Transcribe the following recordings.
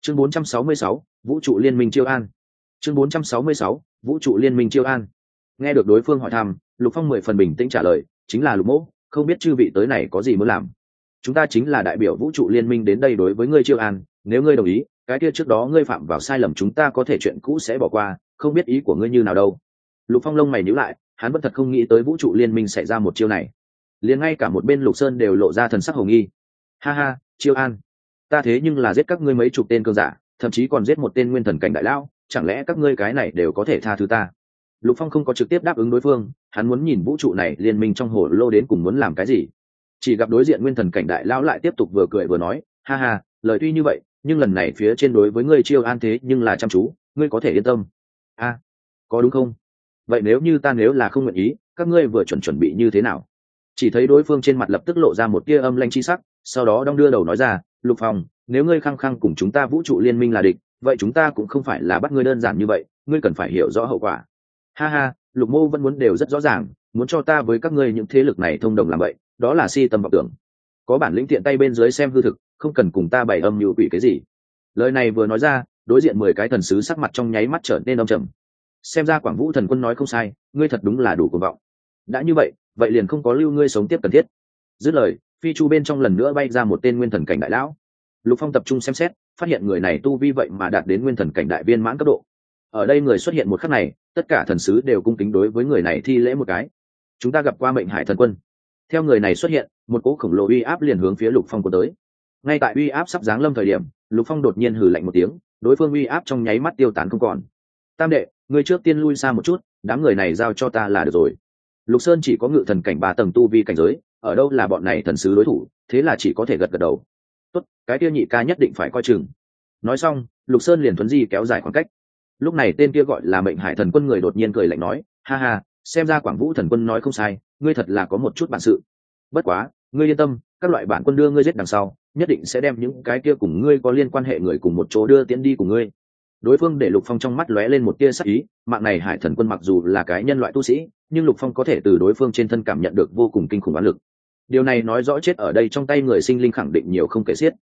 chương 466, vũ trụ liên minh chiêu an. chương 466, vũ trụ liên minh chiêu an. Nghe được đối phương hỏi thăm, Lục Phong 10 phần bình tĩnh trả lời, chính là Lục Mỗ, không biết chư vị tới này có gì muốn làm. Chúng ta chính là đại biểu vũ trụ liên minh đến đây đối với ngươi chiêu an, nếu ngươi đồng ý, cái kia trước đó ngươi phạm vào sai lầm chúng ta có thể chuyện cũ sẽ bỏ qua, không biết ý của ngươi như nào đâu. Lục Phong lông mày nhíu lại, hắn vẫn thật không nghĩ tới vũ trụ liên minh sẽ ra một chiêu này. Liền ngay cả một bên Lục Sơn đều lộ ra thần sắc hồng nghi. Ha ha, chiêu an, ta thế nhưng là giết các ngươi mấy chục tên cường giả, thậm chí còn giết một tên nguyên thần cảnh đại lão, chẳng lẽ các ngươi cái này đều có thể tha thứ ta? Lục Phong không có trực tiếp đáp ứng đối phương, hắn muốn nhìn vũ trụ này liên minh trong hồ lô đến cùng muốn làm cái gì. Chỉ gặp đối diện nguyên thần cảnh đại lão lại tiếp tục vừa cười vừa nói, ha ha, lời tuy như vậy, nhưng lần này phía trên đối với ngươi chiêu an thế nhưng là chăm chú, ngươi có thể yên tâm. A, có đúng không? Vậy nếu là không nguyện ý, các ngươi vừa chuẩn bị như thế nào? Chỉ thấy đối phương trên mặt lập tức lộ ra một tia âm lanh chi sắc, sau đó đong đưa đầu nói ra, Lục Phong, nếu ngươi khăng khăng cùng chúng ta vũ trụ liên minh là địch, vậy chúng ta cũng không phải là bắt ngươi đơn giản như vậy, ngươi cần phải hiểu rõ hậu quả. Ha ha, Lục Mô vẫn muốn đều rất rõ ràng, muốn cho ta với các ngươi những thế lực này thông đồng làm vậy, đó là si tâm vọng tưởng. Có bản lĩnh tiện tay bên dưới xem hư thực, không cần cùng ta bày âm mưu quỷ cái gì. Lời này vừa nói ra, đối diện 10 cái thần sứ sắc mặt trong nháy mắt trở nên âm trầm. Xem ra Quảng Vũ thần quân nói không sai, ngươi thật đúng là đủ cuồng vọng. Đã như vậy, vậy liền không có lưu ngươi sống tiếp cần thiết. Dứt lời, phi chu bên trong lần nữa bay ra một tên nguyên thần cảnh đại lão. Lục Phong tập trung xem xét, phát hiện người này tu vi vậy mà đạt đến nguyên thần cảnh đại viên mãn cấp độ. Ở đây người xuất hiện một khắc này, tất cả thần sứ đều cung kính đối với người này thi lễ một cái. Chúng ta gặp qua Mệnh Hải thần quân. Theo người này xuất hiện, một cỗ khổng lồ uy áp liền hướng phía Lục Phong của tới. Ngay tại uy áp sắp giáng lâm thời điểm, Lục Phong đột nhiên hừ lạnh một tiếng, đối phương uy áp trong nháy mắt tiêu tán không còn. Tam đệ, ngươi trước tiên lui xa một chút, đám người này giao cho ta là được rồi. Lục Sơn chỉ có ngự thần cảnh 3 tầng tu vi cảnh giới, ở đâu là bọn này thần sứ đối thủ, thế là chỉ có thể gật gật đầu. Tốt, cái kia nhị ca nhất định phải coi chừng. Nói xong, Lục Sơn liền thuấn di kéo dài khoảng cách. Lúc này tên kia gọi là Mệnh Hải thần quân người đột nhiên cười lạnh nói, ha ha, xem ra Quảng Vũ thần quân nói không sai, ngươi thật là có một chút bản sự. Bất quá, ngươi yên tâm, các loại bản quân đưa ngươi giết đằng sau, nhất định sẽ đem những cái kia cùng ngươi có liên quan hệ người cùng một chỗ đưa tiễn đi cùng ngươi. Đối phương để Lục Phong trong mắt lóe lên một tia sắc ý, mạng này Hải thần quân mặc dù là cái nhân loại tu sĩ, nhưng Lục Phong có thể từ đối phương trên thân cảm nhận được vô cùng kinh khủng áp lực. Điều này nói rõ chết ở đây trong tay người sinh linh khẳng định nhiều không kể xiết.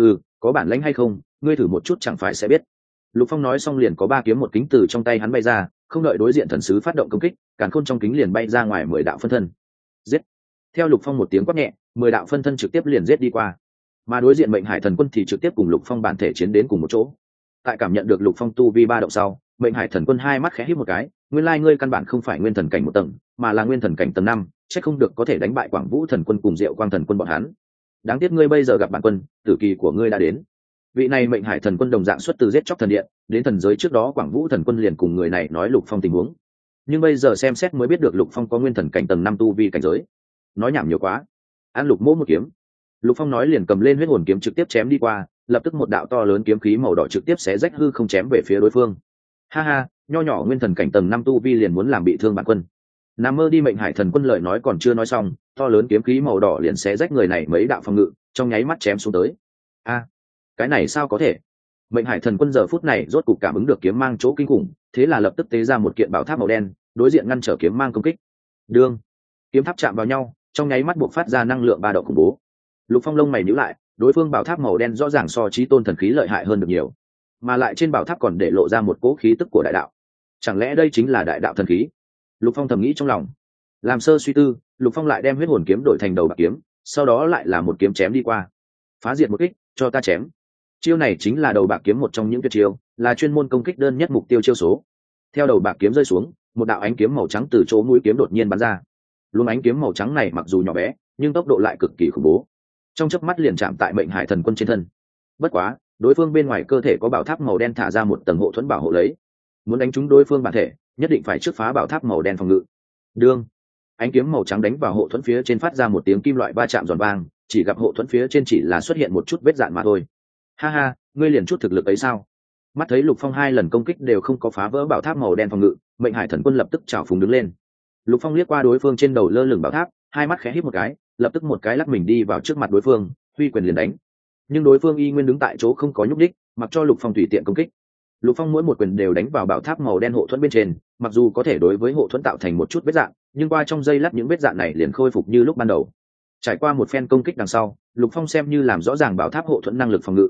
Có bản lĩnh hay không, ngươi thử một chút chẳng phải sẽ biết. Lục Phong nói xong liền có 3 kiếm một kính từ trong tay hắn bay ra, không đợi đối diện thần sứ phát động công kích, càn khôn trong kính liền bay ra ngoài 10 đạo phân thân. Giết! Theo Lục Phong một tiếng quát nhẹ, 10 đạo phân thân trực tiếp liền giết đi qua. Mà đối diện Mệnh Hải thần quân thì trực tiếp cùng Lục Phong bản thể chiến đến cùng một chỗ. Tại cảm nhận được Lục Phong tu vi 3 động sau, Mệnh Hải thần quân hai mắt khẽ híp một cái, nguyên lai ngươi căn bản không phải nguyên thần cảnh 1 tầng, mà là nguyên thần cảnh tầng 5, chắc không được có thể đánh bại Quảng Vũ thần quân cùng Diệu Quang thần quân bọn hắn. Đáng tiếc ngươi bây giờ gặp bản quân, tử kỳ của ngươi đã đến. Vị này Mệnh Hải thần quân đồng dạng xuất từ giết chóc thần điện, đến thần giới trước đó Quảng Vũ thần quân liền cùng người này nói Lục Phong tình huống. Nhưng bây giờ xem xét mới biết được Lục Phong có nguyên thần cảnh tầng 5 tu vi cảnh giới. Nói nhảm nhiều quá. An Lục Mỗ một kiếm. Lục Phong nói liền cầm lên huyết hồn kiếm trực tiếp chém đi qua, lập tức một đạo to lớn kiếm khí màu đỏ trực tiếp xé rách hư không chém về phía đối phương. Ha ha, nho nhỏ nguyên thần cảnh tầng 5 tu vi liền muốn làm bị thương bản quân. Nằm mơ đi. Mệnh Hải thần quân lời nói còn chưa nói xong, to lớn kiếm khí màu đỏ liền xé rách người này mấy đạo phòng ngự, trong nháy mắt chém xuống tới. A, cái này sao có thể? Mệnh Hải thần quân giờ phút này rốt cục cảm ứng được kiếm mang chỗ kinh khủng, thế là lập tức tế ra một kiện bảo tháp màu đen, đối diện ngăn trở kiếm mang công kích. Đương, kiếm tháp chạm vào nhau, trong nháy mắt bộc phát ra năng lượng ba động khủng bố. Lục Phong lông mày nhíu lại, đối phương bảo tháp màu đen rõ ràng so chí tôn thần khí lợi hại hơn được nhiều, mà lại trên bảo tháp còn để lộ ra một cỗ khí tức của đại đạo. Chẳng lẽ đây chính là đại đạo thần khí? Lục Phong thầm nghĩ trong lòng. Làm sơ suy tư, Lục Phong lại đem huyết hồn kiếm đổi thành đầu bạc kiếm, sau đó lại là một kiếm chém đi qua. Phá diệt một kích, cho ta chém. Chiêu này chính là đầu bạc kiếm một trong những tuyệt chiêu, là chuyên môn công kích đơn nhất mục tiêu chiêu số. Theo đầu bạc kiếm rơi xuống, một đạo ánh kiếm màu trắng từ chỗ mũi kiếm đột nhiên bắn ra. Luồng ánh kiếm màu trắng này mặc dù nhỏ bé, nhưng tốc độ lại cực kỳ khủng bố. Trong chớp mắt liền chạm tại Mệnh Hải thần quân trên thân. Bất quá, đối phương bên ngoài cơ thể có bảo tháp màu đen thả ra một tầng hộ thuẫn bảo hộ lấy. Muốn đánh trúng đối phương bản thể, nhất định phải trước phá bảo tháp màu đen phòng ngự. Đương, ánh kiếm màu trắng đánh vào hộ thuẫn phía trên phát ra một tiếng kim loại va chạm giòn vang, chỉ gặp hộ thuẫn phía trên chỉ là xuất hiện một chút vết dạn mà thôi. Ha ha, ngươi liền chút thực lực ấy sao? Mắt thấy Lục Phong 2 lần công kích đều không có phá vỡ bảo tháp màu đen phòng ngự, Mệnh Hải thần quân lập tức trào phúng đứng lên. Lục Phong liếc qua đối phương trên đầu lơ lửng bảo tháp, hai mắt khẽ híp một cái, lập tức một cái lắc mình đi vào trước mặt đối phương, huy quyền liền đánh. Nhưng đối phương y nguyên đứng tại chỗ không có nhúc nhích, mặc cho Lục Phong tùy tiện công kích. Lục Phong mỗi một quyền đều đánh vào bảo tháp màu đen hộ thuẫn bên trên, mặc dù có thể đối với hộ thuẫn tạo thành một chút vết dạn, nhưng qua trong giây lát những vết dạn này liền khôi phục như lúc ban đầu. Trải qua một phen công kích đằng sau, Lục Phong xem như làm rõ ràng bảo tháp hộ thuẫn năng lực phòng ngự.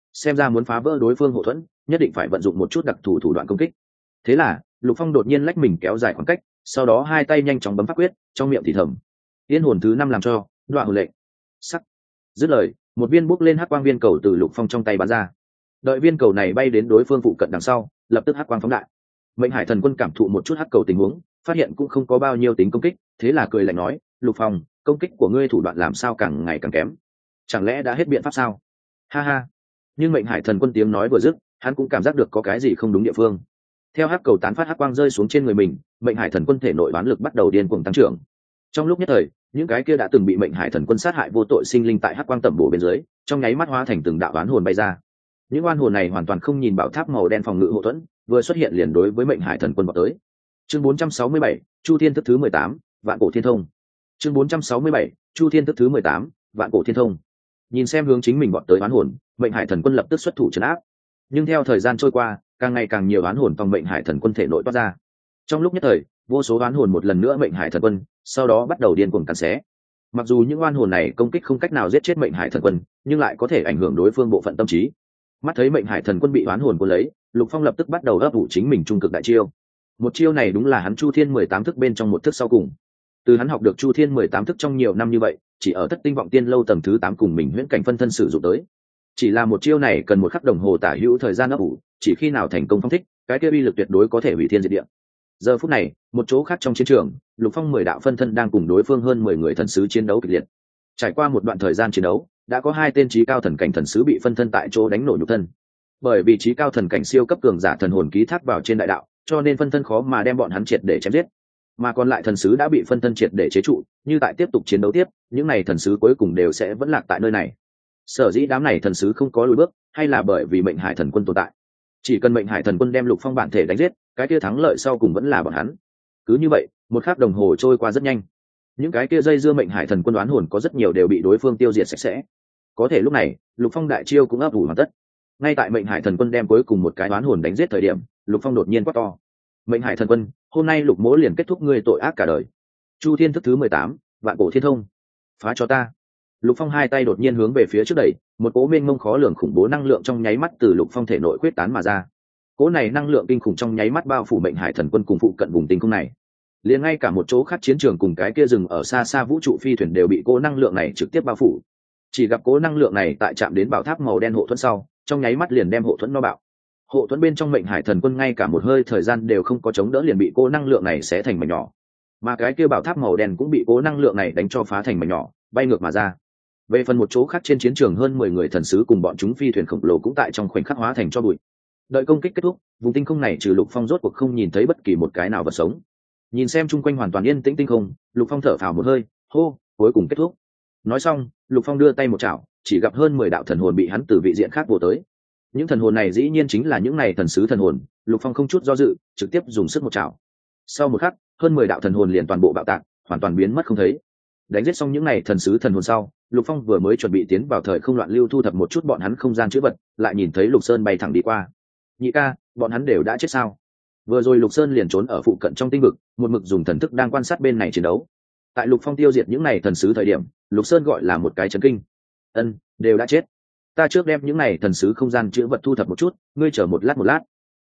xem ra muốn phá vỡ đối phương hậu thuẫn nhất định phải vận dụng một chút đặc thù thủ đoạn công kích. Thế là Lục Phong đột nhiên lách mình kéo dài khoảng cách, sau đó hai tay nhanh chóng bấm pháp quyết, trong miệng thì thầm: Yên hồn thứ 5 làm cho, đoạn hồn lệnh. Sắc. Dứt lời, một viên bốc lên hắc quang viên cầu từ Lục Phong trong tay bắn ra. Đợi viên cầu này bay đến đối phương phụ cận đằng sau, lập tức hắc quang phóng đại. Mệnh Hải Thần Quân cảm thụ một chút hắc cầu tình huống, phát hiện cũng không có bao nhiêu tính công kích, thế là cười lạnh nói: Lục Phong, công kích của ngươi thủ đoạn làm sao càng ngày càng kém, chẳng lẽ đã hết biện pháp sao? Ha ha. Nhưng Mệnh Hải Thần Quân tiếng nói vừa dứt, hắn cũng cảm giác được có cái gì không đúng địa phương. Theo hắc cầu tán phát hắc quang rơi xuống trên người mình, Mệnh Hải Thần Quân thể nội đoán lực bắt đầu điên cuồng tăng trưởng. Trong lúc nhất thời, những cái kia đã từng bị Mệnh Hải Thần Quân sát hại vô tội sinh linh tại hắc quang tẩm bổ bên dưới, trong nháy mắt hóa thành từng đạo oán hồn bay ra. Những oan hồn này hoàn toàn không nhìn bảo tháp màu đen phòng ngự hộ thuẫn, vừa xuất hiện liền đối với Mệnh Hải Thần Quân vọt tới. Chương 467, Chu Thiên thức thứ 18, Vạn Cổ Thiên Thông. Chương 467, Chu Thiên thức thứ 18, Vạn Cổ Thiên Thông. Nhìn xem hướng chính mình vọt tới oán hồn, Mệnh Hải Thần Quân lập tức xuất thủ trấn áp. Nhưng theo thời gian trôi qua, càng ngày càng nhiều oán hồn trong Mệnh Hải Thần Quân thể nội toát ra. Trong lúc nhất thời, vô số oán hồn một lần nữa Mệnh Hải Thần Quân, sau đó bắt đầu điên cuồng cắn xé. Mặc dù những oan hồn này công kích không cách nào giết chết Mệnh Hải Thần Quân, nhưng lại có thể ảnh hưởng đối phương bộ phận tâm trí. Mắt thấy Mệnh Hải Thần Quân bị oán hồn cuốn lấy, Lục Phong lập tức bắt đầu ấp ủ chính mình trung cực đại chiêu. Một chiêu này đúng là hắn Chu Thiên 18 thức bên trong một thức sau cùng. Từ hắn học được Chu Thiên 18 thức trong nhiều năm như vậy, chỉ ở Thất Tinh Vọng Tiên lâu tầng thứ 8 cùng mình huyễn cảnh phân thân sử dụng tới. Chỉ là một chiêu này cần một khắc đồng hồ tả hữu thời gian ấp ủ, chỉ khi nào thành công phong thích, cái kia uy lực tuyệt đối có thể hủy thiên diệt địa. Giờ phút này, một chỗ khác trong chiến trường, Lục Phong 10 đạo phân thân đang cùng đối phương hơn 10 người thần sứ chiến đấu kịch liệt. Trải qua một đoạn thời gian chiến đấu, đã có 2 tên chí cao thần cảnh thần sứ bị phân thân tại chỗ đánh nổ nhục thân. Bởi vì chí cao thần cảnh siêu cấp cường giả thần hồn ký thác vào trên đại đạo, cho nên phân thân khó mà đem bọn hắn triệt để chém giết. Mà còn lại thần sứ đã bị phân thân triệt để chế trụ, như tại tiếp tục chiến đấu tiếp, những này thần sứ cuối cùng đều sẽ vẫn lạc tại nơi này. Sở dĩ đám này thần sứ không có lùi bước, hay là bởi vì Mệnh Hải Thần Quân tồn tại. Chỉ cần Mệnh Hải Thần Quân đem Lục Phong bản thể đánh giết, cái kia thắng lợi sau cùng vẫn là bọn hắn. Cứ như vậy, một khắc đồng hồ trôi qua rất nhanh. Những cái kia dây dưa Mệnh Hải Thần Quân đoán hồn có rất nhiều đều bị đối phương tiêu diệt sạch sẽ. Có thể lúc này, Lục Phong đại chiêu cũng ấp ủ hoàn tất. Ngay tại Mệnh Hải Thần Quân đem cuối cùng một cái đoán hồn đánh giết thời điểm, Lục Phong đột nhiên quát to: Mệnh Hải Thần Quân, hôm nay Lục mỗ liền kết thúc ngươi tội ác cả đời. Chu Thiên thức thứ 18, Vạn Cổ Thiên Thông. Phá cho ta. Lục Phong hai tay đột nhiên hướng về phía trước đẩy, một cỗ mênh mông khó lường khủng bố năng lượng trong nháy mắt từ Lục Phong thể nội quyết tán mà ra. Cỗ này năng lượng kinh khủng trong nháy mắt bao phủ Mệnh Hải Thần Quân cùng phụ cận vùng tinh không này. Liền ngay cả một chỗ khác chiến trường cùng cái kia rừng ở xa xa vũ trụ phi thuyền đều bị cỗ năng lượng này trực tiếp bao phủ. Chỉ gặp cỗ năng lượng này tại chạm đến bảo tháp màu đen hộ thuẫn sau, trong nháy mắt liền đem hộ thuẫn nó bạo. Hộ thuẫn bên trong Mệnh Hải Thần Quân ngay cả một hơi thời gian đều không có chống đỡ liền bị cỗ năng lượng này xé thành mảnh nhỏ. Mà cái kia bảo tháp màu đen cũng bị cỗ năng lượng này đánh cho phá thành mảnh nhỏ, bay ngược mà ra. Về phần một chỗ khác trên chiến trường hơn 10 người thần sứ cùng bọn chúng phi thuyền khổng lồ cũng tại trong khoảnh khắc hóa thành tro bụi. Đợi công kích kết thúc, vùng tinh không này trừ Lục Phong rốt cuộc không nhìn thấy bất kỳ một cái nào vật sống. Nhìn xem chung quanh hoàn toàn yên tĩnh tinh không, Lục Phong thở phào một hơi, hô, cuối cùng kết thúc. Nói xong, Lục Phong đưa tay một chảo, chỉ gặp hơn 10 đạo thần hồn bị hắn từ vị diện khác vồ tới. Những thần hồn này dĩ nhiên chính là những này thần sứ thần hồn, Lục Phong không chút do dự, trực tiếp dùng sức một chảo. Sau một khắc, hơn 10 đạo thần hồn liền toàn bộ bạo tạc, hoàn toàn biến mất không thấy. Đánh giết xong những này thần sứ thần hồn sau, Lục Phong vừa mới chuẩn bị tiến vào thời không loạn lưu thu thập một chút bọn hắn không gian chữ vật, lại nhìn thấy Lục Sơn bay thẳng đi qua. Nhị ca, bọn hắn đều đã chết sao? Vừa rồi Lục Sơn liền trốn ở phụ cận trong tinh vực, một mực dùng thần thức đang quan sát bên này chiến đấu. Tại Lục Phong tiêu diệt những này thần sứ thời điểm, Lục Sơn gọi là một cái chấn kinh. Ân, đều đã chết. Ta trước đem những này thần sứ không gian chữ vật thu thập một chút, ngươi chờ một lát.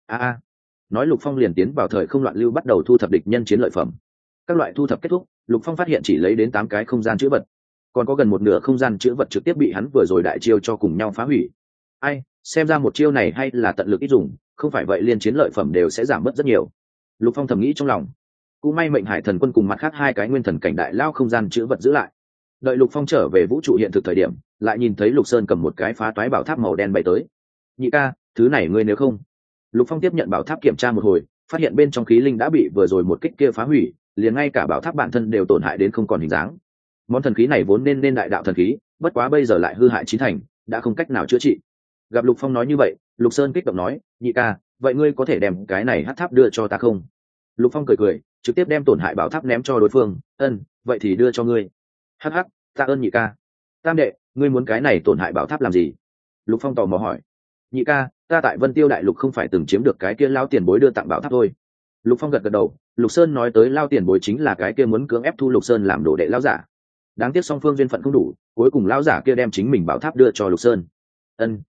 Nói Lục Phong liền tiến vào thời không loạn lưu bắt đầu thu thập địch nhân chiến lợi phẩm. Các loại thu thập kết thúc, Lục Phong phát hiện chỉ lấy đến 8 cái không gian chữ vật, còn có gần một nửa không gian chữ vật trực tiếp bị hắn vừa rồi đại chiêu cho cùng nhau phá hủy. Ai, xem ra một chiêu này hay là tận lực ít dùng, không phải vậy liên chiến lợi phẩm đều sẽ giảm bớt rất nhiều. Lục Phong thầm nghĩ trong lòng. Cũng may Mệnh Hải Thần Quân cùng mặt khác 2 cái nguyên thần cảnh đại lao không gian chữ vật giữ lại. Đợi Lục Phong trở về vũ trụ hiện thực thời điểm, lại nhìn thấy Lục Sơn cầm một cái phá toái bảo tháp màu đen bay tới. Nhị ca, thứ này ngươi nếu không? Lục Phong tiếp nhận bảo tháp kiểm tra một hồi, phát hiện bên trong khí linh đã bị vừa rồi một kích kia phá hủy, liền ngay cả bảo tháp bản thân đều tổn hại đến không còn hình dáng. Món thần khí này vốn nên đại đạo thần khí, bất quá bây giờ lại hư hại chín thành, đã không cách nào chữa trị. Gặp Lục Phong nói như vậy, Lục Sơn kích động nói: nhị ca, vậy ngươi có thể đem cái này hắc tháp đưa cho ta không? Lục Phong cười, trực tiếp đem tổn hại bảo tháp ném cho đối phương. Vậy thì đưa cho ngươi. Hắc, tạ ơn nhị ca. Tam đệ, ngươi muốn cái này tổn hại bảo tháp làm gì? Lục Phong tò mò hỏi. Nhị ca, ta tại Vân Tiêu đại lục không phải từng chiếm được cái kia lao tiền bối đưa tặng bảo tháp thôi. Lục Phong gật đầu. Lục Sơn nói tới lao tiền bối chính là cái kia muốn cưỡng ép thu Lục Sơn làm đồ đệ lao giả. Đáng tiếc song phương duyên phận không đủ, cuối cùng lao giả kia đem chính mình bảo tháp đưa cho Lục Sơn. Ta biết,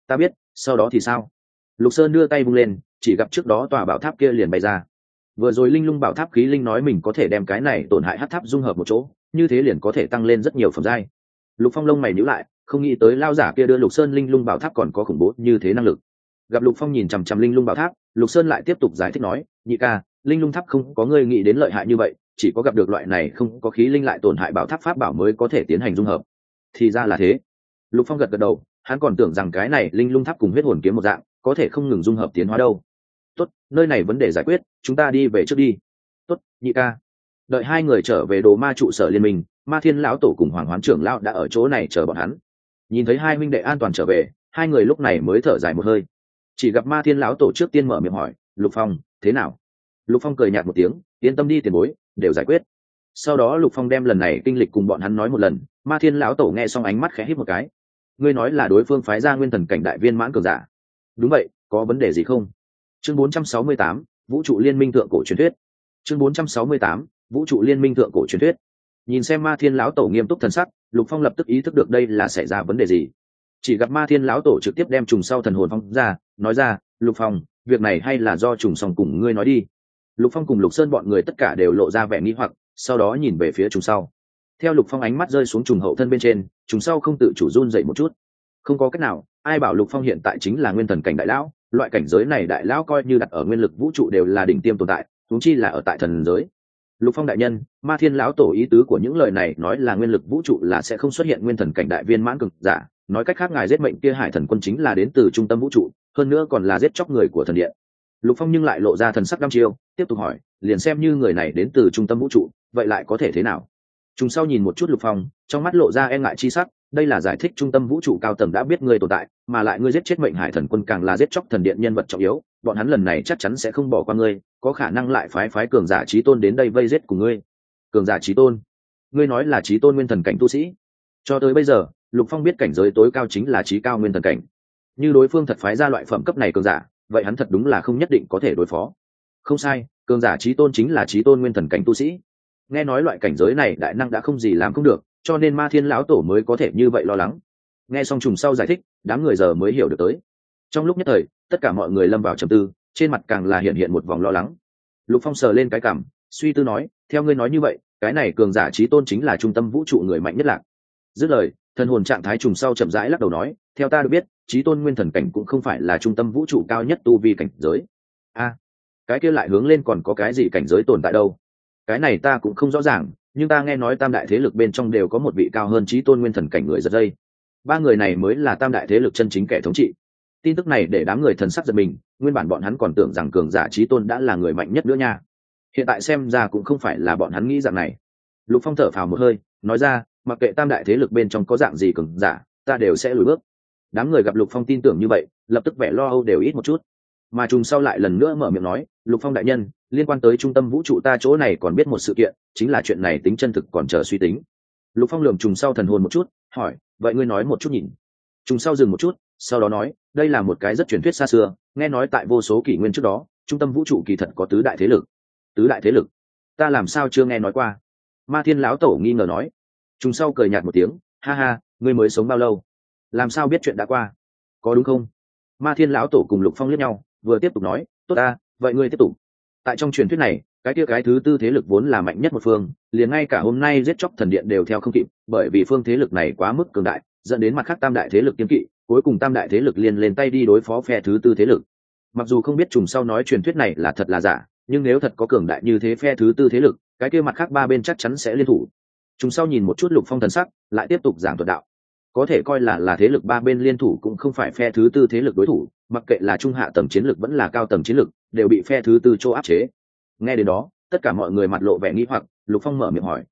Sau đó thì sao? Lục Sơn đưa tay vung lên, chỉ gặp trước đó tòa bảo tháp kia liền bay ra. Vừa rồi linh lung bảo tháp khí linh nói mình có thể đem cái này tổn hại hắc tháp dung hợp một chỗ, như thế liền có thể tăng lên rất nhiều phẩm giai. Lục Phong lông mày nhíu lại, không nghĩ tới lao giả kia đưa Lục Sơn linh lung bảo tháp còn có khủng bố như thế năng lực. Gặp Lục Phong nhìn chằm chằm linh lung bảo tháp, Lục Sơn lại tiếp tục giải thích nói, nhị ca, linh lung tháp không có ngươi nghĩ đến lợi hại như vậy, chỉ có gặp được loại này không có khí linh lại tổn hại bảo tháp pháp bảo mới có thể tiến hành dung hợp. Thì ra là thế. Lục Phong gật gật đầu, hắn còn tưởng rằng cái này linh lung tháp cùng huyết hồn kiếm một dạng, có thể không ngừng dung hợp tiến hóa đâu. Tốt, nơi này vấn đề giải quyết, chúng ta đi về trước đi. Tốt, nhị ca. Đợi hai người trở về Đồ Ma trụ sở liên minh, Ma Thiên lão tổ cùng Hoàng Hoán trưởng lão đã ở chỗ này chờ bọn hắn. Nhìn thấy hai huynh đệ an toàn trở về, hai người lúc này mới thở dài một hơi. Chỉ gặp Ma Thiên lão tổ trước tiên mở miệng hỏi, Lục Phong, thế nào? Lục Phong cười nhạt một tiếng, yên tâm đi tiền bối, đều giải quyết. Sau đó Lục Phong đem lần này kinh lịch cùng bọn hắn nói một lần. Ma Thiên lão tổ nghe xong ánh mắt khẽ híp một cái. Ngươi nói là đối phương phái ra nguyên thần cảnh đại viên mãn cường giả? Đúng vậy, có vấn đề gì không? Chương 468, vũ trụ liên minh thượng cổ truyền thuyết. Chương 468, vũ trụ liên minh thượng cổ truyền thuyết. Nhìn xem Ma Thiên lão tổ nghiêm túc thần sắc, Lục Phong lập tức ý thức được đây là xảy ra vấn đề gì. Chỉ gặp Ma Thiên lão tổ trực tiếp đem trùng sau thần hồn phong ra, nói ra, Lục Phong, việc này hay là do trùng song cùng ngươi nói đi. Lục Phong cùng Lục Sơn bọn người tất cả đều lộ ra vẻ nghi hoặc, sau đó nhìn về phía trùng sau. Theo Lục Phong ánh mắt rơi xuống trùng hậu thân bên trên, trùng sau không tự chủ run dậy một chút. Không có cách nào, ai bảo Lục Phong hiện tại chính là nguyên thần cảnh đại lão, loại cảnh giới này đại lão coi như đặt ở nguyên lực vũ trụ đều là đỉnh tiêm tồn tại, huống chi là ở tại thần giới. Lục Phong đại nhân, Ma Thiên lão tổ ý tứ của những lời này nói là nguyên lực vũ trụ là sẽ không xuất hiện nguyên thần cảnh đại viên mãn cường giả, nói cách khác ngài giết mệnh kia hải thần quân chính là đến từ trung tâm vũ trụ, hơn nữa còn là giết chóc người của thần điện. Lục Phong nhưng lại lộ ra thần sắc đăm chiêu, tiếp tục hỏi, liền xem như người này đến từ trung tâm vũ trụ, vậy lại có thể thế nào? Trùng sau nhìn một chút Lục Phong, trong mắt lộ ra e ngại chi sắc, đây là giải thích trung tâm vũ trụ cao tầng đã biết ngươi tồn tại, mà lại ngươi giết chết mệnh hải thần quân càng là giết chóc thần điện nhân vật trọng yếu, bọn hắn lần này chắc chắn sẽ không bỏ qua ngươi, có khả năng lại phái cường giả chí tôn đến đây vây giết cùng ngươi. Cường giả chí tôn? Ngươi nói là chí tôn nguyên thần cảnh tu sĩ? Cho tới bây giờ, Lục Phong biết cảnh giới tối cao chính là chí cao nguyên thần cảnh. Như đối phương thật phái ra loại phẩm cấp này cường giả, vậy hắn thật đúng là không nhất định có thể đối phó. Không sai, cường giả chí tôn chính là chí tôn nguyên thần cảnh tu sĩ. Nghe nói loại cảnh giới này đại năng đã không gì làm không được, cho nên Ma Thiên lão tổ mới có thể như vậy lo lắng. Nghe xong trùng sau giải thích, đám người giờ mới hiểu được tới. Trong lúc nhất thời, tất cả mọi người lâm vào trầm tư, trên mặt càng là hiện một vòng lo lắng. Lục Phong sờ lên cái cằm, suy tư nói, theo ngươi nói như vậy, cái này cường giả chí tôn chính là trung tâm vũ trụ người mạnh nhất lạc. Dứt lời, thần hồn trạng thái trùng sau chậm rãi lắc đầu nói, theo ta được biết, chí tôn nguyên thần cảnh cũng không phải là trung tâm vũ trụ cao nhất tu vi cảnh giới. A, cái kia lại hướng lên còn có cái gì cảnh giới tồn tại đâu? Cái này ta cũng không rõ ràng, nhưng ta nghe nói tam đại thế lực bên trong đều có một vị cao hơn chí tôn nguyên thần cảnh người giật dây. Ba người này mới là tam đại thế lực chân chính kẻ thống trị. Tin tức này để đám người thần sắc giật mình, nguyên bản bọn hắn còn tưởng rằng cường giả chí tôn đã là người mạnh nhất nữa nha. Hiện tại xem ra cũng không phải là bọn hắn nghĩ dạng này. Lục Phong thở phào một hơi, nói ra, mặc kệ tam đại thế lực bên trong có dạng gì cường giả, ta đều sẽ lùi bước. Đám người gặp Lục Phong tin tưởng như vậy, lập tức vẻ lo âu đều ít một chút. Mà trùng sau lại lần nữa mở miệng nói, Lục Phong đại nhân, liên quan tới trung tâm vũ trụ ta chỗ này còn biết một sự kiện, chính là chuyện này tính chân thực còn chờ suy tính. Lục Phong lườm trùng sau thần hồn một chút, hỏi, vậy ngươi nói một chút nhìn. Trùng sau dừng một chút, sau đó nói, đây là một cái rất truyền thuyết xa xưa, nghe nói tại vô số kỷ nguyên trước đó, trung tâm vũ trụ kỳ thật có tứ đại thế lực. Tứ đại thế lực? Ta làm sao chưa nghe nói qua? Ma Thiên lão tổ nghi ngờ nói. Trùng sau cười nhạt một tiếng, ha ha, ngươi mới sống bao lâu? Làm sao biết chuyện đã qua? Có đúng không? Ma Thiên lão tổ cùng Lục Phong liếc nhau, vừa tiếp tục nói, tốt ta, vậy ngươi tiếp tục. Tại trong truyền thuyết này, cái thứ tư thế lực vốn là mạnh nhất một phương, liền ngay cả hôm nay giết chóc thần điện đều theo không kịp, bởi vì phương thế lực này quá mức cường đại, dẫn đến mặt khác tam đại thế lực kiêng kỵ, cuối cùng tam đại thế lực liền lên tay đi đối phó phe thứ tư thế lực. Mặc dù không biết trùng sau nói truyền thuyết này là thật là giả, nhưng nếu thật có cường đại như thế phe thứ tư thế lực, cái kia mặt khác ba bên chắc chắn sẽ liên thủ. Trùng sau nhìn một chút Lục Phong thần sắc, lại tiếp tục giảng thuật đạo. Có thể coi là thế lực ba bên liên thủ cũng không phải phe thứ tư thế lực đối thủ, mặc kệ là trung hạ tầng chiến lực vẫn là cao tầng chiến lực, đều bị phe thứ tư chỗ áp chế. Nghe đến đó, tất cả mọi người mặt lộ vẻ nghi hoặc. Lục Phong mở miệng hỏi,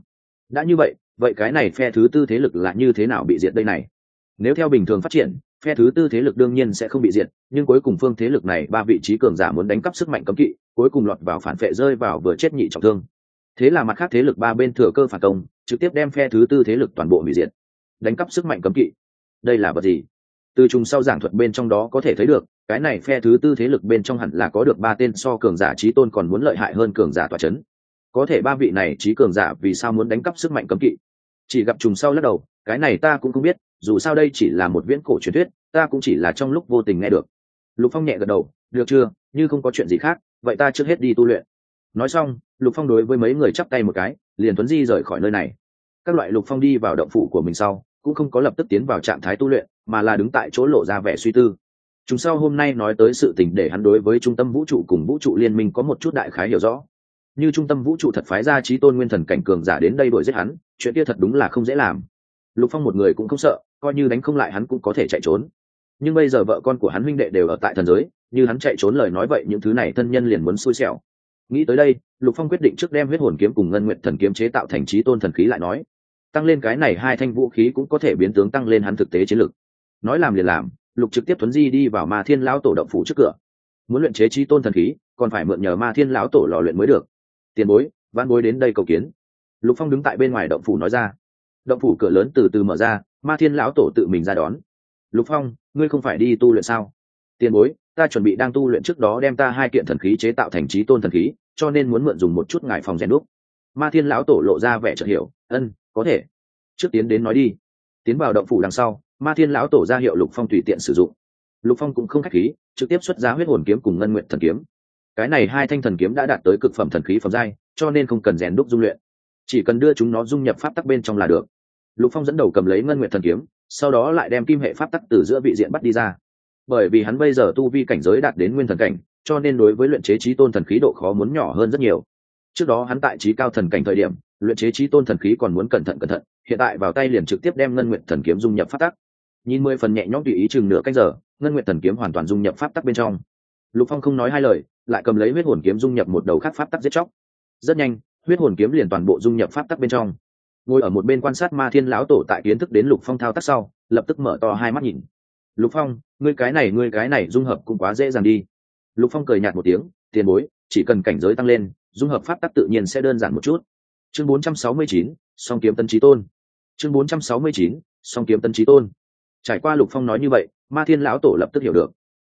đã như vậy cái này phe thứ tư thế lực là như thế nào bị diệt đây này? Nếu theo bình thường phát triển, phe thứ tư thế lực đương nhiên sẽ không bị diệt, nhưng cuối cùng phương thế lực này ba vị trí cường giả muốn đánh cắp sức mạnh cấm kỵ, cuối cùng lọt vào phản phệ rơi vào vừa chết nhị trọng thương. Thế là mặt khác thế lực ba bên thừa cơ phản công, trực tiếp đem phe thứ tư thế lực toàn bộ hủy diệt. Đánh cắp sức mạnh cấm kỵ, đây là vật gì? Từ trùng sau giảng thuật bên trong đó có thể thấy được, cái này phe thứ tư thế lực bên trong hẳn là có được ba tên so cường giả chí tôn còn muốn lợi hại hơn cường giả tọa chấn. Có thể ba vị này chí cường giả vì sao muốn đánh cắp sức mạnh cấm kỵ? Chỉ gặp trùng sau lắc đầu, cái này ta cũng không biết, dù sao đây chỉ là một viễn cổ truyền thuyết, ta cũng chỉ là trong lúc vô tình nghe được. Lục Phong nhẹ gật đầu, được chưa, như không có chuyện gì khác, vậy ta trước hết đi tu luyện. Nói xong, Lục Phong đối với mấy người chắp tay một cái, liền tuấn di rời khỏi nơi này. Các loại Lục Phong đi vào động phủ của mình sau, cũng không có lập tức tiến vào trạng thái tu luyện, mà là đứng tại chỗ lộ ra vẻ suy tư. Chúng sau hôm nay nói tới sự tình để hắn đối với trung tâm vũ trụ cùng vũ trụ liên minh có một chút đại khái hiểu rõ. Như trung tâm vũ trụ thật phái ra chí tôn nguyên thần cảnh cường giả đến đây đuổi giết hắn, chuyện kia thật đúng là không dễ làm. Lục Phong một người cũng không sợ, coi như đánh không lại hắn cũng có thể chạy trốn. Nhưng bây giờ vợ con của hắn huynh đệ đều ở tại thần giới, như hắn chạy trốn lời nói vậy những thứ này thân nhân liền muốn xui xẻo. Nghĩ tới đây, Lục Phong quyết định trước đem huyết hồn kiếm cùng ngân nguyện thần kiếm chế tạo thành chí tôn thần khí lại nói, tăng lên cái này hai thanh vũ khí cũng có thể biến tướng tăng lên hắn thực tế chiến lực. Nói làm liền làm, Lục trực tiếp thuấn di đi vào Ma Thiên lão tổ động phủ trước cửa. Muốn luyện chế chí tôn thần khí, còn phải mượn nhờ Ma Thiên lão tổ lò luyện mới được. Tiền bối, vãn bối đến đây cầu kiến. Lục Phong đứng tại bên ngoài động phủ nói ra. Động phủ cửa lớn từ từ mở ra, Ma Thiên lão tổ tự mình ra đón. Lục Phong, ngươi không phải đi tu luyện sao? Tiền bối, ta chuẩn bị đang tu luyện trước đó đem ta hai kiện thần khí chế tạo thành chí tôn thần khí, cho nên muốn mượn dùng một chút ngài phòng rèn đúc. Ma Thiên lão tổ lộ ra vẻ chợt hiểu, có thể. Trước tiến đến nói đi. Tiến vào động phủ đằng sau, Ma Thiên lão tổ ra hiệu Lục Phong tùy tiện sử dụng. Lục Phong cũng không khách khí, trực tiếp xuất ra huyết hồn kiếm cùng ngân nguyện thần kiếm. Cái này hai thanh thần kiếm đã đạt tới cực phẩm thần khí phẩm giai, cho nên không cần rèn đúc dung luyện, chỉ cần đưa chúng nó dung nhập pháp tắc bên trong là được. Lục Phong dẫn đầu cầm lấy ngân nguyện thần kiếm, sau đó lại đem kim hệ pháp tắc từ giữa vị diện bắt đi ra. Bởi vì hắn bây giờ tu vi cảnh giới đạt đến nguyên thần cảnh, cho nên đối với luyện chế chí tôn thần khí độ khó muốn nhỏ hơn rất nhiều. Trước đó hắn tại chí cao thần cảnh thời điểm, luyện chế chí tôn thần khí còn muốn cẩn thận, hiện tại vào tay liền trực tiếp đem ngân nguyện thần kiếm dung nhập pháp tắc. Nhìn 10 phần nhẹ nhõm tùy ý chừng nửa canh giờ, ngân nguyện thần kiếm hoàn toàn dung nhập pháp tắc bên trong. Lục Phong không nói hai lời, lại cầm lấy huyết hồn kiếm dung nhập một đầu khác pháp tắc giết chóc. Rất nhanh, huyết hồn kiếm liền toàn bộ dung nhập pháp tắc bên trong. Ngồi ở một bên quan sát Ma Thiên lão tổ tại kiến thức đến Lục Phong thao tác sau, lập tức mở to hai mắt nhìn. Lục Phong, ngươi cái này dung hợp cũng quá dễ dàng đi. Lục Phong cười nhạt một tiếng, tiền bối, chỉ cần cảnh giới tăng lên, dung hợp pháp tắc tự nhiên sẽ đơn giản một chút. Chương 469, song kiếm tân chí tôn. Chương 469, song kiếm tân chí tôn. Trải qua Lục Phong nói như vậy, Ma Thiên lão tổ lập tức hiểu được.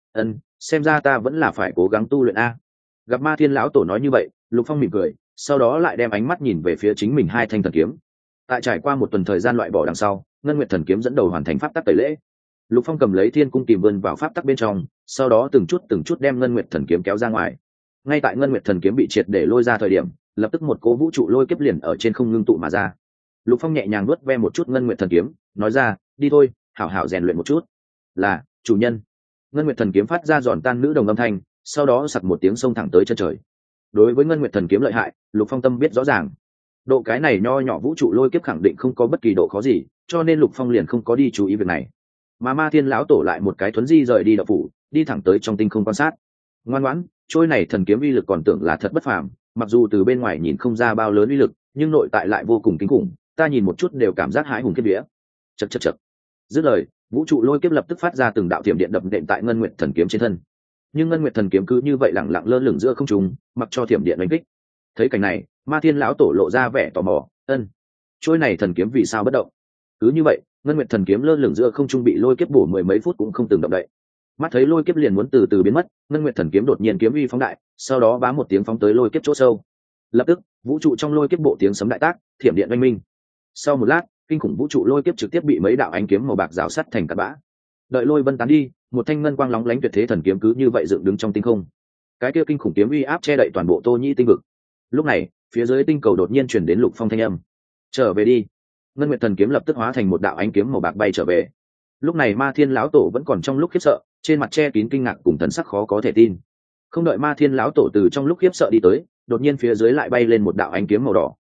Xem ra ta vẫn là phải cố gắng tu luyện a. Gặp Ma Thiên lão tổ nói như vậy, Lục Phong mỉm cười, sau đó lại đem ánh mắt nhìn về phía chính mình hai thanh thần kiếm. Tại trải qua một tuần thời gian loại bỏ đằng sau, ngân nguyệt thần kiếm dẫn đầu hoàn thành pháp tắc tẩy lễ. Lục Phong cầm lấy thiên cung kìm vươn vào pháp tắc bên trong, sau đó từng chút đem ngân nguyệt thần kiếm kéo ra ngoài. Ngay tại ngân nguyệt thần kiếm bị triệt để lôi ra thời điểm, lập tức một cỗ vũ trụ lôi kiếp liền ở trên không ngưng tụ mà ra. Lục Phong nhẹ nhàng nuốt ve một chút ngân nguyệt thần kiếm, nói ra, đi thôi, hảo hảo rèn luyện một chút. Là, chủ nhân. Ngân nguyệt thần kiếm phát ra giòn tan nữ đồng âm thanh, sau đó sặc một tiếng xông thẳng tới chân trời. Đối với ngân nguyệt thần kiếm lợi hại, Lục Phong tâm biết rõ ràng. Độ cái này nho nhỏ vũ trụ lôi kiếp khẳng định không có bất kỳ độ khó gì, cho nên Lục Phong liền không có đi chú ý việc này. Mà Ma Thiên lão tổ lại một cái thuấn di rời đi đạo phủ, đi thẳng tới trong tinh không quan sát. Ngoan ngoãn, trôi này thần kiếm uy lực còn tưởng là thật bất phàm, mặc dù từ bên ngoài nhìn không ra bao lớn uy lực, nhưng nội tại lại vô cùng kinh khủng, ta nhìn một chút đều cảm giác hãi hùng kiếp vía. Chậc. Dứt lời, vũ trụ lôi kiếp lập tức phát ra từng đạo thiểm điện đập nện tại ngân nguyệt thần kiếm trên thân. Nhưng ngân nguyệt thần kiếm cứ như vậy lẳng lặng lơ lửng giữa không trung, mặc cho thiểm điện đánh kích. Thấy cảnh này, Ma Thiên lão tổ lộ ra vẻ tò mò, trôi này thần kiếm vì sao bất động? Cứ như vậy, ngân nguyệt thần kiếm lơ lửng giữa không trung bị lôi kiếp bổ mười mấy phút cũng không từng động đậy. Mắt thấy lôi kiếp liền muốn từ từ biến mất, ngân nguyệt thần kiếm đột nhiên kiếm uy phóng đại, sau đó bám một tiếng phóng tới lôi kiếp chỗ sâu. Lập tức, vũ trụ trong lôi kiếp bộ tiếng sấm đại tác, thiểm điện oanh minh. Sau một lát, kinh khủng vũ trụ lôi kiếp trực tiếp bị mấy đạo ánh kiếm màu bạc rào sắt thành cát bã. Đợi lôi vân tán đi, một thanh ngân quang lóng lánh tuyệt thế thần kiếm cứ như vậy dựng đứng trong tinh không. Cái kia kinh khủng kiếm uy áp che đậy toàn bộ Tô Nhĩ tinh vực. Lúc này, phía dưới tinh cầu đột nhiên truyền đến Lục Phong thanh âm. Trở về đi. Ngân nguyệt thần kiếm lập tức hóa thành một đạo ánh kiếm màu bạc bay trở về. Lúc này Ma Thiên lão tổ vẫn còn trong lúc khiếp sợ, trên mặt che kín kinh ngạc cùng thần sắc khó có thể tin. Không đợi Ma Thiên lão tổ từ trong lúc khiếp sợ đi tới, đột nhiên phía dưới lại bay lên một đạo ánh kiếm màu đỏ.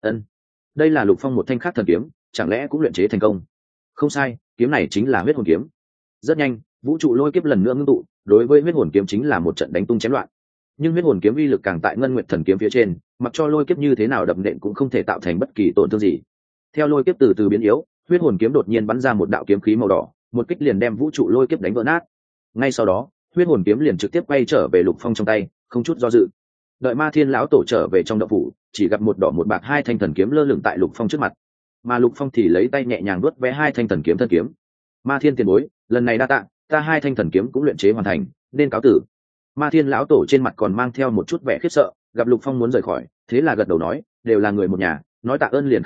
Đây là Lục Phong một thanh khác thần kiếm, chẳng lẽ cũng luyện chế thành công? Không sai, kiếm này chính là huyết hồn kiếm. Rất nhanh, vũ trụ lôi kiếp lần nữa ngưng tụ, đối với huyết hồn kiếm chính là một trận đánh tung chém loạn. Nhưng huyết hồn kiếm uy lực càng tại ngân nguyệt thần kiếm phía trên, mặc cho lôi kiếp như thế nào đập nện cũng không thể tạo thành bất kỳ tổn thương gì. Theo lôi kiếp từ từ biến yếu, huyết hồn kiếm đột nhiên bắn ra một đạo kiếm khí màu đỏ, một kích liền đem vũ trụ lôi kiếp đánh vỡ nát. Ngay sau đó, huyết hồn kiếm liền trực tiếp quay trở về Lục Phong trong tay, không chút do dự. Đợi Ma Thiên lão tổ trở về trong động phủ, chỉ gặp một đỏ một bạc hai thanh thần kiếm lơ lửng tại Lục Phong trước mặt, mà Lục Phong thì lấy tay nhẹ nhàng đuốt vẽ hai thanh thần kiếm thân kiếm. Ma Thiên tiền bối, lần này đa tạ, ta hai thanh thần kiếm cũng luyện chế hoàn thành, nên cáo tử. Ma Thiên lão tổ trên mặt còn mang theo một chút vẻ khiếp sợ, gặp Lục Phong muốn rời khỏi, thế là gật đầu nói, đều là người một nhà, nói tạ ơn liền khách khí,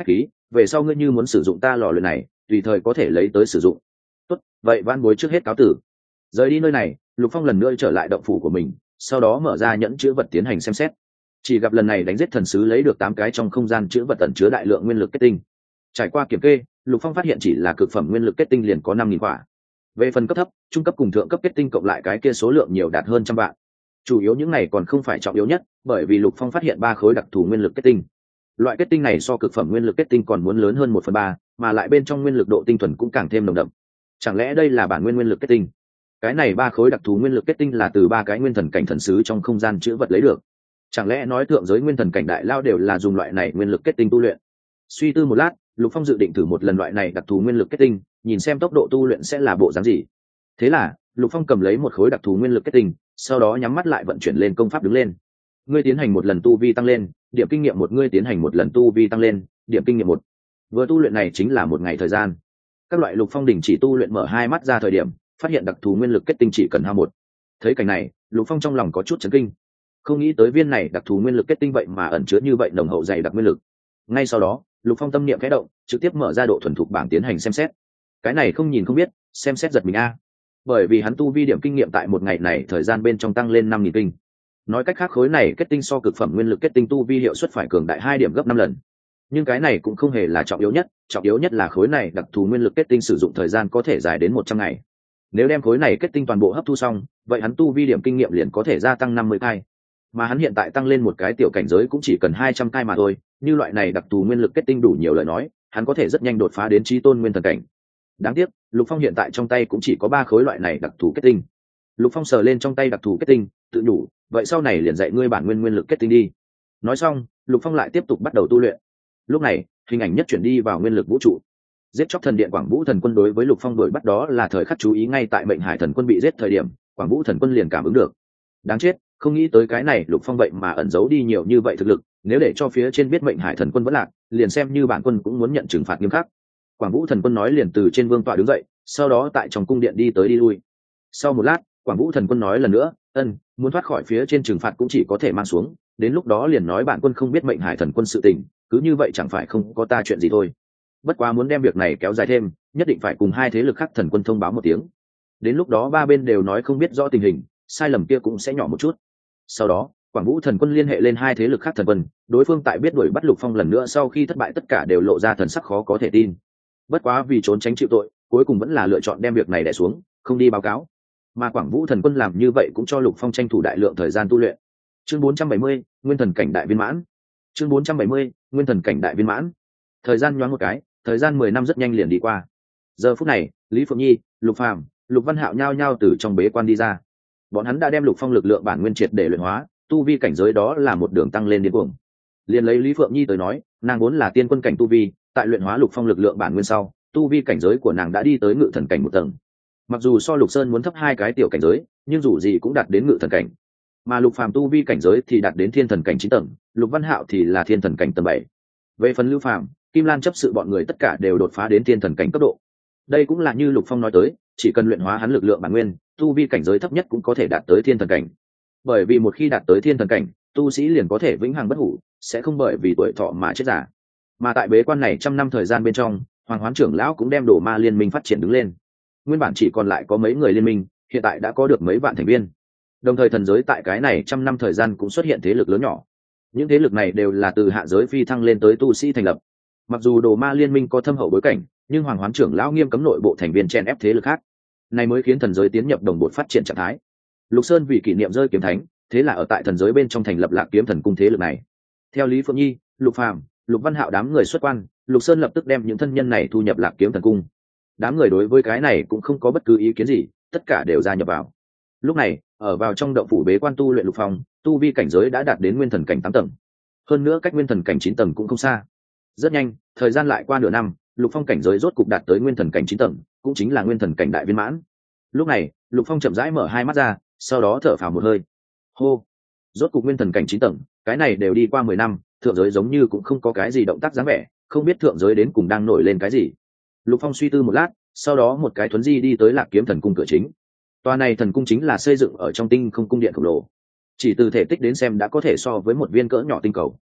về sau ngươi như muốn sử dụng ta lò luyện này tùy thời có thể lấy tới sử dụng. Tốt, vậy van bối trước hết cáo tử. Rời đi nơi này, Lục Phong lần nữa trở lại động phủ của mình, sau đó mở ra nhẫn chứa vật tiến hành xem xét. Chỉ gặp lần này đánh giết thần sứ lấy được 8 cái trong không gian chứa vật ẩn chứa đại lượng nguyên lực kết tinh. Trải qua kiểm kê, Lục Phong phát hiện chỉ là cực phẩm nguyên lực kết tinh liền có 5.000 quả. Về phần cấp thấp, trung cấp cùng thượng cấp kết tinh cộng lại cái kia số lượng nhiều đạt hơn trăm vạn. Chủ yếu những này còn không phải trọng yếu nhất, bởi vì Lục Phong phát hiện 3 khối đặc thù nguyên lực kết tinh. Loại kết tinh này so cực phẩm nguyên lực kết tinh còn muốn lớn hơn 1/3, mà lại bên trong nguyên lực độ tinh thuần cũng càng thêm nồng đậm. Chẳng lẽ đây là bản nguyên lực kết tinh? Cái này 3 khối đặc thù nguyên lực kết tinh là từ 3 cái nguyên thần cảnh thần sứ trong không gian chứa vật lấy được. Chẳng lẽ nói thượng giới nguyên thần cảnh đại lao đều là dùng loại này nguyên lực kết tinh tu luyện? Suy tư một lát, Lục Phong dự định thử một lần loại này đặc thù nguyên lực kết tinh, nhìn xem tốc độ tu luyện sẽ là bộ dáng gì. Thế là, Lục Phong cầm lấy một khối đặc thù nguyên lực kết tinh, sau đó nhắm mắt lại vận chuyển lên công pháp đứng lên. Ngươi tiến hành một lần tu vi tăng lên, điểm kinh nghiệm 1, ngươi tiến hành một lần tu vi tăng lên, điểm kinh nghiệm 1. Vừa tu luyện này chính là 1 ngày thời gian. Các loại Lục Phong đình chỉ tu luyện mở hai mắt ra thời điểm, phát hiện đặc thù nguyên lực kết tinh chỉ cần hao 1. Thấy cảnh này, Lục Phong trong lòng có chút chấn kinh. Không nghĩ tới viên này đặc thù nguyên lực kết tinh vậy mà ẩn chứa như vậy nồng hậu dày đặc nguyên lực. Ngay sau đó, Lục Phong tâm niệm khẽ động, trực tiếp mở ra độ thuần thục bảng tiến hành xem xét. Cái này không nhìn không biết, xem xét giật mình a. Bởi vì hắn tu vi điểm kinh nghiệm tại 1 ngày này thời gian bên trong tăng lên 5.000 kinh. Nói cách khác khối này kết tinh so cực phẩm nguyên lực kết tinh tu vi hiệu suất phải cường đại 2 điểm gấp 5 lần. Nhưng cái này cũng không hề là trọng yếu nhất là khối này đặc thù nguyên lực kết tinh sử dụng thời gian có thể dài đến 100 ngày. Nếu đem khối này kết tinh toàn bộ hấp thu xong, vậy hắn tu vi điểm kinh nghiệm liền có thể gia tăng 50 cái. Mà hắn hiện tại tăng lên một cái tiểu cảnh giới cũng chỉ cần 200 cái mà thôi, như loại này đặc thù nguyên lực kết tinh đủ nhiều lời nói, hắn có thể rất nhanh đột phá đến chí tôn nguyên thần cảnh. Đáng tiếc, Lục Phong hiện tại trong tay cũng chỉ có 3 khối loại này đặc thù kết tinh. Lục Phong sờ lên trong tay đặc thù kết tinh, tự nhủ, vậy sau này liền dạy ngươi bản nguyên lực kết tinh đi. Nói xong, Lục Phong lại tiếp tục bắt đầu tu luyện. Lúc này, hình ảnh nhất chuyển đi vào nguyên lực vũ trụ. Giết chóc thần điện Quảng Vũ thần quân đối với Lục Phong đuổi bắt đó là thời khắc chú ý ngay tại Mệnh Hải thần quân bị giết thời điểm, Quảng Vũ thần quân liền cảm ứng được. Đáng chết, không nghĩ tới cái này Lục Phong vậy mà ẩn giấu đi nhiều như vậy thực lực, nếu để cho phía trên biết Mệnh Hải thần quân vẫn lạc, liền xem như bản quân cũng muốn nhận trừng phạt nghiêm khắc. Quảng Vũ thần quân nói liền từ trên vương tọa đứng dậy, sau đó tại trong cung điện đi tới đi lui. Sau một lát, Quảng Vũ thần quân nói lần nữa, muốn thoát khỏi phía trên trừng phạt cũng chỉ có thể mang xuống, đến lúc đó liền nói bản quân không biết Mệnh Hải thần quân sự tình, cứ như vậy chẳng phải không có ta chuyện gì thôi. Bất quá muốn đem việc này kéo dài thêm, nhất định phải cùng 2 thế lực khác thần quân thông báo một tiếng. Đến lúc đó 3 bên đều nói không biết rõ tình hình, sai lầm kia cũng sẽ nhỏ một chút. Sau đó, Quảng Vũ thần quân liên hệ lên 2 thế lực khác thần quân, đối phương tại biết đuổi bắt Lục Phong lần nữa sau khi thất bại tất cả đều lộ ra thần sắc khó có thể tin. Bất quá vì trốn tránh chịu tội, cuối cùng vẫn là lựa chọn đem việc này đè xuống, không đi báo cáo. Mà Quảng Vũ thần quân làm như vậy cũng cho Lục Phong tranh thủ đại lượng thời gian tu luyện. Chương 470, Nguyên thần cảnh đại viên mãn. Chương 470, Nguyên thần cảnh đại viên mãn. Thời gian nhoáng một cái, thời gian 10 năm rất nhanh liền đi qua. Giờ phút này, Lý Phượng Nhi, Lục Phàm, Lục Văn Hạo nhao nhao từ trong bế quan đi ra. Bọn hắn đã đem Lục Phong lực lượng bản nguyên triệt để luyện hóa, tu vi cảnh giới đó là một đường tăng lên điên cuồng. Liền lấy Lý Phượng Nhi tới nói, nàng vốn là tiên quân cảnh tu vi, tại luyện hóa Lục Phong lực lượng bản nguyên sau, tu vi cảnh giới của nàng đã đi tới ngự thần cảnh 1 tầng. Mặc dù so Lục Sơn muốn thấp 2 cái tiểu cảnh giới, nhưng dù gì cũng đạt đến ngự thần cảnh. Mà Lục Phàm tu vi cảnh giới thì đạt đến thiên thần cảnh 9 tầng, Lục Văn Hạo thì là thiên thần cảnh tầng 7. Về phần Lưu Phàm, Kim Lan chấp sự bọn người tất cả đều đột phá đến thiên thần cảnh cấp độ. Đây cũng là như Lục Phong nói tới, chỉ cần luyện hóa hắn lực lượng bản nguyên, tu vi cảnh giới thấp nhất cũng có thể đạt tới thiên thần cảnh. Bởi vì một khi đạt tới thiên thần cảnh, tu sĩ liền có thể vĩnh hằng bất hủ, sẽ không bởi vì tuổi thọ mà chết giả. Mà tại bế quan này 100 năm thời gian bên trong, Hoàng Hoán trưởng lão cũng đem Đồ Ma liên minh phát triển đứng lên. Nguyên bản chỉ còn lại có mấy người liên minh, hiện tại đã có được mấy vạn thành viên. Đồng thời thần giới tại cái này 100 năm thời gian cũng xuất hiện thế lực lớn nhỏ. Những thế lực này đều là từ hạ giới phi thăng lên tới tu sĩ thành lập. Mặc dù Đồ Ma liên minh có thâm hậu bối cảnh, nhưng Hoàng Hoán trưởng lão nghiêm cấm nội bộ thành viên chen ép thế lực khác. Này mới khiến thần giới tiến nhập đồng bộ phát triển trạng thái. Lục Sơn vì kỷ niệm rơi kiếm thánh, thế là ở tại thần giới bên trong thành lập Lạc Kiếm Thần cung thế lực này. Theo Lý Phượng Nhi, Lục Phàm, Lục Văn Hạo đám người xuất quan, Lục Sơn lập tức đem những thân nhân này thu nhập Lạc Kiếm Thần cung. Đám người đối với cái này cũng không có bất cứ ý kiến gì, tất cả đều gia nhập vào. Lúc này, ở vào trong động phủ bế quan tu luyện Lục Phong, tu vi cảnh giới đã đạt đến nguyên thần cảnh 8 tầng. Hơn nữa cách nguyên thần cảnh 9 tầng cũng không xa. Rất nhanh, thời gian lại qua nửa năm, Lục Phong cảnh giới rốt cục đạt tới nguyên thần cảnh 9 tầng, cũng chính là nguyên thần cảnh đại viên mãn. Lúc này, Lục Phong chậm rãi mở hai mắt ra, sau đó thở phào một hơi. Hô, rốt cục nguyên thần cảnh 9 tầng, cái này đều đi qua 10 năm, thượng giới giống như cũng không có cái gì động tác dáng vẻ, không biết thượng giới đến cùng đang nổi lên cái gì. Lục Phong suy tư một lát, sau đó một cái thuấn di đi tới Lạc Kiếm Thần cung cửa chính. Tòa này thần cung chính là xây dựng ở trong tinh không cung điện khổng lồ, chỉ từ thể tích đến xem đã có thể so với một viên cỡ nhỏ tinh cầu.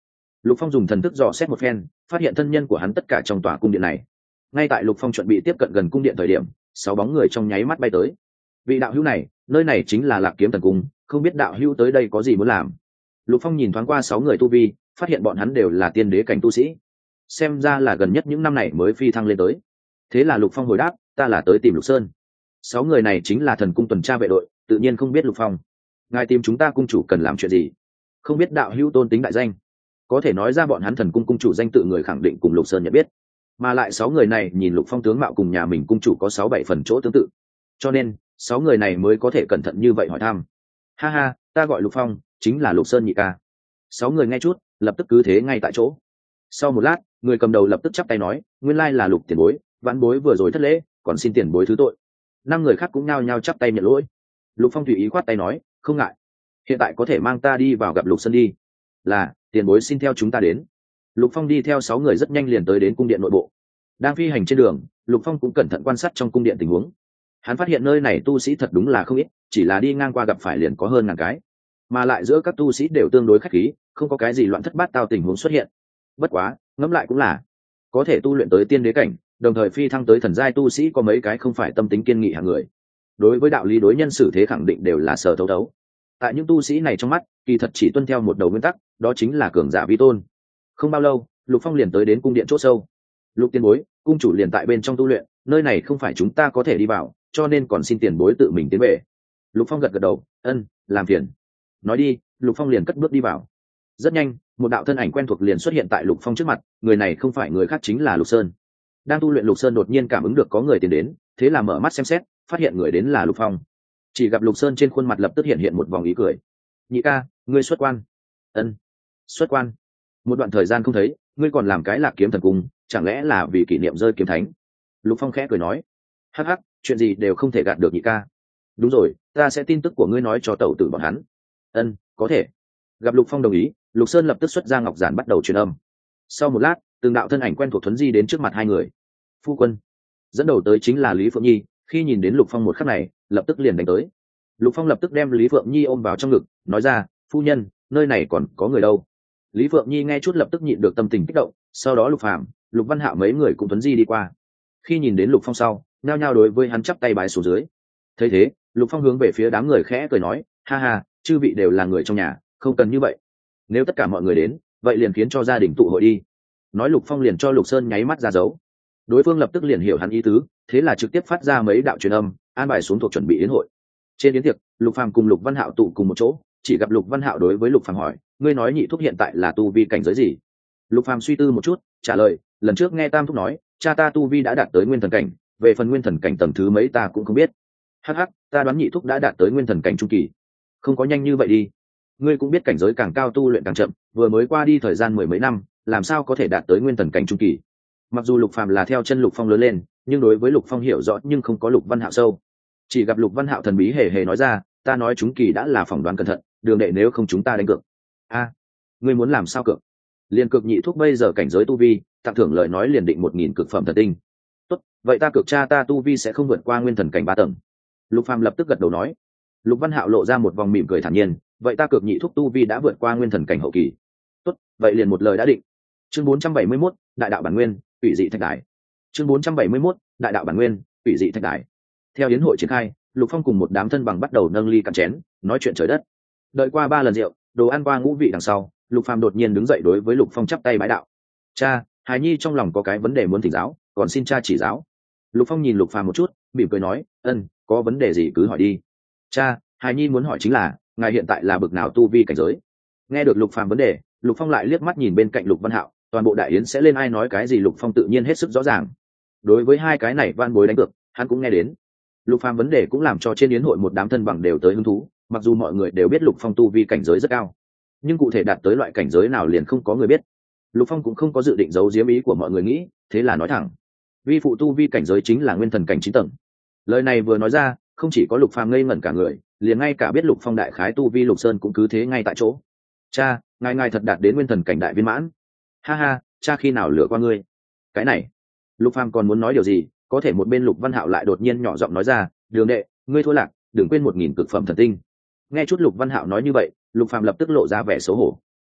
Lục Phong dùng thần thức dò xét một phen, phát hiện thân nhân của hắn tất cả trong tòa cung điện này. Ngay tại Lục Phong chuẩn bị tiếp cận gần cung điện thời điểm, 6 bóng người trong nháy mắt bay tới. Vị đạo hữu này, nơi này chính là Lạc Kiếm Thần Cung, không biết đạo hữu tới đây có gì muốn làm. Lục Phong nhìn thoáng qua 6 người tu vi, phát hiện bọn hắn đều là tiên đế cảnh tu sĩ, xem ra là gần nhất những năm này mới phi thăng lên tới. Thế là Lục Phong hồi đáp, ta là tới tìm Lục Sơn. 6 người này chính là thần cung tuần tra vệ đội, tự nhiên không biết Lục Phong. Ngài tìm chúng ta cung chủ cần làm chuyện gì? Không biết đạo hữu tôn tính đại danh. Có thể nói ra bọn hắn thần cung cung chủ danh tự người khẳng định cùng Lục Sơn nhận biết, mà lại 6 người này nhìn Lục Phong tướng mạo cùng nhà mình cung chủ có 6-7 phần chỗ tương tự, cho nên 6 người này mới có thể cẩn thận như vậy hỏi thăm. Ha ha, ta gọi Lục Phong, chính là Lục Sơn nhị ca. 6 người nghe chút, lập tức cứ thế ngay tại chỗ. Sau một lát, người cầm đầu lập tức chắp tay nói, nguyên lai là Lục tiền bối, vãn bối vừa rồi thất lễ, còn xin tiền bối thứ tội. 5 người khác cũng nhao nhao chắp tay nhận lỗi. Lục Phong tùy ý khoát tay nói, không ngại, hiện tại có thể mang ta đi vào gặp Lục Sơn đi. Là, tiền bối xin theo chúng ta đến. Lục Phong đi theo 6 người rất nhanh liền tới đến cung điện nội bộ. Đang phi hành trên đường, Lục Phong cũng cẩn thận quan sát trong cung điện tình huống. Hắn phát hiện nơi này tu sĩ thật đúng là không ít, chỉ là đi ngang qua gặp phải liền có hơn ngàn cái, mà lại giữa các tu sĩ đều tương đối khách khí, không có cái gì loạn thất bát tao tình huống xuất hiện. Bất quá, ngẫm lại cũng là, có thể tu luyện tới tiên đế cảnh, đồng thời phi thăng tới thần giai tu sĩ có mấy cái không phải tâm tính kiên nghị hạng người. Đối với đạo lý đối nhân xử thế khẳng định đều là sở thấu thấu. Tại những tu sĩ này trong mắt, kỳ thật chỉ tuân theo một đầu nguyên tắc, đó chính là cường giả vi tôn. Không bao lâu, Lục Phong liền tới đến cung điện chỗ sâu. Lục tiền bối, cung chủ liền tại bên trong tu luyện, nơi này không phải chúng ta có thể đi vào, cho nên còn xin tiền bối tự mình tiến về. Lục Phong gật gật đầu, ân, làm phiền. Nói đi, Lục Phong liền cất bước đi vào. Rất nhanh, một đạo thân ảnh quen thuộc liền xuất hiện tại Lục Phong trước mặt, người này không phải người khác chính là Lục Sơn. Đang tu luyện Lục Sơn đột nhiên cảm ứng được có người tiến đến, thế là mở mắt xem xét, phát hiện người đến là Lục Phong. Chỉ gặp Lục Sơn trên khuôn mặt lập tức hiện hiện một vòng ý cười. Nhị ca, ngươi xuất quan. Ân, xuất quan. Một đoạn thời gian không thấy, ngươi còn làm cái Lạc Kiếm Thần Cung, chẳng lẽ là vì kỷ niệm rơi kiếm thánh? Lục Phong khẽ cười nói, hắc hắc, chuyện gì đều không thể gạt được nhị ca. Đúng rồi, ta sẽ tin tức của ngươi nói cho tẩu tử bọn hắn. Ân, có thể. Gặp Lục Phong đồng ý, Lục Sơn lập tức xuất ra ngọc giản bắt đầu truyền âm. Sau một lát, từng đạo thân ảnh quen thuộc thuấn di đến trước mặt hai người. Phu quân. Dẫn đầu tới chính là Lý Phượng Nhi, khi nhìn đến Lục Phong một khắc này, lập tức liền đánh tới. Lục Phong lập tức đem Lý Phượng Nhi ôm vào trong ngực, nói ra, phu nhân, nơi này còn có người đâu. Lý Phượng Nhi nghe chút lập tức nhịn được tâm tình kích động, sau đó Lục Phàm, Lục Văn Hạo mấy người cũng thuấn di đi qua. Khi nhìn đến Lục Phong sau, nhao nhao đối với hắn chắp tay bái xuống dưới. Thấy thế, Lục Phong hướng về phía đám người khẽ cười nói, ha ha, chư vị đều là người trong nhà, không cần như vậy. Nếu tất cả mọi người đến, vậy liền khiến cho gia đình tụ hội đi. Nói Lục Phong liền cho Lục Sơn nháy mắt ra dấu. Đối phương lập tức liền hiểu hắn ý tứ, thế là trực tiếp phát ra mấy đạo truyền âm, an bài xuống thuộc chuẩn bị yến hội. Trên yến tiệc, Lục Phàm cùng Lục Văn Hạo tụ cùng một chỗ, chỉ gặp Lục Văn Hạo đối với Lục Phàm hỏi, ngươi nói nhị thúc hiện tại là tu vi cảnh giới gì? Lục Phàm suy tư một chút, trả lời, lần trước nghe Tam thúc nói, cha ta tu vi đã đạt tới nguyên thần cảnh, về phần nguyên thần cảnh tầng thứ mấy ta cũng không biết. Hắc hắc, ta đoán nhị thúc đã đạt tới nguyên thần cảnh trung kỳ. Không có nhanh như vậy đi. Ngươi cũng biết cảnh giới càng cao tu luyện càng chậm, vừa mới qua đi thời gian 10 mấy năm, làm sao có thể đạt tới nguyên thần cảnh trung kỳ? Mặc dù Lục Phàm là theo chân Lục Phong lớn lên, nhưng đối với Lục Phong hiểu rõ nhưng không có Lục Văn Hạo sâu. Chỉ gặp Lục Văn Hạo thần bí hề hề nói ra, ta nói chúng kỳ đã là phỏng đoán cẩn thận, đường đệ nếu không chúng ta đánh cược. A, ngươi muốn làm sao cược? Liên cực nhị thuốc bây giờ cảnh giới tu vi, tặng thưởng lời nói liền định 1000 cực phẩm thần tinh. Tốt, vậy ta cược cha ta tu vi sẽ không vượt qua nguyên thần cảnh 3 tầng. Lục Phàm lập tức gật đầu nói. Lục Văn Hạo lộ ra một vòng mỉm cười thản nhiên, vậy ta cược nhị thuốc tu vi đã vượt qua nguyên thần cảnh hậu kỳ. Tốt, vậy liền một lời đã định. Chương 471, đại đạo bản nguyên, ủy dị thạch đài. Chương 471, đại đạo bản nguyên, ủy dị thạch đài. Theo yến hội triển khai, Lục Phong cùng một đám thân bằng bắt đầu nâng ly cạn chén, nói chuyện trời đất. Đợi qua 3 lần rượu, đồ ăn qua ngũ vị đằng sau, Lục Phàm đột nhiên đứng dậy đối với Lục Phong chắp tay bái đạo. Cha, hài nhi trong lòng có cái vấn đề muốn thỉnh giáo, còn xin cha chỉ giáo. Lục Phong nhìn Lục Phàm một chút, mỉm cười nói, ân, có vấn đề gì cứ hỏi đi. Cha, hài nhi muốn hỏi chính là, ngài hiện tại là bậc nào tu vi cảnh giới? Nghe được Lục Phàm vấn đề, Lục Phong lại liếc mắt nhìn bên cạnh Lục Văn Hạo, toàn bộ đại yến sẽ lên ai nói cái gì Lục Phong tự nhiên hết sức rõ ràng. Đối với hai cái này van bối đánh cược, hắn cũng nghe đến. Lục Phàm vấn đề cũng làm cho trên yến hội một đám thân bằng đều tới hứng thú, mặc dù mọi người đều biết Lục Phong tu vi cảnh giới rất cao, nhưng cụ thể đạt tới loại cảnh giới nào liền không có người biết. Lục Phong cũng không có dự định giấu giếm ý của mọi người nghĩ, thế là nói thẳng, vi phụ tu vi cảnh giới chính là nguyên thần cảnh 9 tầng. Lời này vừa nói ra, không chỉ có Lục Phàm ngây ngẩn cả người, liền ngay cả biết Lục Phong đại khái tu vi Lục Sơn cũng cứ thế ngay tại chỗ. Cha, ngài thật đạt đến nguyên thần cảnh đại viên mãn. Ha ha, cha khi nào lừa qua ngươi? Cái này, Lục Phàm còn muốn nói điều gì, có thể một bên Lục Văn Hạo lại đột nhiên nhỏ giọng nói ra, đường đệ, ngươi thua lạc, đừng quên 1000 cực phẩm thần tinh. Nghe chút Lục Văn Hạo nói như vậy, Lục Phàm lập tức lộ ra vẻ xấu hổ.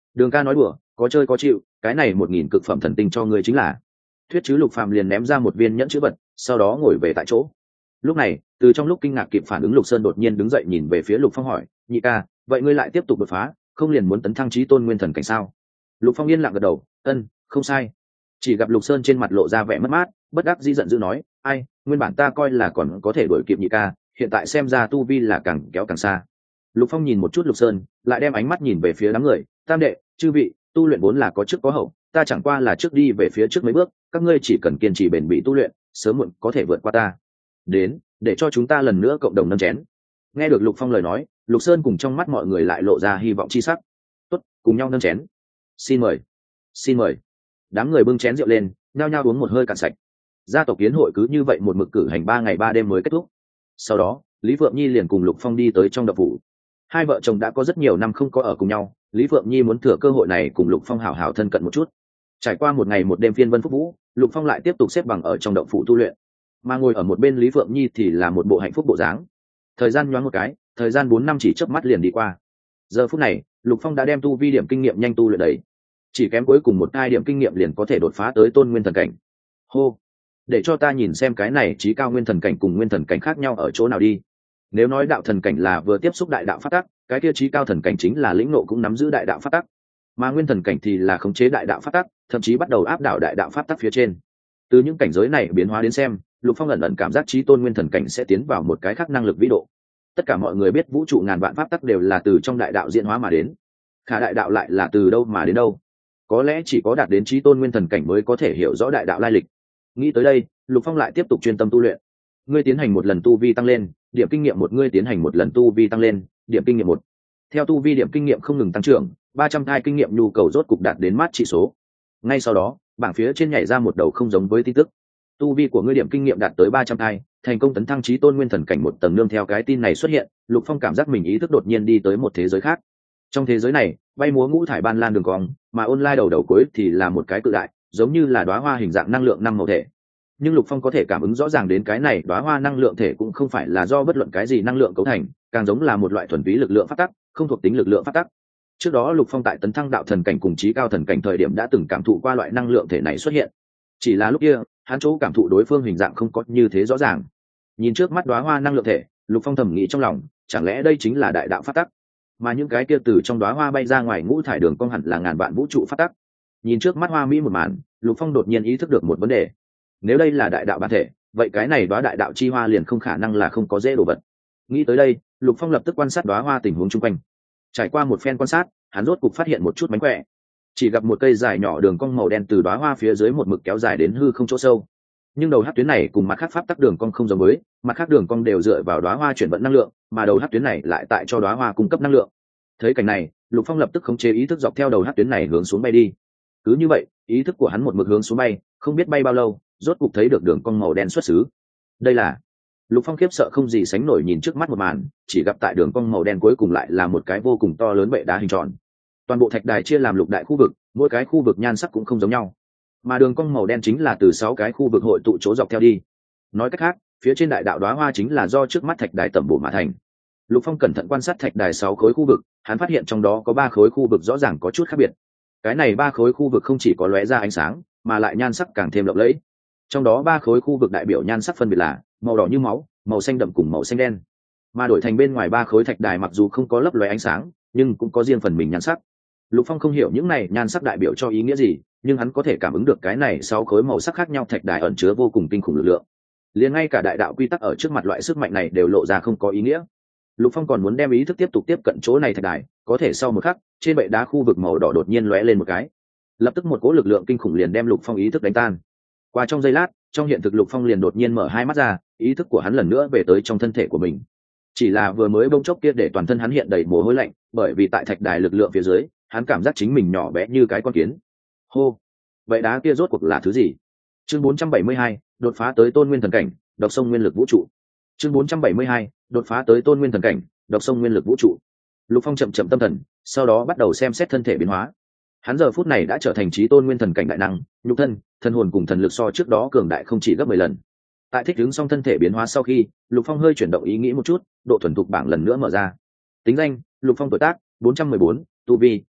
Đường ca nói đùa, có chơi có chịu, cái này 1000 cực phẩm thần tinh cho ngươi chính là. Thuyết chứ Lục Phàm liền ném ra một viên nhẫn chữ vật, sau đó ngồi về tại chỗ. Lúc này, từ trong lúc kinh ngạc kịp phản ứng Lục Sơn đột nhiên đứng dậy nhìn về phía Lục Phong hỏi, nhị ca, vậy ngươi lại tiếp tục đột phá, không liền muốn tấn thăng chí tôn nguyên thần cảnh sao? Lục Phong yên lặng gật đầu, ân, không sai. Chỉ gặp Lục Sơn trên mặt lộ ra vẻ mất mát, bất đắc dĩ giận dữ nói, ai, nguyên bản ta coi là còn có thể đuổi kịp nhị ca, hiện tại xem ra tu vi là càng kéo càng xa. Lục Phong nhìn một chút Lục Sơn, lại đem ánh mắt nhìn về phía đám người, tam đệ, chư vị, tu luyện vốn là có trước có hậu, ta chẳng qua là trước đi về phía trước mấy bước, các ngươi chỉ cần kiên trì bền bỉ tu luyện, sớm muộn có thể vượt qua ta. Đến, để cho chúng ta lần nữa cộng đồng nâng chén. Nghe được Lục Phong lời nói, Lục Sơn cùng trong mắt mọi người lại lộ ra hy vọng chi sắc. Tốt, cùng nhau nâng chén. Xin mời, xin mời. Đám người bưng chén rượu lên, nhao nhao uống một hơi cạn sạch. Gia tộc kiến hội cứ như vậy một mực cử hành 3 ngày 3 đêm mới kết thúc. Sau đó, Lý Phượng Nhi liền cùng Lục Phong đi tới trong động phủ. Hai vợ chồng đã có rất nhiều năm không có ở cùng nhau, Lý Phượng Nhi muốn thừa cơ hội này cùng Lục Phong hảo hảo thân cận một chút. Trải qua một ngày một đêm phiên vân phúc vũ, Lục Phong lại tiếp tục xếp bằng ở trong động phủ tu luyện, mà ngồi ở một bên Lý Phượng Nhi thì là một bộ hạnh phúc bộ dáng. Thời gian nhoáng một cái, thời gian 4 năm chỉ chớp mắt liền đi qua. Giờ phút này, Lục Phong đã đem tu vi điểm kinh nghiệm nhanh tu luyện đầy, chỉ kém cuối cùng 1-2 điểm kinh nghiệm liền có thể đột phá tới tôn nguyên thần cảnh. Hô, để cho ta nhìn xem cái này chí cao nguyên thần cảnh cùng nguyên thần cảnh khác nhau ở chỗ nào đi. Nếu nói đạo thần cảnh là vừa tiếp xúc đại đạo pháp tắc, cái kia chí cao thần cảnh chính là lĩnh ngộ cũng nắm giữ đại đạo pháp tắc, mà nguyên thần cảnh thì là khống chế đại đạo pháp tắc, thậm chí bắt đầu áp đảo đại đạo pháp tắc phía trên. Từ những cảnh giới này biến hóa đến xem, Lục Phong ẩn ẩn cảm giác chí tôn nguyên thần cảnh sẽ tiến vào một cái khác năng lực vĩ độ. Tất cả mọi người biết vũ trụ ngàn vạn pháp tắc đều là từ trong đại đạo diễn hóa mà đến, khả đại đạo lại là từ đâu mà đến đâu? Có lẽ chỉ có đạt đến chí tôn nguyên thần cảnh mới có thể hiểu rõ đại đạo lai lịch. Nghĩ tới đây, Lục Phong lại tiếp tục chuyên tâm tu luyện. Ngươi tiến hành một lần tu vi tăng lên, điểm kinh nghiệm 1, ngươi tiến hành một lần tu vi tăng lên, điểm kinh nghiệm 1. Theo tu vi điểm kinh nghiệm không ngừng tăng trưởng, 300 thai kinh nghiệm nhu cầu rốt cục đạt đến mát trị số. Ngay sau đó, bảng phía trên nhảy ra một đầu không giống với tin tức. Tu vi của ngươi điểm kinh nghiệm đạt tới 300 thai, thành công tấn thăng chí tôn nguyên thần cảnh một tầng. Nương theo cái tin này xuất hiện, Lục Phong cảm giác mình ý thức đột nhiên đi tới một thế giới khác. Trong thế giới này, bay múa ngũ thải ban lan đường cong, mà online đầu cuối thì là một cái cự đại, giống như là đóa hoa hình dạng năng lượng 5 màu thể. Nhưng Lục Phong có thể cảm ứng rõ ràng đến cái này đóa hoa năng lượng thể cũng không phải là do bất luận cái gì năng lượng cấu thành, càng giống là một loại thuần túy lực lượng phát tắc, không thuộc tính lực lượng phát tắc. Trước đó Lục Phong tại tấn thăng đạo thần cảnh cùng chí cao thần cảnh thời điểm đã từng cảm thụ qua loại năng lượng thể này xuất hiện. Chỉ là lúc kia, hắn chỗ cảm thụ đối phương hình dạng không có như thế rõ ràng. Nhìn trước mắt đóa hoa năng lượng thể, Lục Phong thầm nghĩ trong lòng, chẳng lẽ đây chính là đại đạo phát tắc? Mà những cái kia từ trong đóa hoa bay ra ngoài ngũ thải đường cong hẳn là ngàn vạn vũ trụ phát tắc. Nhìn trước mắt hoa mỹ một màn, Lục Phong đột nhiên ý thức được một vấn đề. Nếu đây là đại đạo bản thể, vậy cái này đóa đại đạo chi hoa liền không khả năng là không có dễ đồ vật. Nghĩ tới đây, Lục Phong lập tức quan sát đóa hoa tình huống chung quanh. Trải qua một phen quan sát, hắn rốt cục phát hiện một chút mánh khỏe. Chỉ gặp một cây dài nhỏ đường cong màu đen từ đóa hoa phía dưới một mực kéo dài đến hư không chỗ sâu. Nhưng đầu hắc tuyến này cùng mặt khác pháp tắc đường cong không giống với, mặt khác đường cong đều dựa vào đóa hoa chuyển vận năng lượng, mà đầu hắc tuyến này lại tại cho đóa hoa cung cấp năng lượng. Thấy cảnh này, Lục Phong lập tức khống chế ý thức dọc theo đầu hắc tuyến này hướng xuống bay đi. Cứ như vậy, ý thức của hắn một mực hướng xuống bay, không biết bay bao lâu, rốt cục thấy được đường cong màu đen xuất xứ. Đây là Lục Phong khiếp sợ không gì sánh nổi nhìn trước mắt một màn, chỉ gặp tại đường cong màu đen cuối cùng lại là một cái vô cùng to lớn bệ đá hình tròn. Toàn bộ thạch đài chia làm lục đại khu vực, mỗi cái khu vực nhan sắc cũng không giống nhau, mà đường cong màu đen chính là từ 6 cái khu vực hội tụ chỗ dọc theo đi. Nói cách khác, phía trên đại đạo đóa hoa chính là do trước mắt thạch đài tẩm bổ mà thành. Lục Phong cẩn thận quan sát thạch đài 6 khối khu vực, hắn phát hiện trong đó có 3 khối khu vực rõ ràng có chút khác biệt. Cái này 3 khối khu vực không chỉ có lóe ra ánh sáng, mà lại nhan sắc càng thêm lộng lẫy. Trong đó 3 khối khu vực đại biểu nhan sắc phân biệt là màu đỏ như máu, màu xanh đậm cùng màu xanh đen. Mà đổi thành bên ngoài 3 khối thạch đài mặc dù không có lấp lóe ánh sáng, nhưng cũng có riêng phần mình nhan sắc. Lục Phong không hiểu những này nhan sắc đại biểu cho ý nghĩa gì, nhưng hắn có thể cảm ứng được cái này 6 khối màu sắc khác nhau thạch đài ẩn chứa vô cùng kinh khủng lực lượng. Liền ngay cả đại đạo quy tắc ở trước mặt loại sức mạnh này đều lộ ra không có ý nghĩa. Lục Phong còn muốn đem ý thức tiếp tục tiếp cận chỗ này thạch đài, có thể sau một khắc, trên bệ đá khu vực màu đỏ đột nhiên lóe lên một cái. Lập tức một cỗ lực lượng kinh khủng liền đem Lục Phong ý thức đánh tan. Qua trong giây lát, trong hiện thực Lục Phong liền đột nhiên mở hai mắt ra, ý thức của hắn lần nữa về tới trong thân thể của mình. Chỉ là vừa mới bỗng chốc kia để toàn thân hắn hiện đầy mồ hôi lạnh, bởi vì tại thạch đài lực lượng phía dưới, hắn cảm giác chính mình nhỏ bé như cái con kiến. Hô, vậy đá kia rốt cuộc là thứ gì? Chương 472, đột phá tới tôn nguyên thần cảnh, đọc sông nguyên lực vũ trụ. Chương 472, đột phá tới tôn nguyên thần cảnh, đọc sông nguyên lực vũ trụ. Lục Phong chậm chậm tâm thần, sau đó bắt đầu xem xét thân thể biến hóa. Hắn giờ phút này đã trở thành chí tôn nguyên thần cảnh đại năng, nhục thân, thần hồn cùng thần lực so trước đó cường đại không chỉ gấp 10 lần. Tại thích ứng xong thân thể biến hóa sau khi, Lục Phong hơi chuyển động ý nghĩ một chút, độ thuần thục bảng lần nữa mở ra. Tính danh: Lục Phong, tuổi tác 414, tu vi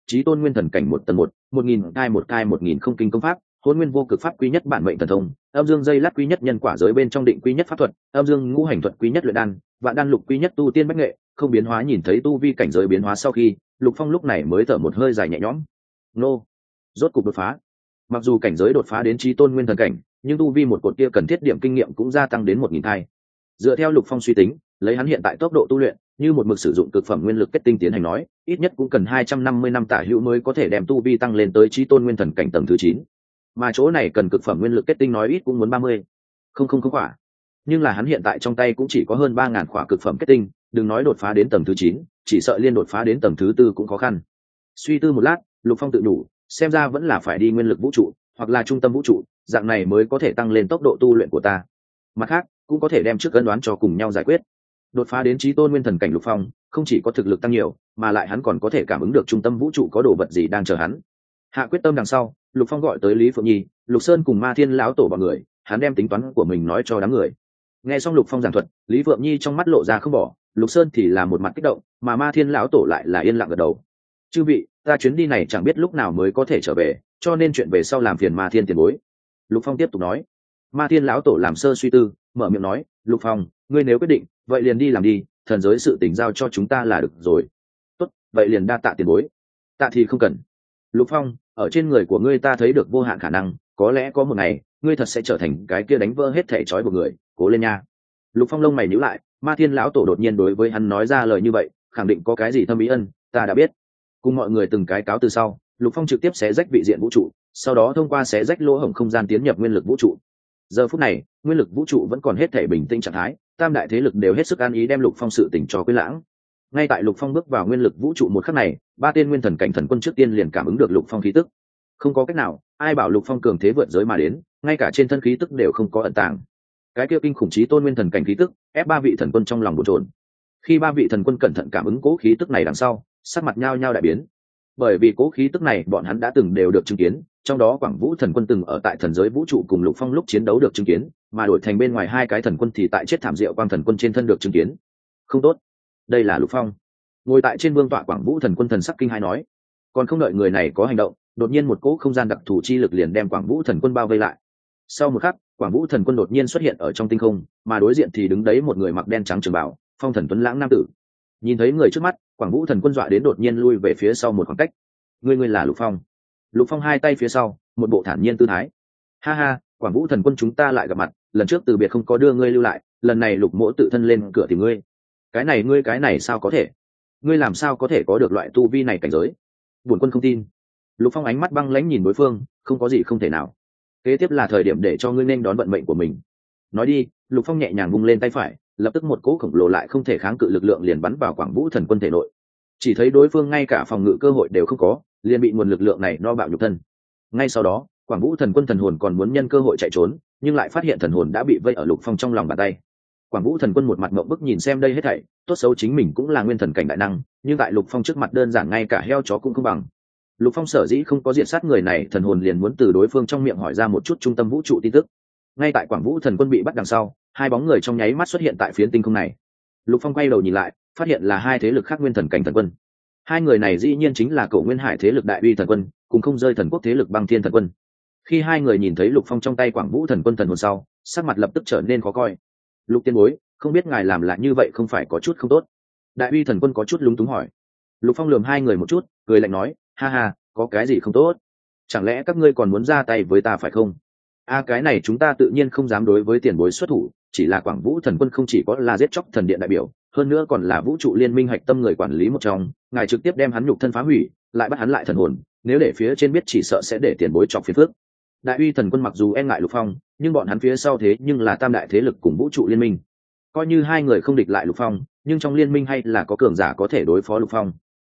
chí tôn nguyên thần cảnh 1 tầng 1000 cai 1 không kinh công pháp, hôn nguyên vô cực pháp quý nhất bản mệnh thần thông, âm dương dây lát quý nhất nhân quả giới bên trong định quý nhất pháp thuật, âm dương ngũ hành thuật quý nhất luyện đan, vạn đan lục quý nhất tu tiên bách nghệ, không biến hóa. Nhìn thấy tu vi cảnh giới biến hóa sau khi, Lục Phong lúc này mới thở một hơi dài nhẹ nhõm. Nô, rốt cục đột phá. Mặc dù cảnh giới đột phá đến chí tôn nguyên thần cảnh, nhưng tu vi một cột kia cần thiết điểm kinh nghiệm cũng gia tăng đến 1000 thai. Dựa theo Lục Phong suy tính, lấy hắn hiện tại tốc độ tu luyện, như một mực sử dụng cực phẩm nguyên lực kết tinh tiến hành nói, ít nhất cũng cần 250 năm tả hữu mới có thể đem tu vi tăng lên tới chí tôn nguyên thần cảnh tầng thứ 9. Mà chỗ này cần cực phẩm nguyên lực kết tinh nói ít cũng muốn 30. Không quả. Nhưng là hắn hiện tại trong tay cũng chỉ có hơn 3000 khỏa cực phẩm kết tinh, đừng nói đột phá đến tầng thứ 9, chỉ sợ liên đột phá đến tầng thứ 4 cũng khó khăn. Suy tư một lát, Lục Phong tự nhủ, xem ra vẫn là phải đi nguyên lực vũ trụ, hoặc là trung tâm vũ trụ, dạng này mới có thể tăng lên tốc độ tu luyện của ta. Mặt khác, cũng có thể đem trước cân đoán cho cùng nhau giải quyết. Đột phá đến chí tôn nguyên thần cảnh Lục Phong, không chỉ có thực lực tăng nhiều, mà lại hắn còn có thể cảm ứng được trung tâm vũ trụ có đồ vật gì đang chờ hắn. Hạ quyết tâm đằng sau, Lục Phong gọi tới Lý Phượng Nhi, Lục Sơn cùng Ma Thiên lão tổ bọn người, hắn đem tính toán của mình nói cho đám người. Nghe xong Lục Phong giảng thuật, Lý Phượng Nhi trong mắt lộ ra không bỏ, Lục Sơn thì là một mặt kích động, mà Ma Thiên lão tổ lại là yên lặng gật đầu. Chư vị, ta chuyến đi này chẳng biết lúc nào mới có thể trở về, cho nên chuyện về sau làm phiền Ma Thiên tiền bối. Lục Phong tiếp tục nói. Ma Thiên lão tổ làm sơ suy tư, mở miệng nói, Lục Phong, ngươi nếu quyết định, vậy liền đi làm đi, thần giới sự tình giao cho chúng ta là được rồi. Tốt, vậy liền đa tạ tiền bối. Tạ thì không cần. Lục Phong, ở trên người của ngươi ta thấy được vô hạn khả năng, có lẽ có một ngày ngươi thật sẽ trở thành cái kia đánh vỡ hết thể trói của người, cố lên nha. Lục Phong lông mày nhíu lại, Ma Thiên lão tổ đột nhiên đối với hắn nói ra lời như vậy, khẳng định có cái gì thâm ý ân, ta đã biết. Cùng mọi người từng cái cáo từ sau, Lục Phong trực tiếp xé rách vị diện vũ trụ, sau đó thông qua xé rách lỗ hổng không gian tiến nhập nguyên lực vũ trụ. Giờ phút này, nguyên lực vũ trụ vẫn còn hết thể bình tĩnh trạng thái, tam đại thế lực đều hết sức an ý đem Lục Phong sự tình cho quên lãng. Ngay tại Lục Phong bước vào nguyên lực vũ trụ một khắc này, ba tên nguyên thần cảnh thần quân trước tiên liền cảm ứng được Lục Phong khí tức. Không có cách nào, ai bảo Lục Phong cường thế vượt giới mà đến, ngay cả trên thân khí tức đều không có ẩn tàng. Cái kia kinh khủng chí tôn nguyên thần cảnh khí tức, ép ba vị thần quân trong lòng bồn chồn. Khi ba vị thần quân cẩn thận cảm ứng cố khí tức này đằng sau, sắc mặt nhao nhao đại biến. Bởi vì cố khí tức này bọn hắn đã từng đều được chứng kiến, trong đó Quảng Vũ thần quân từng ở tại thần giới vũ trụ cùng Lục Phong lúc chiến đấu được chứng kiến, mà đổi thành bên ngoài hai cái thần quân thì tại chết thảm Diệu Quang thần quân trên thân được chứng kiến. Không tốt, đây là Lục Phong. Ngồi tại trên vương tọa Quảng Vũ thần quân thần sắc kinh hai nói, còn không đợi người này có hành động, đột nhiên một cỗ không gian đặc thù chi lực liền đem Quảng Vũ thần quân bao vây lại. Sau một khắc, Quảng Vũ thần quân đột nhiên xuất hiện ở trong tinh không, mà đối diện thì đứng đấy một người mặc đen trắng trường bào, phong thần tuấn lãng nam tử. Nhìn thấy người trước mắt, Quảng Vũ thần quân dọa đến đột nhiên lui về phía sau một khoảng cách. Ngươi là Lục Phong. Lục Phong hai tay phía sau, một bộ thản nhiên tư thái. Ha ha, Quảng Vũ thần quân chúng ta lại gặp mặt, lần trước từ biệt không có đưa ngươi lưu lại, lần này Lục mỗ tự thân lên cửa tìm ngươi. Cái này sao có thể? Ngươi làm sao có thể có được loại tu vi này cảnh giới? Bổn quân không tin. Lục Phong ánh mắt băng lãnh nhìn đối phương, không có gì không thể nào. Kế tiếp là thời điểm để cho ngươi nên đón vận mệnh của mình. Nói đi, Lục Phong nhẹ nhàng vung lên tay phải, lập tức một cỗ khổng lồ lại không thể kháng cự lực lượng liền bắn vào Quảng Vũ thần quân thể nội. Chỉ thấy đối phương ngay cả phòng ngự cơ hội đều không có, liền bị nguồn lực lượng này no bạo nhục thân. Ngay sau đó, Quảng Vũ thần quân thần hồn còn muốn nhân cơ hội chạy trốn, nhưng lại phát hiện thần hồn đã bị vây ở Lục Phong trong lòng bàn tay. Quảng Vũ thần quân một mặt ngậm bức nhìn xem đây hết thảy, tốt xấu chính mình cũng là nguyên thần cảnh đại năng, nhưng tại Lục Phong trước mặt đơn giản ngay cả heo chó cũng không bằng. Lục Phong sở dĩ không có diện sát người này, thần hồn liền muốn từ đối phương trong miệng hỏi ra một chút trung tâm vũ trụ tin tức. Ngay tại Quảng Vũ thần quân bị bắt đằng sau, hai bóng người trong nháy mắt xuất hiện tại phiến tinh không này. Lục Phong quay đầu nhìn lại, phát hiện là hai thế lực khác nguyên thần cảnh thần quân. Hai người này dĩ nhiên chính là Cổ Nguyên Hải thế lực Đại Uy thần quân, cùng Không Rơi thần quốc thế lực Băng Thiên thần quân. Khi hai người nhìn thấy Lục Phong trong tay Quảng Vũ thần quân thần hồn sau, sắc mặt lập tức trở nên khó coi. Lục tiên bối, không biết ngài làm lại như vậy không phải có chút không tốt? Đại Uy thần quân có chút lúng túng hỏi. Lục Phong lườm hai người một chút, cười lạnh nói, ha ha, có cái gì không tốt? Chẳng lẽ các ngươi còn muốn ra tay với ta phải không? Cái này chúng ta tự nhiên không dám đối với tiền bối xuất thủ, chỉ là Quảng Vũ thần quân không chỉ có là giết chóc thần điện đại biểu, hơn nữa còn là vũ trụ liên minh hạch tâm người quản lý một trong, ngài trực tiếp đem hắn nhục thân phá hủy, lại bắt hắn lại thần hồn, nếu để phía trên biết chỉ sợ sẽ để tiền bối chọc phiền phức. Đại Uy thần quân mặc dù e ngại Lục Phong, nhưng bọn hắn phía sau thế nhưng là tam đại thế lực cùng vũ trụ liên minh, coi như hai người không địch lại Lục Phong, nhưng trong liên minh hay là có cường giả có thể đối phó Lục Phong.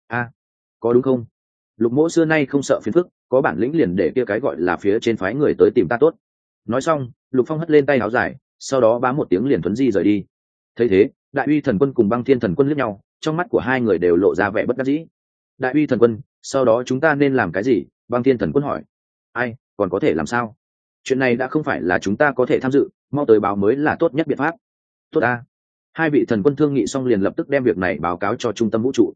Có đúng không? Lục mỗ xưa nay không sợ phiền phức, có bản lĩnh liền để kia cái gọi là phía trên phái người tới tìm ta tốt. Nói xong, Lục Phong hất lên tay áo dài, sau đó bám một tiếng liền thuấn di rời đi. Thấy thế, Đại Uy thần quân cùng Băng Thiên thần quân liếc nhau, trong mắt của hai người đều lộ ra vẻ bất đắc dĩ. Đại Uy thần quân, sau đó chúng ta nên làm cái gì? Băng Thiên thần quân hỏi. Ai, còn có thể làm sao? Chuyện này đã không phải là chúng ta có thể tham dự, mau tới báo mới là tốt nhất biện pháp. Tốt a. Hai vị thần quân thương nghị xong liền lập tức đem việc này báo cáo cho trung tâm vũ trụ.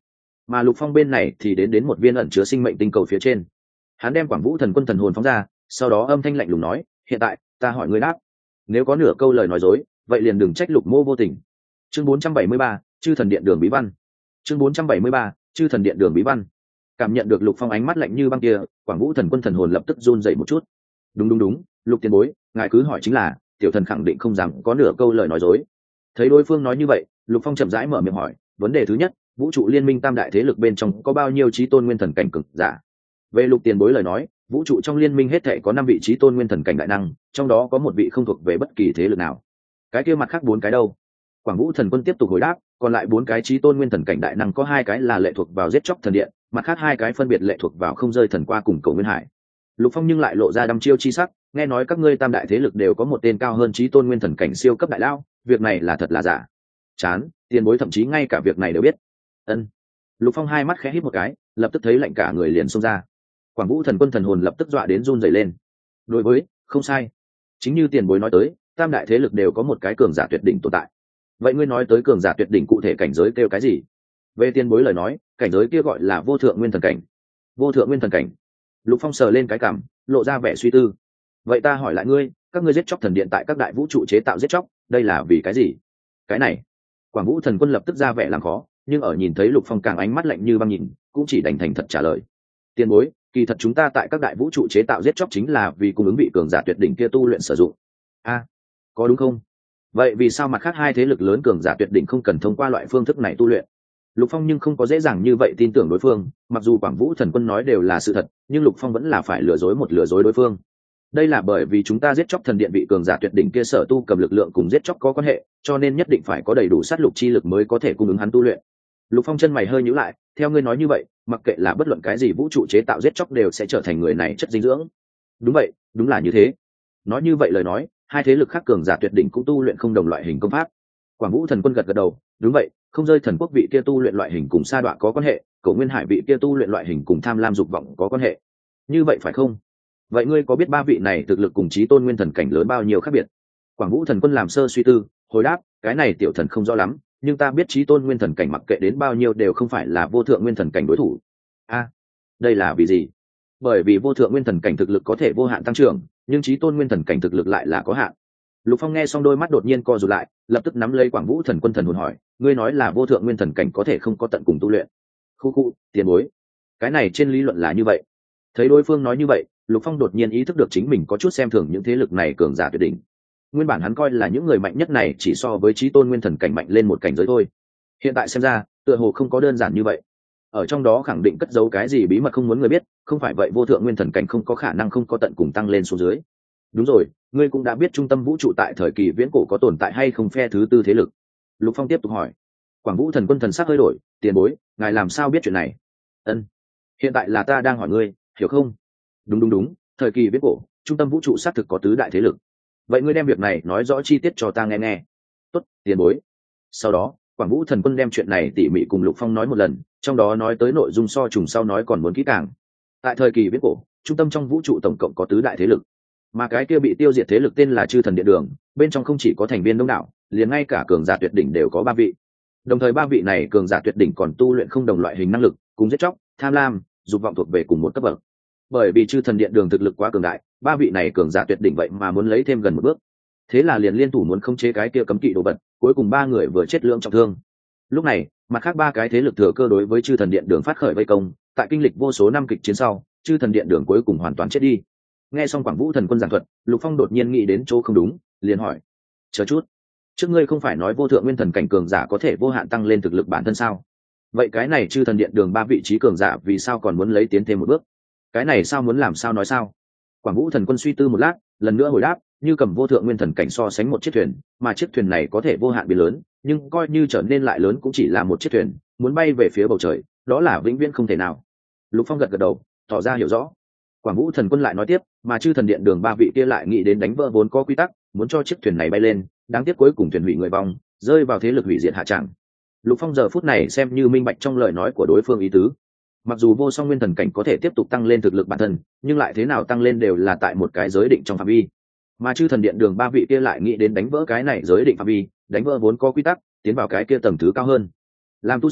mà Lục Phong bên này thì đến một viên ẩn chứa sinh mệnh tinh cầu phía trên. Hắn đem Quảng Vũ Thần Quân thần hồn phóng ra, sau đó âm thanh lạnh lùng nói, hiện tại ta hỏi ngươi đáp, nếu có nửa câu lời nói dối vậy liền đừng trách Lục Mô vô tình. Chương 473, chư thần điện đường bí văn. Chương 473, chư thần điện đường bí văn. Cảm nhận được Lục Phong ánh mắt lạnh như băng kia, Quảng Vũ Thần Quân thần hồn lập tức run rẩy một chút. Đúng, Lục tiền bối, ngài cứ hỏi chính là, tiểu thần khẳng định không dám có nửa câu lời nói dối. Thấy đối phương nói như vậy, Lục Phong chậm rãi mở miệng hỏi, vấn đề thứ nhất, vũ trụ liên minh tam đại thế lực bên trong có bao nhiêu chí tôn nguyên thần cảnh cường giả? Về Lục tiền bối lời nói, vũ trụ trong liên minh hết thảy có 5 vị chí tôn nguyên thần cảnh đại năng, trong đó có một vị không thuộc về bất kỳ thế lực nào. Cái kia mặt khác 4 cái đâu? Quảng Vũ Thần Quân tiếp tục hồi đáp, còn lại 4 cái chí tôn nguyên thần cảnh đại năng có 2 cái là lệ thuộc vào giết chóc thần điện, mặt khác 2 cái phân biệt lệ thuộc vào không rơi thần qua cùng Cổ Nguyên Hải. Lục Phong nhưng lại lộ ra đăm chiêu chi sắc, nghe nói các ngươi tam đại thế lực đều có một tên cao hơn chí tôn nguyên thần cảnh siêu cấp đại lao, việc này là thật là giả? Chán, tiền bối thậm chí ngay cả việc này đều biết. Ân. Lục Phong hai mắt khẽ híp một cái, lập tức thấy lạnh cả người liền xông ra. Quảng Vũ Thần Quân thần hồn lập tức dọa đến run rẩy lên. Đối với, không sai, chính như tiền bối nói tới, tam đại thế lực đều có một cái cường giả tuyệt đỉnh tồn tại. Vậy ngươi nói tới cường giả tuyệt đỉnh cụ thể cảnh giới kêu cái gì? Về tiền bối lời nói, cảnh giới kia gọi là vô thượng nguyên thần cảnh. Vô thượng nguyên thần cảnh. Lục Phong sờ lên cái cằm, lộ ra vẻ suy tư. Vậy ta hỏi lại ngươi, các ngươi giết chóc thần điện tại các đại vũ trụ chế tạo giết chóc, đây là vì cái gì? Cái này, Quảng Vũ Thần Quân lập tức ra vẻ làm khó, nhưng ở nhìn thấy Lục Phong càng ánh mắt lạnh như băng nhìn, cũng chỉ đành thành thật trả lời. Tiền bối, kỳ thật chúng ta tại các đại vũ trụ chế tạo giết chóc chính là vì cung ứng vị cường giả tuyệt đỉnh kia tu luyện sử dụng. A, có đúng không? Vậy vì sao mặt khác 2 thế lực lớn cường giả tuyệt đỉnh không cần thông qua loại phương thức này tu luyện? Lục Phong nhưng không có dễ dàng như vậy tin tưởng đối phương, mặc dù Quảng Vũ Thần Quân nói đều là sự thật, nhưng Lục Phong vẫn là phải lừa dối đối phương. Đây là bởi vì chúng ta giết chóc thần điện vị cường giả tuyệt đỉnh kia sở tu cầm lực lượng cùng giết chóc có quan hệ, cho nên nhất định phải có đầy đủ sát lục chi lực mới có thể cung ứng hắn tu luyện. Lục Phong chân mày hơi nhíu lại, theo ngươi nói như vậy, mặc kệ là bất luận cái gì vũ trụ chế tạo giết chóc đều sẽ trở thành người này chất dinh dưỡng. Đúng vậy, đúng là như thế. Nói như vậy lời nói, 2 thế lực khác cường giả tuyệt đỉnh cũng tu luyện không đồng loại hình công pháp. Quảng Vũ Thần Quân gật gật đầu, đúng vậy, không rơi thần quốc vị kia tu luyện loại hình cùng sa đọa có quan hệ, Cổ Nguyên Hải vị kia tu luyện loại hình cùng tham lam dục vọng có quan hệ. Như vậy phải không? Vậy ngươi có biết 3 vị này thực lực cùng chí tôn nguyên thần cảnh lớn bao nhiêu khác biệt? Quảng Vũ Thần Quân làm sơ suy tư, hồi đáp, cái này tiểu thần không rõ lắm, nhưng ta biết chí tôn nguyên thần cảnh mặc kệ đến bao nhiêu đều không phải là vô thượng nguyên thần cảnh đối thủ. A, đây là vì gì? Bởi vì vô thượng nguyên thần cảnh thực lực có thể vô hạn tăng trưởng, nhưng chí tôn nguyên thần cảnh thực lực lại là có hạn. Lục Phong nghe xong đôi mắt đột nhiên co rụt lại, lập tức nắm lấy Quảng Vũ Thần Quân thần hồn hỏi, ngươi nói là vô thượng nguyên thần cảnh có thể không có tận cùng tu luyện? Khu, tiền bối, cái này trên lý luận là như vậy. Thấy đối phương nói như vậy, Lục Phong đột nhiên ý thức được chính mình có chút xem thường những thế lực này cường giả tuyệt đỉnh. Nguyên bản hắn coi là những người mạnh nhất này chỉ so với chí tôn nguyên thần cảnh mạnh lên một cảnh giới thôi. Hiện tại xem ra, tựa hồ không có đơn giản như vậy. Ở trong đó khẳng định cất giấu cái gì bí mật không muốn người biết, không phải vậy vô thượng nguyên thần cảnh không có khả năng không có tận cùng tăng lên xuống dưới. Đúng rồi, ngươi cũng đã biết trung tâm vũ trụ tại thời kỳ viễn cổ có tồn tại hay không phe thứ tư thế lực? Lục Phong tiếp tục hỏi. Quảng Vũ Thần Quân thần sắc hơi đổi, tiền bối, ngài làm sao biết chuyện này? Ân, hiện tại là ta đang hỏi ngươi, hiểu không? Đúng, thời kỳ viễn cổ, trung tâm vũ trụ xác thực có tứ đại thế lực. Vậy ngươi đem việc này nói rõ chi tiết cho ta nghe. Tốt, tiền bối. Sau đó, Quảng Vũ Thần Quân đem chuyện này tỉ mỉ cùng Lục Phong nói một lần, trong đó nói tới nội dung so trùng sau nói còn muốn kỹ càng. Tại thời kỳ viễn cổ, trung tâm trong vũ trụ tổng cộng có tứ đại thế lực, mà cái kia bị tiêu diệt thế lực tên là Chư Thần Điện Đường, bên trong không chỉ có thành viên đông đảo, liền ngay cả cường giả tuyệt đỉnh đều có 3 vị. Đồng thời 3 vị này cường giả tuyệt đỉnh còn tu luyện không đồng loại hình năng lực, cùng giết chóc, tham lam, dục vọng thuộc về cùng một cấp bậc. Bởi vì Chư Thần Điện Đường thực lực quá cường đại, 3 vị này cường giả tuyệt đỉnh vậy mà muốn lấy thêm gần một bước. Thế là liền liên thủ muốn khống chế cái kia cấm kỵ đồ vật, cuối cùng 3 người vừa chết lưỡng trọng thương. Lúc này, mặt khác 3 cái thế lực thừa cơ đối với Chư Thần Điện Đường phát khởi vây công, tại kinh lịch vô số năm kịch chiến sau, Chư Thần Điện Đường cuối cùng hoàn toàn chết đi. Nghe xong Quảng Vũ Thần Quân giảng thuật, Lục Phong đột nhiên nghĩ đến chỗ không đúng, liền hỏi, chờ chút, trước ngươi không phải nói vô thượng nguyên thần cảnh cường giả có thể vô hạn tăng lên thực lực bản thân sao? Vậy cái này Chư Thần Điện Đường 3 vị trí cường giả vì sao còn muốn lấy tiến thêm một bước? Cái này sao muốn làm sao nói sao? Quảng Vũ Thần Quân suy tư một lát, lần nữa hồi đáp, như cầm vô thượng nguyên thần cảnh so sánh một chiếc thuyền, mà chiếc thuyền này có thể vô hạn biến lớn, nhưng coi như trở nên lại lớn cũng chỉ là một chiếc thuyền, muốn bay về phía bầu trời, đó là vĩnh viễn không thể nào. Lục Phong gật gật đầu, tỏ ra hiểu rõ. Quảng Vũ Thần Quân lại nói tiếp, mà Chư Thần Điện Đường 3 vị kia lại nghĩ đến đánh vỡ vốn có quy tắc, muốn cho chiếc thuyền này bay lên, đáng tiếc cuối cùng thuyền hủy người vong, rơi vào thế lực hủy diệt hạ tràng. Lục Phong giờ phút này xem như minh bạch trong lời nói của đối phương ý tứ. Mặc dù vô song nguyên thần cảnh có thể tiếp tục tăng lên thực lực bản thân, nhưng lại thế nào tăng lên đều là tại một cái giới định trong phạm vi. Mà Chư Thần Điện Đường 3 vị kia lại nghĩ đến đánh vỡ cái này giới định phạm vi, đánh vỡ vốn có quy tắc, tiến vào cái kia tầng thứ cao hơn. Làm tu sĩ,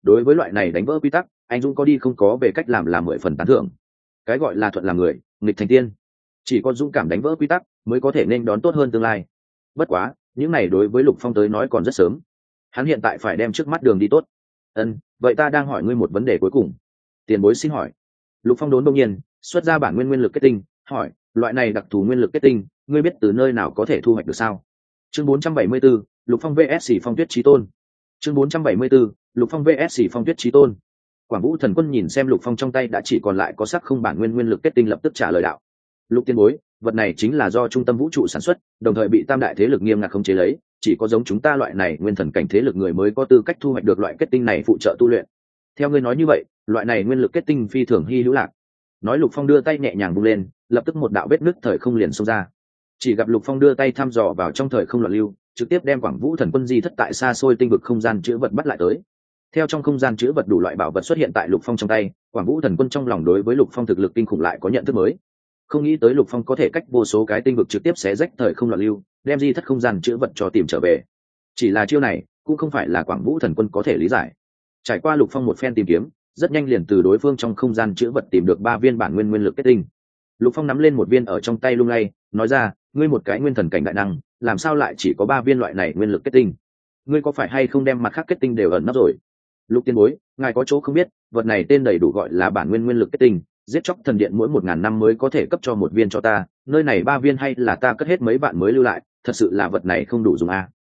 đối với loại này đánh vỡ quy tắc anh dũng có đi không có về cách làm là 10 phần tán thưởng. Cái gọi là thuận làm người nghịch thành tiên, chỉ có dũng cảm đánh vỡ quy tắc mới có thể nên đón tốt hơn tương lai. Bất quá những này đối với Lục Phong tới nói còn rất sớm, hắn hiện tại phải đem trước mắt đường đi tốt. Vậy ta đang hỏi ngươi một vấn đề cuối cùng. Tiền bối xin hỏi. Lục Phong đốn đông nhiên xuất ra bản nguyên nguyên lực kết tinh, hỏi, loại này đặc thù nguyên lực kết tinh ngươi biết từ nơi nào có thể thu hoạch được sao? Chương 474, Lục Phong vs Phong Tuyết Chí Tôn. Chương 474, Lục Phong vs Phong Tuyết Chí Tôn. Quảng Vũ Thần Quân nhìn xem Lục Phong trong tay đã chỉ còn lại có sắc không bản nguyên nguyên lực kết tinh, lập tức trả lời đạo: Lục tiên bối, vật này chính là do trung tâm vũ trụ sản xuất, đồng thời bị tam đại thế lực nghiêm ngặt khống chế lấy, chỉ có giống chúng ta loại này nguyên thần cảnh thế lực người mới có tư cách thu hoạch được loại kết tinh này phụ trợ tu luyện. Theo ngươi nói như vậy, loại này nguyên lực kết tinh phi thường hy hữu lạc. Nói Lục Phong đưa tay nhẹ nhàng vung lên, lập tức một đạo vết nứt thời không liền xông ra. Chỉ gặp Lục Phong đưa tay thăm dò vào trong thời không loạn lưu, trực tiếp đem Quảng Vũ Thần Quân di thất tại xa xôi tinh vực không gian chứa vật bắt lại tới. Theo trong không gian chứa vật đủ loại bảo vật xuất hiện tại Lục Phong trong tay, Quảng Vũ Thần Quân trong lòng đối với Lục Phong thực lực kinh khủng lại có nhận thức mới. Không nghĩ tới Lục Phong có thể cách vô số cái tinh vực trực tiếp xé rách thời không loạn lưu, đem di thất không gian chứa vật cho tìm trở về. Chỉ là chiêu này cũng không phải là Quảng Vũ Thần Quân có thể lý giải. Trải qua Lục Phong một phen tìm kiếm, rất nhanh liền từ đối phương trong không gian chứa vật tìm được 3 viên bản nguyên nguyên lực kết tinh. Lục Phong nắm lên một viên ở trong tay lung lay, nói ra, ngươi một cái nguyên thần cảnh đại năng, làm sao lại chỉ có 3 viên loại này nguyên lực kết tinh? Ngươi có phải hay không đem mặt khác kết tinh đều ẩn nấp rồi? Lục tiên bối, ngài có chỗ không biết, vật này tên đầy đủ gọi là bản nguyên nguyên lực kết tinh, giết chóc thần điện mỗi 1000 năm mới có thể cấp cho một viên cho ta, nơi này 3 viên hay là ta cất hết mấy bạn mới lưu lại, thật sự là vật này không đủ dùng à?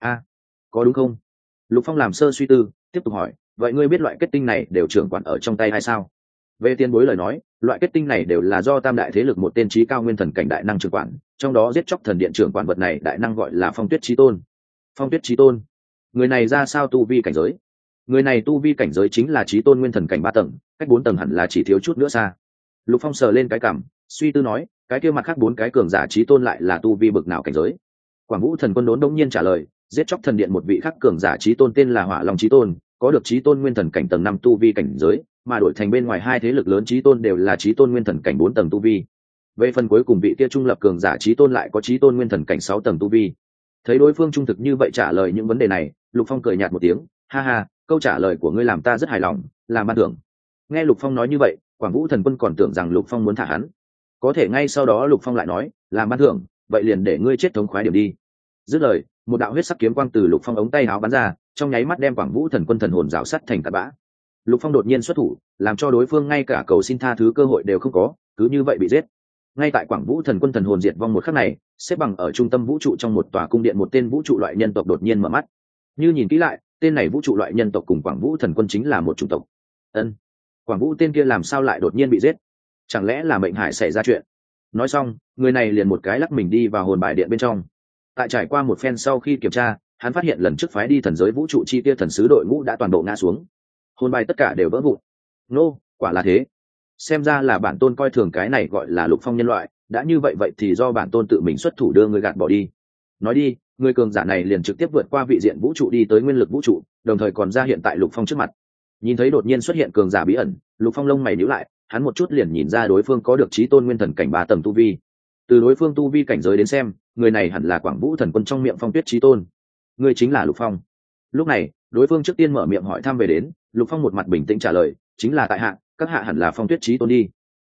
Có đúng không? Lục Phong làm sơ suy tư, tiếp tục hỏi, vậy ngươi biết loại kết tinh này đều trưởng quản ở trong tay hay sao? Về tiên bối lời nói, loại kết tinh này đều là do tam đại thế lực một tên trí cao nguyên thần cảnh đại năng trưởng quản, trong đó giết chóc thần điện trưởng quản vật này đại năng gọi là Phong Tuyết Chí Tôn. Phong Tuyết Chí Tôn, người này ra sao tu vi cảnh giới? Người này tu vi cảnh giới chính là Chí Tôn nguyên thần cảnh 3 tầng, cách 4 tầng hẳn là chỉ thiếu chút nữa xa. Lục Phong sờ lên cái cằm, suy tư nói, cái kia mặt khác 4 cái cường giả Chí Tôn lại là tu vi bậc nào cảnh giới? Quảng Vũ Thần Quân đốn đống nhiên trả lời, giết chóc thần điện một vị khác cường giả Chí Tôn tên là Hỏa Long Chí Tôn, có được Chí Tôn nguyên thần cảnh tầng 5 tu vi cảnh giới, mà đổi thành bên ngoài 2 thế lực lớn Chí Tôn đều là Chí Tôn nguyên thần cảnh 4 tầng tu vi. Về phần cuối cùng vị kia trung lập cường giả Chí Tôn lại có Chí Tôn nguyên thần cảnh 6 tầng tu vi. Thấy đối phương trung thực như vậy trả lời những vấn đề này, Lục Phong cười nhạt một tiếng, ha ha, câu trả lời của ngươi làm ta rất hài lòng, làm ban thưởng. Nghe Lục Phong nói như vậy, Quảng Vũ Thần Quân còn tưởng rằng Lục Phong muốn thả hắn. Có thể ngay sau đó Lục Phong lại nói, làm ban thưởng, vậy liền để ngươi chết thống khoái điểm đi. Dứt lời, một đạo huyết sắc kiếm quang từ Lục Phong ống tay áo bắn ra, trong nháy mắt đem Quảng Vũ Thần Quân thần hồn rào sắt thành cát bã. Lục Phong đột nhiên xuất thủ, làm cho đối phương ngay cả cầu xin tha thứ cơ hội đều không có, cứ như vậy bị giết. Ngay tại Quảng Vũ Thần Quân thần hồn diệt vong một khắc này, xếp bằng ở trung tâm vũ trụ trong một tòa cung điện một tên vũ trụ loại nhân tộc đột nhiên mở mắt. Như nhìn kỹ lại, tên này vũ trụ loại nhân tộc cùng Quảng Vũ Thần Quân chính là một chủng tộc. Quảng Vũ tên kia làm sao lại đột nhiên bị giết? Chẳng lẽ là mệnh hải xảy ra chuyện? Nói xong, người này liền một cái lắc mình đi vào hồn bài điện bên trong. Tại trải qua một phen sau khi kiểm tra, hắn phát hiện lần trước phái đi thần giới vũ trụ chi tiêu thần sứ đội ngũ đã toàn bộ ngã xuống, hồn bài tất cả đều vỡ vụn. Quả là thế. Xem ra là bản tôn coi thường cái này gọi là Lục Phong nhân loại, đã như vậy vậy thì do bản tôn tự mình xuất thủ đưa người gạt bỏ đi. Nói đi, người cường giả này liền trực tiếp vượt qua vị diện vũ trụ đi tới nguyên lực vũ trụ, đồng thời còn ra hiện tại Lục Phong trước mặt. Nhìn thấy đột nhiên xuất hiện cường giả bí ẩn, Lục Phong lông mày nhíu lại, hắn một chút liền nhìn ra đối phương có được Chí Tôn nguyên thần cảnh 3 tầng tu vi. Từ đối phương tu vi cảnh giới đến xem, người này hẳn là Quảng Vũ Thần Quân trong miệng Phong Tuyết Chí Tôn. Người chính là Lục Phong. Lúc này, đối phương trước tiên mở miệng hỏi thăm về đến, Lục Phong một mặt bình tĩnh trả lời, chính là tại hạ, các hạ hẳn là Phong Tuyết Chí Tôn đi.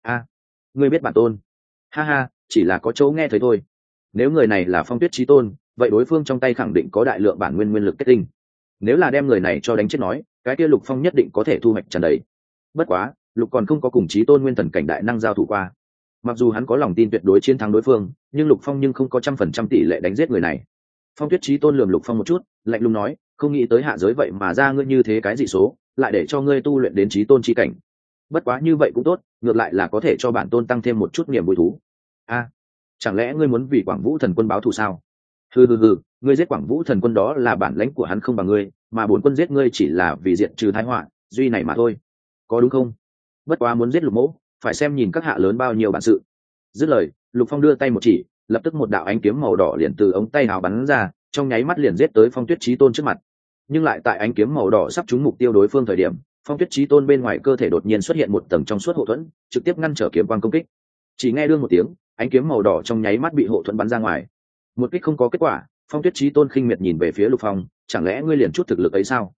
Ngươi biết bản tôn? Ha ha, chỉ là có chỗ nghe thấy thôi. Nếu người này là Phong Tuyết Chí Tôn, vậy đối phương trong tay khẳng định có đại lượng bản nguyên nguyên lực kết tinh. Nếu là đem người này cho đánh chết nói, cái kia Lục Phong nhất định có thể thu hoạch tràn đầy. Bất quá, Lục còn không có cùng Chí Tôn nguyên thần cảnh đại năng giao thủ qua. Mặc dù hắn có lòng tin tuyệt đối chiến thắng đối phương, nhưng Lục Phong nhưng không có 100% tỷ lệ đánh giết người này. Phong Tuyết Chí Tôn lườm Lục Phong một chút, lạnh lùng nói, không nghĩ tới hạ giới vậy mà ra ngươi như thế cái dị số, lại để cho ngươi tu luyện đến Chí Tôn chi cảnh. Bất quá như vậy cũng tốt, ngược lại là có thể cho bản tôn tăng thêm một chút niềm vui thú. Chẳng lẽ ngươi muốn vì Quảng Vũ Thần Quân báo thù sao? Hừ, ngươi giết Quảng Vũ Thần Quân đó là bản lãnh của hắn không bằng ngươi, mà bốn quân giết ngươi chỉ là vì diệt trừ tai họa duy này mà thôi, có đúng không? Bất quá muốn giết Lục Mỗ, phải xem nhìn các hạ lớn bao nhiêu bản sự. Dứt lời, Lục Phong đưa tay một chỉ, lập tức một đạo ánh kiếm màu đỏ liền từ ống tay áo bắn ra, trong nháy mắt liền giết tới Phong Tuyết Chí Tôn trước mặt. Nhưng lại tại ánh kiếm màu đỏ sắp trúng mục tiêu đối phương thời điểm, Phong Tuyết Chí Tôn bên ngoài cơ thể đột nhiên xuất hiện một tầng trong suốt hộ thuẫn, trực tiếp ngăn trở kiếm quang công kích. Chỉ nghe đương một tiếng, ánh kiếm màu đỏ trong nháy mắt bị hộ thuẫn bắn ra ngoài. Một kích không có kết quả, Phong Tuyết Chí Tôn khinh miệt nhìn về phía Lục Phong, chẳng lẽ ngươi liền chút thực lực ấy sao?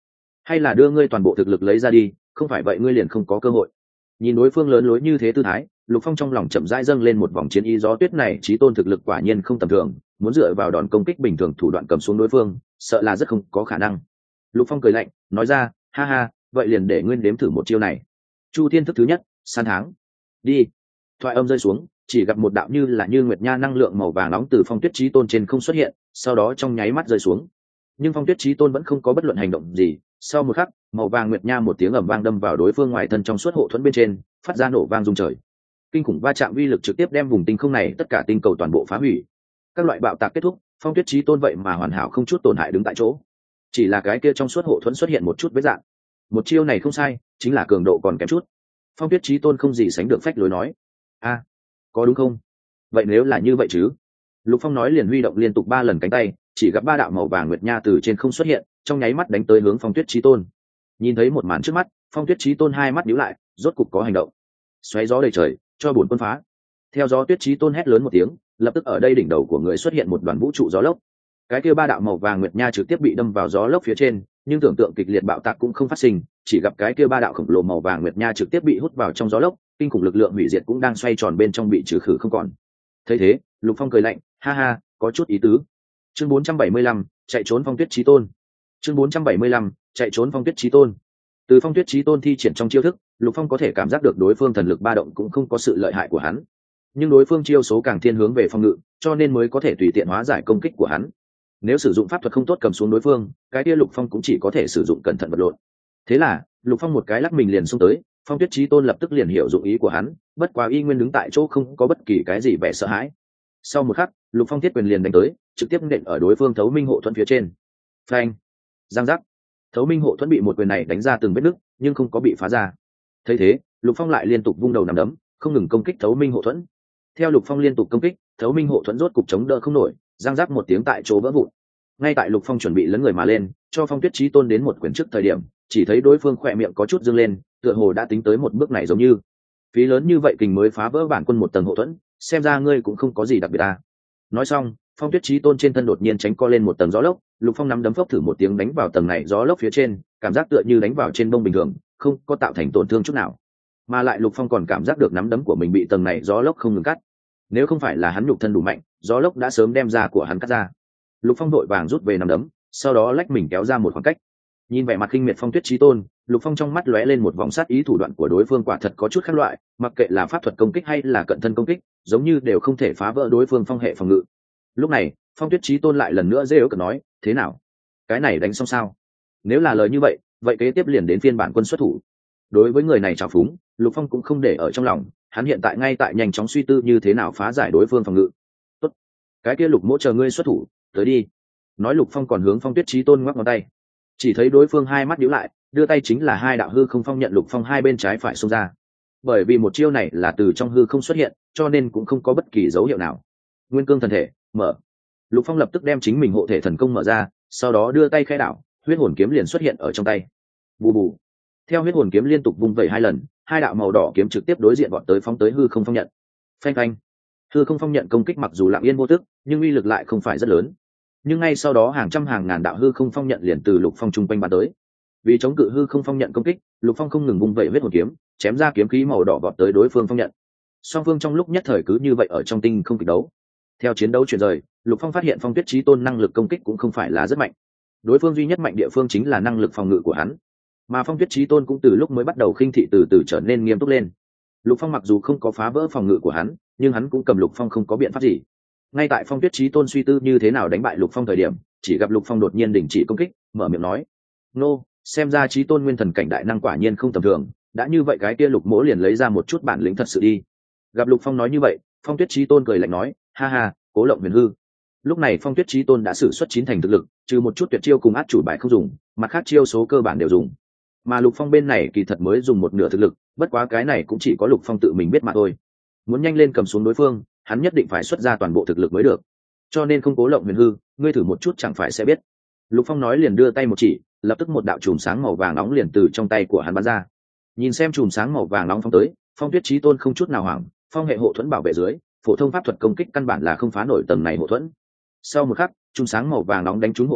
hay là đưa ngươi toàn bộ thực lực lấy ra đi, không phải vậy ngươi liền không có cơ hội. Nhìn đối phương lớn lối như thế tư thái, Lục Phong trong lòng chậm rãi dâng lên một vòng chiến ý. Gió tuyết này chí tôn thực lực quả nhiên không tầm thường, muốn dựa vào đòn công kích bình thường thủ đoạn cầm xuống đối phương, sợ là rất không có khả năng. Lục Phong cười lạnh, nói ra, ha ha, vậy liền để ngươi đếm thử một chiêu này. Chu Thiên thức thứ nhất, san tháng. Đi. Thoại âm rơi xuống, chỉ gặp một đạo như nguyệt nha năng lượng màu vàng nóng từ Phong Tuyết Chí Tôn trên không xuất hiện, sau đó trong nháy mắt rơi xuống. Nhưng Phong Tuyết Chí Tôn vẫn không có bất luận hành động gì. Sau một khắc, màu vàng nguyệt nha một tiếng ầm vang đâm vào đối phương ngoài thân trong suốt hộ thuẫn bên trên, phát ra nổ vang rung trời. Kinh khủng va chạm uy lực trực tiếp đem vùng tinh không này tất cả tinh cầu toàn bộ phá hủy. Các loại bạo tạc kết thúc, Phong Tuyết Chí Tôn vậy mà hoàn hảo không chút tổn hại đứng tại chỗ. Chỉ là cái kia trong suốt hộ thuẫn xuất hiện một chút vết dạng. Một chiêu này không sai, chính là cường độ còn kém chút. Phong Tuyết Chí Tôn không gì sánh được phách lối nói, a, có đúng không? Vậy nếu là như vậy chứ? Lục Phong nói liền huy động liên tục 3 lần cánh tay, chỉ gặp 3 đạo màu vàng nguyệt nha từ trên không xuất hiện, trong nháy mắt đánh tới hướng Phong Tuyết Chí Tôn. Nhìn thấy một màn trước mắt, Phong Tuyết Chí Tôn hai mắt nhíu lại, rốt cục có hành động. Xoáy gió đầy trời, cho bổn quân phá. Theo gió Tuyết Chí Tôn hét lớn một tiếng, lập tức ở đây đỉnh đầu của người xuất hiện một đoàn vũ trụ gió lốc. Cái kia 3 đạo màu vàng nguyệt nha trực tiếp bị đâm vào gió lốc phía trên, nhưng tưởng tượng kịch liệt bạo tạc cũng không phát sinh, chỉ gặp cái kia 3 đạo khổng lồ màu vàng nguyệt nha trực tiếp bị hút vào trong gió lốc, kinh khủng lực lượng hủy diệt cũng đang xoay tròn bên trong bị trừ khử không còn. Thấy thế, Lục Phong cười lạnh, ha ha, có chút ý tứ. Chương 475, chạy trốn Phong Tuyết Chí Tôn. Chương 475, chạy trốn Phong Tuyết Chí Tôn. Từ Phong Tuyết Chí Tôn thi triển trong chiêu thức, Lục Phong có thể cảm giác được đối phương thần lực ba động cũng không có sự lợi hại của hắn, nhưng đối phương chiêu số càng thiên hướng về phòng ngự, cho nên mới có thể tùy tiện hóa giải công kích của hắn. Nếu sử dụng pháp thuật không tốt cầm xuống đối phương, cái kia Lục Phong cũng chỉ có thể sử dụng cẩn thận vật lộn. Thế là, Lục Phong một cái lắc mình liền xông tới, Phong Tuyết Chí Tôn lập tức liền hiểu dụng ý của hắn, bất quá y nguyên đứng tại chỗ không có bất kỳ cái gì vẻ sợ hãi. Sau một khắc, Lục Phong thiết quyền liền đánh tới, trực tiếp nện ở đối phương thấu minh hộ thuẫn phía trên. Phanh! Giang giác! Thấu minh hộ thuẫn bị một quyền này đánh ra từng vết nứt, nhưng không có bị phá ra. Thấy thế, Lục Phong lại liên tục vung đầu nắm đấm, không ngừng công kích thấu minh hộ thuẫn. Theo Lục Phong liên tục công kích, thấu minh hộ thuẫn rốt cục chống đỡ không nổi, giang giác một tiếng tại chỗ vỡ vụn. Ngay tại Lục Phong chuẩn bị lấn người mà lên, cho Phong Tuyết Chí Tôn đến một quyền trước thời điểm, chỉ thấy đối phương khỏe miệng có chút dương lên, tựa hồ đã tính tới một bước này giống như phí lớn như vậy kình mới phá vỡ bản quân một tầng hộ thuẫn, xem ra ngươi cũng không có gì đặc biệt à. Nói xong, Phong Tuyết Chí Tôn trên thân đột nhiên tránh co lên một tầng gió lốc, Lục Phong nắm đấm phốc thử một tiếng đánh vào tầng này gió lốc phía trên, cảm giác tựa như đánh vào trên bông bình thường, không có tạo thành tổn thương chút nào. Mà lại Lục Phong còn cảm giác được nắm đấm của mình bị tầng này gió lốc không ngừng cắt. Nếu không phải là hắn nhục thân đủ mạnh, gió lốc đã sớm đem da của hắn cắt ra. Lục Phong đội vàng rút về nắm đấm, sau đó lách mình kéo ra một khoảng cách. Nhìn vẻ mặt khinh miệt Phong Tuyết Chí Tôn, Lục Phong trong mắt lóe lên một vòng sát ý. Thủ đoạn của đối phương quả thật có chút khác loại, mặc kệ là pháp thuật công kích hay là cận thân công kích, giống như đều không thể phá vỡ đối phương phong hệ phòng ngự. Lúc này, Phong Tuyết Chí Tôn lại lần nữa giễu cợt nói, thế nào? Cái này đánh xong sao? Nếu là lời như vậy, vậy kế tiếp liền đến phiên bản quân xuất thủ. Đối với người này trào phúng, Lục Phong cũng không để ở trong lòng, hắn hiện tại ngay tại nhanh chóng suy tư như thế nào phá giải đối phương phòng ngự. Tốt, cái kia Lục Mỗ chờ ngươi xuất thủ, tới đi. Nói Lục Phong còn hướng Phong Tuyết Chí Tôn ngoắc ngón tay. Chỉ thấy đối phương hai mắt nhíu lại, đưa tay chính là hai đạo hư không phong nhận Lục Phong hai bên trái phải xông ra. Bởi vì một chiêu này là từ trong hư không xuất hiện, cho nên cũng không có bất kỳ dấu hiệu nào. Nguyên cương thần thể, mở. Lục Phong lập tức đem chính mình hộ thể thần công mở ra, sau đó đưa tay khẽ đảo, huyết hồn kiếm liền xuất hiện ở trong tay. Bù bù. Theo huyết hồn kiếm liên tục vung vẩy hai lần, hai đạo màu đỏ kiếm trực tiếp đối diện vọt tới phóng tới hư không phong nhận. Phanh phanh. Hư không phong nhận công kích mặc dù lặng yên vô tức, nhưng uy lực lại không phải rất lớn. Nhưng ngay sau đó hàng trăm hàng ngàn đạo hư không phong nhận liền từ Lục Phong trung quanh bắn tới. Vì chống cự hư không phong nhận công kích, Lục Phong không ngừng vung vẩy huyết hồn kiếm, chém ra kiếm khí màu đỏ vọt tới đối phương phong nhận. Song phương trong lúc nhất thời cứ như vậy ở trong tinh không kịch đấu. Theo chiến đấu chuyển rời, Lục Phong phát hiện Phong Tuyết Chí Tôn năng lực công kích cũng không phải là rất mạnh. Đối phương duy nhất mạnh địa phương chính là năng lực phòng ngự của hắn. Mà Phong Tuyết Chí Tôn cũng từ lúc mới bắt đầu khinh thị từ từ trở nên nghiêm túc lên. Lục Phong mặc dù không có phá vỡ phòng ngự của hắn, nhưng hắn cũng cầm Lục Phong không có biện pháp gì. Ngay tại Phong Tuyết Chí Tôn suy tư như thế nào đánh bại Lục Phong thời điểm, chỉ gặp Lục Phong đột nhiên đình chỉ công kích, mở miệng nói: "Nô, xem ra Chí Tôn nguyên thần cảnh đại năng quả nhiên không tầm thường, đã như vậy cái kia Lục Mỗ liền lấy ra một chút bản lĩnh thật sự đi." Gặp Lục Phong nói như vậy, Phong Tuyết Chí Tôn cười lạnh nói: "Ha ha, Cố Lộng Huyền Hư." Lúc này Phong Tuyết Chí Tôn đã sử xuất 9 thành thực lực, trừ một chút tuyệt chiêu cùng át chủ bài không dùng, mặt khác chiêu số cơ bản đều dùng. Mà Lục Phong bên này kỳ thật mới dùng một nửa thực lực, bất quá cái này cũng chỉ có Lục Phong tự mình biết mà thôi. Muốn nhanh lên cầm xuống đối phương, hắn nhất định phải xuất ra toàn bộ thực lực mới được. Cho nên không Cố Lộng Huyền Hư, ngươi thử một chút chẳng phải sẽ biết. Lục Phong nói liền đưa tay một chỉ, lập tức một đạo chùm sáng màu vàng nóng liền từ trong tay của hắn bắn ra. Nhìn xem chùm sáng màu vàng nóng phóng tới, Phong Tuyết Chí Tôn không chút nào hoảng, phong hệ hộ thuẫn bảo vệ dưới, phổ thông pháp thuật công kích căn bản là không phá nổi tầng này hộ thuẫn. Sau một khắc, chùm sáng màu vàng nóng đánh trúng hộ thuẫn,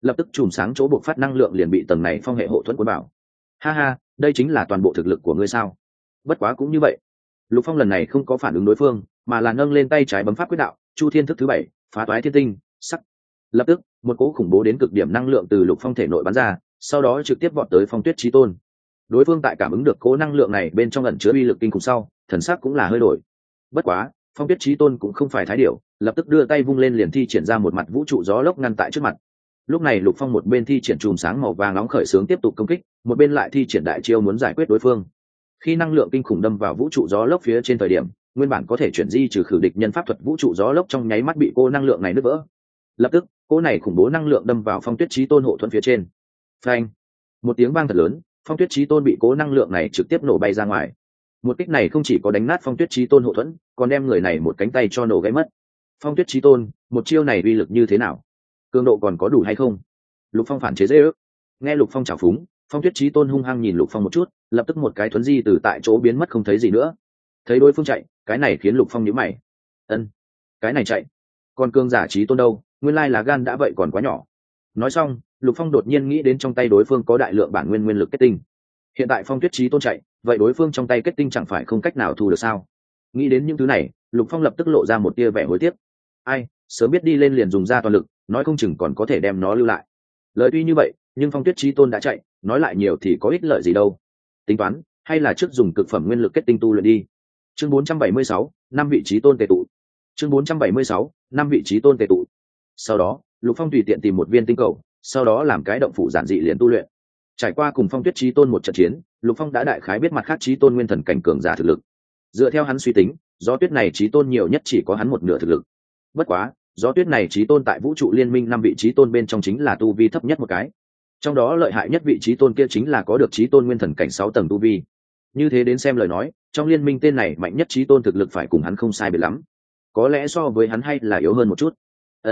lập tức chùm sáng chỗ buộc phát năng lượng liền bị tầng này phong hệ hộ thuẫn cuốn vào. Ha ha, đây chính là toàn bộ thực lực của ngươi sao? Bất quá cũng như vậy. Lục Phong lần này không có phản ứng đối phương, mà là nâng lên tay trái bấm pháp quyết đạo, Chu Thiên thức thứ 7, phá toái thiên tinh, sắc. Lập tức, một cỗ khủng bố đến cực điểm năng lượng từ Lục Phong thể nội bắn ra, sau đó trực tiếp vọt tới Phong Tuyết Chí Tôn. Đối phương tại cảm ứng được cỗ năng lượng này bên trong ẩn chứa uy lực kinh khủng sau, thần sắc cũng là hơi đổi. Bất quá, Phong Tuyết Chí Tôn cũng không phải thái điểu, lập tức đưa tay vung lên liền thi triển ra một mặt vũ trụ gió lốc ngăn tại trước mặt. Lúc này Lục Phong một bên thi triển chùm sáng màu vàng nóng khởi xướng tiếp tục công kích, một bên lại thi triển đại chiêu muốn giải quyết đối phương. Khi năng lượng kinh khủng đâm vào vũ trụ gió lốc phía trên thời điểm, nguyên bản có thể chuyển di trừ khử địch nhân pháp thuật vũ trụ gió lốc trong nháy mắt bị cô năng lượng này nứt vỡ. Lập tức, cô này khủng bố năng lượng đâm vào Phong Tuyết Chí Tôn hộ thuẫn phía trên. Phanh! Một tiếng vang thật lớn, Phong Tuyết Chí Tôn bị cố năng lượng này trực tiếp nổ bay ra ngoài. Một kích này không chỉ có đánh nát Phong Tuyết Chí Tôn hộ thuẫn, còn đem người này một cánh tay cho nổ gãy mất. Phong Tuyết Chí Tôn, một chiêu này uy lực như thế nào? Cường độ còn có đủ hay không? Lục Phong phản chế dễ ước. Nghe Lục Phong chảo phúng, Phong Tuyết Chí Tôn hung hăng nhìn Lục Phong một chút, lập tức một cái thuấn di từ tại chỗ biến mất không thấy gì nữa. Thấy đối phương chạy, cái này khiến Lục Phong nhíu mày. Ân, cái này chạy, còn cương giả Chí Tôn đâu? Nguyên lai là gan đã vậy còn quá nhỏ. Nói xong, Lục Phong đột nhiên nghĩ đến trong tay đối phương có đại lượng bản nguyên nguyên lực kết tinh. Hiện tại Phong Tuyết Chí Tôn chạy, vậy đối phương trong tay kết tinh chẳng phải không cách nào thu được sao? Nghĩ đến những thứ này, Lục Phong lập tức lộ ra một tia vẻ hối tiếc. Ai, sớm biết đi lên liền dùng ra toàn lực, nói không chừng còn có thể đem nó lưu lại. Lời tuy như vậy, nhưng Phong Tuyết Chí Tôn đã chạy, nói lại nhiều thì có ích lợi gì đâu. Tính toán, hay là trước dùng cực phẩm nguyên lực kết tinh tu luyện đi. Chương 476, năm vị Chí Tôn tề tụ. Chương 476, năm vị Chí Tôn tề tụ. Sau đó, Lục Phong tùy tiện tìm một viên tinh cầu, sau đó làm cái động phủ giản dị liền tu luyện. Trải qua cùng Phong Tuyết Chí Tôn một trận chiến, Lục Phong đã đại khái biết mặt khác Chí Tôn nguyên thần cảnh cường giả thực lực. Dựa theo hắn suy tính, gió tuyết này Chí Tôn nhiều nhất chỉ có hắn một nửa thực lực. Bất quá, gió tuyết này Chí Tôn tại vũ trụ liên minh 5 vị Chí Tôn bên trong chính là tu vi thấp nhất một cái. Trong đó lợi hại nhất vị Chí Tôn kia chính là có được Chí Tôn nguyên thần cảnh 6 tầng tu vi. Như thế đến xem lời nói, trong liên minh tên này mạnh nhất Chí Tôn thực lực phải cùng hắn không sai biệt lắm. Có lẽ so với hắn hay là yếu hơn một chút.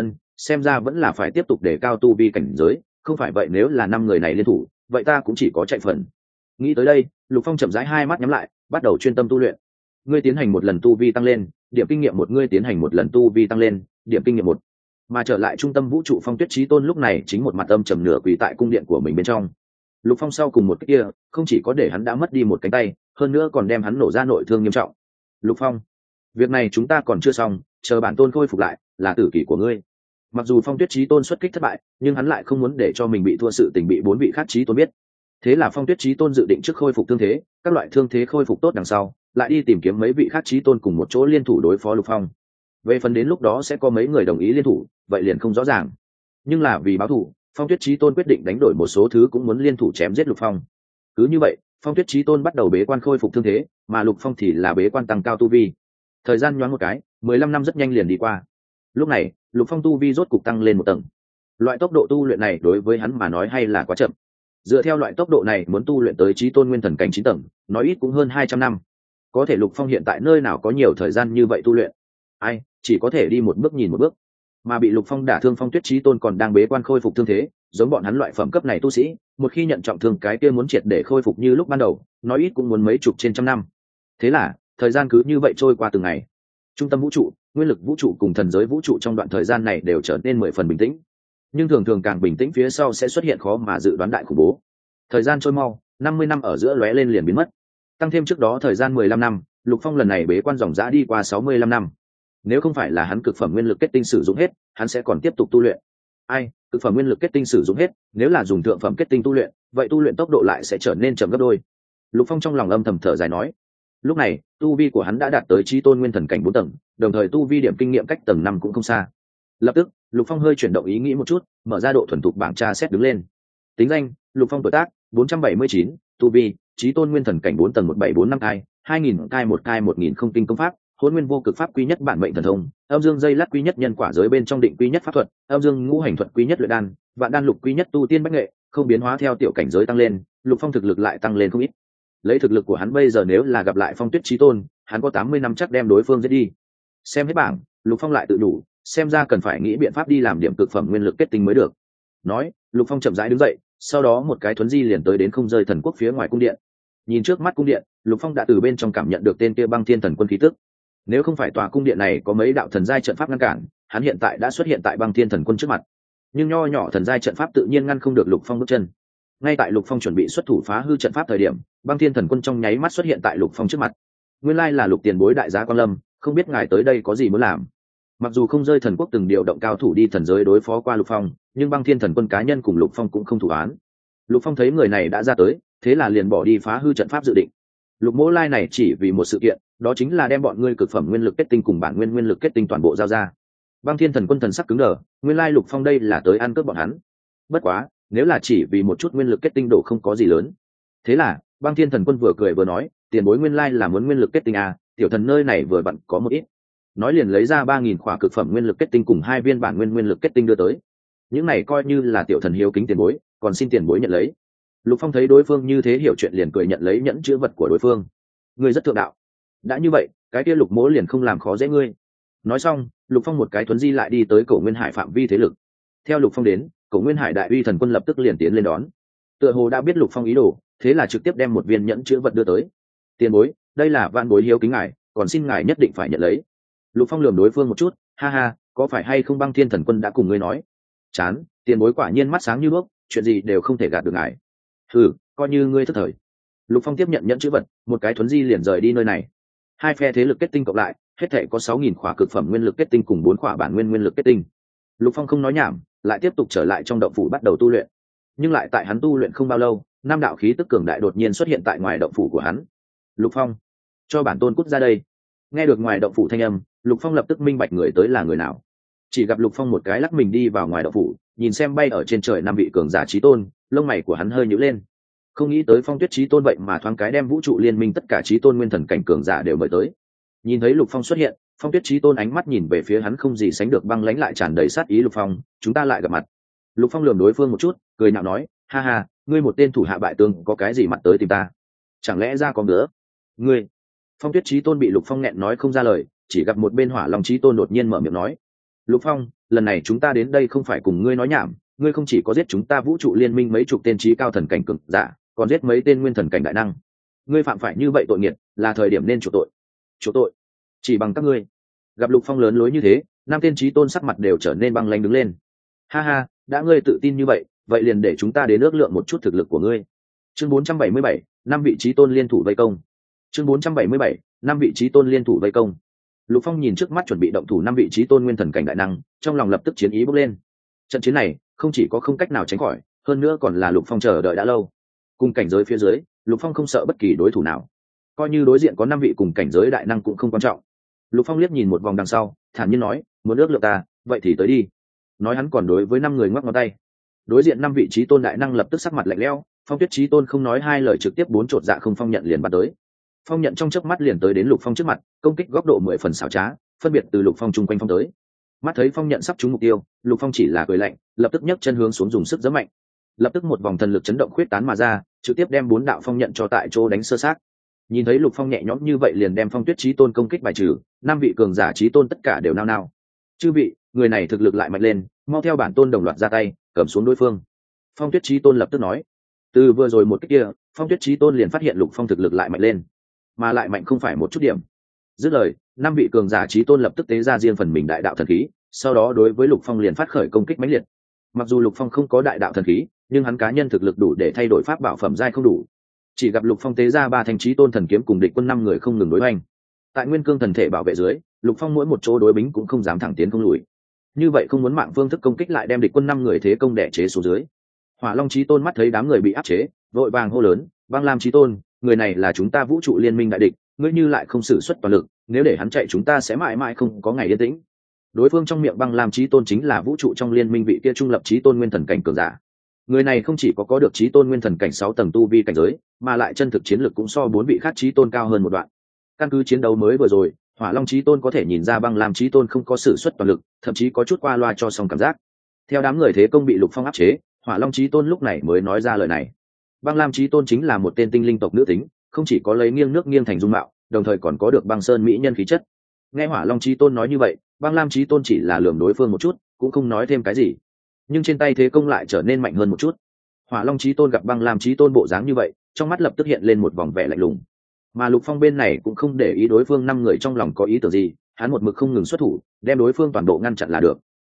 Xem ra vẫn là phải tiếp tục đề cao tu vi cảnh giới, không phải vậy nếu là 5 người này liên thủ, vậy ta cũng chỉ có chạy phần. Nghĩ tới đây, Lục Phong chậm rãi hai mắt nhắm lại, bắt đầu chuyên tâm tu luyện. Ngươi tiến hành một lần tu vi tăng lên, điểm kinh nghiệm 1, ngươi tiến hành một lần tu vi tăng lên, điểm kinh nghiệm 1. Mà trở lại trung tâm vũ trụ, Phong Tuyết Chí Tôn lúc này chính một mặt âm trầm nửa quỳ tại cung điện của mình bên trong. Lục Phong sau cùng một cái kia, không chỉ có để hắn đã mất đi một cánh tay, hơn nữa còn đem hắn nổ ra nội thương nghiêm trọng. Lục Phong, việc này chúng ta còn chưa xong, chờ bản tôn khôi phục lại, là tử kỷ của ngươi. Mặc dù Phong Tuyết Chí Tôn xuất kích thất bại, nhưng hắn lại không muốn để cho mình bị thua sự tình bị 4 vị khác Chí Tôn biết. Thế là Phong Tuyết Chí Tôn dự định trước khôi phục thương thế, các loại thương thế khôi phục tốt đằng sau, lại đi tìm kiếm mấy vị khác Chí Tôn cùng một chỗ liên thủ đối phó Lục Phong. Về phần đến lúc đó sẽ có mấy người đồng ý liên thủ, vậy liền không rõ ràng. Nhưng là vì báo thù, Phong Tuyết Chí Tôn quyết định đánh đổi một số thứ cũng muốn liên thủ chém giết Lục Phong. Cứ như vậy, Phong Tuyết Chí Tôn bắt đầu bế quan khôi phục thương thế, mà Lục Phong thì là bế quan tăng cao tu vi. Thời gian nhoáng một cái, 15 năm rất nhanh liền đi qua. Lúc này, Lục Phong tu vi rốt cục tăng lên một tầng. Loại tốc độ tu luyện này đối với hắn mà nói hay là quá chậm. Dựa theo loại tốc độ này muốn tu luyện tới Chí Tôn nguyên thần cảnh 9 tầng, nói ít cũng hơn 200 năm. Có thể Lục Phong hiện tại nơi nào có nhiều thời gian như vậy tu luyện. Ai, chỉ có thể đi một bước nhìn một bước. Mà bị Lục Phong đả thương, Phong Tuyết Chí Tôn còn đang bế quan khôi phục thương thế, giống bọn hắn loại phẩm cấp này tu sĩ, một khi nhận trọng thương cái kia muốn triệt để khôi phục như lúc ban đầu, nói ít cũng muốn mấy chục trên trăm năm. Thế là, thời gian cứ như vậy trôi qua từng ngày. Trung tâm vũ trụ, nguyên lực vũ trụ cùng thần giới vũ trụ trong đoạn thời gian này đều trở nên 10 phần bình tĩnh. Nhưng thường thường càng bình tĩnh phía sau sẽ xuất hiện khó mà dự đoán đại khủng bố. Thời gian trôi mau, 50 năm ở giữa lóe lên liền biến mất. Tăng thêm trước đó thời gian 15 năm, Lục Phong lần này bế quan dòng dã đi qua 65 năm. Nếu không phải là hắn cực phẩm nguyên lực kết tinh sử dụng hết, hắn sẽ còn tiếp tục tu luyện. Ai, cực phẩm nguyên lực kết tinh sử dụng hết, nếu là dùng thượng phẩm kết tinh tu luyện, vậy tu luyện tốc độ lại sẽ trở nên chậm gấp đôi. Lục Phong trong lòng âm thầm thở dài nói. Lúc này, tu vi của hắn đã đạt tới Chí Tôn nguyên thần cảnh 4 tầng, đồng thời tu vi điểm kinh nghiệm cách tầng 5 cũng không xa. Lập tức, Lục Phong hơi chuyển động ý nghĩ một chút, mở ra độ thuần thục bảng tra xét đứng lên. Tính danh: Lục Phong, tuổi tác 479, tu vi Chí Tôn nguyên thần cảnh 4 tầng 1745 cai, 2000 cai 1 cai 1000 không tinh công pháp, Hỗn Nguyên vô cực pháp quý nhất bản mệnh thần thông, Âm Dương dây lát quý nhất nhân quả giới bên trong định quý nhất pháp thuật, Âm Dương ngũ hành thuật quý nhất luyện đan, Vạn đan lục quý nhất tu tiên bách nghệ, không biến hóa theo tiểu cảnh giới tăng lên, Lục Phong thực lực lại tăng lên không ít. Lấy thực lực của hắn bây giờ nếu là gặp lại Phong Tuyết Chí Tôn, hắn có 80 năm chắc đem đối phương giết đi. Xem hết bảng, Lục Phong lại tự đủ, xem ra cần phải nghĩ biện pháp đi làm điểm cực phẩm nguyên lực kết tinh mới được. Nói, Lục Phong chậm rãi đứng dậy, sau đó một cái thuấn di liền tới đến không rơi thần quốc phía ngoài cung điện. Nhìn trước mắt cung điện, Lục Phong đã từ bên trong cảm nhận được tên kia Băng Thiên Thần Quân khí tức. Nếu không phải tòa cung điện này có mấy đạo thần giai trận pháp ngăn cản, hắn hiện tại đã xuất hiện tại Băng Thiên Thần Quân trước mặt. nhưng nho nhỏ thần giai trận pháp tự nhiên ngăn không được Lục Phong bước chân. Ngay tại Lục Phong chuẩn bị xuất thủ phá hư trận pháp thời điểm, Băng Thiên Thần Quân trong nháy mắt xuất hiện tại Lục Phong trước mặt. Nguyên lai là Lục tiền bối đại giá Quan Lâm, không biết ngài tới đây có gì muốn làm. Mặc dù không rơi thần quốc từng điều động cao thủ đi thần giới đối phó qua Lục Phong, nhưng Băng Thiên Thần Quân cá nhân cùng Lục Phong cũng không thủ án. Lục Phong thấy người này đã ra tới, thế là liền bỏ đi phá hư trận pháp dự định. Lục Mỗ Lai này chỉ vì một sự kiện, đó chính là đem bọn ngươi cực phẩm nguyên lực kết tinh cùng bản nguyên nguyên lực kết tinh toàn bộ giao ra. Băng Thiên Thần Quân thần sắc cứng đờ, nguyên lai Lục Phong đây là tới ăn cướp bọn hắn. Bất quá, nếu là chỉ vì một chút nguyên lực kết tinh đổ không có gì lớn. Thế là, Băng Thiên Thần Quân vừa cười vừa nói, tiền bối nguyên lai là muốn nguyên lực kết tinh à, tiểu thần nơi này vừa vặn có một ít. Nói liền lấy ra 3000 khỏa cực phẩm nguyên lực kết tinh cùng 2 viên bản nguyên nguyên lực kết tinh đưa tới. Những này coi như là tiểu thần hiếu kính tiền bối, còn xin tiền bối nhận lấy. Lục Phong thấy đối phương như thế hiểu chuyện liền cười nhận lấy nhẫn chữ vật của đối phương. Ngươi rất thượng đạo. Đã như vậy, cái kia Lục Mỗ liền không làm khó dễ ngươi. Nói xong, Lục Phong một cái thuấn di lại đi tới Cổ Nguyên Hải phạm vi thế lực. Theo Lục Phong đến, Cổ Nguyên Hải đại uy thần quân lập tức liền tiến lên đón. Tựa hồ đã biết Lục Phong ý đồ, thế là trực tiếp đem một viên nhẫn chữ vật đưa tới. Tiền bối, đây là vạn bối hiếu kính ngài, còn xin ngài nhất định phải nhận lấy. Lục Phong lườm đối phương một chút, ha ha, có phải hay không Băng Thiên Thần Quân đã cùng ngươi nói? Chán, tiền bối quả nhiên mắt sáng như đuốc, chuyện gì đều không thể gạt được ngài. Hừ, coi như ngươi thất thời. Lục Phong tiếp nhận nhẫn chữ vật, một cái thuấn di liền rời đi nơi này. Hai phe thế lực kết tinh cộng lại, hết thảy có 6000 khỏa cực phẩm nguyên lực kết tinh cùng 4 khỏa bản nguyên nguyên lực kết tinh. Lục Phong không nói nhảm, lại tiếp tục trở lại trong động phủ bắt đầu tu luyện. Nhưng lại tại hắn tu luyện không bao lâu, năm đạo khí tức cường đại đột nhiên xuất hiện tại ngoài động phủ của hắn. Lục Phong, cho bản tôn cút ra đây. Nghe được ngoài động phủ thanh âm, Lục Phong lập tức minh bạch người tới là người nào. Chỉ gặp Lục Phong một cái lắc mình đi vào ngoài động phủ, nhìn xem bay ở trên trời năm vị cường giả chí tôn, lông mày của hắn hơi nhíu lên. Không nghĩ tới Phong Tuyết chí tôn vậy mà thoáng cái đem vũ trụ liên minh tất cả chí tôn nguyên thần cảnh cường giả đều mời tới. Nhìn thấy Lục Phong xuất hiện, Phong Tuyết chí tôn ánh mắt nhìn về phía hắn không gì sánh được băng lãnh lại tràn đầy sát ý. Lục Phong, chúng ta lại gặp mặt. Lục Phong lườm đối phương một chút, cười nhạo nói, ha ha, ngươi một tên thủ hạ bại tướng có cái gì mặt tới tìm ta? Chẳng lẽ ra có nữa? Ngươi? Phong Tuyết chí tôn bị Lục Phong nghẹn nói không ra lời, chỉ gặp một bên Hỏa Long chí tôn đột nhiên mở miệng nói, Lục Phong, lần này chúng ta đến đây không phải cùng ngươi nói nhảm, ngươi không chỉ có giết chúng ta vũ trụ liên minh mấy chục tên chí cao thần cảnh cường giả, còn giết mấy tên nguyên thần cảnh đại năng. Ngươi phạm phải như vậy tội nghiệt, là thời điểm nên chuộc tội. Chuộc tội? Chỉ bằng các ngươi? Gặp Lục Phong lớn lối như thế, năm tên chí tôn sắc mặt đều trở nên băng lãnh đứng lên. Ha ha, đã ngươi tự tin như vậy, vậy liền để chúng ta đến ước lượng một chút thực lực của ngươi. Chương 477, năm vị chí tôn liên thủ vây công. Chương 477, năm vị chí tôn liên thủ vây công. Lục Phong nhìn trước mắt chuẩn bị động thủ năm vị chí tôn nguyên thần cảnh đại năng, trong lòng lập tức chiến ý bốc lên. Trận chiến này không chỉ có không cách nào tránh khỏi, hơn nữa còn là Lục Phong chờ đợi đã lâu. Cùng cảnh giới phía dưới, Lục Phong không sợ bất kỳ đối thủ nào. Coi như đối diện có năm vị cùng cảnh giới đại năng cũng không quan trọng. Lục Phong liếc nhìn một vòng đằng sau, thản nhiên nói, muốn ước lượng ta, vậy thì tới đi. Nói hắn còn đối với năm người ngoắc ngón tay. Đối diện năm vị chí tôn đại năng lập tức sắc mặt lạnh lẽo, Phong Tuyết chí tôn không nói hai lời trực tiếp bốn chột dạ không phong nhận liền bắt tới. Phong nhận trong chớp mắt liền tới đến Lục Phong trước mặt, công kích góc độ 10 phần xảo trá, phân biệt từ Lục Phong chung quanh phong tới. Mắt thấy Phong nhận sắp trúng mục tiêu, Lục Phong chỉ là cười lạnh, lập tức nhấc chân hướng xuống dùng sức giẫm mạnh. Lập tức một vòng thần lực chấn động khuyết tán mà ra, trực tiếp đem 4 đạo phong nhận cho tại chỗ đánh sơ xác. Nhìn thấy Lục Phong nhẹ nhõm như vậy liền đem Phong Tuyết chí tôn công kích bài trừ, năm vị cường giả chí tôn tất cả đều nao nao. Chư vị, người này thực lực lại mạnh lên, mau theo bản tôn đồng loạt ra tay, cầm xuống đối phương. Phong Tuyết chí tôn lập tức nói. Từ vừa rồi một cái kia, Phong Tuyết chí tôn liền phát hiện Lục Phong thực lực lại mạnh lên, mà lại mạnh không phải một chút điểm. Dứt lời, năm vị cường giả chí tôn lập tức tế ra riêng phần mình đại đạo thần khí, sau đó đối với Lục Phong liền phát khởi công kích mãnh liệt. Mặc dù Lục Phong không có đại đạo thần khí, nhưng hắn cá nhân thực lực đủ để thay đổi pháp bảo phẩm giai không đủ. Chỉ gặp Lục Phong tế ra 3 thanh chí tôn thần kiếm cùng địch quân 5 người không ngừng đối hoành. Tại nguyên cương thần thể bảo vệ dưới, Lục Phong mỗi một chỗ đối bính cũng không dám thẳng tiến không lùi. Như vậy không muốn mạng phương thức công kích lại đem địch quân 5 người thế công đè chế xuống dưới. Hỏa Long chí tôn mắt thấy đám người bị áp chế, vội vàng hô lớn, Băng Lam chí tôn, người này là chúng ta vũ trụ liên minh đại địch, ngươi như lại không sử xuất toàn lực, nếu để hắn chạy chúng ta sẽ mãi mãi không có ngày yên tĩnh. Đối phương trong miệng Băng Lam chí tôn chính là vũ trụ trong liên minh vị kia trung lập chí tôn nguyên thần cảnh cường giả. Người này không chỉ có được chí tôn nguyên thần cảnh 6 tầng tu vi cảnh giới, mà lại chân thực chiến lực cũng so 4 vị khác chí tôn cao hơn một đoạn. Căn cứ chiến đấu mới vừa rồi, Hỏa Long chí tôn có thể nhìn ra Băng Lam chí tôn không có sử xuất toàn lực, thậm chí có chút qua loa cho xong cảm giác. Theo đám người thế công bị Lục Phong áp chế, Hỏa Long chí tôn lúc này mới nói ra lời này. Băng Lam chí tôn chính là một tên tinh linh tộc nữ tính, không chỉ có lấy nghiêng nước nghiêng thành dung mạo, đồng thời còn có được băng sơn mỹ nhân khí chất. Nghe Hỏa Long chí tôn nói như vậy, Băng Lam chí tôn chỉ là lườm đối phương một chút, cũng không nói thêm cái gì. Nhưng trên tay thế công lại trở nên mạnh hơn một chút. Hỏa Long chí tôn gặp Băng Lam chí tôn bộ dáng như vậy, trong mắt lập tức hiện lên một vòng vẻ lạnh lùng. Mà Lục Phong bên này cũng không để ý đối phương 5 người trong lòng có ý tưởng gì, hắn một mực không ngừng xuất thủ, đem đối phương toàn bộ ngăn chặn là được.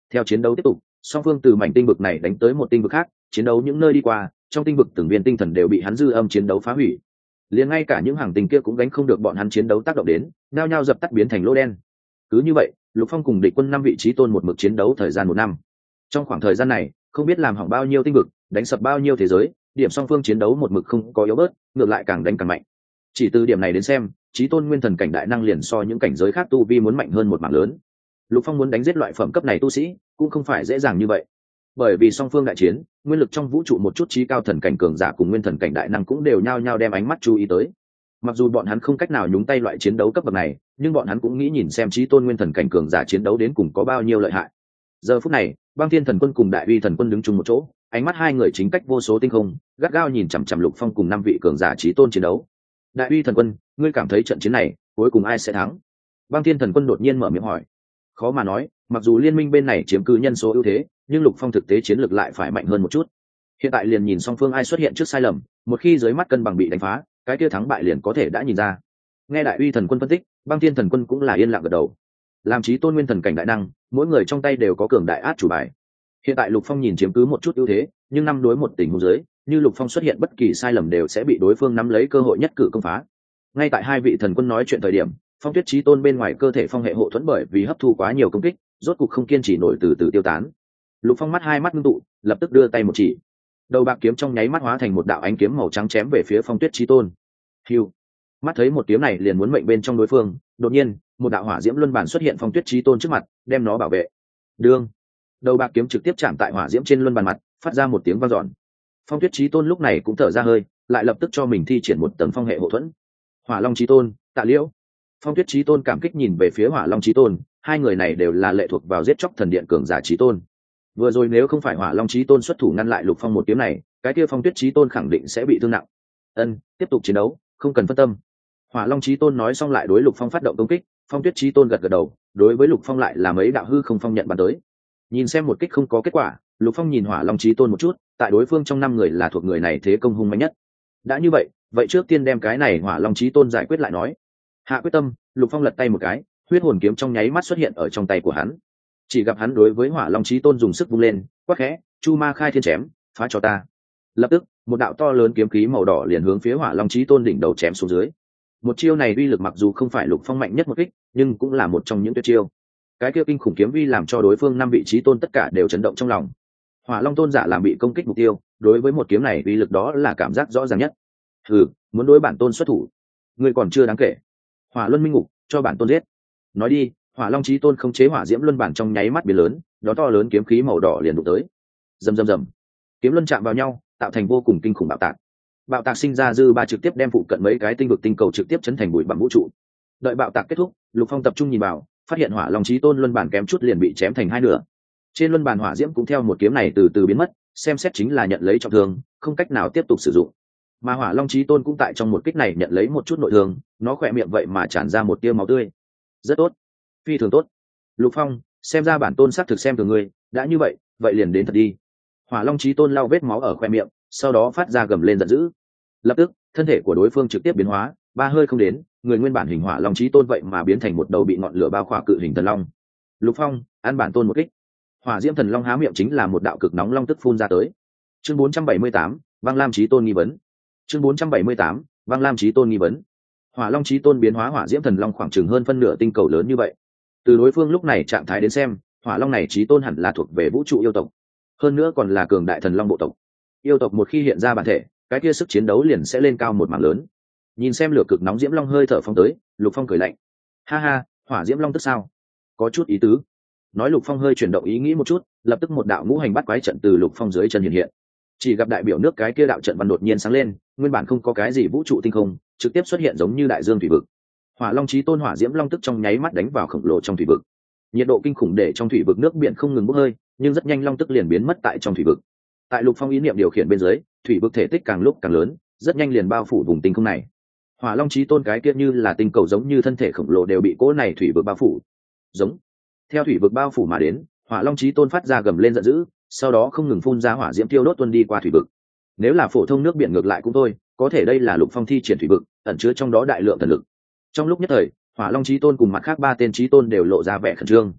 Theo chiến đấu tiếp tục, song phương từ mảnh tinh vực này đánh tới một tinh vực khác, chiến đấu những nơi đi qua, trong tinh vực từng viên tinh thần đều bị hắn dư âm chiến đấu phá hủy. Liền ngay cả những hàng tinh kia cũng gánh không được bọn hắn chiến đấu tác động đến, nhao nhao dập tắt biến thành lỗ đen. Cứ như vậy, Lục Phong cùng địch quân 5 vị trí tôn một mực chiến đấu thời gian 1 năm. Trong khoảng thời gian này, không biết làm hỏng bao nhiêu tinh vực, đánh sập bao nhiêu thế giới, điểm song phương chiến đấu một mực không có yếu bớt, ngược lại càng đánh càng mạnh. Chỉ từ điểm này đến xem, chí tôn nguyên thần cảnh đại năng liền so những cảnh giới khác tu vi muốn mạnh hơn một mảng lớn. Lục Phong muốn đánh giết loại phẩm cấp này tu sĩ, cũng không phải dễ dàng như vậy. Bởi vì song phương đại chiến, nguyên lực trong vũ trụ một chút chí cao thần cảnh cường giả cùng nguyên thần cảnh đại năng cũng đều nhao nhao đem ánh mắt chú ý tới. Mặc dù bọn hắn không cách nào nhúng tay loại chiến đấu cấp bậc này, nhưng bọn hắn cũng nghĩ nhìn xem chí tôn nguyên thần cảnh cường giả chiến đấu đến cùng có bao nhiêu lợi hại. Giờ phút này, Băng Thiên Thần Quân cùng Đại Uy Thần Quân đứng chung một chỗ, ánh mắt hai người chính cách vô số tinh không, gắt gao nhìn chằm chằm Lục Phong cùng 5 vị cường giả chí tôn chiến đấu. Đại Uy Thần Quân, ngươi cảm thấy trận chiến này cuối cùng ai sẽ thắng? Băng Thiên Thần Quân đột nhiên mở miệng hỏi. Khó mà nói, mặc dù liên minh bên này chiếm cứ nhân số ưu thế, nhưng Lục Phong thực tế chiến lược lại phải mạnh hơn một chút. Hiện tại liền nhìn song phương ai xuất hiện trước sai lầm, một khi dưới mắt cân bằng bị đánh phá, cái kia thắng bại liền có thể đã nhìn ra. Nghe Đại Uy Thần Quân phân tích, Băng Thiên Thần Quân cũng là yên lặng gật đầu. Làm chí tôn nguyên thần cảnh đại năng, mỗi người trong tay đều có cường đại át chủ bài. Hiện tại Lục Phong nhìn chiếm cứ một chút ưu thế, nhưng 5 đối 1 tình huống dưới, như Lục Phong xuất hiện bất kỳ sai lầm đều sẽ bị đối phương nắm lấy cơ hội nhất cử công phá. Ngay tại hai vị thần quân nói chuyện thời điểm, Phong Tuyết Chí Tôn bên ngoài cơ thể phong hệ hộ thuẫn bởi vì hấp thu quá nhiều công kích, rốt cục không kiên trì nổi từ từ tiêu tán. Lục Phong mắt hai mắt ngưng tụ, lập tức đưa tay một chỉ. Đầu bạc kiếm trong nháy mắt hóa thành một đạo ánh kiếm màu trắng chém về phía Phong Tuyết Chí Tôn. Hưu. Mắt thấy một kiếm này liền muốn mệnh bên trong đối phương, đột nhiên, một đạo hỏa diễm luân bản xuất hiện Phong Tuyết Chí Tôn trước mặt, đem nó bảo vệ. Đương. Đầu bạc kiếm trực tiếp chạm tại hỏa diễm trên luân bàn mặt, phát ra một tiếng vang dọn. Phong Tuyết Chí Tôn lúc này cũng thở ra hơi, lại lập tức cho mình thi triển một tầng phong hệ hộ thuẫn. Hỏa Long Chí Tôn, Tạ Liễu. Phong Tuyết Chí Tôn cảm kích nhìn về phía Hỏa Long Chí Tôn, hai người này đều là lệ thuộc vào giết chóc thần điện cường giả Chí Tôn. Vừa rồi nếu không phải Hỏa Long Chí Tôn xuất thủ ngăn lại Lục Phong một kiếm này, cái kia Phong Tuyết Chí Tôn khẳng định sẽ bị thương nặng. Tiếp tục chiến đấu, không cần phân tâm. Hỏa Long Chí Tôn nói xong lại đối Lục Phong phát động công kích, Phong Tuyết Chí Tôn gật gật đầu, đối với Lục Phong lại là mấy đạo hư không phong nhận bắn tới. Nhìn xem một kích không có kết quả, Lục Phong nhìn Hỏa Long Chí Tôn một chút, tại đối phương trong 5 người là thuộc người này thế công hung mạnh nhất. Đã như vậy trước tiên đem cái này Hỏa Long Chí Tôn giải quyết lại nói. Hạ quyết tâm, Lục Phong lật tay một cái, huyết hồn kiếm trong nháy mắt xuất hiện ở trong tay của hắn. Chỉ gặp hắn đối với Hỏa Long Chí Tôn dùng sức vung lên, quát khẽ, "Chu Ma Khai Thiên chém, phá cho ta." Lập tức, một đạo to lớn kiếm khí màu đỏ liền hướng phía Hỏa Long Chí Tôn đỉnh đầu chém xuống dưới. Một chiêu này uy lực mặc dù không phải Lục Phong mạnh nhất một kích, nhưng cũng là một trong những tuyệt chiêu. Cái kia kinh khủng kiếm uy làm cho đối phương 5 vị trí tôn tất cả đều chấn động trong lòng. Hỏa Long tôn giả làm bị công kích mục tiêu, đối với một kiếm này uy lực đó là cảm giác rõ ràng nhất. Muốn đối bản tôn xuất thủ, ngươi còn chưa đáng kể. Hỏa Luân Minh Ngục, cho bản tôn giết. Nói đi, Hỏa Long Chí Tôn không chế hỏa diễm luân bản trong nháy mắt biến lớn, đó to lớn kiếm khí màu đỏ liền đụng tới. Rầm rầm rầm. Kiếm luân chạm vào nhau, tạo thành vô cùng kinh khủng bạo tạc. Bạo tạc sinh ra dư ba trực tiếp đem phụ cận mấy cái tinh vực tinh cầu trực tiếp chấn thành bụi bặm vũ trụ. Đợi bạo tạc kết thúc, Lục Phong tập trung nhìn vào, phát hiện Hỏa Long Chí Tôn luân bản kém chút liền bị chém thành 2 nửa. Trên luân bản hỏa diễm cũng theo một kiếm này từ từ biến mất, xem xét chính là nhận lấy trọng thương, không cách nào tiếp tục sử dụng. Mà Hỏa Long Chí Tôn cũng tại trong một kích này nhận lấy một chút nội thương, nó khỏe miệng vậy mà tràn ra một tia máu tươi. Rất tốt, phi thường tốt. Lục Phong, xem ra bản tôn xác thực xem thường ngươi, đã như vậy liền đến thật đi. Hỏa Long Chí Tôn lau vết máu ở khóe miệng, sau đó phát ra gầm lên giận dữ. Lập tức, thân thể của đối phương trực tiếp biến hóa, ba hơi không đến, người nguyên bản hình Hỏa Long Chí Tôn vậy mà biến thành một đầu bị ngọn lửa bao khỏa cự hình thần long. Lục Phong, ăn bản tôn một kích. Hỏa Diễm Thần Long há miệng chính là một đạo cực nóng long tức phun ra tới. Chương 478, Vang Lam Chí Tôn nghi vấn. Chương 478, Vang Lam Chí Tôn nghi vấn. Hỏa Long Chí Tôn biến hóa Hỏa Diễm Thần Long khoảng chừng hơn phân nửa tinh cầu lớn như vậy. Từ đối phương lúc này trạng thái đến xem, Hỏa Long này Chí Tôn hẳn là thuộc về vũ trụ yêu tộc, hơn nữa còn là cường đại thần long bộ tộc. Yêu tộc một khi hiện ra bản thể, cái kia sức chiến đấu liền sẽ lên cao một mảng lớn. Nhìn xem lửa cực nóng diễm long hơi thở phong tới, Lục Phong cười lạnh. Ha ha, Hỏa Diễm Long tức sao? Có chút ý tứ. Nói Lục Phong hơi chuyển động ý nghĩ một chút, lập tức một đạo ngũ hành bắt quái trận từ Lục Phong dưới chân hiện hiện. Chỉ gặp đại biểu nước cái kia đạo trận văn đột nhiên sáng lên, nguyên bản không có cái gì vũ trụ tinh không, trực tiếp xuất hiện giống như đại dương thủy vực. Hỏa Long Chí Tôn Hỏa Diễm Long tức trong nháy mắt đánh vào khổng lồ trong thủy vực. Nhiệt độ kinh khủng để trong thủy vực nước biển không ngừng bốc hơi, nhưng rất nhanh long tức liền biến mất tại trong thủy vực. Tại Lục Phong ý niệm điều khiển bên dưới, thủy vực thể tích càng lúc càng lớn, rất nhanh liền bao phủ vùng tinh không này. Hỏa Long Chí Tôn cái kia như là tinh cầu giống như thân thể khổng lồ đều bị cỗ này thủy vực bao phủ. Giống. Theo thủy vực bao phủ mà đến, Hỏa Long Chí Tôn phát ra gầm lên giận dữ, sau đó không ngừng phun ra hỏa diễm tiêu đốt tuôn đi qua thủy vực. Nếu là phổ thông nước biển ngược lại cũng thôi, có thể đây là Lục Phong thi triển thủy vực, ẩn chứa trong đó đại lượng thần lực. Trong lúc nhất thời, Hỏa Long Chí Tôn cùng mặt khác 3 tên Chí Tôn đều lộ ra vẻ khẩn trương.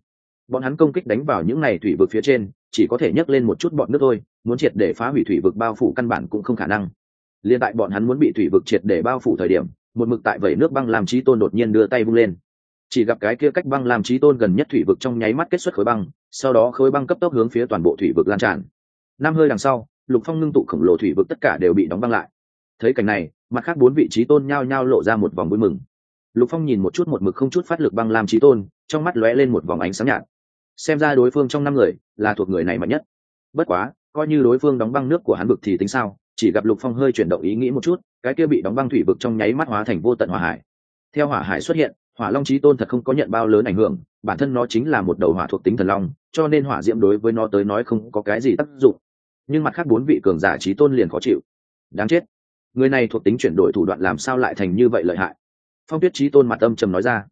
bọn hắn công kích đánh vào những này thủy vực phía trên chỉ có thể nhấc lên một chút bọn nước thôi, muốn triệt để phá hủy thủy vực bao phủ căn bản cũng không khả năng. Liên tại bọn hắn muốn bị thủy vực triệt để bao phủ thời điểm, một mực tại vẩy nước băng làm chí tôn đột nhiên đưa tay vung lên, chỉ gặp cái kia cách băng làm chí tôn gần nhất thủy vực trong nháy mắt kết xuất khối băng, sau đó khối băng cấp tốc hướng phía toàn bộ thủy vực lan tràn. Năm hơi đằng sau, Lục Phong ngưng tụ khổng lồ thủy vực tất cả đều bị đóng băng lại. Thấy cảnh này, mặt khác 4 vị chí tôn nhao nhao lộ ra một vòng vui mừng. Lục Phong nhìn một chút một mực không chút phát lực băng làm chí tôn, trong mắt lóe lên một vòng ánh sáng nhạt. Xem ra đối phương trong 5 người là thuộc người này mạnh nhất. Bất quá, coi như đối phương đóng băng nước của hắn vực thì tính sao? Chỉ gặp Lục Phong hơi chuyển động ý nghĩ một chút, cái kia bị đóng băng thủy vực trong nháy mắt hóa thành vô tận hỏa hải. Theo hỏa hải xuất hiện, Hỏa Long chí tôn thật không có nhận bao lớn ảnh hưởng, bản thân nó chính là một đầu hỏa thuộc tính thần long, cho nên hỏa diễm đối với nó tới nói không có cái gì tác dụng. Nhưng mặt khác 4 vị cường giả chí tôn liền khó chịu. Đáng chết, người này thuộc tính chuyển đổi thủ đoạn làm sao lại thành như vậy lợi hại? Phong Tuyết chí tôn mặt âm trầm nói ra.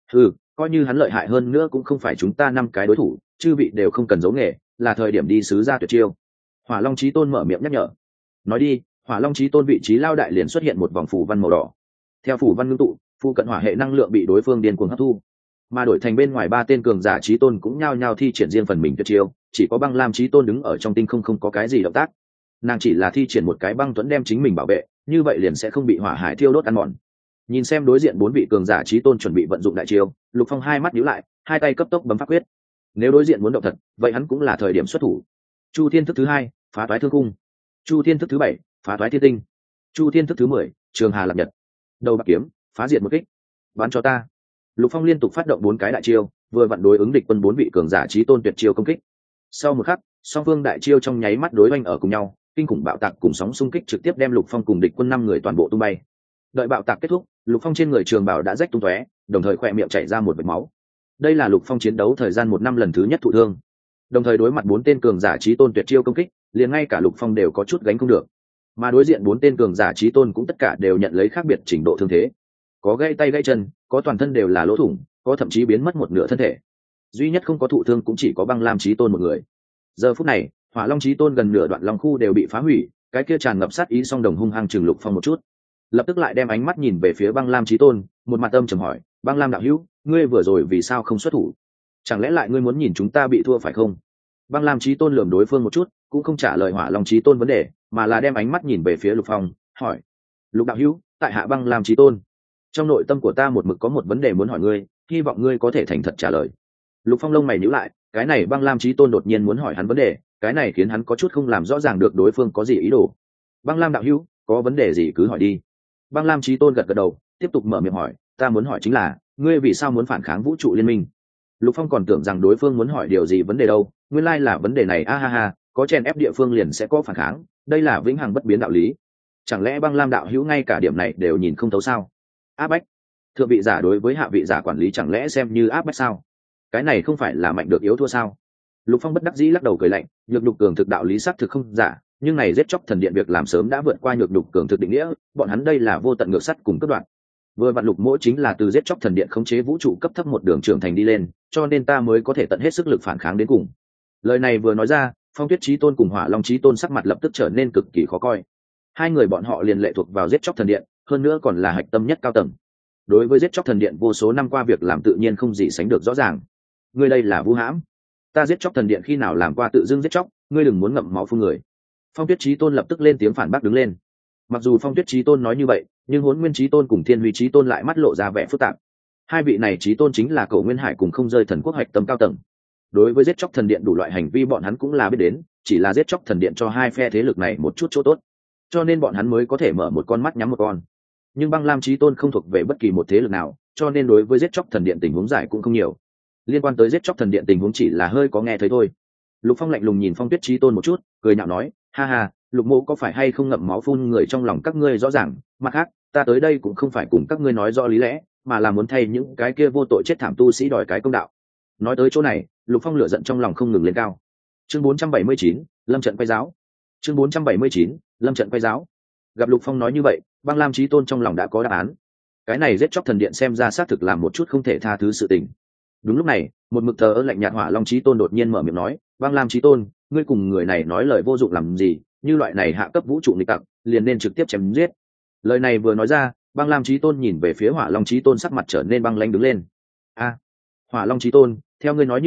Coi như hắn lợi hại hơn nữa cũng không phải chúng ta 5 cái đối thủ, chư vị đều không cần giấu nghề, là thời điểm đi sứ ra tuyệt chiêu. Hỏa Long chí tôn mở miệng nhắc nhở. Nói đi, Hỏa Long chí tôn vị trí lao đại liền xuất hiện một vòng phù văn màu đỏ. Theo phù văn ngưng tụ, phụ cận hỏa hệ năng lượng bị đối phương điên cuồng hấp thu, mà đổi thành bên ngoài 3 tên cường giả chí tôn cũng nhao nhao thi triển riêng phần mình tuyệt chiêu, chỉ có băng lam chí tôn đứng ở trong tinh không không có cái gì động tác. Nàng chỉ là thi triển một cái băng tuấn đem chính mình bảo vệ, như vậy liền sẽ không bị hỏa hải thiêu đốt ăn mòn. Nhìn xem đối diện 4 vị cường giả chí tôn chuẩn bị vận dụng đại chiêu, Lục Phong hai mắt nhíu lại, hai tay cấp tốc bấm pháp quyết. Nếu đối diện muốn động thật, vậy hắn cũng là thời điểm xuất thủ. Chu Thiên thức thứ 2, phá toái thương cung. Chu Thiên thức thứ 7, phá toái thiên tinh. Chu Thiên thức thứ 10, trường hà lập nhật. Đầu bạc kiếm, phá diệt một kích. Bắn cho ta. Lục Phong liên tục phát động 4 cái đại chiêu, vừa vặn đối ứng địch quân 4 vị cường giả chí tôn tuyệt chiêu công kích. Sau một khắc, song phương đại chiêu trong nháy mắt đối oanh ở cùng nhau, kinh khủng bạo tạc cùng sóng xung kích trực tiếp đem Lục Phong cùng địch quân 5 người toàn bộ tung bay. Đợi bạo tạc kết thúc, Lục Phong trên người trường bào đã rách tung tóe, đồng thời khỏe miệng chảy ra một vệt máu. Đây là Lục Phong chiến đấu thời gian 1 năm lần thứ nhất thụ thương. Đồng thời đối mặt 4 tên cường giả chí tôn tuyệt chiêu công kích, liền ngay cả Lục Phong đều có chút gánh không được. Mà đối diện 4 tên cường giả chí tôn cũng tất cả đều nhận lấy khác biệt trình độ thương thế. Có gãy tay gãy chân, có toàn thân đều là lỗ thủng, có thậm chí biến mất một nửa thân thể. Duy nhất không có thụ thương cũng chỉ có băng lam chí tôn một người. Giờ phút này, Hỏa Long chí tôn gần nửa đoạn long khu đều bị phá hủy, cái kia tràn ngập sát ý song đồng hung hăng trừng Lục Phong một chút. Lập tức lại đem ánh mắt nhìn về phía băng lam chí tôn, một mặt âm trầm hỏi, băng lam đạo hữu, ngươi vừa rồi vì sao không xuất thủ? Chẳng lẽ lại ngươi muốn nhìn chúng ta bị thua phải không? Băng lam chí tôn lườm đối phương một chút, cũng không trả lời Hỏa Long chí tôn vấn đề, mà là đem ánh mắt nhìn về phía Lục Phong, hỏi, Lục đạo hữu, tại hạ băng lam chí tôn, trong nội tâm của ta một mực có một vấn đề muốn hỏi ngươi, hy vọng ngươi có thể thành thật trả lời. Lục Phong lông mày nhíu lại, cái này băng lam chí tôn đột nhiên muốn hỏi hắn vấn đề, cái này khiến hắn có chút không làm rõ ràng được đối phương có gì ý đồ. Băng lam đạo hữu, có vấn đề gì cứ hỏi đi. Băng lam chí tôn gật gật đầu, tiếp tục mở miệng hỏi, ta muốn hỏi chính là, ngươi vì sao muốn phản kháng vũ trụ liên minh? Lục Phong còn tưởng rằng đối phương muốn hỏi điều gì vấn đề đâu, nguyên lai là vấn đề này, a ha ha, có chèn ép địa phương liền sẽ có phản kháng, đây là vĩnh hằng bất biến đạo lý. Chẳng lẽ băng lam đạo hữu ngay cả điểm này đều nhìn không thấu sao? Áp bách, thượng vị giả đối với hạ vị giả quản lý chẳng lẽ xem như áp bách sao? Cái này không phải là mạnh được yếu thua sao? Lục Phong bất đắc dĩ lắc đầu cười lạnh, nhược nhục cường thực đạo lý xác thực không giả, nhưng này giết chóc thần điện việc làm sớm đã vượt qua nhược nhục cường thực định nghĩa, bọn hắn đây là vô tận ngược sắt cùng cấp đoạn. Vừa vặn Lục Mỗ chính là từ giết chóc thần điện khống chế vũ trụ cấp thấp một đường trưởng thành đi lên, cho nên ta mới có thể tận hết sức lực phản kháng đến cùng. Lời này vừa nói ra, Phong Tuyết chí tôn cùng Hỏa Long chí tôn sắc mặt lập tức trở nên cực kỳ khó coi. Hai người bọn họ liền lệ thuộc vào giết chóc thần điện, hơn nữa còn là hạch tâm nhất cao tầng. Đối với giết chóc thần điện vô số năm qua việc làm tự nhiên không gì sánh được rõ ràng. Ngươi đây là vu hãm. Ta giết chóc thần điện khi nào làm qua tự dưng giết chóc, ngươi đừng muốn ngậm máu phun người. Phong Tuyết chí tôn lập tức lên tiếng phản bác đứng lên. Mặc dù Phong Tuyết chí tôn nói như vậy, nhưng Hỗn Nguyên chí tôn cùng Thiên Huy chí tôn lại mắt lộ ra vẻ phức tạp. Hai vị này chí tôn chính là Cổ Nguyên Hải cùng Không Rơi Thần Quốc hạch tâm cao tầng. Đối với giết chóc thần điện đủ loại hành vi bọn hắn cũng là biết đến, chỉ là giết chóc thần điện cho hai phe thế lực này một chút chỗ tốt, cho nên bọn hắn mới có thể mở một con mắt nhắm một con. Nhưng băng lam chí tôn không thuộc về bất kỳ một thế lực nào, cho nên đối với giết chóc thần điện tình huống giải cũng không nhiều. Liên quan tới giết chóc thần điện tình huống chỉ là hơi có nghe thấy thôi. Lục Phong lạnh lùng nhìn Phong Tuyết chí tôn một chút, cười nhạo nói, ha ha, Lục Mộ có phải hay không ngậm máu phun người trong lòng các ngươi rõ ràng, mặt khác ta tới đây cũng không phải cùng các ngươi nói rõ lý lẽ, mà là muốn thay những cái kia vô tội chết thảm tu sĩ đòi cái công đạo. Nói tới chỗ này, Lục Phong lửa giận trong lòng không ngừng lên cao. Chương 479, Lâm trận quay giáo. Chương 479, Lâm trận quay giáo. Gặp Lục Phong nói như vậy, băng lam chí tôn trong lòng đã có đáp án. Cái này giết chóc thần điện xem ra xác thực làm một chút không thể tha thứ sự tình. Đúng lúc này, một mực thờ ơ lạnh nhạt Hỏa Long chí tôn đột nhiên mở miệng nói, băng lam chí tôn, ngươi cùng người này nói lời vô dụng làm gì, như loại này hạ cấp vũ trụ nghịch tặc, liền nên trực tiếp chém giết. Lời này vừa nói ra, băng lam chí tôn nhìn về phía Hỏa Long chí tôn sắc mặt trở nên băng lãnh đứng lên. A, Hỏa Long chí tôn, theo ngươi nói như vậy,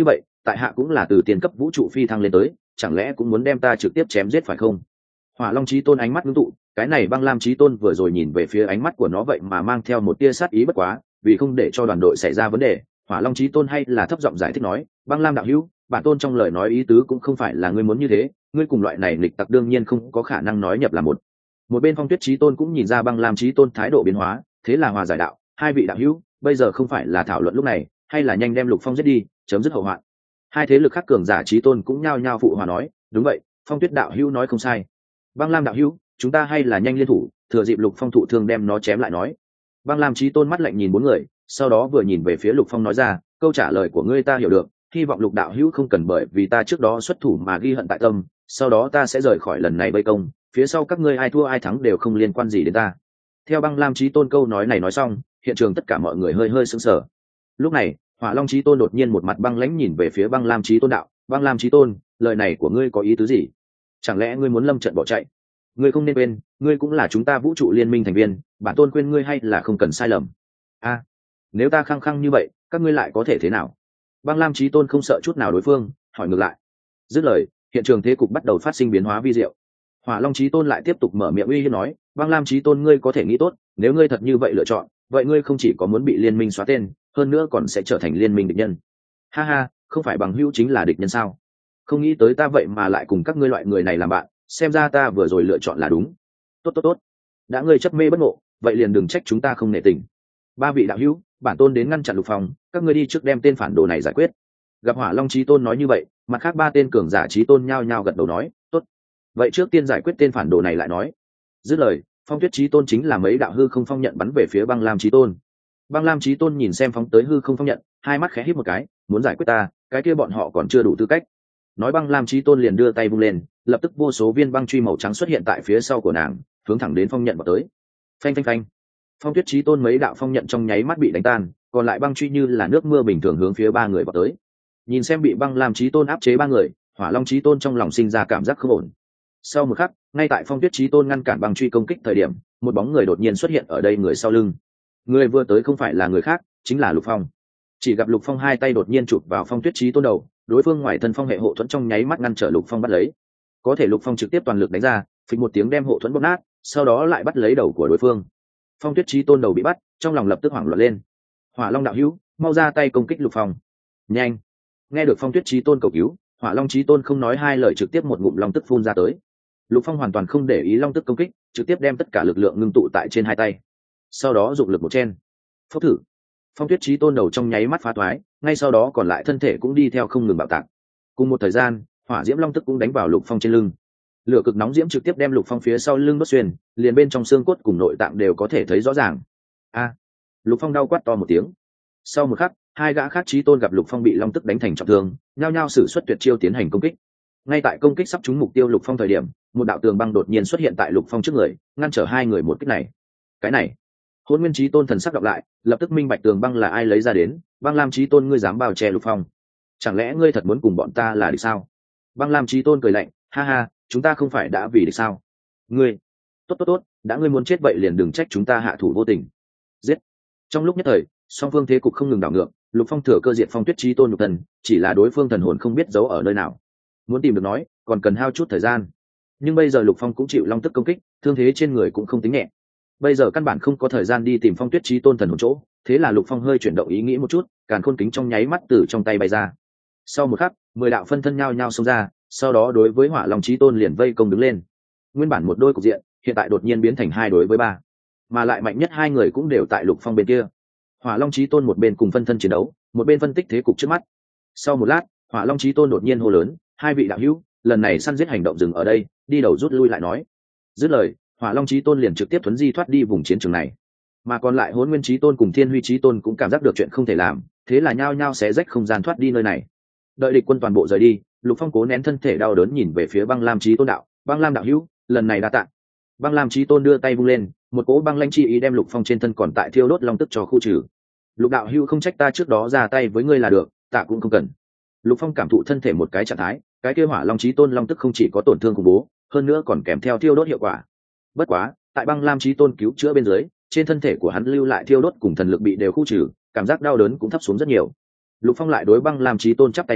tại hạ cũng là từ tiền cấp vũ trụ phi thăng lên tới, chẳng lẽ cũng muốn đem ta trực tiếp chém giết phải không? Hỏa Long Chí Tôn ánh mắt ngưng tụ, cái này Băng Lam Chí Tôn vừa rồi nhìn về phía ánh mắt của nó vậy mà mang theo một tia sát ý bất quá, vì không để cho đoàn đội xảy ra vấn đề, Hỏa Long Chí Tôn hay là thấp giọng giải thích nói, Băng Lam đạo hữu, bản tôn trong lời nói ý tứ cũng không phải là ngươi muốn như thế, ngươi cùng loại này nghịch tặc đương nhiên không có khả năng nói nhập là một. Một bên Phong Tuyết Chí Tôn cũng nhìn ra Băng Lam Chí Tôn thái độ biến hóa, thế là hòa giải đạo, hai vị đạo hữu, bây giờ không phải là thảo luận lúc này, hay là nhanh đem Lục Phong giết đi, chấm dứt hậu hoạn. Hai thế lực khác cường giả Chí Tôn cũng nhao nhao phụ hòa nói, đúng vậy, Phong Tuyết đạo hữu nói không sai. Băng Lam đạo hữu, chúng ta hay là nhanh liên thủ, thừa dịp Lục Phong thụ thương đem nó chém lại nói. Băng Lam Chí Tôn mắt lạnh nhìn bốn người, sau đó vừa nhìn về phía Lục Phong nói ra, câu trả lời của ngươi ta hiểu được, hy vọng Lục đạo hữu không cần bởi vì ta trước đó xuất thủ mà ghi hận tại tâm, sau đó ta sẽ rời khỏi lần này vây công, phía sau các ngươi ai thua ai thắng đều không liên quan gì đến ta. Theo Băng Lam Chí Tôn câu nói này nói xong, hiện trường tất cả mọi người hơi hơi sững sờ. Lúc này, Hỏa Long Chí Tôn đột nhiên một mặt băng lãnh nhìn về phía Băng Lam Chí Tôn đạo, Băng Lam Chí Tôn, lời này của ngươi có ý tứ gì? Chẳng lẽ ngươi muốn lâm trận bỏ chạy? Ngươi không nên quên, ngươi cũng là chúng ta vũ trụ liên minh thành viên, bản tôn khuyên ngươi hay là không cần sai lầm. A, nếu ta khăng khăng như vậy, các ngươi lại có thể thế nào? Băng Lam Chí Tôn không sợ chút nào đối phương, hỏi ngược lại. Dứt lời, hiện trường thế cục bắt đầu phát sinh biến hóa vi diệu. Hỏa Long Chí Tôn lại tiếp tục mở miệng uy hiếp nói, Băng Lam Chí Tôn ngươi có thể nghĩ tốt, nếu ngươi thật như vậy lựa chọn, vậy ngươi không chỉ có muốn bị liên minh xóa tên, hơn nữa còn sẽ trở thành liên minh địch nhân. Ha ha, không phải bằng hữu chính là địch nhân sao? Không nghĩ tới ta vậy mà lại cùng các ngươi loại người này làm bạn, xem ra ta vừa rồi lựa chọn là đúng. Tốt tốt tốt, đã ngươi chấp mê bất ngộ, vậy liền đừng trách chúng ta không nể tình. Ba vị đạo hữu, bản tôn đến ngăn chặn Lục Phong, các ngươi đi trước đem tên phản đồ này giải quyết. Gặp Hỏa Long Chí Tôn nói như vậy, mặt khác ba tên cường giả Chí Tôn nhao nhao gật đầu nói, tốt. Vậy trước tiên giải quyết tên phản đồ này lại nói. Dứt lời, Phong Tuyết Chí Tôn chính là mấy đạo hư không phong nhận bắn về phía Băng Lam Chí Tôn. Băng Lam Chí Tôn nhìn xem phóng tới hư không phong nhận, hai mắt khẽ híp một cái, muốn giải quyết ta, cái kia bọn họ còn chưa đủ tư cách. Nói Băng Lam Chí Tôn liền đưa tay vung lên, lập tức vô số viên băng truy màu trắng xuất hiện tại phía sau của nàng, hướng thẳng đến phong nhận vào tới. Phanh phanh phanh. Phong Tuyết Chí Tôn mấy đạo phong nhận trong nháy mắt bị đánh tan, còn lại băng truy như là nước mưa bình thường hướng phía ba người vào tới. Nhìn xem bị Băng Lam Chí Tôn áp chế ba người, Hỏa Long Chí Tôn trong lòng sinh ra cảm giác không ổn. Sau một khắc, ngay tại Phong Tuyết Chí Tôn ngăn cản băng truy công kích thời điểm, một bóng người đột nhiên xuất hiện ở đây người sau lưng. Người vừa tới không phải là người khác, chính là Lục Phong. Chỉ gặp Lục Phong hai tay đột nhiên chụp vào Phong Tuyết Chí Tôn đầu, đối phương ngoài thân phong hệ hộ thuẫn trong nháy mắt ngăn trở Lục Phong bắt lấy. Có thể Lục Phong trực tiếp toàn lực đánh ra, phịch một tiếng đem hộ thuẫn bóp nát, sau đó lại bắt lấy đầu của đối phương. Phong Tuyết Chí Tôn đầu bị bắt, trong lòng lập tức hoảng loạn lên. Hỏa Long đạo hữu, mau ra tay công kích Lục Phong. Nhanh! Nghe được Phong Tuyết Chí Tôn cầu cứu, Hỏa Long Chí Tôn không nói hai lời trực tiếp một ngụm long tức phun ra tới. Lục Phong hoàn toàn không để ý long tức công kích, trực tiếp đem tất cả lực lượng ngưng tụ tại trên hai tay. Sau đó dụng lực một chen. Phốc thử. Phong Tuyết Chí Tôn đầu trong nháy mắt phá toái, ngay sau đó còn lại thân thể cũng đi theo không ngừng bạo tạc. Cùng một thời gian, hỏa diễm long tức cũng đánh vào Lục Phong trên lưng. Lửa cực nóng diễm trực tiếp đem Lục Phong phía sau lưng đốt xuyên, liền bên trong xương cốt cùng nội tạng đều có thể thấy rõ ràng. A! Lục Phong đau quát to một tiếng. Sau một khắc, hai gã khác Chí Tôn gặp Lục Phong bị long tức đánh thành trọng thương, nhao nhao sử xuất tuyệt chiêu tiến hành công kích. Ngay tại công kích sắp trúng mục tiêu Lục Phong thời điểm, một đạo tường băng đột nhiên xuất hiện tại Lục Phong trước người, ngăn trở hai người một kích này. Cái này, Hỗn Nguyên Chí Tôn thần sắc đọc lại, lập tức minh bạch tường băng là ai lấy ra đến. Băng Lam Chí Tôn ngươi dám bao che Lục Phong, chẳng lẽ ngươi thật muốn cùng bọn ta là địch sao? Băng Lam Chí Tôn cười lạnh, ha ha, chúng ta không phải đã vì địch sao? Ngươi, tốt tốt tốt, đã ngươi muốn chết vậy liền đừng trách chúng ta hạ thủ vô tình. Giết! Trong lúc nhất thời, song phương thế cục không ngừng đảo ngược, Lục Phong thừa cơ diệt Phong Tuyết Chí Tôn nhục thần, chỉ là đối phương thần hồn không biết giấu ở nơi nào. Muốn tìm được nói, còn cần hao chút thời gian. Nhưng bây giờ Lục Phong cũng chịu long tức công kích, thương thế trên người cũng không tính nhẹ. Bây giờ căn bản không có thời gian đi tìm Phong Tuyết Chí Tôn thần hồn chỗ, thế là Lục Phong hơi chuyển động ý nghĩ một chút, càn khôn kính trong nháy mắt từ trong tay bay ra. Sau một khắc, 10 đạo phân thân nhao nhao xông ra, sau đó đối với Hỏa Long Chí Tôn liền vây công đứng lên. Nguyên bản một đôi cục diện, hiện tại đột nhiên biến thành 2 đối với 3, mà lại mạnh nhất hai người cũng đều tại Lục Phong bên kia. Hỏa Long Chí Tôn một bên cùng phân thân chiến đấu, một bên phân tích thế cục trước mắt. Sau một lát, Hỏa Long Chí Tôn đột nhiên hô lớn, hai vị đạo hữu, lần này săn giết hành động dừng ở đây, đi đầu rút lui lại nói. Dứt lời, Hỏa Long Chí Tôn liền trực tiếp thuấn di thoát đi vùng chiến trường này. Mà còn lại Hỗn Nguyên Chí Tôn cùng Thiên Huy Chí Tôn cũng cảm giác được chuyện không thể làm, thế là nhao nhao xé rách không gian thoát đi nơi này. Đợi địch quân toàn bộ rời đi, Lục Phong cố nén thân thể đau đớn nhìn về phía Băng Lam Chí Tôn đạo, Băng Lam đạo hữu, lần này đa tạ. Băng Lam Chí Tôn đưa tay vung lên, một cỗ băng lãnh chi ý đem Lục Phong trên thân còn tại thiêu đốt long tức cho khu trừ. Lục đạo hữu không trách ta trước đó ra tay với ngươi là được, tạ cũng không cần. Lục Phong cảm thụ thân thể một cái trạng thái, cái kia Hỏa Long Chí Tôn long tức không chỉ có tổn thương khủng bố, hơn nữa còn kèm theo thiêu đốt hiệu quả. Bất quá, tại Băng Lam Chí Tôn cứu chữa bên dưới, trên thân thể của hắn lưu lại thiêu đốt cùng thần lực bị đều khu trừ, cảm giác đau đớn cũng thấp xuống rất nhiều. Lục Phong lại đối Băng Lam Chí Tôn chắp tay nói,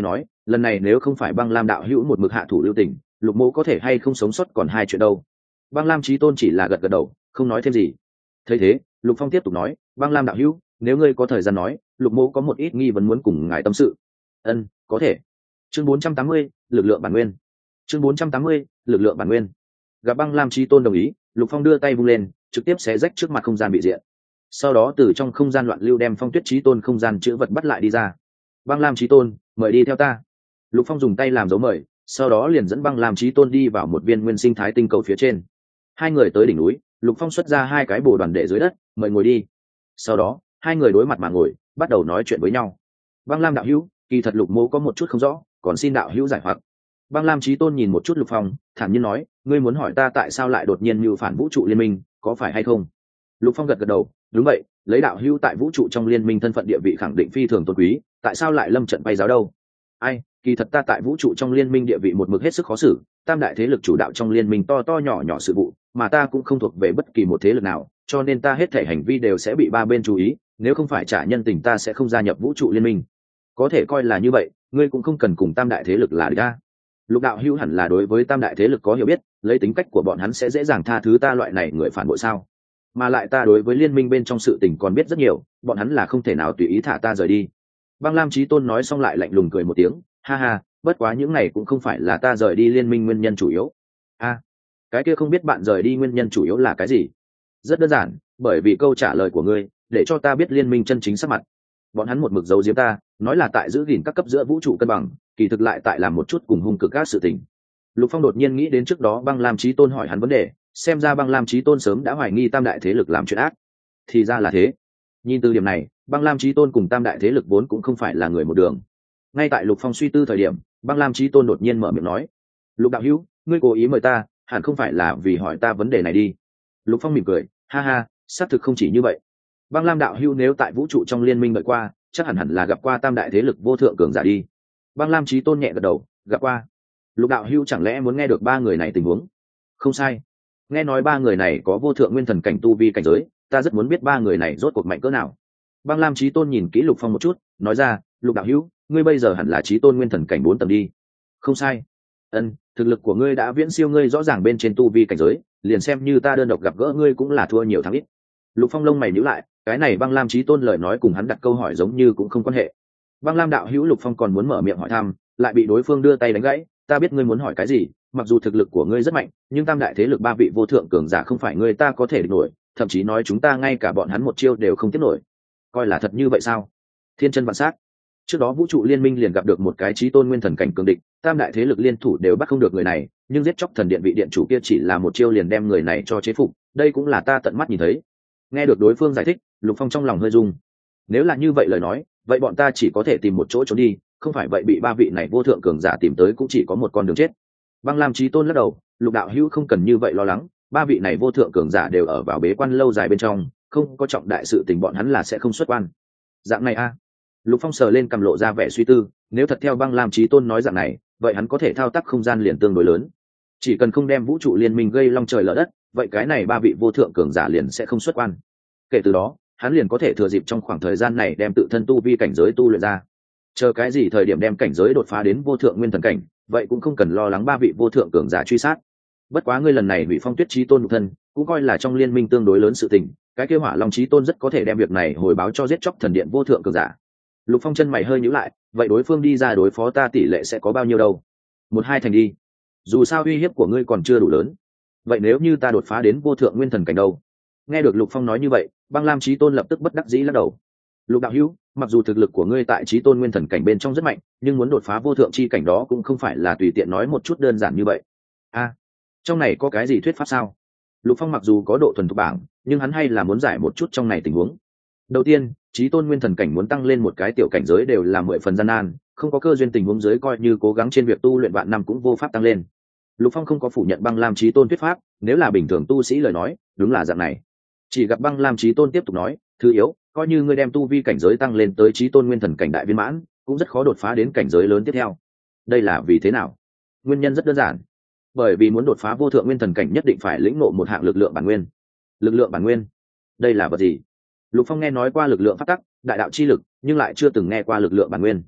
lần này nếu không phải băng lam đạo hữu một mực hạ thủ lưu tình, lục mỗ có thể hay không sống sót còn hai chuyện đâu. Băng lam chí tôn chỉ là gật gật đầu, không nói thêm gì. Thấy thế, lục phong tiếp tục nói, băng lam đạo hữu, nếu ngươi có thời gian nói, lục mỗ có một ít nghi vấn muốn cùng ngài tâm sự. Ân, có thể. Chương 480, lực lượng bản nguyên. Chương 480, lực lượng bản nguyên. Gặp băng lam chí tôn đồng ý, lục phong đưa tay vung lên, trực tiếp xé rách trước mặt không gian bị diện. Sau đó từ trong không gian loạn lưu đem phong tuyết chí tôn không gian chữ vật bắt lại đi ra. Băng lam chí tôn, mời đi theo ta. Lục phong dùng tay làm dấu mời, sau đó liền dẫn băng lam chí tôn đi vào một viên nguyên sinh thái tinh cầu phía trên. Hai người tới đỉnh núi, lục phong xuất ra hai cái bồ đoàn để dưới đất, mời ngồi đi. Sau đó hai người đối mặt mà ngồi, bắt đầu nói chuyện với nhau. Băng lam đạo hữu, kỳ thật lục mô có một chút không rõ, còn xin đạo hữu giải hoặc. Băng lam chí tôn nhìn một chút lục phong, thản nhiên nói, ngươi muốn hỏi ta tại sao lại đột nhiên mưu phản vũ trụ liên minh, có phải hay không? Lục phong gật gật đầu, đúng vậy, lấy đạo hữu tại vũ trụ trong liên minh thân phận địa vị khẳng định phi thường tôn quý, tại sao lại lâm trận bay giáo đâu? Ai, kỳ thật ta tại vũ trụ trong liên minh địa vị một mực hết sức khó xử, tam đại thế lực chủ đạo trong liên minh to to nhỏ nhỏ sự vụ, mà ta cũng không thuộc về bất kỳ một thế lực nào, cho nên ta hết thể hành vi đều sẽ bị ba bên chú ý, nếu không phải trả nhân tình ta sẽ không gia nhập vũ trụ liên minh. Có thể coi là như vậy, ngươi cũng không cần cùng tam đại thế lực là địch. Lục đạo hữu hẳn là đối với tam đại thế lực có hiểu biết, lấy tính cách của bọn hắn sẽ dễ dàng tha thứ ta loại này người phản bội sao? Mà lại ta đối với liên minh bên trong sự tình còn biết rất nhiều, bọn hắn là không thể nào tùy ý thả ta rời đi. Băng lam chí tôn nói xong lại lạnh lùng cười một tiếng, ha ha, bất quá những này cũng không phải là ta rời đi liên minh nguyên nhân chủ yếu. Cái kia không biết bạn rời đi nguyên nhân chủ yếu là cái gì? Rất đơn giản, bởi vì câu trả lời của ngươi để cho ta biết liên minh chân chính sắc mặt. Bọn hắn một mực giấu giếm ta, nói là tại giữ gìn các cấp giữa vũ trụ cân bằng, kỳ thực lại tại làm một chút cùng hung cực các sự tình. Lục phong đột nhiên nghĩ đến trước đó băng lam chí tôn hỏi hắn vấn đề, xem ra băng lam chí tôn sớm đã hoài nghi tam đại thế lực làm chuyện ác. Thì ra là thế. Nhìn từ điểm này, băng lam chí tôn cùng tam đại thế lực vốn cũng không phải là người một đường. Ngay tại lục phong suy tư thời điểm, băng lam chí tôn đột nhiên mở miệng nói, lục đạo hữu, ngươi cố ý mời ta, hẳn không phải là vì hỏi ta vấn đề này đi. Lục phong mỉm cười, ha ha, xác thực không chỉ như vậy. Băng lam đạo hữu nếu tại vũ trụ trong liên minh đợi qua, chắc hẳn là gặp qua tam đại thế lực vô thượng cường giả đi. Băng lam chí tôn nhẹ gật đầu, gặp qua. Lục đạo hữu chẳng lẽ muốn nghe được ba người này tình huống? Không sai, nghe nói ba người này có vô thượng nguyên thần cảnh tu vi cảnh giới, ta rất muốn biết ba người này rốt cuộc mạnh cỡ nào. Băng lam chí tôn nhìn kỹ lục phong một chút, nói ra, lục đạo hữu, ngươi bây giờ hẳn là chí tôn nguyên thần cảnh 4 tầng đi. Không sai. Ân, thực lực của ngươi đã viễn siêu ngươi rõ ràng bên trên tu vi cảnh giới, liền xem như ta đơn độc gặp gỡ ngươi cũng là thua nhiều thắng ít. Lục phong lông mày nhíu lại, cái này băng lam chí tôn lời nói cùng hắn đặt câu hỏi giống như cũng không quan hệ. Băng lam đạo hữu, lục phong còn muốn mở miệng hỏi thăm, lại bị đối phương đưa tay đánh gãy, ta biết ngươi muốn hỏi cái gì, mặc dù thực lực của ngươi rất mạnh, nhưng tam đại thế lực ba vị vô thượng cường giả không phải ngươi ta có thể địch nổi, thậm chí nói chúng ta ngay cả bọn hắn một chiêu đều không tiếp nổi. Coi là thật như vậy sao? Thiên chân vạn sát. Trước đó vũ trụ liên minh liền gặp được một cái chí tôn nguyên thần cảnh cường địch, tam đại thế lực liên thủ đều bắt không được người này, nhưng giết chóc thần điện vị điện chủ kia chỉ là một chiêu liền đem người này cho chế phục, đây cũng là ta tận mắt nhìn thấy. Nghe được đối phương giải thích, lục phong trong lòng hơi rung. Nếu là như vậy lời nói, vậy bọn ta chỉ có thể tìm một chỗ trốn đi, không phải vậy bị ba vị này vô thượng cường giả tìm tới cũng chỉ có một con đường chết. Băng lam chí tôn lắc đầu, lục đạo hữu không cần như vậy lo lắng, ba vị này vô thượng cường giả đều ở vào bế quan lâu dài bên trong, không có trọng đại sự tình bọn hắn là sẽ không xuất quan. Dạng này a? Lục phong sờ lên cầm lộ ra vẻ suy tư, nếu thật theo băng lam chí tôn nói dạng này, vậy hắn có thể thao tác không gian liền tương đối lớn, chỉ cần không đem vũ trụ liên minh gây long trời lở đất, vậy cái này ba vị vô thượng cường giả liền sẽ không xuất quan. Kể từ đó hắn liền có thể thừa dịp trong khoảng thời gian này đem tự thân tu vi cảnh giới tu luyện ra, chờ cái gì thời điểm đem cảnh giới đột phá đến vô thượng nguyên thần cảnh, vậy cũng không cần lo lắng ba vị vô thượng cường giả truy sát. Bất quá ngươi lần này bị phong tuyết chí tôn nhục thân, cũng coi là trong liên minh tương đối lớn sự tình, cái kêu hỏa long chí tôn rất có thể đem việc này hồi báo cho giết chóc thần điện vô thượng cường giả. Lục phong chân mày hơi nhíu lại, vậy đối phương đi ra đối phó ta tỷ lệ sẽ có bao nhiêu đâu? 1-2 thành đi, dù sao uy hiếp của ngươi còn chưa đủ lớn. Vậy nếu như ta đột phá đến vô thượng nguyên thần cảnh đâu? Nghe được lục phong nói như vậy, băng lam chí tôn lập tức bất đắc dĩ lắc đầu. Lục đạo hữu, mặc dù thực lực của ngươi tại chí tôn nguyên thần cảnh bên trong rất mạnh, nhưng muốn đột phá vô thượng chi cảnh đó cũng không phải là tùy tiện nói một chút đơn giản như vậy. Trong này có cái gì thuyết pháp sao? Lục phong mặc dù có độ thuần thục bảng, nhưng hắn hay là muốn giải một chút trong này tình huống. Đầu tiên, chí tôn nguyên thần cảnh muốn tăng lên một cái tiểu cảnh giới đều là 10 phần gian nan, không có cơ duyên tình huống dưới coi như cố gắng trên việc tu luyện vạn năm cũng vô pháp tăng lên. Lục phong không có phủ nhận băng lam chí tôn thuyết pháp, nếu là bình thường tu sĩ lời nói, đúng là dạng này. Chỉ gặp băng lam chí tôn tiếp tục nói, thứ yếu, coi như ngươi đem tu vi cảnh giới tăng lên tới chí tôn nguyên thần cảnh đại viên mãn, cũng rất khó đột phá đến cảnh giới lớn tiếp theo. Đây là vì thế nào? Nguyên nhân rất đơn giản, bởi vì muốn đột phá vô thượng nguyên thần cảnh nhất định phải lĩnh ngộ một hạng lực lượng bản nguyên. Lực lượng bản nguyên? Đây là vật gì? Lục phong nghe nói qua lực lượng pháp tắc, đại đạo chi lực, nhưng lại chưa từng nghe qua lực lượng bản nguyên.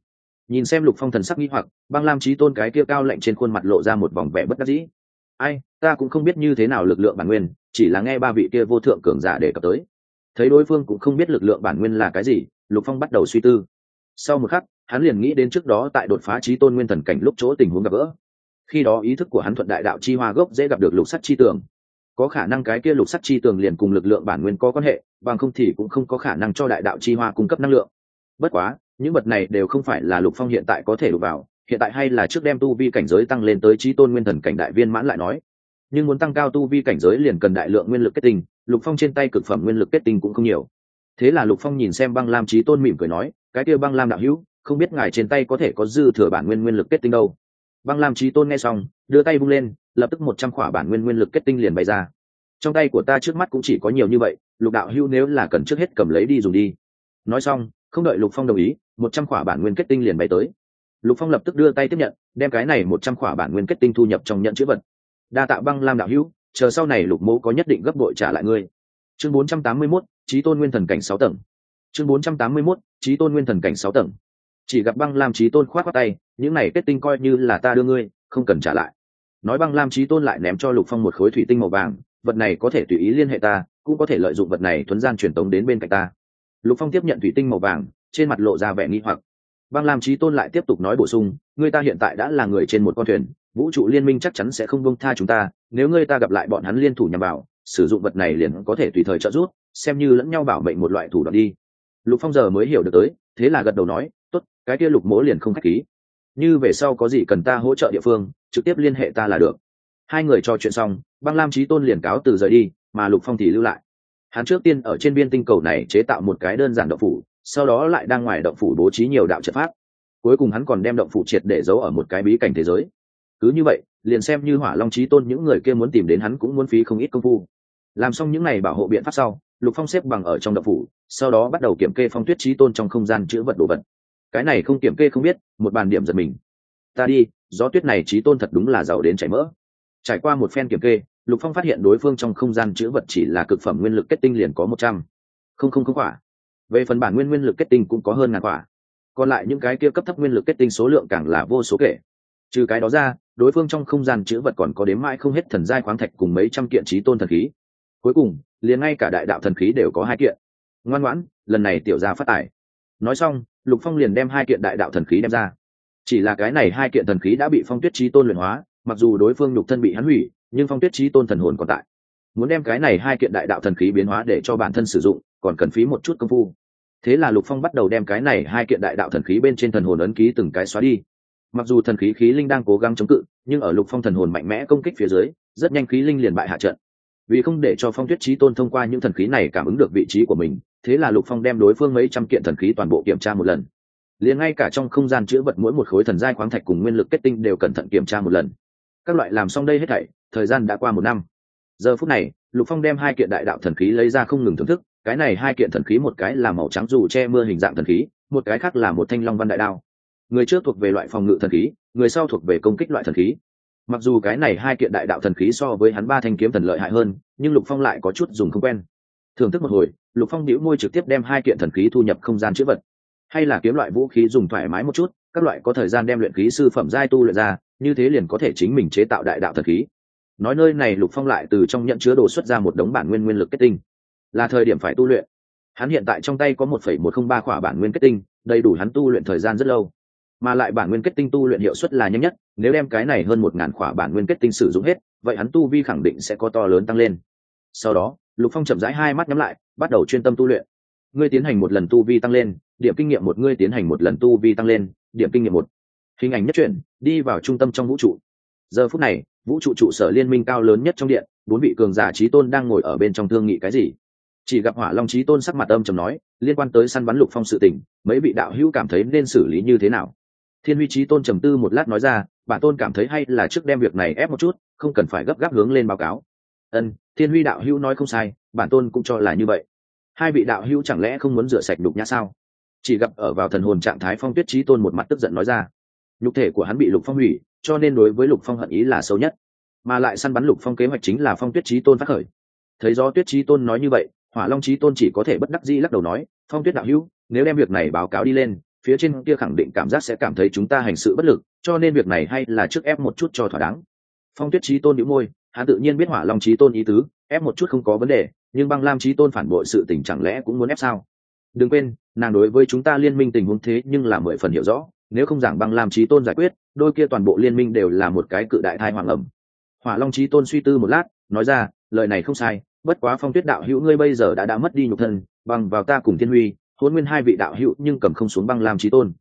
Nhìn xem Lục Phong thần sắc nghi hoặc, Băng Lam Chí Tôn cái kia cao lạnh trên khuôn mặt lộ ra một vòng vẻ bất đắc dĩ. Ai, ta cũng không biết như thế nào lực lượng bản nguyên, chỉ là nghe ba vị kia vô thượng cường giả đề cập tới. Thấy đối phương cũng không biết lực lượng bản nguyên là cái gì, Lục Phong bắt đầu suy tư. Sau một khắc, hắn liền nghĩ đến trước đó tại đột phá Chí Tôn nguyên thần cảnh lúc chỗ tình huống gặp gỡ. Khi đó ý thức của hắn thuận đại đạo chi hoa gốc dễ gặp được lục sắt chi tường, có khả năng cái kia lục sắt chi tường liền cùng lực lượng bản nguyên có quan hệ, bằng không thì cũng không có khả năng cho đại đạo chi hoa cung cấp năng lượng. Bất quá, những vật này đều không phải là Lục Phong hiện tại có thể đụng vào, hiện tại hay là trước đem tu vi cảnh giới tăng lên tới Chí Tôn nguyên thần cảnh đại viên mãn lại nói. Nhưng muốn tăng cao tu vi cảnh giới liền cần đại lượng nguyên lực kết tinh, Lục Phong trên tay cực phẩm nguyên lực kết tinh cũng không nhiều. Thế là Lục Phong nhìn xem Băng Lam Chí Tôn mỉm cười nói, cái kia Băng Lam đạo hữu, không biết ngài trên tay có thể có dư thừa bản nguyên nguyên lực kết tinh đâu. Băng Lam Chí Tôn nghe xong, đưa tay vung lên, lập tức 100 khỏa bản nguyên nguyên lực kết tinh liền bay ra. Trong tay của ta trước mắt cũng chỉ có nhiều như vậy, Lục đạo hữu nếu là cần trước hết cầm lấy đi dùng đi. Nói xong, không đợi Lục Phong đồng ý, 100 khỏa bản nguyên kết tinh liền bay tới. Lục Phong lập tức đưa tay tiếp nhận, đem cái này 100 khỏa bản nguyên kết tinh thu nhập trong nhận chữ vật. Đa tạ Băng Lam đạo hữu, chờ sau này Lục mỗ có nhất định gấp bội trả lại ngươi. Chương 481, Chí Tôn nguyên thần cảnh 6 tầng. Chương 481, Chí Tôn nguyên thần cảnh 6 tầng. Chỉ gặp Băng Lam Chí Tôn khoát khoát tay, những này kết tinh coi như là ta đưa ngươi, không cần trả lại. Nói Băng Lam Chí Tôn lại ném cho Lục Phong một khối thủy tinh màu vàng, vật này có thể tùy ý liên hệ ta, cũng có thể lợi dụng vật này thuấn gian truyền tống đến bên cạnh ta. Lục Phong tiếp nhận thủy tinh màu vàng, trên mặt lộ ra vẻ nghi hoặc. Băng Lam Chí Tôn lại tiếp tục nói bổ sung, ngươi ta hiện tại đã là người trên một con thuyền, vũ trụ liên minh chắc chắn sẽ không buông tha chúng ta, nếu ngươi ta gặp lại bọn hắn liên thủ nhằm vào, sử dụng vật này liền có thể tùy thời trợ giúp, xem như lẫn nhau bảo mệnh một loại thủ đoạn đi. Lục Phong giờ mới hiểu được tới, thế là gật đầu nói, tốt, cái kia Lục mỗ liền không khách khí. Như về sau có gì cần ta hỗ trợ địa phương, trực tiếp liên hệ ta là được. Hai người trò chuyện xong, Băng Lam Chí Tôn liền cáo từ rời đi, mà Lục Phong thì lưu lại. Hắn trước tiên ở trên viên tinh cầu này chế tạo một cái đơn giản động phủ, sau đó lại đang ngoài động phủ bố trí nhiều đạo trận pháp. Cuối cùng hắn còn đem động phủ triệt để giấu ở một cái bí cảnh thế giới. Cứ như vậy, liền xem như Hỏa Long Chí Tôn những người kia muốn tìm đến hắn cũng muốn phí không ít công phu. Làm xong những này bảo hộ biện pháp sau, Lục Phong xếp bằng ở trong động phủ, sau đó bắt đầu kiểm kê Phong Tuyết Chí Tôn trong không gian chứa vật đồ vật. Cái này không kiểm kê không biết, một bàn điểm giật mình. Ta đi, gió tuyết này Chí Tôn thật đúng là giàu đến chảy mỡ. Trải qua một phen kiểm kê, Lục Phong phát hiện đối phương trong không gian chứa vật chỉ là cực phẩm nguyên lực kết tinh liền có 100 không quả. Về phần bản nguyên nguyên lực kết tinh cũng có hơn ngàn quả. Còn lại những cái kia cấp thấp nguyên lực kết tinh số lượng càng là vô số kể. Trừ cái đó ra, đối phương trong không gian chứa vật còn có đếm mãi không hết thần giai khoáng thạch cùng mấy trăm kiện Chí Tôn thần khí. Cuối cùng, liền ngay cả đại đạo thần khí đều có 2 kiện. Ngoan ngoãn, lần này tiểu gia phát tài. Nói xong, Lục Phong liền đem 2 kiện đại đạo thần khí đem ra. Chỉ là cái này 2 kiện thần khí đã bị Phong Tuyết Chí Tôn luyện hóa, mặc dù đối phương nhục thân bị hắn hủy, nhưng Phong Tuyết Chí Tôn thần hồn còn tại. Muốn đem cái này 2 kiện đại đạo thần khí biến hóa để cho bản thân sử dụng, còn cần phí một chút công phu. Thế là Lục Phong bắt đầu đem cái này 2 kiện đại đạo thần khí bên trên thần hồn ấn ký từng cái xóa đi. Mặc dù thần khí khí linh đang cố gắng chống cự, nhưng ở Lục Phong thần hồn mạnh mẽ công kích phía dưới, rất nhanh khí linh liền bại hạ trận. Vì không để cho Phong Tuyết Chí Tôn thông qua những thần khí này cảm ứng được vị trí của mình, thế là Lục Phong đem đối phương mấy trăm kiện thần khí toàn bộ kiểm tra một lần. Liền ngay cả trong không gian chứa vật mỗi một khối thần giai khoáng thạch cùng nguyên lực kết tinh đều cẩn thận kiểm tra một lần. Các loại làm xong đây hết thảy, thời gian đã qua 1 năm. Giờ phút này, Lục Phong đem 2 kiện đại đạo thần khí lấy ra không ngừng thưởng thức, cái này 2 kiện thần khí một cái là màu trắng dù che mưa hình dạng thần khí, một cái khác là một thanh long văn đại đao. Người trước thuộc về loại phòng ngự thần khí, người sau thuộc về công kích loại thần khí. Mặc dù cái này 2 kiện đại đạo thần khí so với hắn 3 thanh kiếm thần lợi hại hơn, nhưng Lục Phong lại có chút dùng không quen. Thưởng thức một hồi, Lục Phong bĩu môi trực tiếp đem 2 kiện thần khí thu nhập không gian chứa vật. Hay là kiếm loại vũ khí dùng thoải mái một chút, các loại có thời gian đem luyện khí sư phẩm giai tu luyện ra, như thế liền có thể chính mình chế tạo đại đạo thần khí. Nói nơi này Lục Phong lại từ trong nhận chứa đồ xuất ra một đống bản nguyên nguyên lực kết tinh. Là thời điểm phải tu luyện. Hắn hiện tại trong tay có 1,103 khỏa bản nguyên kết tinh, đầy đủ hắn tu luyện thời gian rất lâu. Mà lại bản nguyên kết tinh tu luyện hiệu suất là nhanh nhất, nếu đem cái này hơn 1000 khỏa bản nguyên kết tinh sử dụng hết, vậy hắn tu vi khẳng định sẽ có to lớn tăng lên. Sau đó, Lục Phong chậm rãi hai mắt nhắm lại, bắt đầu chuyên tâm tu luyện. Ngươi tiến hành một lần tu vi tăng lên, điểm kinh nghiệm 1, ngươi tiến hành một lần tu vi tăng lên, điểm kinh nghiệm 1. Hình ảnh nhất chuyển, đi vào trung tâm trong vũ trụ. Giờ phút này, vũ trụ trụ sở liên minh cao lớn nhất trong điện, 4 vị cường giả Chí Tôn đang ngồi ở bên trong thương nghị cái gì. Chỉ gặp Hỏa Long Chí Tôn sắc mặt âm trầm nói, liên quan tới săn bắn Lục Phong sự tình, mấy vị đạo hữu cảm thấy nên xử lý như thế nào? Thiên Huy Chí Tôn trầm tư một lát nói ra, bản tôn cảm thấy hay là trước đem việc này ép một chút, không cần phải gấp gáp hướng lên báo cáo. Thiên Huy đạo hữu nói không sai, bản tôn cũng cho là như vậy. Hai vị đạo hữu chẳng lẽ không muốn rửa sạch nhục nhã sao? Chỉ gặp ở vào thần hồn trạng thái Phong Tuyết Chí Tôn một mặt tức giận nói ra, nhục thể của hắn bị Lục Phong hủy, cho nên đối với Lục Phong hận ý là sâu nhất, mà lại săn bắn Lục Phong kế hoạch chính là Phong Tuyết Chí Tôn phát khởi. Thấy do Tuyết Chí Tôn nói như vậy, Hỏa Long Chí Tôn chỉ có thể bất đắc dĩ lắc đầu nói, Phong Tuyết đạo hữu, nếu đem việc này báo cáo đi lên, phía trên kia khẳng định cảm giác sẽ cảm thấy chúng ta hành sự bất lực, cho nên việc này hay là trước ép một chút cho thỏa đáng. Phong Tuyết Chí Tôn nhíu môi, hắn tự nhiên biết Hỏa Long Chí Tôn ý tứ, ép một chút không có vấn đề, nhưng Băng Lam Chí Tôn phản bội sự tình chẳng lẽ cũng muốn ép sao? Đừng quên, nàng đối với chúng ta liên minh tình huống thế nhưng là 10 phần hiểu rõ, nếu không giảng Băng Lam Chí Tôn giải quyết, đôi kia toàn bộ liên minh đều là một cái cự đại thai hoàng ẩm. Hỏa Long Chí Tôn suy tư một lát, nói ra, lời này không sai, bất quá Phong Tuyết đạo hữu ngươi bây giờ đã mất đi nhục thân, bằng vào ta cùng Thiên Huy, Hỗn Nguyên hai vị đạo hữu nhưng cầm không xuống Băng Lam Chí Tôn.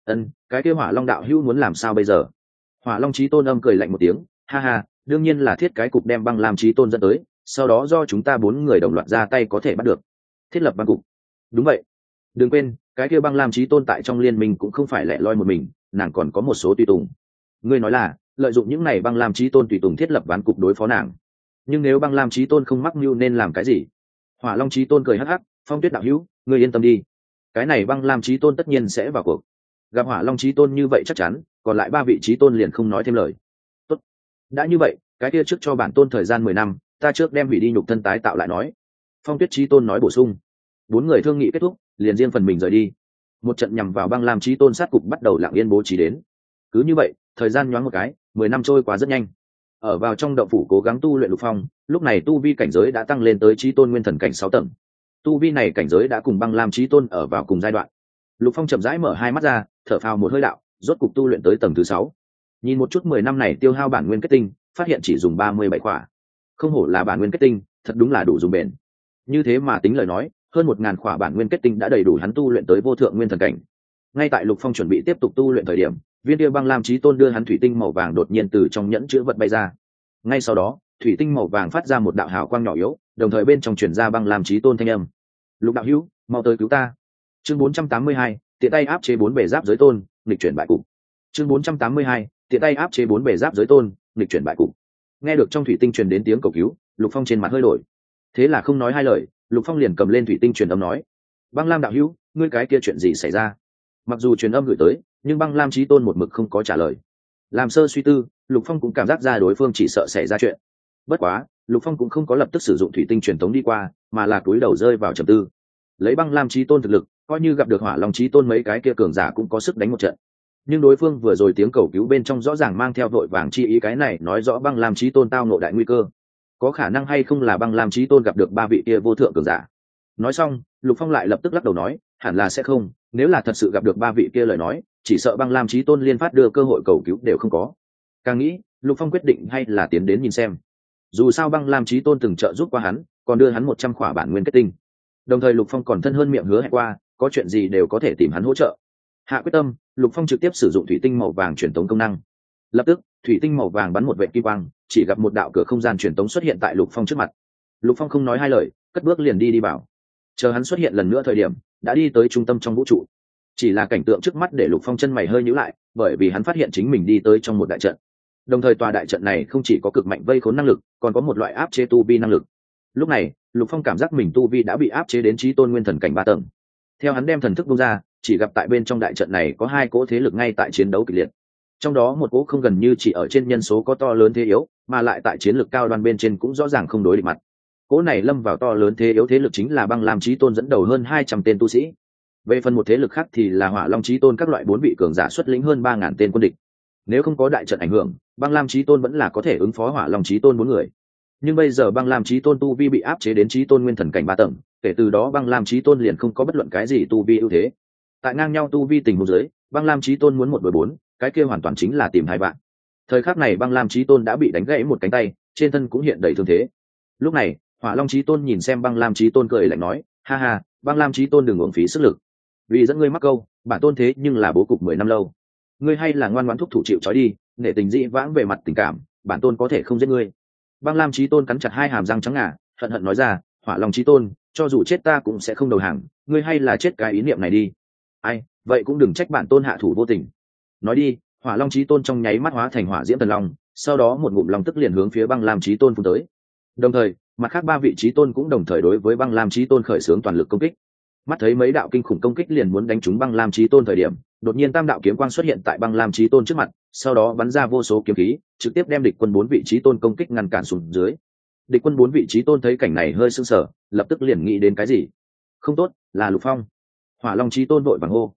Cái kia Hỏa Long đạo hữu muốn làm sao bây giờ? Hỏa Long Chí Tôn âm cười lạnh một tiếng, ha ha, đương nhiên là thiết cái cục đem Băng Lam Chí Tôn dẫn tới, sau đó do chúng ta 4 người đồng loạt ra tay có thể bắt được. Thiết lập băng cục. Đúng vậy. Đừng quên, cái kia Băng Lam Chí Tôn tại trong liên minh cũng không phải lẻ loi một mình, nàng còn có một số tùy tùng. Ngươi nói là lợi dụng những này Băng Lam Chí Tôn tùy tùng thiết lập ván cục đối phó nàng. Nhưng nếu Băng Lam Chí Tôn không mắc mưu nên làm cái gì? Hỏa Long Chí Tôn cười hắc hắc, Phong Tuyết đạo hữu, ngươi yên tâm đi. Cái này Băng Lam Chí Tôn tất nhiên sẽ vào cuộc. Gặp Hỏa Long Chí Tôn như vậy chắc chắn, còn lại 3 vị Chí Tôn liền không nói thêm lời. Tốt. Đã như vậy, cái kia trước cho bản tôn thời gian 10 năm, ta trước đem hủy đi nhục thân tái tạo lại nói. Phong Tuyết Chí Tôn nói bổ sung. 4 người thương nghị kết thúc, liền riêng phần mình rời đi. Một trận nhằm vào Băng Lam Chí Tôn sát cục bắt đầu lặng yên bố trí đến. Cứ như vậy, thời gian nhoáng một cái, 10 năm trôi qua rất nhanh. Ở vào trong động phủ cố gắng tu luyện Lục Phong, lúc này tu vi cảnh giới đã tăng lên tới Chí Tôn Nguyên Thần cảnh 6 tầng. Tu vi này cảnh giới đã cùng Băng Lam Chí Tôn ở vào cùng giai đoạn. Lục Phong chậm rãi mở hai mắt ra, thở phào một hơi đạo, rốt cục tu luyện tới tầng thứ 6. Nhìn một chút 10 năm này tiêu hao bản nguyên kết tinh, phát hiện chỉ dùng 37 khỏa. Không hổ là bản nguyên kết tinh, thật đúng là đủ dùng bền. Như thế mà tính lời nói, hơn 1000 khỏa bản nguyên kết tinh đã đầy đủ hắn tu luyện tới vô thượng nguyên thần cảnh. Ngay tại Lục Phong chuẩn bị tiếp tục tu luyện thời điểm, viên kia Băng Lam Chí Tôn đưa hắn thủy tinh màu vàng đột nhiên từ trong nhẫn chứa vật bay ra. Ngay sau đó, thủy tinh màu vàng phát ra một đạo hào quang nhỏ yếu, đồng thời bên trong truyền ra Băng Lam Chí Tôn thanh âm. Lục đạo hữu, mau tới cứu ta. Chương 482, tiện tay áp chế 4 bề giáp giới tôn, nghịch chuyển bại cục. Chương 482, tiện tay áp chế 4 bề giáp giới tôn, nghịch chuyển bại cục. Nghe được trong thủy tinh truyền đến tiếng cầu cứu, Lục Phong trên mặt hơi đổi. Thế là không nói hai lời, Lục Phong liền cầm lên thủy tinh truyền âm nói: Băng Lam đạo hữu, ngươi cái kia chuyện gì xảy ra? Mặc dù truyền âm gửi tới, nhưng Băng Lam Chí Tôn một mực không có trả lời. Làm sơ suy tư, Lục Phong cũng cảm giác ra đối phương chỉ sợ xảy ra chuyện. Bất quá, Lục Phong cũng không có lập tức sử dụng thủy tinh truyền tống đi qua, mà là cúi đầu rơi vào trầm tư. Lấy Băng Lam Chí Tôn thực lực, coi như gặp được Hỏa Long Chí Tôn mấy cái kia cường giả cũng có sức đánh một trận. Nhưng đối phương vừa rồi tiếng cầu cứu bên trong rõ ràng mang theo vội vàng chi ý, cái này nói rõ Băng Lam Chí Tôn tao ngộ đại nguy cơ. Có khả năng hay không là Băng Lam Chí Tôn gặp được 3 vị kia vô thượng cường giả? Nói xong, Lục Phong lại lập tức lắc đầu nói, hẳn là sẽ không, nếu là thật sự gặp được 3 vị kia lời nói, chỉ sợ Băng Lam Chí Tôn liên phát đưa cơ hội cầu cứu đều không có. Càng nghĩ, Lục Phong quyết định hay là tiến đến nhìn xem. Dù sao Băng Lam Chí Tôn từng trợ giúp qua hắn, còn đưa hắn 100 khỏa bản nguyên kết tinh. Đồng thời Lục Phong còn thân hơn miệng hứa hẹn qua, có chuyện gì đều có thể tìm hắn hỗ trợ. Hạ quyết tâm, Lục Phong trực tiếp sử dụng thủy tinh màu vàng truyền tống công năng. Lập tức, thủy tinh màu vàng bắn một vệt kim quang, chỉ gặp một đạo cửa không gian truyền tống xuất hiện tại Lục Phong trước mặt. Lục Phong không nói hai lời, cất bước liền đi vào. Chờ hắn xuất hiện lần nữa thời điểm, đã đi tới trung tâm trong vũ trụ. Chỉ là cảnh tượng trước mắt để Lục Phong chân mày hơi nhíu lại, bởi vì hắn phát hiện chính mình đi tới trong một đại trận. Đồng thời tòa đại trận này không chỉ có cực mạnh vây khốn năng lực, còn có một loại áp chế tu vi năng lực. Lúc này, Lục Phong cảm giác mình tu vi đã bị áp chế đến Chí Tôn Nguyên Thần cảnh 3 tầng. Theo hắn đem thần thức buông ra, chỉ gặp tại bên trong đại trận này có 2 cỗ thế lực ngay tại chiến đấu kịch liệt. Trong đó một cỗ không gần như chỉ ở trên nhân số có to lớn thế yếu, mà lại tại chiến lực cao đoan bên trên cũng rõ ràng không đối địch mặt. Cỗ này lâm vào to lớn thế yếu thế lực chính là Băng Lam Chí Tôn dẫn đầu hơn 200 tên tu sĩ. Về phần một thế lực khác thì là Hỏa Long Chí Tôn các loại 4 vị cường giả xuất lĩnh hơn 3000 tên quân địch. Nếu không có đại trận ảnh hưởng, Băng Lam Chí Tôn vẫn là có thể ứng phó Hỏa Long Chí Tôn 4 người. Nhưng bây giờ Băng Lam Chí Tôn tu vi bị áp chế đến Chí Tôn Nguyên Thần cảnh 3 tầng, kể từ đó Băng Lam Chí Tôn liền không có bất luận cái gì tu vi ưu thế. Tại ngang nhau tu vi tình huống dưới, Băng Lam Chí Tôn muốn 1 đối 4, cái kia hoàn toàn chính là tìm hai bạn. Thời khắc này Băng Lam Chí Tôn đã bị đánh gãy một cánh tay, trên thân cũng hiện đầy thương thế. Lúc này, Hỏa Long Chí Tôn nhìn xem Băng Lam Chí Tôn cười lạnh nói, ha ha, Băng Lam Chí Tôn đừng uổng phí sức lực. Vì dẫn ngươi mắc câu, bản tôn thế nhưng là bố cục 10 năm lâu. Ngươi hay là ngoan ngoãn thúc thủ chịu trói đi, để tình dị vãng về mặt tình cảm, bản tôn có thể không giết ngươi. Băng Lam Chí Tôn cắn chặt 2 hàm răng trắng ngà, hận hận nói ra, Hỏa Long Chí Tôn, cho dù chết ta cũng sẽ không đầu hàng, ngươi hay là chết cái ý niệm này đi. Ai, vậy cũng đừng trách bản tôn hạ thủ vô tình. Nói đi, Hỏa Long Chí Tôn trong nháy mắt hóa thành hỏa diễm thần long, sau đó một ngụm long tức liền hướng phía Băng Lam Chí Tôn phun tới. Đồng thời, mặt khác 3 vị Chí Tôn cũng đồng thời đối với Băng Lam Chí Tôn khởi xướng toàn lực công kích. Mắt thấy mấy đạo kinh khủng công kích liền muốn đánh trúng Băng Lam Chí Tôn thời điểm, đột nhiên tam đạo kiếm quang xuất hiện tại Băng Lam Chí Tôn trước mặt, sau đó bắn ra vô số kiếm khí, trực tiếp đem địch quân 4 vị Chí Tôn công kích ngăn cản xuống dưới. Địch quân 4 vị Chí Tôn thấy cảnh này hơi sững sờ, lập tức liền nghĩ đến cái gì. Không tốt, là Lục Phong. Hỏa Long Chí Tôn vội vàng hô.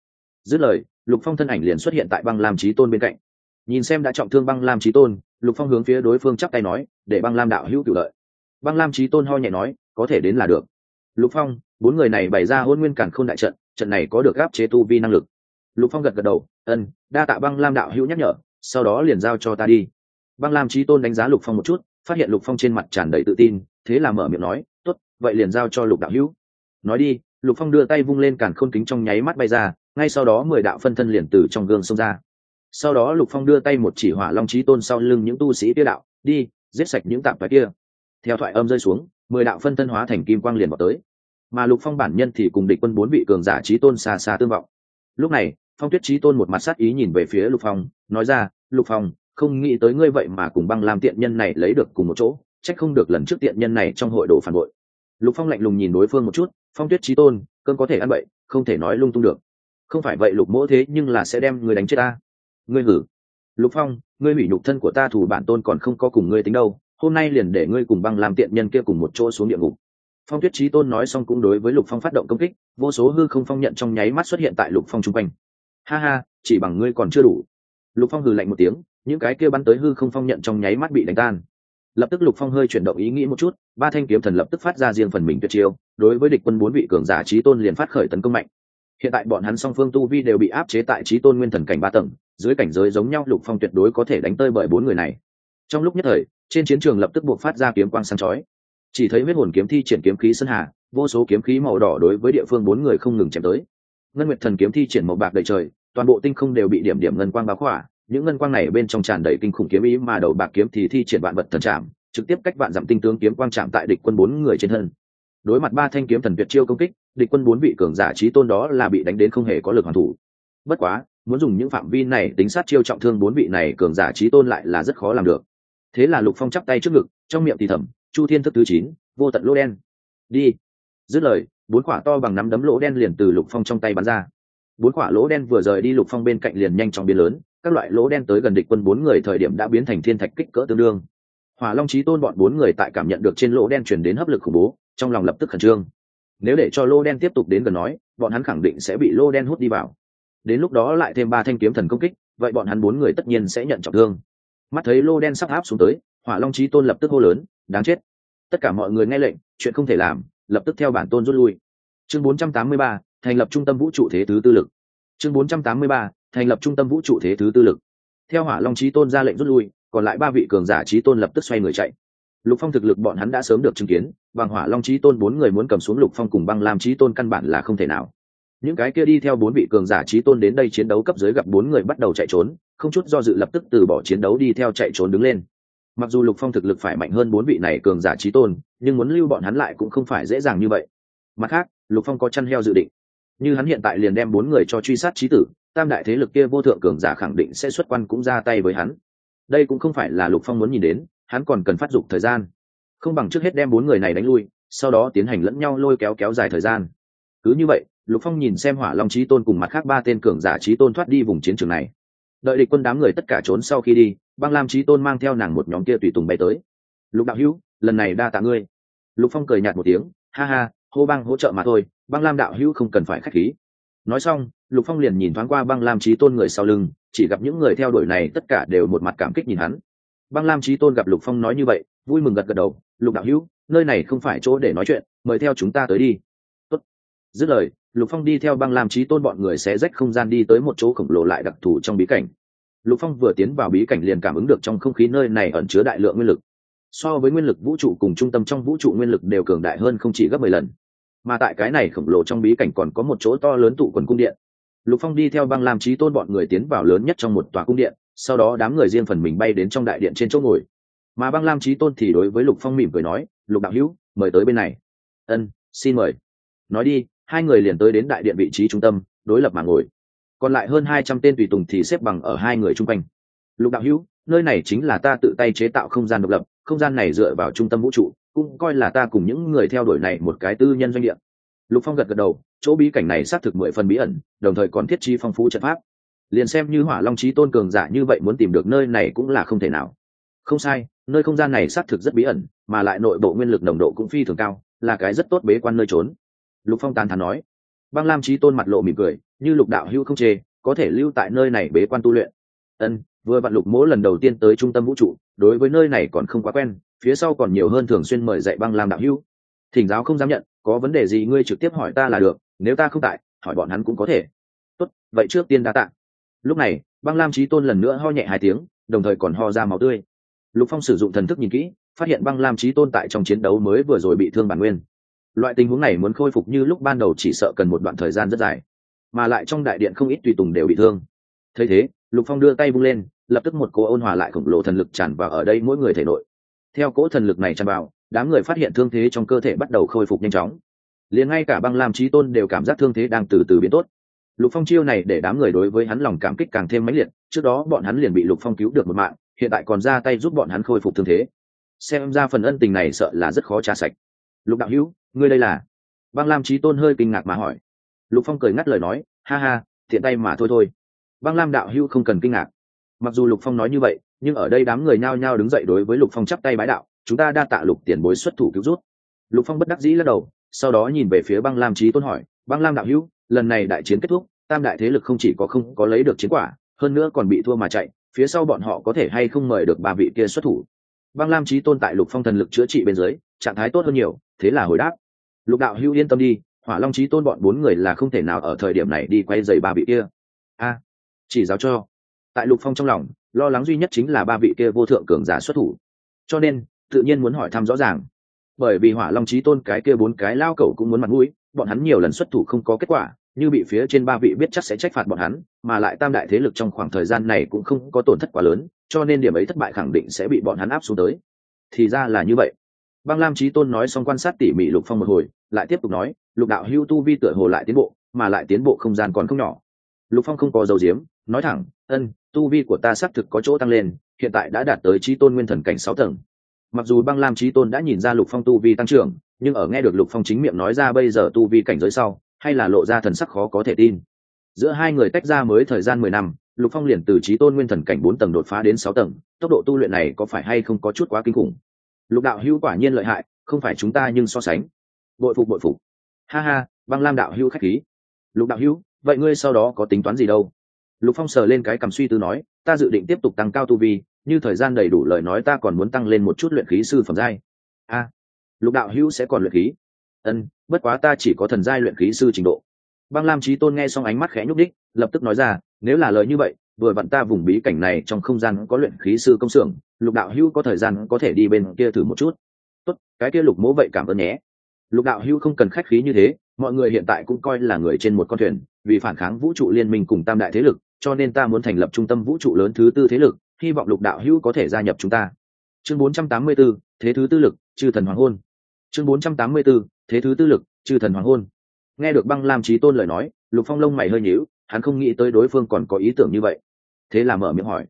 dứt lời Lục Phong thân ảnh liền xuất hiện tại Băng Lam Chí Tôn bên cạnh. Nhìn xem đã trọng thương Băng Lam Chí Tôn, Lục Phong hướng phía đối phương chắp tay nói, để Băng Lam đạo hữu cửu lợi. Băng Lam Chí Tôn ho nhẹ nói, có thể đến là được. Lục Phong, bốn người này bày ra Hôn Nguyên Càn Khôn đại trận, trận này có được áp chế tu vi năng lực. Lục Phong gật gật đầu, ân, đa tạ Băng Lam đạo hữu nhắc nhở, sau đó liền giao cho ta đi. Băng Lam Chí Tôn đánh giá Lục Phong một chút, phát hiện Lục Phong trên mặt tràn đầy tự tin, thế là mở miệng nói, tốt, vậy liền giao cho Lục đạo hữu. Nói đi, Lục Phong đưa tay vung lên Càn Khôn kính trong nháy mắt bay ra, ngay sau đó 10 đạo phân thân liền từ trong gương xông ra. Sau đó Lục Phong đưa tay một chỉ Hỏa Long Chí Tôn sau lưng những tu sĩ kia đạo, đi, giết sạch những tạp thoái kia. Theo thoại âm rơi xuống, 10 đạo phân thân hóa thành kim quang liền vào tới. Mà Lục Phong bản nhân thì cùng địch quân 4 vị cường giả Chí Tôn xa xa tương vọng. Lúc này, Phong Tuyết Chí Tôn một mặt sát ý nhìn về phía Lục Phong, nói ra, Lục Phong, không nghĩ tới ngươi vậy mà cùng Băng Lam tiện nhân này lấy được cùng một chỗ, trách không được lần trước tiện nhân này trong hội đồ phản bội. Lục Phong lạnh lùng nhìn đối phương một chút, Phong Tuyết Chí Tôn, cơn có thể ăn bậy, không thể nói lung tung được. Không phải vậy Lục Mỗ thế nhưng là sẽ đem ngươi đánh chết ta. Ngươi hử? Lục Phong, ngươi hủy nhục thân của ta thủ bản tôn còn không có cùng ngươi tính đâu, hôm nay liền để ngươi cùng Băng Lam tiện nhân kia cùng một chỗ xuống địa ngục. Phong Tuyết Chí Tôn nói xong cũng đối với Lục Phong phát động công kích, vô số hư không phong nhận trong nháy mắt xuất hiện tại Lục Phong trung quanh. Ha ha, chỉ bằng ngươi còn chưa đủ. Lục Phong hừ lạnh một tiếng, những cái kia bắn tới hư không phong nhận trong nháy mắt bị đánh tan. Lập tức Lục Phong hơi chuyển động ý nghĩ một chút, ba thanh kiếm thần lập tức phát ra riêng phần mình tuyệt chiêu, đối với địch quân 4 vị cường giả Chí Tôn liền phát khởi tấn công mạnh. Hiện tại bọn hắn song phương tu vi đều bị áp chế tại Chí Tôn nguyên thần cảnh 3 tầng, dưới cảnh giới giống nhau Lục Phong tuyệt đối có thể đánh tơi bởi 4 người này. Trong lúc nhất thời, trên chiến trường lập tức buộc phát ra kiếm quang sáng chói. Chỉ thấy huyết hồn kiếm thi triển kiếm khí sơn hà, vô số kiếm khí màu đỏ đối với địa phương 4 người không ngừng chém tới. Ngân Nguyệt Thần kiếm thi triển màu bạc đầy trời, toàn bộ tinh không đều bị điểm điểm ngân quang bao khỏa, những ngân quang này bên trong tràn đầy kinh khủng kiếm ý, mà đầu bạc kiếm thì thi triển vạn vật thần trảm, trực tiếp cách vạn dặm tinh tướng kiếm quang chạm tại địch quân 4 người trên thân. Đối mặt ba thanh kiếm thần tuyệt chiêu công kích, địch quân 4 vị cường giả Chí Tôn đó là bị đánh đến không hề có lực hoàn thủ. Bất quá, muốn dùng những phạm vi này tính sát chiêu trọng thương 4 vị này cường giả Chí Tôn lại là rất khó làm được. Thế là Lục Phong chắp tay trước ngực, trong miệng thì thầm, Chu Thiên thức thứ 9, vô tận lỗ đen. Đi. Dứt lời, 4 quả to bằng nắm đấm lỗ đen liền từ Lục Phong trong tay bắn ra. 4 quả lỗ đen vừa rời đi Lục Phong bên cạnh liền nhanh chóng biến lớn, các loại lỗ đen tới gần địch quân 4 người thời điểm đã biến thành thiên thạch kích cỡ tương đương. Hỏa Long Chí Tôn bọn 4 người tại cảm nhận được trên lỗ đen truyền đến hấp lực khủng bố, trong lòng lập tức khẩn trương. Nếu để cho lỗ đen tiếp tục đến gần nói, bọn hắn khẳng định sẽ bị lỗ đen hút đi vào. Đến lúc đó lại thêm 3 thanh kiếm thần công kích, vậy bọn hắn 4 người tất nhiên sẽ nhận trọng thương. Mắt thấy lỗ đen sắp áp xuống tới, Hỏa Long Chí Tôn lập tức hô lớn, đáng chết. Tất cả mọi người nghe lệnh, chuyện không thể làm, lập tức theo bản tôn rút lui. Chương 483, thành lập trung tâm vũ trụ thế thứ tư lực. Chương 483, thành lập trung tâm vũ trụ thế thứ tư lực. Theo Hỏa Long Chí Tôn ra lệnh rút lui, còn lại 3 vị cường giả Chí Tôn lập tức xoay người chạy. Lục Phong thực lực bọn hắn đã sớm được chứng kiến, bằng Hỏa Long Chí Tôn 4 người muốn cầm xuống Lục Phong cùng Băng Lam Chí Tôn căn bản là không thể nào. Những cái kia đi theo 4 vị cường giả Chí Tôn đến đây chiến đấu cấp dưới gặp 4 người bắt đầu chạy trốn, không chút do dự lập tức từ bỏ chiến đấu đi theo chạy trốn đứng lên. Mặc dù Lục Phong thực lực phải mạnh hơn 4 vị này cường giả Chí Tôn, nhưng muốn lưu bọn hắn lại cũng không phải dễ dàng như vậy. Mặt khác, Lục Phong có chăn heo dự định, như hắn hiện tại liền đem 4 người cho truy sát chí tử, tam đại thế lực kia vô thượng cường giả khẳng định sẽ xuất quan cũng ra tay với hắn. Đây cũng không phải là Lục Phong muốn nhìn đến, hắn còn cần phát dục thời gian. Không bằng trước hết đem 4 người này đánh lui, sau đó tiến hành lẫn nhau lôi kéo dài thời gian. Cứ như vậy, Lục Phong nhìn xem Hỏa Long Chí Tôn cùng mặt khác 3 tên cường giả Chí Tôn thoát đi vùng chiến trường này. Đợi địch quân đám người tất cả trốn sau khi đi, Băng Lam Chí Tôn mang theo nàng một nhóm kia tùy tùng bay tới. Lục đạo hữu, lần này đa tạ ngươi. Lục Phong cười nhạt một tiếng, ha ha, hô băng hỗ trợ mà thôi, Băng Lam đạo hữu không cần phải khách khí. Nói xong, Lục Phong liền nhìn thoáng qua Băng Lam Chí Tôn người sau lưng, chỉ gặp những người theo đuổi này tất cả đều một mặt cảm kích nhìn hắn. Băng Lam Chí Tôn gặp Lục Phong nói như vậy, vui mừng gật gật đầu, Lục đạo hữu, nơi này không phải chỗ để nói chuyện, mời theo chúng ta tới đi. Tốt. Dứt lời, Lục Phong đi theo Băng Lam Chí Tôn bọn người xé rách không gian đi tới một chỗ khổng lồ lại đặc thù trong bí cảnh. Lục Phong vừa tiến vào bí cảnh liền cảm ứng được trong không khí nơi này ẩn chứa đại lượng nguyên lực. So với nguyên lực vũ trụ cùng trung tâm trong vũ trụ nguyên lực đều cường đại hơn không chỉ gấp 10 lần. Mà tại cái này khổng lồ trong bí cảnh còn có một chỗ to lớn tụ quần cung điện. Lục Phong đi theo Băng Lam Chí Tôn bọn người tiến vào lớn nhất trong một tòa cung điện, sau đó đám người riêng phần mình bay đến trong đại điện trên chỗ ngồi. Mà Băng Lam Chí Tôn thì đối với Lục Phong mỉm cười nói, Lục đạo hữu, mời tới bên này. Ân, xin mời. Nói đi, hai người liền tới đến đại điện vị trí trung tâm, đối lập mà ngồi. Còn lại hơn 200 tên tùy tùng thì xếp bằng ở hai người chung quanh. Lục đạo hữu, nơi này chính là ta tự tay chế tạo không gian độc lập, không gian này dựa vào trung tâm vũ trụ, cũng coi là ta cùng những người theo đuổi này một cái tư nhân doanh địa. Lục Phong gật gật đầu, chỗ bí cảnh này xác thực 10 phần bí ẩn, đồng thời còn thiết trí phong phú trận pháp. Liền xem như Hỏa Long Chí Tôn cường giả như vậy muốn tìm được nơi này cũng là không thể nào. Không sai, nơi không gian này xác thực rất bí ẩn, mà lại nội bộ nguyên lực nồng độ cũng phi thường cao, là cái rất tốt bế quan nơi trốn. Lục Phong tán thán nói. Băng Lam Chí Tôn mặt lộ mỉm cười, như Lục đạo hữu không chê, có thể lưu tại nơi này bế quan tu luyện. Vừa vặn Lục Mỗ lần đầu tiên tới trung tâm vũ trụ, đối với nơi này còn không quá quen, phía sau còn nhiều hơn thường xuyên mời dạy Băng Lam đạo hữu. Thỉnh giáo không dám nhận, có vấn đề gì ngươi trực tiếp hỏi ta là được, nếu ta không tại, hỏi bọn hắn cũng có thể. Tốt, vậy trước tiên đa tạ. Lúc này, Băng Lam Chí Tôn lần nữa ho nhẹ 2 tiếng, đồng thời còn ho ra máu tươi. Lục Phong sử dụng thần thức nhìn kỹ, phát hiện Băng Lam Chí Tôn tại trong chiến đấu mới vừa rồi bị thương bản nguyên. Loại tình huống này muốn khôi phục như lúc ban đầu chỉ sợ cần một đoạn thời gian rất dài, mà lại trong đại điện không ít tùy tùng đều bị thương. Thấy thế, Lục Phong đưa tay vung lên, lập tức một cỗ ôn hòa lại khổng lồ thần lực tràn vào ở đây mỗi người thể nội. Theo cỗ thần lực này tràn vào, đám người phát hiện thương thế trong cơ thể bắt đầu khôi phục nhanh chóng. Liền ngay cả Băng Lam Chí Tôn đều cảm giác thương thế đang từ từ biến tốt. Lục Phong chiêu này để đám người đối với hắn lòng cảm kích càng thêm mãnh liệt, trước đó bọn hắn liền bị Lục Phong cứu được một mạng, hiện tại còn ra tay giúp bọn hắn khôi phục thương thế. Xem ra phần ân tình này sợ là rất khó trả sạch. Lục đạo hữu, ngươi đây là? Băng Lam Chí Tôn hơi kinh ngạc mà hỏi. Lục Phong cười ngắt lời nói, ha ha, tiện tay mà thôi thôi. Băng Lam đạo hữu không cần kinh ngạc. Mặc dù Lục Phong nói như vậy, nhưng ở đây đám người nhao nhao đứng dậy đối với Lục Phong chắp tay bái đạo, chúng ta đa tạ Lục tiền bối xuất thủ cứu rút. Lục Phong bất đắc dĩ lắc đầu, sau đó nhìn về phía Băng Lam Chí Tôn hỏi, Băng Lam đạo hữu, lần này đại chiến kết thúc, tam đại thế lực không chỉ có không có lấy được chiến quả, hơn nữa còn bị thua mà chạy, phía sau bọn họ có thể hay không mời được ba vị kia xuất thủ? Băng Lam Chí Tôn tại Lục Phong thần lực chữa trị bên dưới, trạng thái tốt hơn nhiều, thế là hồi đáp, Lục đạo hữu yên tâm đi, Hỏa Long Chí Tôn bọn 4 người là không thể nào ở thời điểm này đi quay rầy ba vị kia. Chỉ giáo cho. Tại Lục Phong trong lòng, lo lắng duy nhất chính là ba vị kia vô thượng cường giả xuất thủ, cho nên tự nhiên muốn hỏi thăm rõ ràng. Bởi vì Hỏa Long Chí Tôn cái kia 4 cái lao cẩu cũng muốn mặt mũi, bọn hắn nhiều lần xuất thủ không có kết quả, như bị phía trên ba vị biết chắc sẽ trách phạt bọn hắn, mà lại tam đại thế lực trong khoảng thời gian này cũng không có tổn thất quá lớn, cho nên điểm ấy thất bại khẳng định sẽ bị bọn hắn áp xuống tới. Thì ra là như vậy. Băng Lam Chí Tôn nói xong quan sát tỉ mỉ Lục Phong một hồi, lại tiếp tục nói, Lục đạo hữu tu vi tựa hồ lại tiến bộ, mà lại tiến bộ không gian còn không nhỏ. Lục Phong không có dầu diếm, nói thẳng, tu vi của ta xác thực có chỗ tăng lên, hiện tại đã đạt tới Chí Tôn Nguyên Thần cảnh 6 tầng. Mặc dù Băng Lam Chí Tôn đã nhìn ra Lục Phong tu vi tăng trưởng, nhưng ở nghe được Lục Phong chính miệng nói ra bây giờ tu vi cảnh giới sau, hay là lộ ra thần sắc khó có thể tin. Giữa hai người tách ra mới thời gian 10 năm, Lục Phong liền từ Chí Tôn Nguyên Thần cảnh 4 tầng đột phá đến 6 tầng, tốc độ tu luyện này có phải hay không có chút quá kinh khủng? Lục đạo hữu quả nhiên lợi hại, không phải chúng ta nhưng so sánh. Bội phục bội phục. Ha ha, Băng Lam đạo hữu khách khí. Lục đạo hữu, vậy ngươi sau đó có tính toán gì đâu? Lục Phong sờ lên cái cằm suy tư nói, ta dự định tiếp tục tăng cao tu vi, như thời gian đầy đủ lời nói ta còn muốn tăng lên một chút luyện khí sư phẩm giai. Lục đạo hữu sẽ còn luyện khí? Bất quá ta chỉ có thần giai luyện khí sư trình độ. Băng Lam Chí Tôn nghe xong ánh mắt khẽ nhúc đích, lập tức nói ra, nếu là lời như vậy, vừa vặn ta vùng bí cảnh này trong không gian có luyện khí sư công xưởng, Lục đạo hữu có thời gian có thể đi bên kia thử một chút. Tốt, cái kia Lục mỗ vậy cảm ơn nhé. Lục đạo hữu không cần khách khí như thế, mọi người hiện tại cũng coi là người trên một con thuyền, vì phản kháng vũ trụ liên minh cùng tam đại thế lực, cho nên ta muốn thành lập trung tâm vũ trụ lớn thứ tư thế lực, hy vọng Lục đạo hữu có thể gia nhập chúng ta. Chương 484, thế thứ tư lực, chư thần hoàng hôn. Chương 484, thế thứ tư lực, chư thần hoàng hôn. Nghe được Băng Lam Chí Tôn lời nói, Lục Phong lông mày hơi nhíu, hắn không nghĩ tới đối phương còn có ý tưởng như vậy, thế là mở miệng hỏi,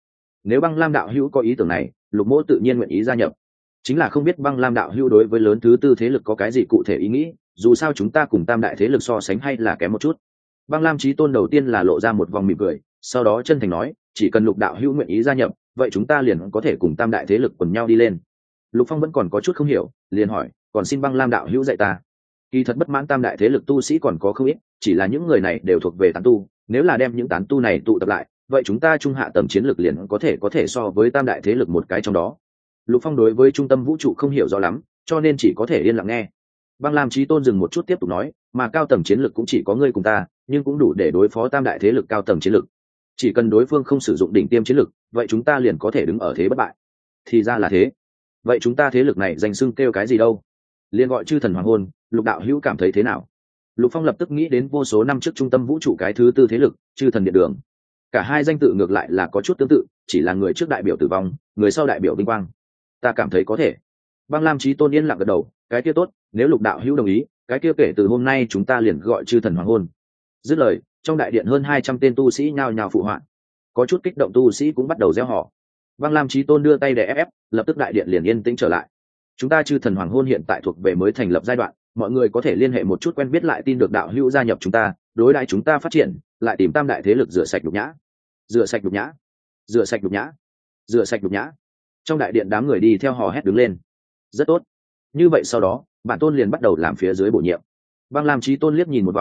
nếu Băng Lam đạo hữu có ý tưởng này, Lục mỗ tự nhiên nguyện ý gia nhập. Chính là không biết Băng Lam đạo hữu đối với lớn thứ tư thế lực có cái gì cụ thể ý nghĩ, dù sao chúng ta cùng tam đại thế lực so sánh hay là kém một chút. Băng Lam Chí Tôn đầu tiên là lộ ra một vòng mỉm cười, sau đó chân thành nói, chỉ cần Lục đạo hữu nguyện ý gia nhập, vậy chúng ta liền có thể cùng tam đại thế lực quần nhau đi lên. Lục Phong vẫn còn có chút không hiểu, liền hỏi, còn xin Băng Lam đạo hữu dạy ta. Kỳ thật bất mãn tam đại thế lực tu sĩ còn có không ít, chỉ là những người này đều thuộc về tán tu, nếu là đem những tán tu này tụ tập lại, vậy chúng ta trung hạ tầng chiến lược liền có thể so với tam đại thế lực một cái trong đó. Lục Phong đối với trung tâm vũ trụ không hiểu rõ lắm, cho nên chỉ có thể yên lặng nghe. Băng Lam Chí Tôn dừng một chút tiếp tục nói, mà cao tầng chiến lược cũng chỉ có ngươi cùng ta, nhưng cũng đủ để đối phó tam đại thế lực cao tầng chiến lược. Chỉ cần đối phương không sử dụng đỉnh tiêm chiến lược, vậy chúng ta liền có thể đứng ở thế bất bại. Thì ra là thế. Vậy chúng ta thế lực này danh xưng kêu cái gì đâu? Liên gọi chư thần hoàng hôn, Lục đạo hữu cảm thấy thế nào? Lục Phong lập tức nghĩ đến vô số năm trước trung tâm vũ trụ cái thứ tư thế lực, chư thần điện đường. Cả hai danh tự ngược lại là có chút tương tự, chỉ là người trước đại biểu tử vong, người sau đại biểu vinh quang. Ta cảm thấy có thể. Băng Lam Chí Tôn yên lặng gật đầu, cái kia tốt, nếu Lục đạo hữu đồng ý, cái kia kể từ hôm nay chúng ta liền gọi chư thần hoàng hôn. Dứt lời, trong đại điện hơn 200 tên tu sĩ nhao nhao phụ họa. Có chút kích động tu sĩ cũng bắt đầu reo hò. Băng Lam Chí Tôn đưa tay để ép, lập tức đại điện liền yên tĩnh trở lại. Chúng ta chư thần hoàng hôn hiện tại thuộc về mới thành lập giai đoạn, mọi người có thể liên hệ một chút quen biết lại tin được đạo hữu gia nhập chúng ta, đối đãi chúng ta phát triển, lại tìm tam đại thế lực rửa sạch nhục nhã. Rửa sạch nhục nhã, rửa sạch nhục nhã, rửa sạch nhục nhã. Trong đại điện đám người đi theo hò hét đứng lên. Rất tốt. Như vậy sau đó, bản tôn liền bắt đầu làm phía dưới bổ nhiệm. Băng Lam Chí Tôn liếc nhìn một vòng,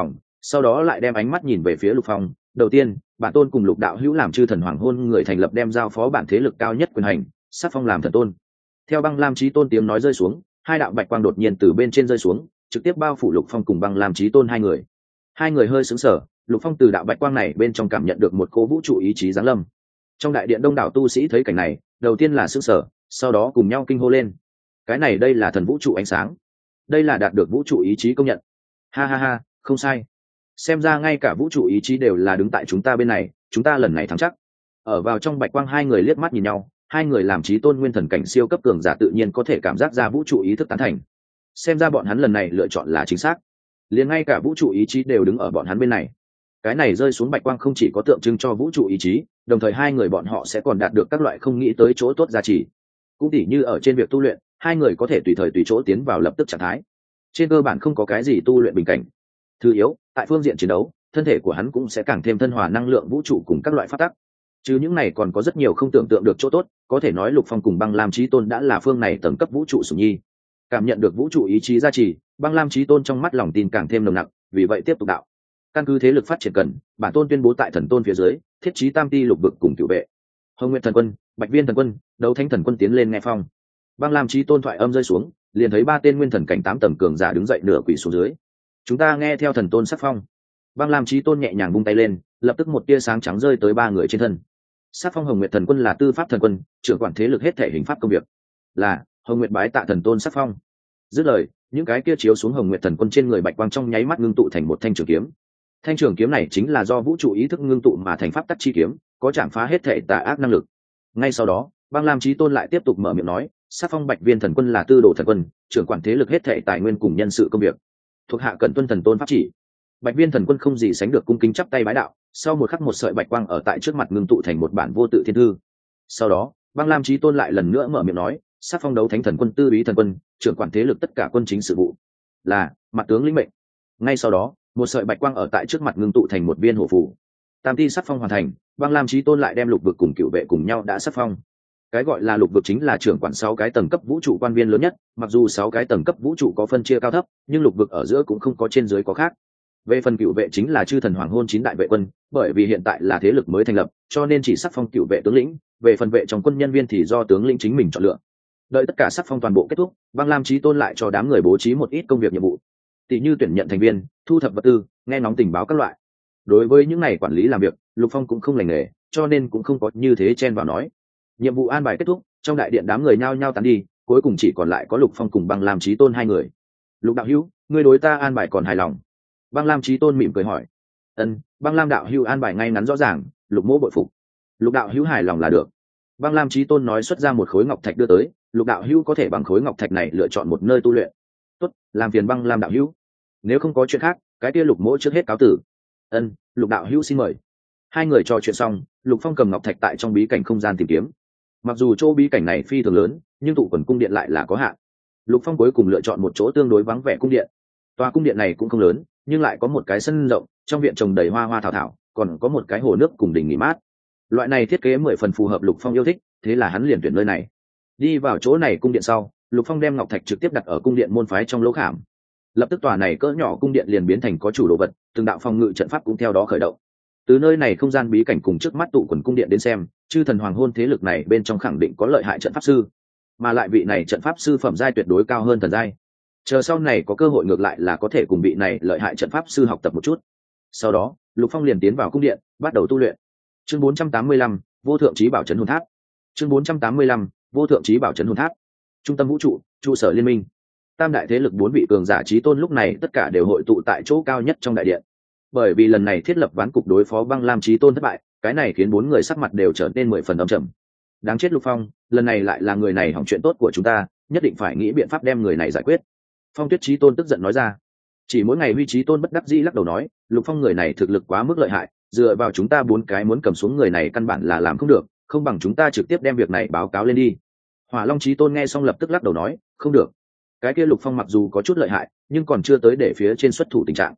sau đó lại đem ánh mắt nhìn về phía Lục Phong. Đầu tiên, bản tôn cùng Lục đạo hữu làm chư thần hoàng hôn người thành lập đem giao phó bản thế lực cao nhất quyền hành, sắc phong làm thần tôn. Theo Băng Lam Chí Tôn tiếng nói rơi xuống, hai đạo bạch quang đột nhiên từ bên trên rơi xuống, trực tiếp bao phủ Lục Phong cùng Băng Lam Chí Tôn hai người. Hai người hơi sững sờ, Lục Phong từ đạo bạch quang này bên trong cảm nhận được một cỗ vũ trụ ý chí giáng lâm. Trong đại điện đông đảo tu sĩ thấy cảnh này, đầu tiên là sững sờ, sau đó cùng nhau kinh hô lên. Cái này đây là thần vũ trụ ánh sáng, đây là đạt được vũ trụ ý chí công nhận. Ha ha ha, không sai. Xem ra ngay cả vũ trụ ý chí đều là đứng tại chúng ta bên này, chúng ta lần này thắng chắc. Ở vào trong bạch quang hai người liếc mắt nhìn nhau, hai người làm Chí Tôn nguyên thần cảnh siêu cấp cường giả tự nhiên có thể cảm giác ra vũ trụ ý thức tán thành. Xem ra bọn hắn lần này lựa chọn là chính xác, liền ngay cả vũ trụ ý chí đều đứng ở bọn hắn bên này. Cái này rơi xuống bạch quang không chỉ có tượng trưng cho vũ trụ ý chí, đồng thời hai người bọn họ sẽ còn đạt được các loại không nghĩ tới chỗ tốt giá trị. Cũng tỉ như ở trên việc tu luyện, hai người có thể tùy thời tùy chỗ tiến vào lập tức trạng thái. Trên cơ bản không có cái gì tu luyện bình cảnh. Thứ yếu, tại phương diện chiến đấu, thân thể của hắn cũng sẽ càng thêm thân hòa năng lượng vũ trụ cùng các loại phát tắc. Chứ những này còn có rất nhiều không tưởng tượng được chỗ tốt, có thể nói Lục Phong cùng Băng Lam Chí Tôn đã là phương này tầng cấp vũ trụ sủng nhi. Cảm nhận được vũ trụ ý chí gia trì, Băng Lam Chí Tôn trong mắt lòng tin càng thêm nồng nặc, vì vậy tiếp tục đạo. Căn cứ thế lực phát triển cần, bản tôn tuyên bố tại thần tôn phía dưới, thiết trí tam ti lục vực cùng cửu vệ. Hồng Nguyệt thần quân, Bạch Viên thần quân, Đấu Thánh thần quân tiến lên nghe phong. Băng Lam Chí Tôn thoại âm rơi xuống, liền thấy ba tên nguyên thần cảnh 8 tầng cường giả đứng dậy nửa quỳ xuống dưới. Chúng ta nghe theo thần tôn sắc phong. Băng Lam Chí Tôn nhẹ nhàng vung tay lên, lập tức một tia sáng trắng rơi tới ba người trên thân. Sắc phong Hồng Nguyệt thần quân là tư pháp thần quân, trưởng quản thế lực hết thể hình pháp công việc. Là Hồng Nguyệt bái tạ thần tôn sắc phong. Dứt lời, những cái kia chiếu xuống Hồng Nguyệt thần quân trên người bạch quang trong nháy mắt ngưng tụ thành một thanh trường kiếm. Thanh trường kiếm này chính là do vũ trụ ý thức ngưng tụ mà thành pháp tắc chi kiếm, có chạm phá hết thể tà ác năng lực. Ngay sau đó, Băng Lam Chí Tôn lại tiếp tục mở miệng nói, sắc phong Bạch Viên thần quân là tư đồ thần quân, trưởng quản thế lực hết thể tài nguyên cùng nhân sự công việc. Thuộc hạ cẩn tuân thần tôn pháp chỉ. Bạch Viên thần quân không gì sánh được cung kính chắp tay bái đạo, sau một khắc một sợi bạch quang ở tại trước mặt ngưng tụ thành một bản vô tự thiên thư. Sau đó, Băng Lam Chí Tôn lại lần nữa mở miệng nói, sắc phong Đấu Thánh thần quân tư úy thần quân, trưởng quản thế lực tất cả quân chính sự vụ. Là mặt tướng lĩnh mệnh. Ngay sau đó, một sợi bạch quang ở tại trước mặt ngưng tụ thành một viên hổ phù. Tam ti sắc phong hoàn thành, Băng Lam Chí Tôn lại đem lục vực cùng cửu vệ cùng nhau đã sắc phong. Cái gọi là lục vực chính là trưởng quản 6 cái tầng cấp vũ trụ quan viên lớn nhất, mặc dù 6 cái tầng cấp vũ trụ có phân chia cao thấp, nhưng lục vực ở giữa cũng không có trên dưới có khác. Về phần cửu vệ chính là chư thần hoàng hôn 9 đại vệ quân, bởi vì hiện tại là thế lực mới thành lập, cho nên chỉ sắc phong cửu vệ tướng lĩnh, về phần vệ trong quân nhân viên thì do tướng lĩnh chính mình chọn lựa. Đợi tất cả sắc phong toàn bộ kết thúc, Băng Lam Chí Tôn lại cho đám người bố trí một ít công việc nhiệm vụ, tỷ như tuyển nhận thành viên, thu thập vật tư, nghe ngóng tình báo các loại. Đối với những này quản lý làm việc, Lục Phong cũng không lành nghề, cho nên cũng không có như thế chen vào nói. Nhiệm vụ an bài kết thúc, trong đại điện đám người nhao nhao tán đi, cuối cùng chỉ còn lại có Lục Phong cùng Băng Lam Chí Tôn hai người. Lục đạo hữu, ngươi đối ta an bài còn hài lòng? Băng Lam Chí Tôn mỉm cười hỏi. Ân, Băng Lam đạo hữu an bài ngay ngắn rõ ràng, Lục mỗ bội phục. Lục đạo hữu hài lòng là được. Băng Lam Chí Tôn nói xuất ra một khối ngọc thạch đưa tới, Lục đạo hữu có thể bằng khối ngọc thạch này lựa chọn một nơi tu luyện. Tốt, làm phiền Băng Lam đạo hữu. Nếu không có chuyện khác, cái kia Lục mỗ trước hết cáo tử. Ân, Lục đạo hữu xin mời. Hai người trò chuyện xong, Lục Phong cầm ngọc thạch tại trong bí cảnh không gian tìm kiếm. Mặc dù chỗ bí cảnh này phi thường lớn, nhưng tụ quần cung điện lại là có hạn. Lục Phong cuối cùng lựa chọn một chỗ tương đối vắng vẻ cung điện. Tòa cung điện này cũng không lớn, nhưng lại có một cái sân rộng, trong viện trồng đầy hoa hoa thảo thảo, còn có một cái hồ nước cùng đỉnh nghỉ mát. Loại này thiết kế 10 phần phù hợp Lục Phong yêu thích, thế là hắn liền tuyển nơi này. Đi vào chỗ này cung điện sau, Lục Phong đem ngọc thạch trực tiếp đặt ở cung điện môn phái trong lỗ khảm. Lập tức tòa này cỡ nhỏ cung điện liền biến thành có chủ đồ vật, từng đạo phòng ngự trận pháp cũng theo đó khởi động. Từ nơi này không gian bí cảnh cùng trước mắt tụ quần cung điện đến xem, chư thần hoàng hôn thế lực này bên trong khẳng định có lợi hại trận pháp sư, mà lại vị này trận pháp sư phẩm giai tuyệt đối cao hơn thần giai. Chờ sau này có cơ hội ngược lại là có thể cùng vị này lợi hại trận pháp sư học tập một chút. Sau đó, Lục Phong liền tiến vào cung điện, bắt đầu tu luyện. Chương 485, vô thượng chí bảo trấn hồn tháp. Chương 485, vô thượng chí bảo trấn hồn tháp. Trung tâm vũ trụ, trụ sở liên minh. Tam đại thế lực 4 vị cường giả chí tôn lúc này tất cả đều hội tụ tại chỗ cao nhất trong đại điện. Bởi vì lần này thiết lập ván cục đối phó Băng Lam Chí Tôn thất bại, cái này khiến 4 người sắc mặt đều trở nên 10 phần âm trầm. Đáng chết Lục Phong, lần này lại là người này hỏng chuyện tốt của chúng ta, nhất định phải nghĩ biện pháp đem người này giải quyết. Phong Tuyết Chí Tôn tức giận nói ra. Chỉ mỗi ngày Huy Chí Tôn bất đắc dĩ lắc đầu nói, Lục Phong người này thực lực quá mức lợi hại, dựa vào chúng ta 4 cái muốn cầm xuống người này căn bản là làm không được, không bằng chúng ta trực tiếp đem việc này báo cáo lên đi. Hỏa Long Chí Tôn nghe xong lập tức lắc đầu nói, không được. Cái kia Lục Phong mặc dù có chút lợi hại, nhưng còn chưa tới để phía trên xuất thủ tình trạng.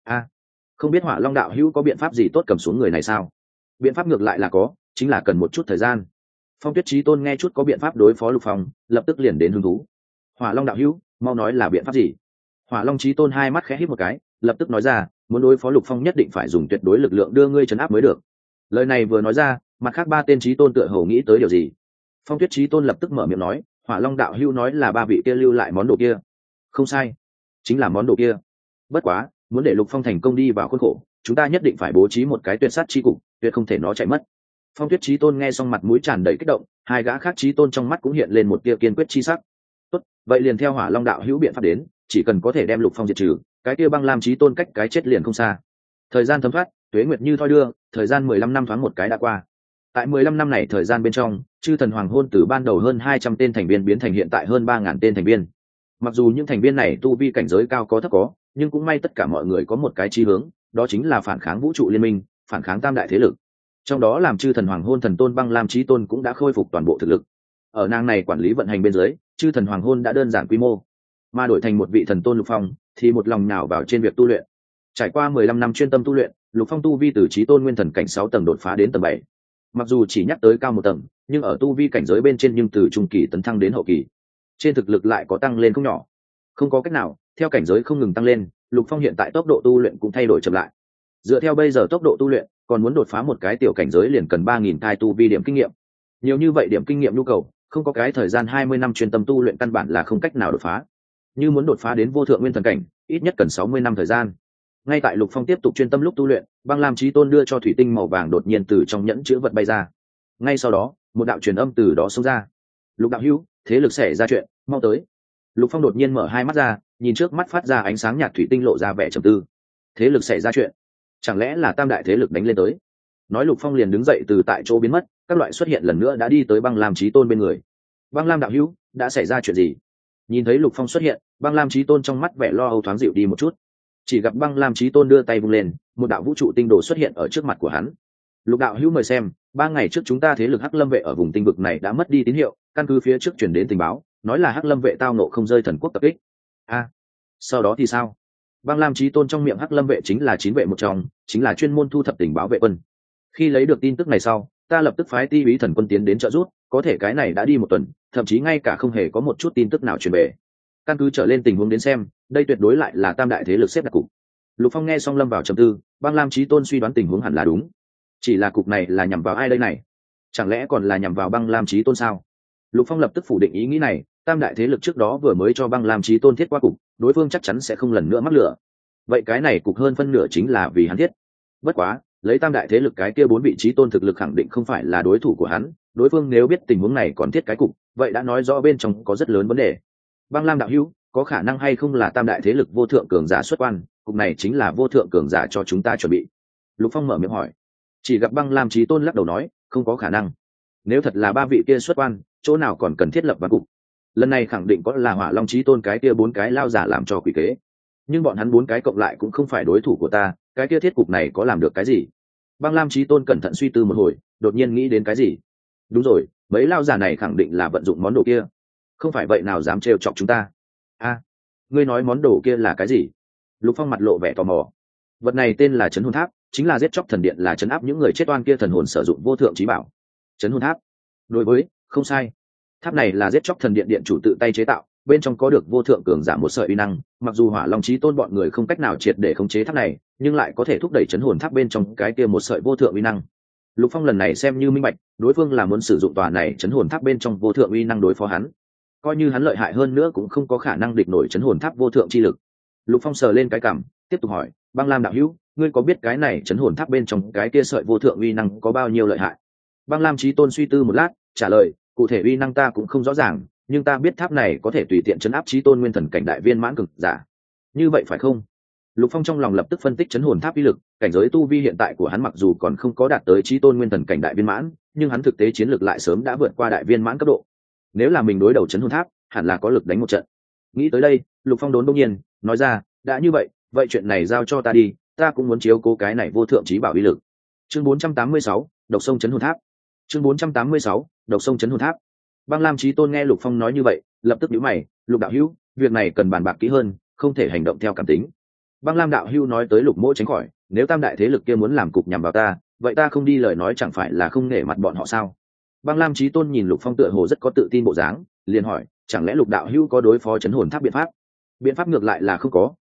Không biết Hỏa Long đạo hữu có biện pháp gì tốt cầm xuống người này sao? Biện pháp ngược lại là có, chính là cần một chút thời gian. Phong Tuyết Chí Tôn nghe chút có biện pháp đối phó Lục Phong, lập tức liền đến hứng thú. Hỏa Long đạo hữu, mau nói là biện pháp gì? Hỏa Long Chí Tôn hai mắt khẽ híp một cái, lập tức nói ra, muốn đối phó Lục Phong nhất định phải dùng tuyệt đối lực lượng đưa ngươi trấn áp mới được. Lời này vừa nói ra, mặt khác ba tên chí tôn tựa hồ nghĩ tới điều gì. Phong Tuyết chí tôn lập tức mở miệng nói, Hỏa Long đạo hữu nói là ba vị kia lưu lại món đồ kia. Không sai, chính là món đồ kia. Bất quá, muốn để Lục Phong thành công đi vào khuôn khổ, chúng ta nhất định phải bố trí một cái tuyệt sát chi cục, tuyệt không thể nó chạy mất. Phong Tuyết chí tôn nghe xong mặt mũi tràn đầy kích động, hai gã khác chí tôn trong mắt cũng hiện lên một tia kiên quyết chi sắc. Tốt, vậy liền theo Hỏa Long đạo hữu biện pháp đến, chỉ cần có thể đem Lục Phong diệt trừ, cái kia Băng Lam chí tôn cách cái chết liền không xa. Thời gian thấm thoát, tuế nguyệt như thoi đưa, thời gian 15 năm thoáng một cái đã qua. Tại 15 năm này thời gian bên trong, chư thần hoàng hôn từ ban đầu hơn 200 tên thành viên biến thành hiện tại hơn 3.000 tên thành viên. Mặc dù những thành viên này tu vi cảnh giới cao có thấp có, nhưng cũng may tất cả mọi người có một cái chí hướng, đó chính là phản kháng vũ trụ liên minh, phản kháng tam đại thế lực. Trong đó làm chư thần hoàng hôn thần tôn Băng Lam chí tôn cũng đã khôi phục toàn bộ thực lực. Ở nàng này quản lý vận hành bên dưới, chư thần hoàng hôn đã đơn giản quy mô, mà đổi thành một vị thần tôn Lục Phong thì một lòng nhào vào trên việc tu luyện. Trải qua 15 năm chuyên tâm tu luyện, Lục Phong tu vi từ chí tôn nguyên thần cảnh 6 tầng đột phá đến tầng 7. Mặc dù chỉ nhắc tới cao một tầng, nhưng ở tu vi cảnh giới bên trên nhưng từ trung kỳ tấn thăng đến hậu kỳ, trên thực lực lại có tăng lên không nhỏ. Không có cách nào, theo cảnh giới không ngừng tăng lên, Lục Phong hiện tại tốc độ tu luyện cũng thay đổi chậm lại. Dựa theo bây giờ tốc độ tu luyện, còn muốn đột phá một cái tiểu cảnh giới liền cần 3.000 thai tu vi điểm kinh nghiệm. Nhiều như vậy điểm kinh nghiệm nhu cầu, không có cái thời gian 20 năm chuyên tâm tu luyện căn bản là không cách nào đột phá. Như muốn đột phá đến vô thượng nguyên thần cảnh, ít nhất cần 60 năm thời gian. Ngay tại Lục Phong tiếp tục chuyên tâm lúc tu luyện, Băng Lam chí tôn đưa cho thủy tinh màu vàng đột nhiên từ trong nhẫn chứa vật bay ra. Ngay sau đó, một đạo truyền âm từ đó xông ra. Lục đạo hữu, thế lực xảy ra chuyện, mau tới. Lục Phong đột nhiên mở hai mắt ra, nhìn trước mắt phát ra ánh sáng nhạt thủy tinh lộ ra vẻ trầm tư. Thế lực xảy ra chuyện? Chẳng lẽ là tam đại thế lực đánh lên tới? Nói Lục Phong liền đứng dậy từ tại chỗ biến mất, các loại xuất hiện lần nữa đã đi tới Băng Lam chí tôn bên người. Băng Lam đạo hữu, đã xảy ra chuyện gì? Nhìn thấy Lục Phong xuất hiện, Băng Lam chí tôn trong mắt vẻ lo âu thoáng dịu đi một chút. Chỉ gặp Băng Lam chí tôn đưa tay vung lên, một đạo vũ trụ tinh đồ xuất hiện ở trước mặt của hắn. Lục đạo hữu mời xem, 3 ngày trước chúng ta thế lực Hắc Lâm vệ ở vùng tinh vực này đã mất đi tín hiệu, căn cứ phía trước truyền đến tình báo, nói là Hắc Lâm vệ tao nộ không rơi thần quốc tập kích. Sau đó thì sao? Băng Lam chí tôn trong miệng Hắc Lâm vệ chính là 9 vệ một trong, chính là chuyên môn thu thập tình báo vệ quân. Khi lấy được tin tức này sau, ta lập tức phái Ti úy thần quân tiến đến trợ giúp, có thể cái này đã đi một tuần, thậm chí ngay cả không hề có một chút tin tức nào truyền về. Căn cứ trở lên tình huống đến xem, đây tuyệt đối lại là tam đại thế lực xếp đặt cục. Lục Phong nghe xong lâm vào trầm tư, Băng Lam chí tôn suy đoán tình huống hẳn là đúng. Chỉ là cục này là nhằm vào ai đây này? Chẳng lẽ còn là nhằm vào Băng Lam chí tôn sao? Lục Phong lập tức phủ định ý nghĩ này, tam đại thế lực trước đó vừa mới cho Băng Lam chí tôn thiết qua cục, đối phương chắc chắn sẽ không lần nữa mắc lửa. Vậy cái này cục hơn phân nửa chính là vì hắn thiết. Bất quá, lấy tam đại thế lực cái kia 4 vị chí tôn thực lực khẳng định không phải là đối thủ của hắn, đối phương nếu biết tình huống này còn thiết cái cục, vậy đã nói rõ bên trong có rất lớn vấn đề. Băng Lam đạo hữu, có khả năng hay không là tam đại thế lực vô thượng cường giả xuất quan, cục này chính là vô thượng cường giả cho chúng ta chuẩn bị. Lục Phong mở miệng hỏi. Chỉ gặp Băng Lam chí tôn lắc đầu nói, không có khả năng. Nếu thật là 3 vị kia xuất quan, chỗ nào còn cần thiết lập văn cục? Lần này khẳng định có là Hỏa Long chí tôn cái kia 4 cái lao giả làm cho quỷ kế. Nhưng bọn hắn 4 cái cộng lại cũng không phải đối thủ của ta, cái kia thiết cục này có làm được cái gì? Băng Lam chí tôn cẩn thận suy tư một hồi, đột nhiên nghĩ đến cái gì. Đúng rồi, mấy lao giả này khẳng định là vận dụng món đồ kia. Không phải vậy nào dám trêu chọc chúng ta? Ngươi nói món đồ kia là cái gì? Lục Phong mặt lộ vẻ tò mò. Vật này tên là Chấn Hồn Tháp, chính là giết chóc thần điện, là trấn áp những người chết oan kia thần hồn sử dụng vô thượng chí bảo. Chấn Hồn Tháp. Đối với, không sai. Tháp này là giết chóc thần điện điện chủ tự tay chế tạo, bên trong có được vô thượng cường giả một sợi uy năng, mặc dù Hỏa Long chí tôn bọn người không cách nào triệt để khống chế tháp này, nhưng lại có thể thúc đẩy Chấn Hồn Tháp bên trong cái kia một sợi vô thượng uy năng. Lục Phong lần này xem như minh bạch, đối phương là muốn sử dụng tòa này Chấn Hồn Tháp bên trong vô thượng uy năng đối phó hắn. Coi như hắn lợi hại hơn nữa cũng không có khả năng địch nổi Chấn Hồn Tháp vô thượng chi lực. Lục Phong sờ lên cái cằm, tiếp tục hỏi, Băng Lam đạo hữu, ngươi có biết cái này Chấn Hồn Tháp bên trong cái kia sợi vô thượng uy năng có bao nhiêu lợi hại? Băng Lam chí tôn suy tư một lát, trả lời, cụ thể uy năng ta cũng không rõ ràng, nhưng ta biết tháp này có thể tùy tiện chấn áp chí tôn nguyên thần cảnh đại viên mãn cực giả. Như vậy phải không? Lục Phong trong lòng lập tức phân tích Chấn Hồn Tháp uy lực, cảnh giới tu vi hiện tại của hắn mặc dù còn không có đạt tới chí tôn nguyên thần cảnh đại viên mãn, nhưng hắn thực tế chiến lược lại sớm đã vượt qua đại viên mãn cấp độ. Nếu là mình đối đầu Chấn Hồn Tháp, hẳn là có lực đánh một trận. Nghĩ tới đây, Lục Phong đốn đột nhiên nói ra, đã như vậy, vậy chuyện này giao cho ta đi, ta cũng muốn chiếu cố cái này vô thượng chí bảo uy lực. Chương 486, độc sông Chấn Hồn Tháp. Chương 486, độc sông Chấn Hồn Tháp. Băng Lam chí tôn nghe Lục Phong nói như vậy, lập tức nhíu mày, Lục đạo hữu, việc này cần bàn bạc kỹ hơn, không thể hành động theo cảm tính. Băng Lam đạo hữu nói tới Lục mỗ tránh khỏi, nếu tam đại thế lực kia muốn làm cục nhằm vào ta, vậy ta không đi lời nói chẳng phải là không nể mặt bọn họ sao? Băng Lam chí tôn nhìn Lục Phong tựa hồ rất có tự tin bộ dáng, liền hỏi, chẳng lẽ Lục đạo hữu có đối phó Chấn Hồn Tháp biện pháp? Biện pháp ngược lại là không có,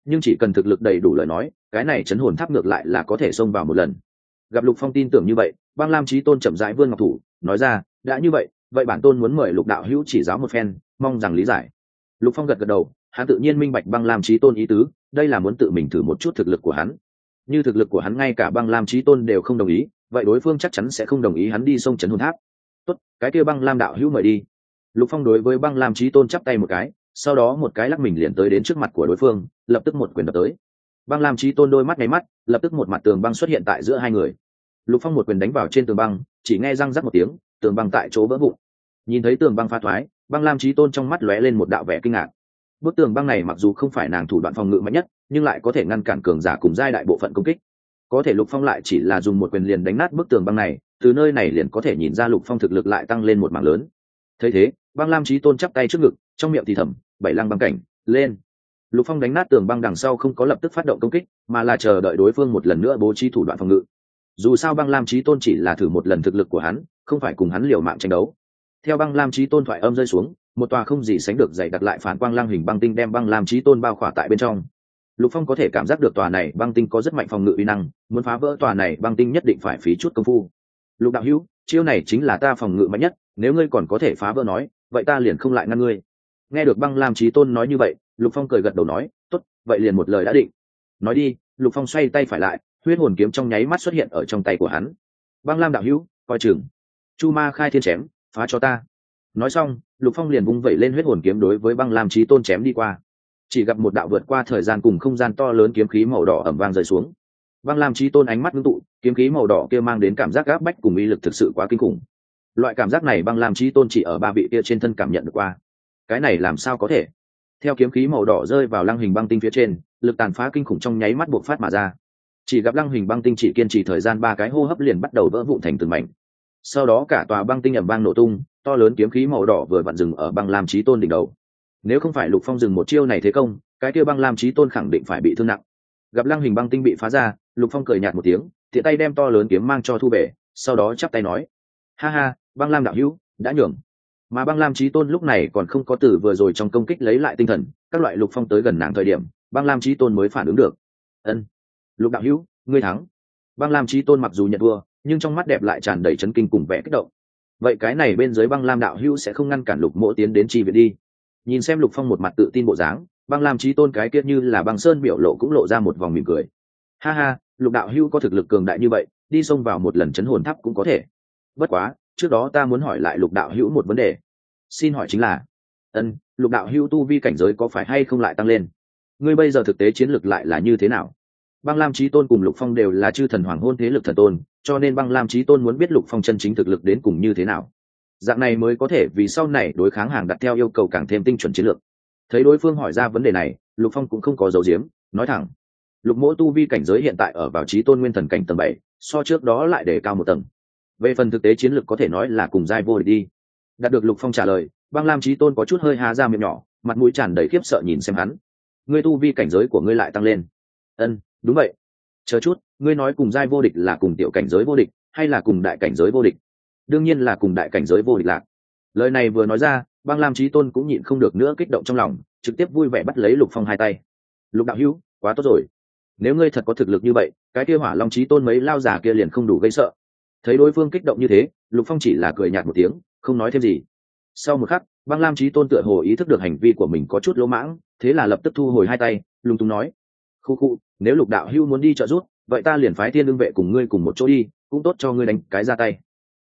nhưng chỉ cần thực lực đầy đủ lời nói cái này chấn hồn tháp ngược lại là có thể xông vào một lần. Gặp Lục Phong tin tưởng như vậy, Băng Lam Chí Tôn chậm rãi vươn ngọc thủ nói ra, đã như vậy vậy bản tôn muốn mời Lục đạo hữu chỉ giáo một phen, mong rằng lý giải. Lục Phong gật gật đầu, hắn tự nhiên minh bạch Băng Lam Chí Tôn ý tứ, đây là muốn tự mình thử một chút thực lực của hắn. Như thực lực của hắn ngay cả Băng Lam Chí Tôn đều không đồng ý, vậy đối phương chắc chắn sẽ không đồng ý hắn đi sông chấn hồn tháp. Tốt, cái kia Băng Lam đạo hữu mời đi. Lục Phong đối với Băng Lam Chí Tôn chắp tay một cái, sau đó một cái lắc mình liền tới đến trước mặt của đối phương, lập tức một quyền đập tới. Băng Lam Chí Tôn đôi mắt nháy mắt, lập tức một mặt tường băng xuất hiện tại giữa hai người. Lục Phong một quyền đánh vào trên tường băng, chỉ nghe răng rắc một tiếng, tường băng tại chỗ vỡ vụn. Nhìn thấy tường băng phá thoái, Băng Lam Chí Tôn trong mắt lóe lên một đạo vẻ kinh ngạc. Bức tường băng này mặc dù không phải nàng thủ đoạn phòng ngự mạnh nhất, nhưng lại có thể ngăn cản cường giả cùng giai đại bộ phận công kích. Có thể Lục Phong lại chỉ là dùng một quyền liền đánh nát bức tường băng này, từ nơi này liền có thể nhìn ra Lục Phong thực lực lại tăng lên một mảng lớn. Thấy thế, Băng Lam Chí Tôn chắp tay trước ngực, trong miệng thì thầm, bảy lăng băng cảnh, lên. Lục Phong đánh nát tường băng đằng sau không có lập tức phát động công kích, mà là chờ đợi đối phương một lần nữa bố trí thủ đoạn phòng ngự. Dù sao Băng Lam Chí Tôn chỉ là thử một lần thực lực của hắn, không phải cùng hắn liều mạng tranh đấu. Theo Băng Lam Chí Tôn thoại âm rơi xuống, một tòa không gì sánh được dày đặc lại phản quang lang hình băng tinh đem Băng Lam Chí Tôn bao khỏa tại bên trong. Lục Phong có thể cảm giác được tòa này băng tinh có rất mạnh phòng ngự uy năng, muốn phá vỡ tòa này băng tinh nhất định phải phí chút công phu. Lục đạo hữu, chiêu này chính là ta phòng ngự mạnh nhất, nếu ngươi còn có thể phá vỡ nói, vậy ta liền không lại ngăn ngươi. Nghe được Băng Lam Chí Tôn nói như vậy, Lục Phong cười gật đầu nói, tốt, vậy liền một lời đã định. Nói đi, Lục Phong xoay tay phải lại, huyết hồn kiếm trong nháy mắt xuất hiện ở trong tay của hắn. Băng Lam đạo hữu, coi chừng. Chu Ma khai thiên chém, phá cho ta. Nói xong, Lục Phong liền vung vẩy lên huyết hồn kiếm đối với Băng Lam Chí Tôn chém đi qua. Chỉ gặp một đạo vượt qua thời gian cùng không gian to lớn kiếm khí màu đỏ ầm vang rơi xuống. Băng Lam Chí Tôn ánh mắt ngưng tụ, kiếm khí màu đỏ kia mang đến cảm giác áp bách cùng uy lực thực sự quá kinh khủng. Loại cảm giác này Băng Lam Chí Tôn chỉ ở ba vị kia trên thân cảm nhận được qua. Cái này làm sao có thể? Theo kiếm khí màu đỏ rơi vào lăng hình băng tinh phía trên, lực tàn phá kinh khủng trong nháy mắt bộc phát mà ra. Chỉ gặp lăng hình băng tinh chỉ kiên trì thời gian 3 cái hô hấp liền bắt đầu vỡ vụn thành từng mảnh. Sau đó cả tòa băng tinh ầm vang nổ tung, to lớn kiếm khí màu đỏ vừa vặn dừng ở Băng Lam Chí Tôn đỉnh đầu. Nếu không phải Lục Phong dừng một chiêu này thế công, cái kia Băng Lam Chí Tôn khẳng định phải bị thương nặng. Gặp lăng hình băng tinh bị phá ra, Lục Phong cười nhạt một tiếng, tiện tay đem to lớn kiếm mang cho thu về, sau đó chắp tay nói: "Ha ha, Băng Lam đạo hữu, đã nhường." Mà Băng Lam Chí Tôn lúc này còn không có từ vừa rồi trong công kích lấy lại tinh thần, các loại Lục Phong tới gần nàng thời điểm, Băng Lam Chí Tôn mới phản ứng được. "Ân, Lục đạo hữu, ngươi thắng." Băng Lam Chí Tôn mặc dù nhận thua, nhưng trong mắt đẹp lại tràn đầy chấn kinh cùng vẻ kích động. Vậy cái này bên dưới Băng Lam đạo hữu sẽ không ngăn cản Lục Mỗ tiến đến chi viện đi? Nhìn xem Lục Phong một mặt tự tin bộ dáng, Băng Lam Chí Tôn cái kia như là băng sơn biểu lộ cũng lộ ra một vòng mỉm cười. "Ha ha, Lục đạo hữu có thực lực cường đại như vậy, đi xông vào một lần chấn hồn tháp cũng có thể. Bất quá, trước đó ta muốn hỏi lại Lục đạo hữu một vấn đề." "Xin hỏi chính là?" Lục đạo hữu tu vi cảnh giới có phải hay không lại tăng lên? Ngươi bây giờ thực tế chiến lược lại là như thế nào?" Băng Lam Chí Tôn cùng Lục Phong đều là chư thần hoàng hôn thế lực thần tôn, cho nên Băng Lam Chí Tôn muốn biết Lục Phong chân chính thực lực đến cùng như thế nào. Dạng này mới có thể vì sau này đối kháng hàng đặt theo yêu cầu càng thêm tinh chuẩn chiến lược. Thấy đối phương hỏi ra vấn đề này, Lục Phong cũng không có giấu giếm, nói thẳng: "Lục Mỗ tu vi cảnh giới hiện tại ở vào Chí Tôn nguyên thần cảnh tầng 7, so trước đó lại để cao một tầng. Về phần thực tế chiến lược có thể nói là cùng giai vô địch đi." Đạt được Lục Phong trả lời, Băng Lam Chí Tôn có chút hơi há ra miệng nhỏ, mặt mũi tràn đầy khiếp sợ nhìn xem hắn. "Ngươi tu vi cảnh giới của ngươi lại tăng lên?" "Đúng vậy." "Chờ chút, ngươi nói cùng giai vô địch là cùng tiểu cảnh giới vô địch, hay là cùng đại cảnh giới vô địch?" "Đương nhiên là cùng đại cảnh giới vô địch lạc." Lời này vừa nói ra, Băng Lam Chí Tôn cũng nhịn không được nữa kích động trong lòng, trực tiếp vui vẻ bắt lấy Lục Phong hai tay. "Lục đạo hữu, quá tốt rồi. Nếu ngươi thật có thực lực như vậy, cái kia Hỏa Long Chí Tôn mấy lao giả kia liền không đủ gây sợ." Thấy đối phương kích động như thế, Lục Phong chỉ là cười nhạt một tiếng, không nói thêm gì. Sau một khắc, Băng Lam Chí Tôn tựa hồ ý thức được hành vi của mình có chút lỗ mãng, thế là lập tức thu hồi hai tay, lung tung nói: "Khu khu, nếu Lục đạo hữu muốn đi trợ giúp, vậy ta liền phái Thiên Lương vệ cùng ngươi cùng một chỗ đi, cũng tốt cho ngươi đánh cái ra tay."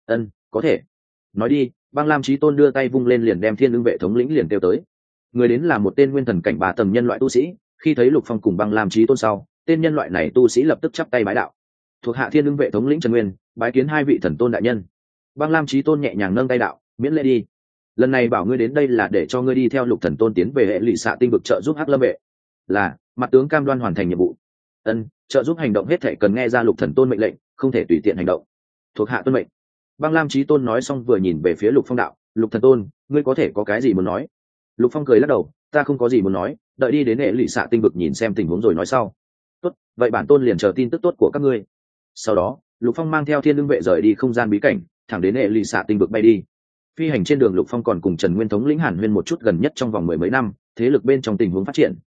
Có thể." Nói đi, Băng Lam Chí Tôn đưa tay vung lên liền đem Thiên Lương vệ thống lĩnh liền kêu tới. Người đến là một tên nguyên thần cảnh 3 tầng nhân loại tu sĩ, khi thấy Lục Phong cùng Băng Lam Chí Tôn sau, tên nhân loại này tu sĩ lập tức chắp tay bái đạo: "Thuộc hạ Thiên Lương vệ thống lĩnh Trần Nguyên, bái kiến hai vị thần tôn đại nhân." Băng Lam Chí Tôn nhẹ nhàng nâng tay đạo: "Miễn lễ đi. Lần này bảo ngươi đến đây là để cho ngươi đi theo Lục thần tôn tiến về hệ lụy xạ tinh vực trợ giúp Hắc Lâm vệ." "Là, mặt tướng cam đoan hoàn thành nhiệm vụ." Trợ giúp hành động hết thể cần nghe ra Lục thần tôn mệnh lệnh, không thể tùy tiện hành động." "Thuộc hạ tuân mệnh." Băng Lam Chí Tôn nói xong vừa nhìn về phía Lục Phong đạo: "Lục thần tôn, ngươi có thể có cái gì muốn nói?" Lục Phong cười lắc đầu: "Ta không có gì muốn nói, đợi đi đến hệ lụy xạ tinh vực nhìn xem tình huống rồi nói sau." "Tốt, vậy bản tôn liền chờ tin tức tốt của các ngươi." Sau đó, Lục Phong mang theo Thiên Lương vệ rời đi không gian bí cảnh, thẳng đến hệ lụy xạ tinh vực bay đi. Phi hành trên đường, Lục Phong còn cùng Trần Nguyên thống lĩnh Hàn Huyên một chút gần nhất trong vòng 10 mấy năm thế lực bên trong tình huống phát triển.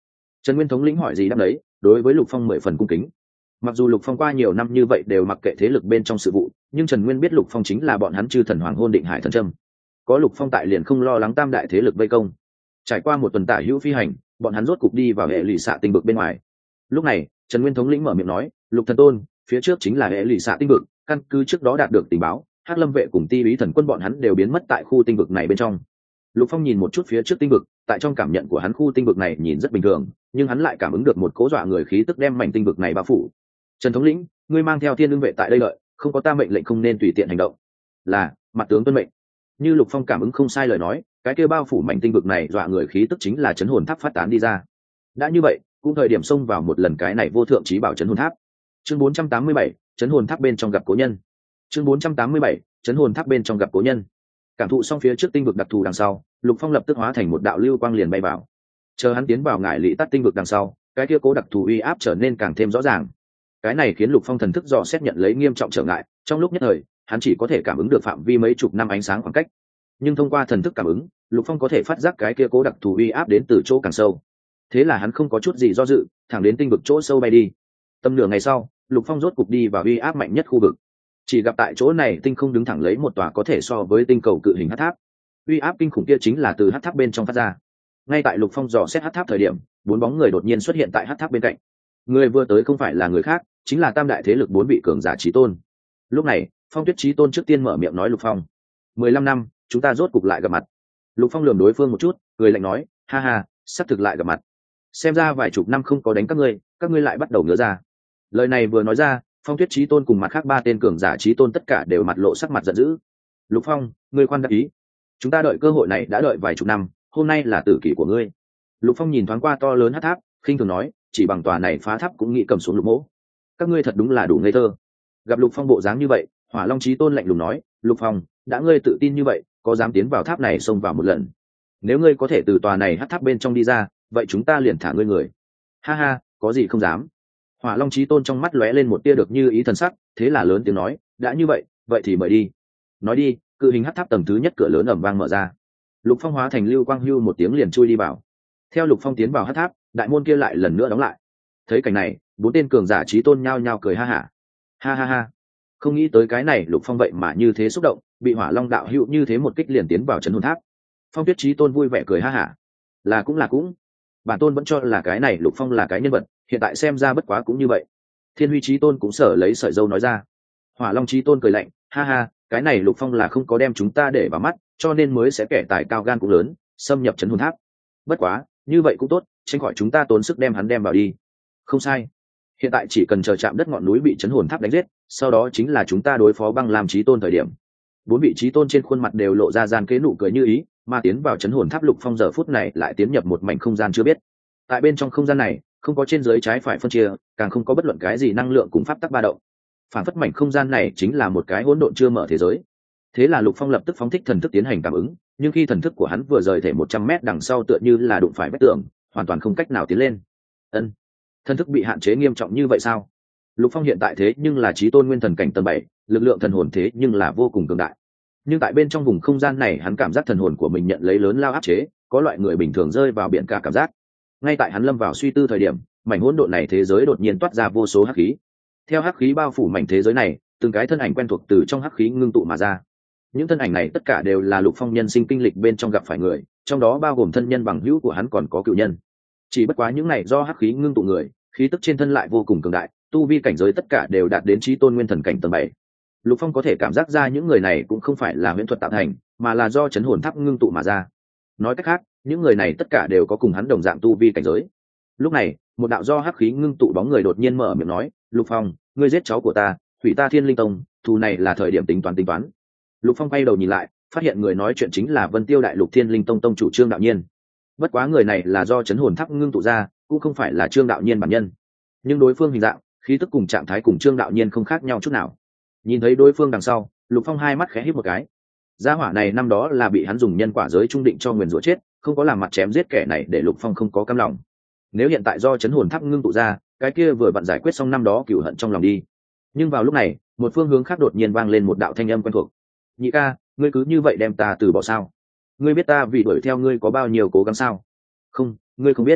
Trần Nguyên thống lĩnh hỏi gì đáp đấy, đối với Lục Phong 10 phần cung kính. Mặc dù Lục Phong qua nhiều năm như vậy đều mặc kệ thế lực bên trong sự vụ, nhưng Trần Nguyên biết Lục Phong chính là bọn hắn chư thần hoàng hôn định hải thần trâm. Có Lục Phong tại liền không lo lắng tam đại thế lực vây công. Trải qua một tuần tả hữu phi hành, bọn hắn rốt cục đi vào hệ lụy xạ tinh vực bên ngoài. Lúc này, Trần Nguyên thống lĩnh mở miệng nói, Lục Thần Tôn, phía trước chính là hệ lụy xạ tinh vực, căn cứ trước đó đạt được tình báo, Hắc Lâm vệ cùng Ti Úy thần quân bọn hắn đều biến mất tại khu tinh vực này bên trong. Lục Phong nhìn một chút phía trước tinh vực, tại trong cảm nhận của hắn khu tinh vực này nhìn rất bình thường, nhưng hắn lại cảm ứng được một cố dọa người khí tức đem mảnh tinh vực này bao phủ. Trần thống lĩnh, ngươi mang theo Thiên Lương vệ tại đây đợi, không có ta mệnh lệnh không nên tùy tiện hành động. Là, mặt tướng tuân mệnh. Như Lục Phong cảm ứng không sai lời nói, cái kia bao phủ mảnh tinh vực này dọa người khí tức chính là chấn hồn tháp phát tán đi ra. Đã như vậy, cũng thời điểm xông vào một lần cái này vô thượng trí bảo chấn hồn tháp. Chương 487, chấn hồn tháp bên trong gặp cố nhân. Chương 487, chấn hồn tháp bên trong gặp cố nhân. Cảm thụ xong phía trước tinh vực đặc thù đằng sau, Lục Phong lập tức hóa thành một đạo lưu quang liền bay vào. Chờ hắn tiến vào ngải lị tắt tinh vực đằng sau, cái kia cố đặc thù uy áp trở nên càng thêm rõ ràng. Cái này khiến Lục Phong thần thức dò xét nhận lấy nghiêm trọng trở ngại, trong lúc nhất thời, hắn chỉ có thể cảm ứng được phạm vi mấy chục năm ánh sáng khoảng cách. Nhưng thông qua thần thức cảm ứng, Lục Phong có thể phát giác cái kia cố đặc thù uy áp đến từ chỗ càng sâu. Thế là hắn không có chút gì do dự, thẳng đến tinh vực chỗ sâu bay đi. Tầm nửa ngày sau, Lục Phong rốt cục đi vào uy áp mạnh nhất khu vực. Chỉ gặp tại chỗ này tinh không đứng thẳng lấy một tòa có thể so với tinh cầu cự hình hắc tháp. Uy áp kinh khủng kia chính là từ hắc tháp bên trong phát ra. Ngay tại Lục Phong dò xét hắc tháp thời điểm, 4 bóng người đột nhiên xuất hiện tại hắc tháp bên cạnh. Người vừa tới không phải là người khác, chính là tam đại thế lực 4 vị cường giả chí tôn. Lúc này, Phong Tuyết Chí Tôn trước tiên mở miệng nói Lục Phong: 15 năm, chúng ta rốt cục lại gặp mặt. Lục Phong lườm đối phương một chút, cười lạnh nói: ha ha, sắp thực lại gặp mặt. Xem ra vài chục năm không có đánh các ngươi lại bắt đầu ngứa ra. Lời này vừa nói ra, Phong Tuyết Chí Tôn cùng mặt khác 3 tên cường giả chí tôn tất cả đều mặt lộ sắc mặt giận dữ. Lục Phong, ngươi khoan đắc ý, chúng ta đợi cơ hội này đã đợi vài chục năm, hôm nay là tử kỷ của ngươi. Lục Phong nhìn thoáng qua to lớn hắc tháp, khinh thường nói, chỉ bằng tòa này phá tháp cũng nghĩ cầm xuống Lục Mỗ. Các ngươi thật đúng là đủ ngây thơ. Gặp Lục Phong bộ dáng như vậy, Hỏa Long Chí Tôn lạnh lùng nói, Lục Phong, đã ngươi tự tin như vậy, có dám tiến vào tháp này xông vào một lần? Nếu ngươi có thể từ tòa này hắc tháp bên trong đi ra, vậy chúng ta liền thả ngươi người. Ha ha, có gì không dám. Hỏa Long Chí Tôn trong mắt lóe lên một tia được như ý thần sắc, thế là lớn tiếng nói, đã như vậy, vậy thì mời đi. Nói đi, cự hình hắc tháp tầng thứ nhất cửa lớn ầm vang mở ra. Lục Phong hóa thành lưu quang hưu một tiếng liền chui đi vào. Theo Lục Phong tiến vào hắc tháp, đại môn kia lại lần nữa đóng lại. Thấy cảnh này, 4 tên cường giả chí tôn nhao nhao cười ha hả. Ha ha ha. Không nghĩ tới cái này Lục Phong vậy mà như thế xúc động, bị Hỏa Long đạo hữu như thế một kích liền tiến vào trấn hồn tháp. Phong Tuyết Chí Tôn vui vẻ cười ha hả. Là cũng. Bản tôn vẫn cho là cái này Lục Phong là cái nhân vật, hiện tại xem ra bất quá cũng như vậy. Thiên Huy Chí Tôn cũng sở lấy sợi dâu nói ra. Hỏa Long Chí Tôn cười lạnh, ha ha, cái này Lục Phong là không có đem chúng ta để vào mắt, cho nên mới sẽ kẻ tài cao gan cũng lớn, xâm nhập trấn hồn tháp. Bất quá, như vậy cũng tốt, tránh khỏi chúng ta tốn sức đem hắn đem vào đi. Không sai. Hiện tại chỉ cần chờ chạm đất ngọn núi bị trấn hồn tháp đánh giết, sau đó chính là chúng ta đối phó Băng Lam Chí Tôn thời điểm. 4 vị chí tôn trên khuôn mặt đều lộ ra gian kế nụ cười như ý, mà tiến vào trấn hồn tháp Lục Phong giờ phút này lại tiến nhập một mảnh không gian chưa biết. Tại bên trong không gian này, không có trên dưới trái phải phân chia, càng không có bất luận cái gì năng lượng cùng pháp tắc ba động. Phản phất mảnh không gian này chính là một cái hỗn độn chưa mở thế giới. Thế là Lục Phong lập tức phóng thích thần thức tiến hành cảm ứng, nhưng khi thần thức của hắn vừa rời thể 100 mét đằng sau tựa như là đụng phải vách tường, hoàn toàn không cách nào tiến lên. Ân, thần thức bị hạn chế nghiêm trọng như vậy sao? Lục Phong hiện tại thế nhưng là chí tôn nguyên thần cảnh tầng 7, lực lượng thần hồn thế nhưng là vô cùng cường đại. Nhưng tại bên trong vùng không gian này hắn cảm giác thần hồn của mình nhận lấy lớn lao áp chế, có loại người bình thường rơi vào biển cả cảm giác. Ngay tại hắn lâm vào suy tư thời điểm, mảnh hỗn độn này thế giới đột nhiên toát ra vô số hắc khí. Theo hắc khí bao phủ mảnh thế giới này, từng cái thân ảnh quen thuộc từ trong hắc khí ngưng tụ mà ra. Những thân ảnh này tất cả đều là Lục Phong nhân sinh kinh lịch bên trong gặp phải người, trong đó bao gồm thân nhân bằng hữu của hắn còn có cựu nhân. Chỉ bất quá những này do hắc khí ngưng tụ người, khí tức trên thân lại vô cùng cường đại, tu vi cảnh giới tất cả đều đạt đến chí tôn nguyên thần cảnh tầng 7. Lục Phong có thể cảm giác ra những người này cũng không phải là huyễn thuật tạo thành, mà là do chấn hồn tháp ngưng tụ mà ra. Nói cách khác, những người này tất cả đều có cùng hắn đồng dạng tu vi cảnh giới. Lúc này, một đạo do hắc khí ngưng tụ bóng người đột nhiên mở miệng nói, Lục Phong, ngươi giết cháu của ta, hủy ta Thiên Linh Tông, thù này là thời điểm tính toán. Lục Phong quay đầu nhìn lại, phát hiện người nói chuyện chính là Vân Tiêu Đại Lục Thiên Linh Tông tông chủ Trương Đạo Nhiên. Bất quá người này là do chấn hồn tháp ngưng tụ ra, cũng không phải là Trương Đạo Nhiên bản nhân. Nhưng đối phương hình dạng, khí tức cùng trạng thái cùng Trương Đạo Nhiên không khác nhau chút nào. Nhìn thấy đối phương đằng sau, Lục Phong hai mắt khẽ híp một cái. Gia hỏa này năm đó là bị hắn dùng nhân quả giới trung định cho nguyền rủa chết, không có làm mặt chém giết kẻ này để Lục Phong không có cam lòng. Nếu hiện tại do chấn hồn tháp ngưng tụ ra, cái kia vừa vặn giải quyết xong năm đó cửu hận trong lòng đi. Nhưng vào lúc này, một phương hướng khác đột nhiên vang lên một đạo thanh âm quen thuộc. Nhị ca, ngươi cứ như vậy đem ta từ bỏ sao? Ngươi biết ta vì đuổi theo ngươi có bao nhiêu cố gắng sao? Không, ngươi không biết.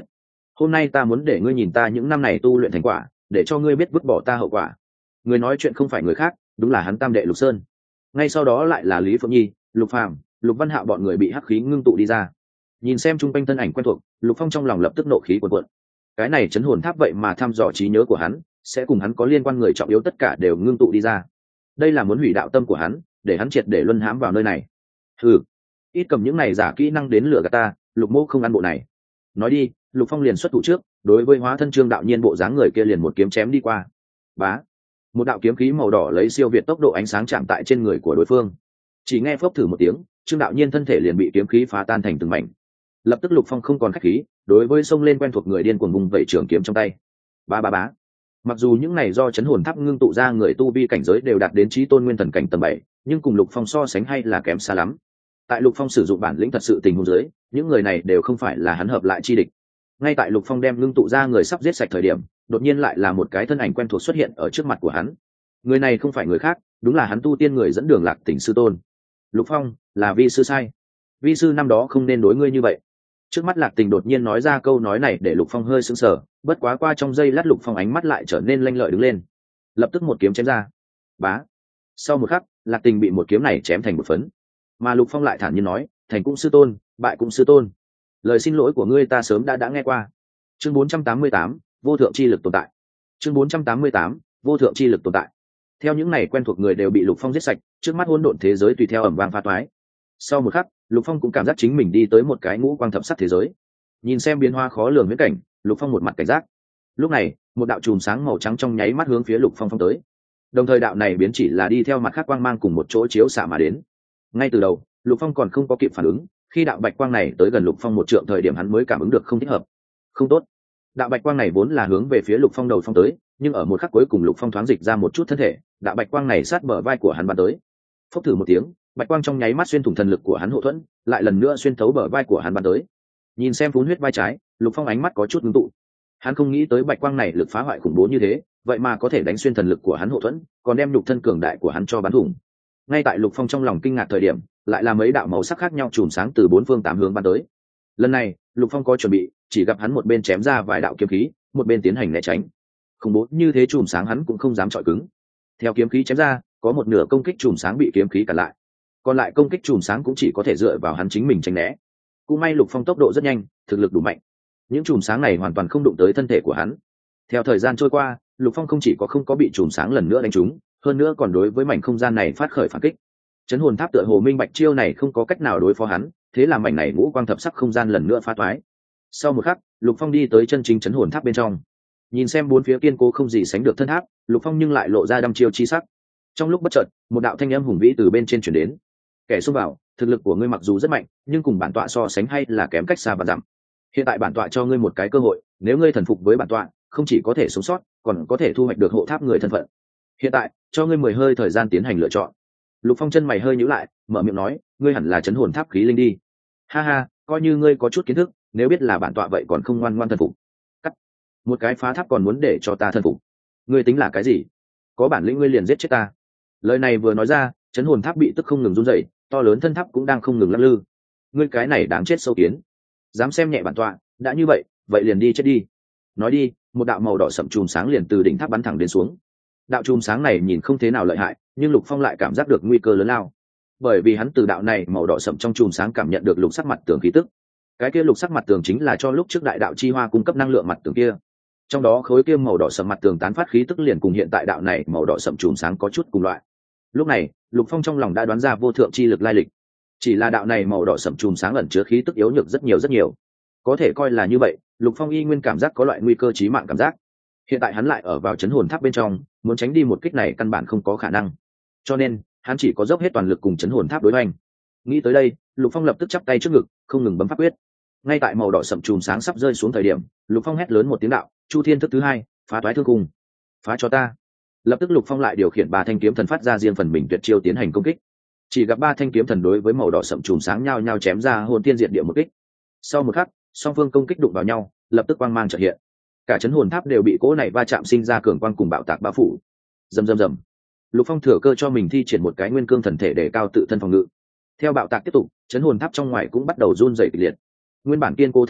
hôm nay ta muốn để ngươi nhìn ta những năm này tu luyện thành quả, để cho ngươi biết vứt bỏ ta hậu quả. Người nói chuyện không phải người khác, đúng là hắn tam đệ Lục Sơn. Ngay sau đó lại là Lý Phượng Nhi, Lục Phàm, Lục Văn Hạo bọn người bị hắc khí ngưng tụ đi ra. Nhìn xem chung quanh thân ảnh quen thuộc, Lục Phong trong lòng lập tức nộ khí cuồn cuộn. Cái này chấn hồn tháp vậy mà thăm dò trí nhớ của hắn, sẽ cùng hắn có liên quan người trọng yếu tất cả đều ngưng tụ đi ra. Đây là muốn hủy đạo tâm của hắn, để hắn triệt để luân hãm vào nơi này. Hừ, ít cầm những này giả kỹ năng đến lừa gạt ta, Lục Mô không ăn bộ này. Nói đi, Lục Phong liền xuất thủ trước, đối với hóa thân Trương Đạo Nhiên bộ dáng người kia liền một kiếm chém đi qua. Bá, một đạo kiếm khí màu đỏ lấy siêu việt tốc độ ánh sáng chạm tại trên người của đối phương. Chỉ nghe phốc thử một tiếng, Trương Đạo Nhiên thân thể liền bị kiếm khí phá tan thành từng mảnh. Lập tức Lục Phong không còn khách khí, đối với xông lên quen thuộc người điên cuồng vùng vẩy trường kiếm trong tay. Ba ba bá. Mặc dù những này do chấn hồn tháp ngưng tụ ra người tu vi cảnh giới đều đạt đến chí tôn nguyên thần cảnh tầng 7, nhưng cùng Lục Phong so sánh hay là kém xa lắm. Tại Lục Phong sử dụng bản lĩnh thật sự tình huống dưới, những người này đều không phải là hắn hợp lại chi địch. Ngay tại Lục Phong đem ngưng tụ ra người sắp giết sạch thời điểm, đột nhiên lại là một cái thân ảnh quen thuộc xuất hiện ở trước mặt của hắn. Người này không phải người khác, đúng là hắn tu tiên người dẫn đường Lạc Tỉnh sư tôn. Lục Phong, là vi sư sai. Vi sư năm đó không nên đối ngươi như vậy. Trước mắt Lạc Tình đột nhiên nói ra câu nói này để Lục Phong hơi sững sờ, bất quá qua trong giây lát Lục Phong ánh mắt lại trở nên lanh lợi đứng lên, lập tức một kiếm chém ra. Bá. Sau một khắc, Lạc Tình bị một kiếm này chém thành một phấn, mà Lục Phong lại thản nhiên nói, thành cũng sư tôn, bại cũng sư tôn. Lời xin lỗi của ngươi ta sớm đã nghe qua. Chương 488, vô thượng chi lực tồn tại. Chương 488, vô thượng chi lực tồn tại. Theo những này quen thuộc người đều bị Lục Phong giết sạch, trước mắt hỗn độn thế giới tùy theo ầm vang phá toái. Sau một khắc, Lục Phong cũng cảm giác chính mình đi tới một cái ngũ quang thập sắc thế giới. Nhìn xem biến hóa khó lường viễn cảnh, Lục Phong một mặt cảnh giác. Lúc này, một đạo chùm sáng màu trắng trong nháy mắt hướng phía Lục Phong phong tới. Đồng thời đạo này biến chỉ là đi theo mặt khác quang mang cùng một chỗ chiếu xạ mà đến. Ngay từ đầu, Lục Phong còn không có kịp phản ứng, khi đạo bạch quang này tới gần Lục Phong một trượng thời điểm hắn mới cảm ứng được không thích hợp. Không tốt. Đạo bạch quang này vốn là hướng về phía Lục Phong đầu phong tới, nhưng ở một khắc cuối cùng Lục Phong thoáng dịch ra một chút thân thể, đạo bạch quang này sát bờ vai của hắn bắn tới. Phốc thử một tiếng, bạch quang trong nháy mắt xuyên thủng thần lực của hắn hộ thuẫn, lại lần nữa xuyên thấu bờ vai của hắn bắn tới. Nhìn xem phun huyết vai trái, Lục Phong ánh mắt có chút ngưng tụ. Hắn không nghĩ tới bạch quang này lực phá hoại khủng bố như thế, vậy mà có thể đánh xuyên thần lực của hắn hộ thuẫn, còn đem nhục thân cường đại của hắn cho bắn thủng. Ngay tại Lục Phong trong lòng kinh ngạc thời điểm, lại là mấy đạo màu sắc khác nhau chùm sáng từ bốn phương tám hướng bắn tới. Lần này, Lục Phong có chuẩn bị, chỉ gặp hắn một bên chém ra vài đạo kiếm khí, một bên tiến hành né tránh. Khủng bố như thế chùm sáng hắn cũng không dám chọi cứng. Theo kiếm khí chém ra, có một nửa công kích chùm sáng bị kiếm khí cản lại, còn lại công kích chùm sáng cũng chỉ có thể dựa vào hắn chính mình tránh né. Cũng may Lục Phong tốc độ rất nhanh, thực lực đủ mạnh, những chùm sáng này hoàn toàn không đụng tới thân thể của hắn. Theo thời gian trôi qua, Lục Phong không chỉ có không có bị chùm sáng lần nữa đánh trúng, hơn nữa còn đối với mảnh không gian này phát khởi phản kích. Chấn hồn tháp tựa hồ minh bạch chiêu này không có cách nào đối phó hắn, thế là mảnh này ngũ quang thập sắc không gian lần nữa phá toái. Sau một khắc, Lục Phong đi tới chân chính chấn hồn tháp bên trong. Nhìn xem bốn phía kiên cố không gì sánh được thân tháp, Lục Phong nhưng lại lộ ra đăm chiêu chi sắc. Trong lúc bất chợt, một đạo thanh âm hùng vĩ từ bên trên truyền đến. Kẻ xông vào, thực lực của ngươi mặc dù rất mạnh, nhưng cùng bản tọa so sánh hay là kém cách xa và dặm. Hiện tại bản tọa cho ngươi một cái cơ hội, nếu ngươi thần phục với bản tọa, không chỉ có thể sống sót, còn có thể thu hoạch được hộ tháp người thân phận. Hiện tại, cho ngươi 10 hơi thời gian tiến hành lựa chọn. Lục Phong chân mày hơi nhíu lại, mở miệng nói, ngươi hẳn là chấn hồn tháp khí linh đi. Ha ha, coi như ngươi có chút kiến thức, nếu biết là bản tọa vậy còn không ngoan ngoan thần phục. Cắt. Một cái phá tháp còn muốn để cho ta thần phục. Ngươi tính là cái gì? Có bản lĩnh ngươi liền giết chết ta. Lời này vừa nói ra, chấn hồn tháp bị tức không ngừng run rẩy, to lớn thân tháp cũng đang không ngừng lắc lư. Ngươi cái này đáng chết sâu kiến, dám xem nhẹ bản tọa, đã như vậy, vậy liền đi chết đi. Nói đi, một đạo màu đỏ sậm chùm sáng liền từ đỉnh tháp bắn thẳng đến xuống. Đạo chùm sáng này nhìn không thế nào lợi hại, nhưng Lục Phong lại cảm giác được nguy cơ lớn lao, bởi vì hắn từ đạo này màu đỏ sậm trong chùm sáng cảm nhận được lục sắc mặt tường khí tức. Cái kia lục sắc mặt tường chính là cho lúc trước đại đạo chi hoa cung cấp năng lượng mặt tường kia, trong đó khối kia màu đỏ sậm mặt tường tán phát khí tức liền cùng hiện tại đạo này màu đỏ sậm chùm sáng có chút cùng loại. Lúc này, Lục Phong trong lòng đã đoán ra vô thượng chi lực lai lịch. Chỉ là đạo này màu đỏ sậm chùm sáng ẩn chứa khí tức yếu nhược rất nhiều, có thể coi là như vậy. Lục Phong y nguyên cảm giác có loại nguy cơ chí mạng cảm giác. Hiện tại hắn lại ở vào chấn hồn tháp bên trong, muốn tránh đi một kích này căn bản không có khả năng, cho nên hắn chỉ có dốc hết toàn lực cùng chấn hồn tháp đối hoành. Nghĩ tới đây, Lục Phong lập tức chắp tay trước ngực, không ngừng bấm pháp quyết. Ngay tại màu đỏ sậm chùm sáng sắp rơi xuống thời điểm, Lục Phong hét lớn một tiếng đạo, Chu Thiên thức thứ hai, phá toái thương cung, phá cho ta. Lập tức Lục Phong lại điều khiển 3 thanh kiếm thần phát ra riêng phần mình tuyệt chiêu tiến hành công kích. Chỉ gặp 3 thanh kiếm thần đối với màu đỏ sậm chùm sáng nhao nhao chém ra hồn tiên diệt địa một kích. Sau một khắc, song phương công kích đụng vào nhau, lập tức quang mang chợt hiện. Cả chấn hồn tháp đều bị cỗ này va chạm sinh ra cường quang cùng bạo tạc bao phủ. Rầm rầm rầm. Lục Phong thừa cơ cho mình thi triển một cái nguyên cương thần thể để cao tự thân phòng ngự. Theo bạo tạc tiếp tục, chấn hồn tháp trong ngoài cũng bắt đầu run rẩy kịch liệt. Nguyên bản kiên cố thân tháp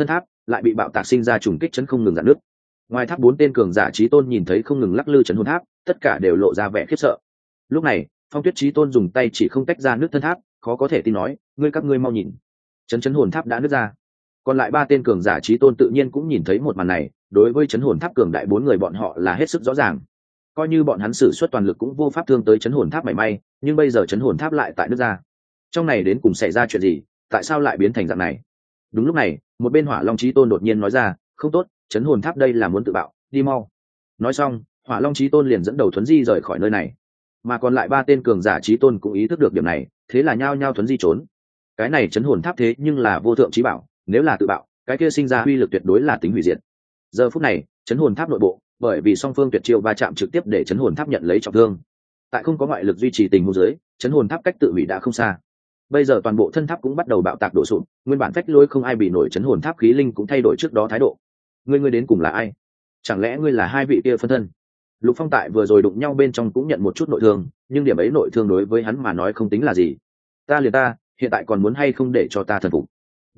lại bị bạo tạc sinh ra trùng kích chấn không ngừng dạn nước. Ngoài tháp 4 tên cường giả chí tôn nhìn thấy không ngừng lắc lư chấn hồn tháp, tất cả đều lộ ra vẻ khiếp sợ. Lúc này Phong Tuyết chí tôn dùng tay chỉ không tách ra nước thân tháp, khó có thể tin nói, các ngươi mau nhìn, chấn hồn tháp đã nứt ra. Còn lại 3 tên cường giả chí tôn tự nhiên cũng nhìn thấy một màn này, đối với chấn hồn tháp cường đại 4 người bọn họ là hết sức rõ ràng. Coi như bọn hắn sử xuất toàn lực cũng vô pháp thương tới chấn hồn tháp mảy may, nhưng bây giờ chấn hồn tháp lại tại nứt ra. Trong này đến cùng xảy ra chuyện gì, tại sao lại biến thành dạng này? Đúng lúc này, một bên Hỏa Long chí tôn đột nhiên nói ra, không tốt, chấn hồn tháp đây là muốn tự bạo, đi mau. Nói xong, Hỏa Long chí tôn liền dẫn đầu thuấn di rời khỏi nơi này. Mà còn lại 3 tên cường giả chí tôn cũng ý thức được điểm này, thế là nhao nhao thuấn di trốn. Cái này chấn hồn tháp thế nhưng là vô thượng chí bảo, nếu là tự bạo, cái kia sinh ra uy lực tuyệt đối là tính hủy diệt. Giờ phút này, chấn hồn tháp nội bộ, bởi vì song phương tuyệt chiêu va chạm trực tiếp để chấn hồn tháp nhận lấy trọng thương. Tại không có ngoại lực duy trì tình huống dưới, chấn hồn tháp cách tự hủy đã không xa. Bây giờ toàn bộ thân tháp cũng bắt đầu bạo tạc đổ sụp, nguyên bản phách lôi không ai bị nổi chấn hồn tháp khí linh cũng thay đổi trước đó thái độ. Ngươi đến cùng là ai? Chẳng lẽ ngươi là hai vị kia phân thân? Lục Phong tại vừa rồi đụng nhau bên trong cũng nhận một chút nội thương, nhưng điểm ấy nội thương đối với hắn mà nói không tính là gì. Ta, hiện tại còn muốn hay không để cho ta thần phục?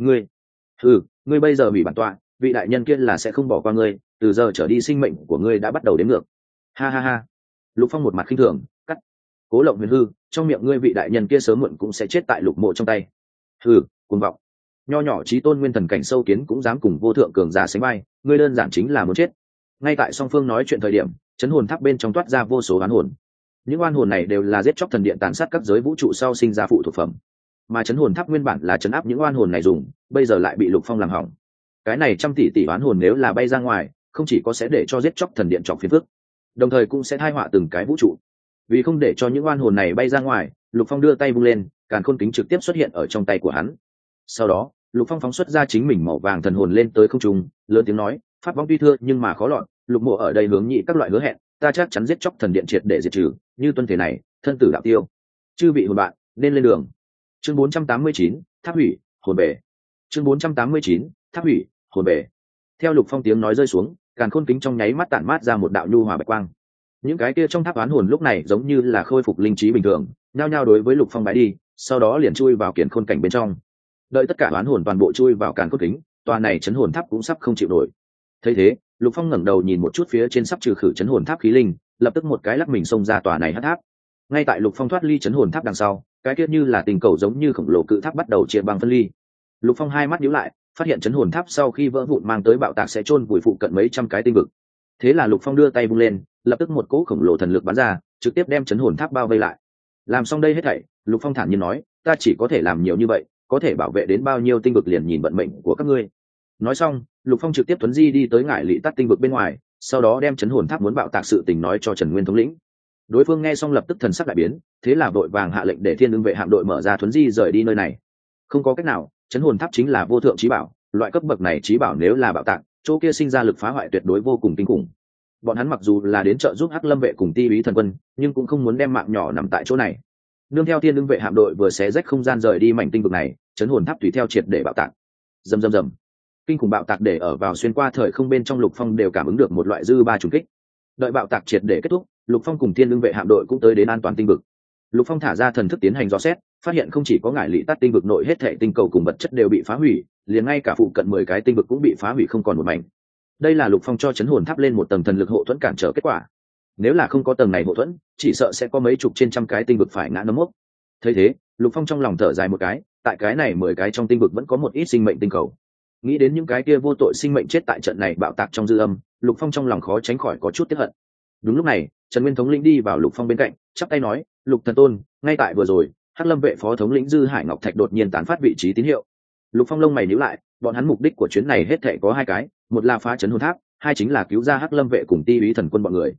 Ngươi bây giờ bị bản tọa, vị đại nhân kia là sẽ không bỏ qua ngươi, từ giờ trở đi sinh mệnh của ngươi đã bắt đầu đếm ngược. Ha ha ha. Lục Phong một mặt khinh thường, cắt. Cố Lộng Huyền hư, trong miệng ngươi vị đại nhân kia sớm muộn cũng sẽ chết tại Lục Mộ trong tay. Cuồng vọng. Nho nhỏ chí tôn nguyên thần cảnh sâu kiến cũng dám cùng vô thượng cường giả sánh vai, ngươi đơn giản chính là muốn chết. Ngay tại song phương nói chuyện thời điểm, chấn hồn tháp bên trong toát ra vô số oán hồn. Những oan hồn này đều là giết chóc thần điện tàn sát các giới vũ trụ sau sinh ra phụ thuộc phẩm, mà chấn hồn tháp nguyên bản là chấn áp những oan hồn này dùng, bây giờ lại bị Lục Phong làm hỏng. Cái này trăm tỷ tỷ oán hồn nếu là bay ra ngoài, không chỉ có sẽ để cho giết chóc thần điện trọng phiền phức, đồng thời cũng sẽ tai họa từng cái vũ trụ. Vì không để cho những oan hồn này bay ra ngoài, Lục Phong đưa tay vung lên, càn khôn kính trực tiếp xuất hiện ở trong tay của hắn. Sau đó, Lục Phong phóng xuất ra chính mình màu vàng thần hồn lên tới không trung, lớn tiếng nói, pháp vong tuy thưa nhưng mà khó lọt, Lục Mộ ở đây hướng nhị các loại hứa hẹn, ta chắc chắn giết chóc thần điện triệt để diệt trừ, như tuân thể này, thân tử đạo tiêu. Chư vị hồn bạn, nên lên đường. Chương 489, tháp hủy, hồn bể. Chương 489, tháp hủy, hồn bể. Theo Lục Phong tiếng nói rơi xuống, càn khôn kính trong nháy mắt tản mát ra một đạo nhu hòa bạch quang. Những cái kia trong tháp oán hồn lúc này giống như là khôi phục linh trí bình thường, nhao nhao đối với Lục Phong bái đi, sau đó liền chui vào kiền khôn cảnh bên trong. Đợi tất cả oán hồn toàn bộ chui vào càn khôn kính, tòa này chấn hồn tháp cũng sắp không chịu nổi. Thấy thế, Lục Phong ngẩng đầu nhìn một chút phía trên sắp trừ khử chấn hồn tháp khí linh, lập tức một cái lắc mình xông ra tòa này hắc tháp. Ngay tại Lục Phong thoát ly chấn hồn tháp đằng sau, cái kia như là tình cầu giống như khổng lồ cự tháp bắt đầu chia băng phân ly. Lục Phong hai mắt nhíu lại, phát hiện chấn hồn tháp sau khi vỡ vụn mang tới bạo tạc sẽ chôn vùi phụ cận mấy trăm cái tinh vực. Thế là Lục Phong đưa tay vung lên, lập tức một cỗ khổng lồ thần lực bắn ra, trực tiếp đem chấn hồn tháp bao vây lại. Làm xong đây hết thảy, Lục Phong thản nhiên nói, ta chỉ có thể làm nhiều như vậy, có thể bảo vệ đến bao nhiêu tinh vực liền nhìn vận mệnh của các ngươi. Nói xong, Lục Phong trực tiếp tuấn di đi tới ngải lị tắt tinh vực bên ngoài, sau đó đem chấn hồn tháp muốn bạo tạc sự tình nói cho Trần Nguyên thống lĩnh. Đối phương nghe xong lập tức thần sắc đại biến, thế là vội vàng hạ lệnh để Thiên Ưng vệ hạm đội mở ra tuấn di rời đi nơi này. Không có cách nào, chấn hồn tháp chính là vô thượng chí bảo, loại cấp bậc này chí bảo nếu là bạo tạc, chỗ kia sinh ra lực phá hoại tuyệt đối vô cùng kinh khủng. Bọn hắn mặc dù là đến trợ giúp Hắc Lâm vệ cùng Ti úy thần quân, nhưng cũng không muốn đem mạng nhỏ nằm tại chỗ này. Nương theo Thiên Ưng vệ hạm đội vừa xé rách không gian rời đi mảnh tinh vực này, chấn hồn tháp tùy theo triệt để bạo tạc. Rầm rầm rầm. Kinh khủng bạo tạc để ở vào xuyên qua thời không bên trong Lục Phong đều cảm ứng được một loại dư ba trùng kích. Đợi bạo tạc triệt để kết thúc, Lục Phong cùng Thiên Ưng vệ hạm đội cũng tới đến an toàn tinh vực. Lục Phong thả ra thần thức tiến hành dò xét, phát hiện không chỉ có ngải lị tắt tinh vực nội hết thảy tinh cầu cùng vật chất đều bị phá hủy, liền ngay cả phụ cận 10 cái tinh vực cũng bị phá hủy không còn một mảnh. Đây là Lục Phong cho chấn hồn tháp lên một tầng thần lực hộ thuẫn cản trở kết quả. Nếu là không có tầng này hộ thuẫn, chỉ sợ sẽ có mấy chục trên trăm cái tinh vực phải ngã nấm mốc. Thấy thế, Lục Phong trong lòng thở dài một cái, tại cái này 10 cái trong tinh vực vẫn có một ít sinh mệnh tinh cầu. Nghĩ đến những cái kia vô tội sinh mệnh chết tại trận này bạo tạc trong dư âm, Lục Phong trong lòng khó tránh khỏi có chút tiếc hận. Đúng lúc này, Trần Nguyên thống lĩnh đi vào Lục Phong bên cạnh, chắp tay nói, Lục thần tôn, ngay tại vừa rồi, Hắc Lâm vệ phó thống lĩnh Dư Hải Ngọc Thạch đột nhiên tán phát vị trí tín hiệu. Lục Phong lông mày nhíu lại, bọn hắn mục đích của chuyến này hết thảy có hai cái, một là phá chấn hồn tháp, hai chính là cứu ra Hắc Lâm vệ cùng Ti úy thần quân bọn người.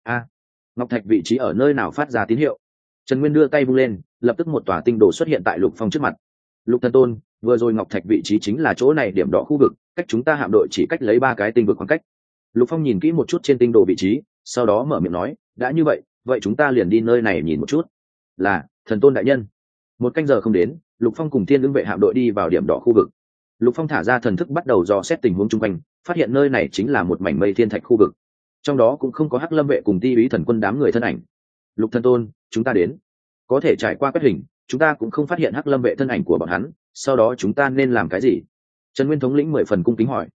Ngọc Thạch vị trí ở nơi nào phát ra tín hiệu? Trần Nguyên đưa tay vung lên, lập tức một tòa tinh đồ xuất hiện tại Lục Phong trước mặt. Lục thần tôn, vừa rồi Ngọc Thạch vị trí chính là chỗ này điểm đỏ khu vực, cách chúng ta hạm đội chỉ cách lấy 3 cái tinh vực khoảng cách. Lục Phong nhìn kỹ một chút trên tinh đồ vị trí, sau đó mở miệng nói, đã như vậy, vậy chúng ta liền đi nơi này nhìn một chút. Là, thần tôn đại nhân. 1 canh giờ không đến, Lục Phong cùng Thiên Ưng vệ hạm đội đi vào điểm đỏ khu vực. Lục Phong thả ra thần thức bắt đầu dò xét tình huống chung quanh, phát hiện nơi này chính là một mảnh mây thiên thạch khu vực. Trong đó cũng không có Hắc Lâm vệ cùng Ti úy thần quân đám người thân ảnh. Lục thần tôn, chúng ta đến. Có thể trải qua quét hình, chúng ta cũng không phát hiện Hắc Lâm vệ thân ảnh của bọn hắn, sau đó chúng ta nên làm cái gì? Trần Nguyên thống lĩnh 10 phần cung kính hỏi.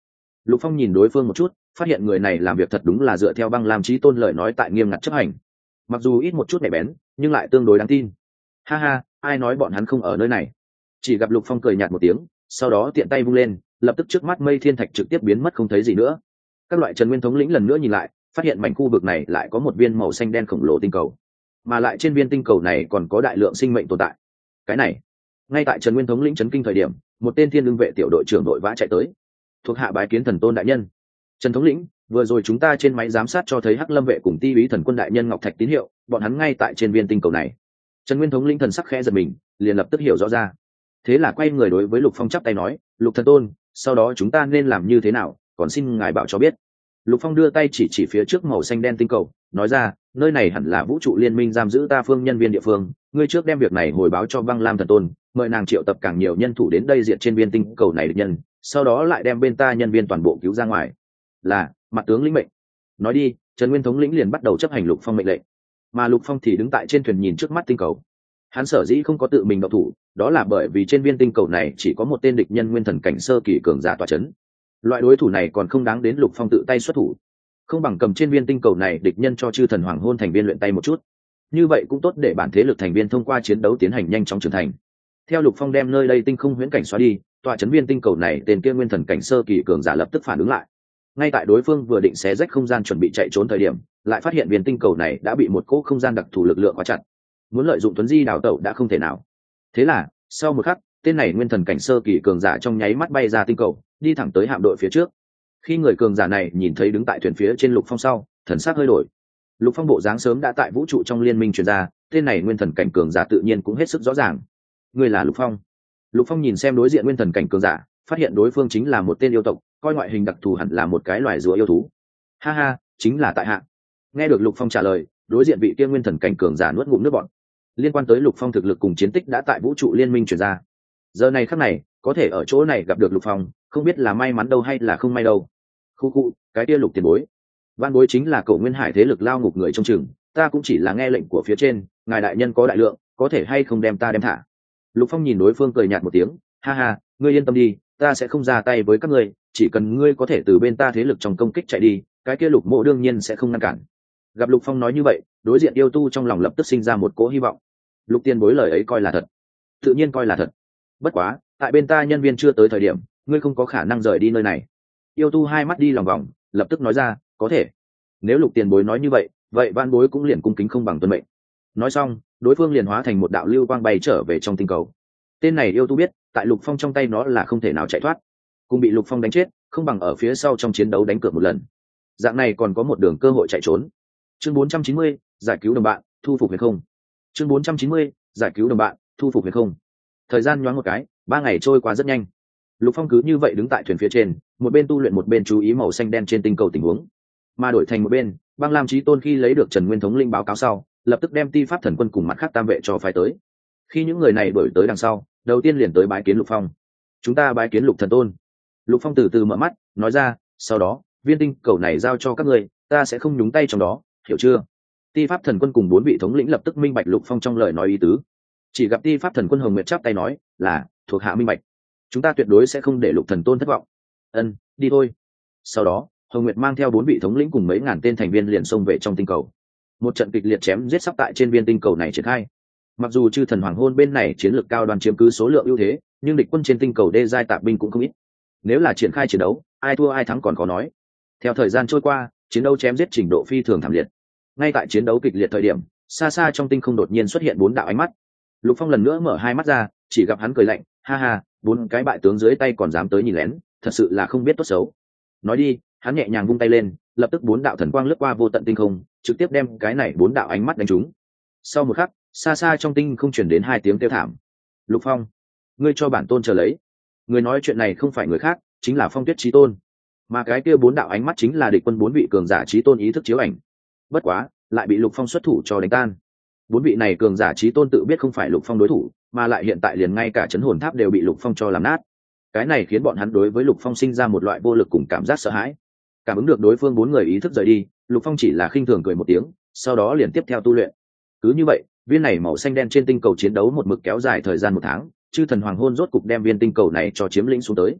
Lục Phong nhìn đối phương một chút, phát hiện người này làm việc thật đúng là dựa theo Băng Lam Chí Tôn lời nói tại nghiêm ngặt chấp hành, mặc dù ít một chút nhạy bén nhưng lại tương đối đáng tin. Ha ha, ai nói bọn hắn không ở nơi này? Chỉ gặp Lục Phong cười nhạt một tiếng, sau đó tiện tay vung lên, lập tức trước mắt mây thiên thạch trực tiếp biến mất không thấy gì nữa. Các loại Trần Nguyên thống lĩnh lần nữa nhìn lại, phát hiện mảnh khu vực này lại có một viên màu xanh đen khổng lồ tinh cầu, mà lại trên viên tinh cầu này còn có đại lượng sinh mệnh tồn tại. Cái này, ngay tại Trần Nguyên thống lĩnh chấn kinh thời điểm, một tên thiên lương vệ tiểu đội trưởng đội vã chạy tới. Thuộc hạ bái kiến thần tôn đại nhân. Trần thống lĩnh, vừa rồi chúng ta trên máy giám sát cho thấy Hắc Lâm vệ cùng Ti úy thần quân đại nhân Ngọc Thạch tín hiệu, bọn hắn ngay tại trên viên tinh cầu này. Trần Nguyên thống lĩnh thần sắc khẽ giật mình, liền lập tức hiểu rõ ra. Thế là quay người đối với Lục Phong chắp tay nói, Lục thần tôn, sau đó chúng ta nên làm như thế nào, còn xin ngài bảo cho biết. Lục Phong đưa tay chỉ phía trước màu xanh đen tinh cầu, nói ra, nơi này hẳn là vũ trụ liên minh giam giữ ta phương nhân viên địa phương, ngươi trước đem việc này hồi báo cho Băng Lam thần tôn, mời nàng triệu tập càng nhiều nhân thủ đến đây diệt trên viên tinh cầu này địch nhân, sau đó lại đem bên ta nhân viên toàn bộ cứu ra ngoài. Là, mặt tướng lĩnh mệnh. Nói đi, Trần Nguyên thống lĩnh liền bắt đầu chấp hành Lục Phong mệnh lệnh, mà Lục Phong thì đứng tại trên thuyền nhìn trước mắt tinh cầu. Hắn sở dĩ không có tự mình động thủ, đó là bởi vì trên viên tinh cầu này chỉ có một tên địch nhân nguyên thần cảnh sơ kỳ cường giả tọa chấn. Loại đối thủ này còn không đáng đến Lục Phong tự tay xuất thủ, không bằng cầm trên viên tinh cầu này địch nhân cho chư thần hoàng hôn thành viên luyện tay một chút, như vậy cũng tốt để bản thế lực thành viên thông qua chiến đấu tiến hành nhanh chóng trưởng thành. Theo Lục Phong đem nơi đây tinh không huyễn cảnh xóa đi, tọa chấn viên tinh cầu này tên kia nguyên thần cảnh sơ kỳ cường giả lập tức phản ứng lại. Ngay tại đối phương vừa định xé rách không gian chuẩn bị chạy trốn thời điểm, lại phát hiện viên tinh cầu này đã bị một cỗ không gian đặc thù lực lượng khóa chặt, muốn lợi dụng tuấn di đào tẩu đã không thể nào. Thế là sau một khắc, tên này nguyên thần cảnh sơ kỳ cường giả trong nháy mắt bay ra tinh cầu, đi thẳng tới hạm đội phía trước. Khi người cường giả này nhìn thấy đứng tại thuyền phía trên Lục Phong sau, thần sắc hơi đổi. Lục Phong bộ dáng sớm đã tại vũ trụ trong liên minh truyền ra, tên này nguyên thần cảnh cường giả tự nhiên cũng hết sức rõ ràng. Người là Lục Phong. Lục Phong nhìn xem đối diện nguyên thần cảnh cường giả, phát hiện đối phương chính là một tên yêu tộc, coi ngoại hình đặc thù hẳn là một cái loài rùa yêu thú. Ha ha, chính là tại hạ. Nghe được Lục Phong trả lời, đối diện vị kia nguyên thần cảnh cường giả nuốt ngụm nước bọt. Liên quan tới Lục Phong thực lực cùng chiến tích đã tại vũ trụ liên minh truyền ra. Giờ này khắc này, có thể ở chỗ này gặp được Lục Phong, không biết là may mắn đâu hay là không may đâu. Khu, cái kia Lục tiền bối. Văn bối chính là Cổ Nguyên Hải thế lực lao ngục người trong chừng, ta cũng chỉ là nghe lệnh của phía trên, ngài đại nhân có đại lượng, có thể hay không đem ta đem thả. Lục Phong nhìn đối phương cười nhạt một tiếng, ha ha, ngươi yên tâm đi, ta sẽ không ra tay với các ngươi, chỉ cần ngươi có thể từ bên ta thế lực trong công kích chạy đi, cái kia Lục Mộ đương nhiên sẽ không ngăn cản. Gặp Lục Phong nói như vậy, đối diện yêu tu trong lòng lập tức sinh ra một cỗ hy vọng. Lục tiền bối lời ấy coi là thật, tự nhiên coi là thật. Bất quá, tại bên ta nhân viên chưa tới thời điểm, ngươi không có khả năng rời đi nơi này. Yêu tu hai mắt đi lòng vòng, lập tức nói ra, có thể. Nếu Lục tiền bối nói như vậy, vậy van bối cũng liền cung kính không bằng tuân mệnh. Nói xong, đối phương liền hóa thành một đạo lưu quang bay trở về trong tinh cầu. Tên này yêu tu biết, tại Lục Phong trong tay nó là không thể nào chạy thoát, cùng bị Lục Phong đánh chết, không bằng ở phía sau trong chiến đấu đánh cược một lần. Dạng này còn có một đường cơ hội chạy trốn. Chương 490, giải cứu đồng bạn, thu phục hay không? Chương 490, giải cứu đồng bạn, thu phục hay không? Thời gian nhoáng một cái, 3 ngày trôi qua rất nhanh. Lục Phong cứ như vậy đứng tại thuyền phía trên, một bên tu luyện một bên chú ý màu xanh đen trên tinh cầu tình huống. Mà đổi thành một bên, Băng Lam Chí Tôn khi lấy được Trần Nguyên thống linh báo cáo sau, lập tức đem Ti Pháp Thần Quân cùng mặt khác tam vệ cho phái tới. Khi những người này đổi tới đằng sau, đầu tiên liền tới bái kiến Lục Phong. Chúng ta bái kiến Lục thần tôn. Lục Phong từ từ mở mắt, nói ra, sau đó, viên tinh cầu này giao cho các ngươi, ta sẽ không nhúng tay trong đó, hiểu chưa? Ti Pháp Thần Quân cùng 4 vị thống lĩnh lập tức minh bạch Lục Phong trong lời nói ý tứ. Chỉ gặp Ti Pháp Thần Quân Hồng Nguyệt chắp tay nói, là thuộc hạ minh bạch, chúng ta tuyệt đối sẽ không để Lục thần tôn thất vọng. Ân, đi thôi. Sau đó, Hồng Nguyệt mang theo 4 vị thống lĩnh cùng mấy ngàn tên thành viên liền xông về trong tinh cầu. Một trận kịch liệt chém giết sắp tại trên viên tinh cầu này triển khai. Mặc dù chư thần hoàng hôn bên này chiến lược cao đoàn chiếm cứ số lượng ưu thế, nhưng địch quân trên tinh cầu đê giai tạp binh cũng không ít. Nếu là triển khai chiến đấu, ai thua ai thắng còn khó nói. Theo thời gian trôi qua, chiến đấu chém giết trình độ phi thường thảm liệt. Ngay tại chiến đấu kịch liệt thời điểm, xa xa trong tinh không đột nhiên xuất hiện 4 đạo ánh mắt. Lục Phong lần nữa mở hai mắt ra, chỉ gặp hắn cười lạnh, ha ha, 4 cái bại tướng dưới tay còn dám tới nhìn lén, thật sự là không biết tốt xấu. Nói đi, hắn nhẹ nhàng vung tay lên, lập tức 4 đạo thần quang lướt qua vô tận tinh không, trực tiếp đem cái này 4 đạo ánh mắt đánh trúng. Sau một khắc, xa xa trong tinh không truyền đến 2 tiếng kêu thảm. Lục Phong, ngươi cho bản tôn chờ lấy. Người nói chuyện này không phải người khác, chính là Phong Tuyết Chí Tôn. Mà cái kia 4 đạo ánh mắt chính là địch quân 4 vị cường giả Chí Tôn ý thức chiếu ảnh. Bất quá, lại bị Lục Phong xuất thủ cho đánh tan. 4 vị này cường giả Chí Tôn tự biết không phải Lục Phong đối thủ, mà lại hiện tại liền ngay cả chấn hồn tháp đều bị Lục Phong cho làm nát. Cái này khiến bọn hắn đối với Lục Phong sinh ra một loại vô lực cùng cảm giác sợ hãi. Cảm ứng được đối phương 4 người ý thức rời đi, Lục Phong chỉ là khinh thường cười một tiếng, sau đó liền tiếp theo tu luyện. Cứ như vậy, viên này màu xanh đen trên tinh cầu chiến đấu một mực kéo dài thời gian 1 tháng, chư thần hoàng hôn rốt cục đem viên tinh cầu này cho chiếm lĩnh xuống tới.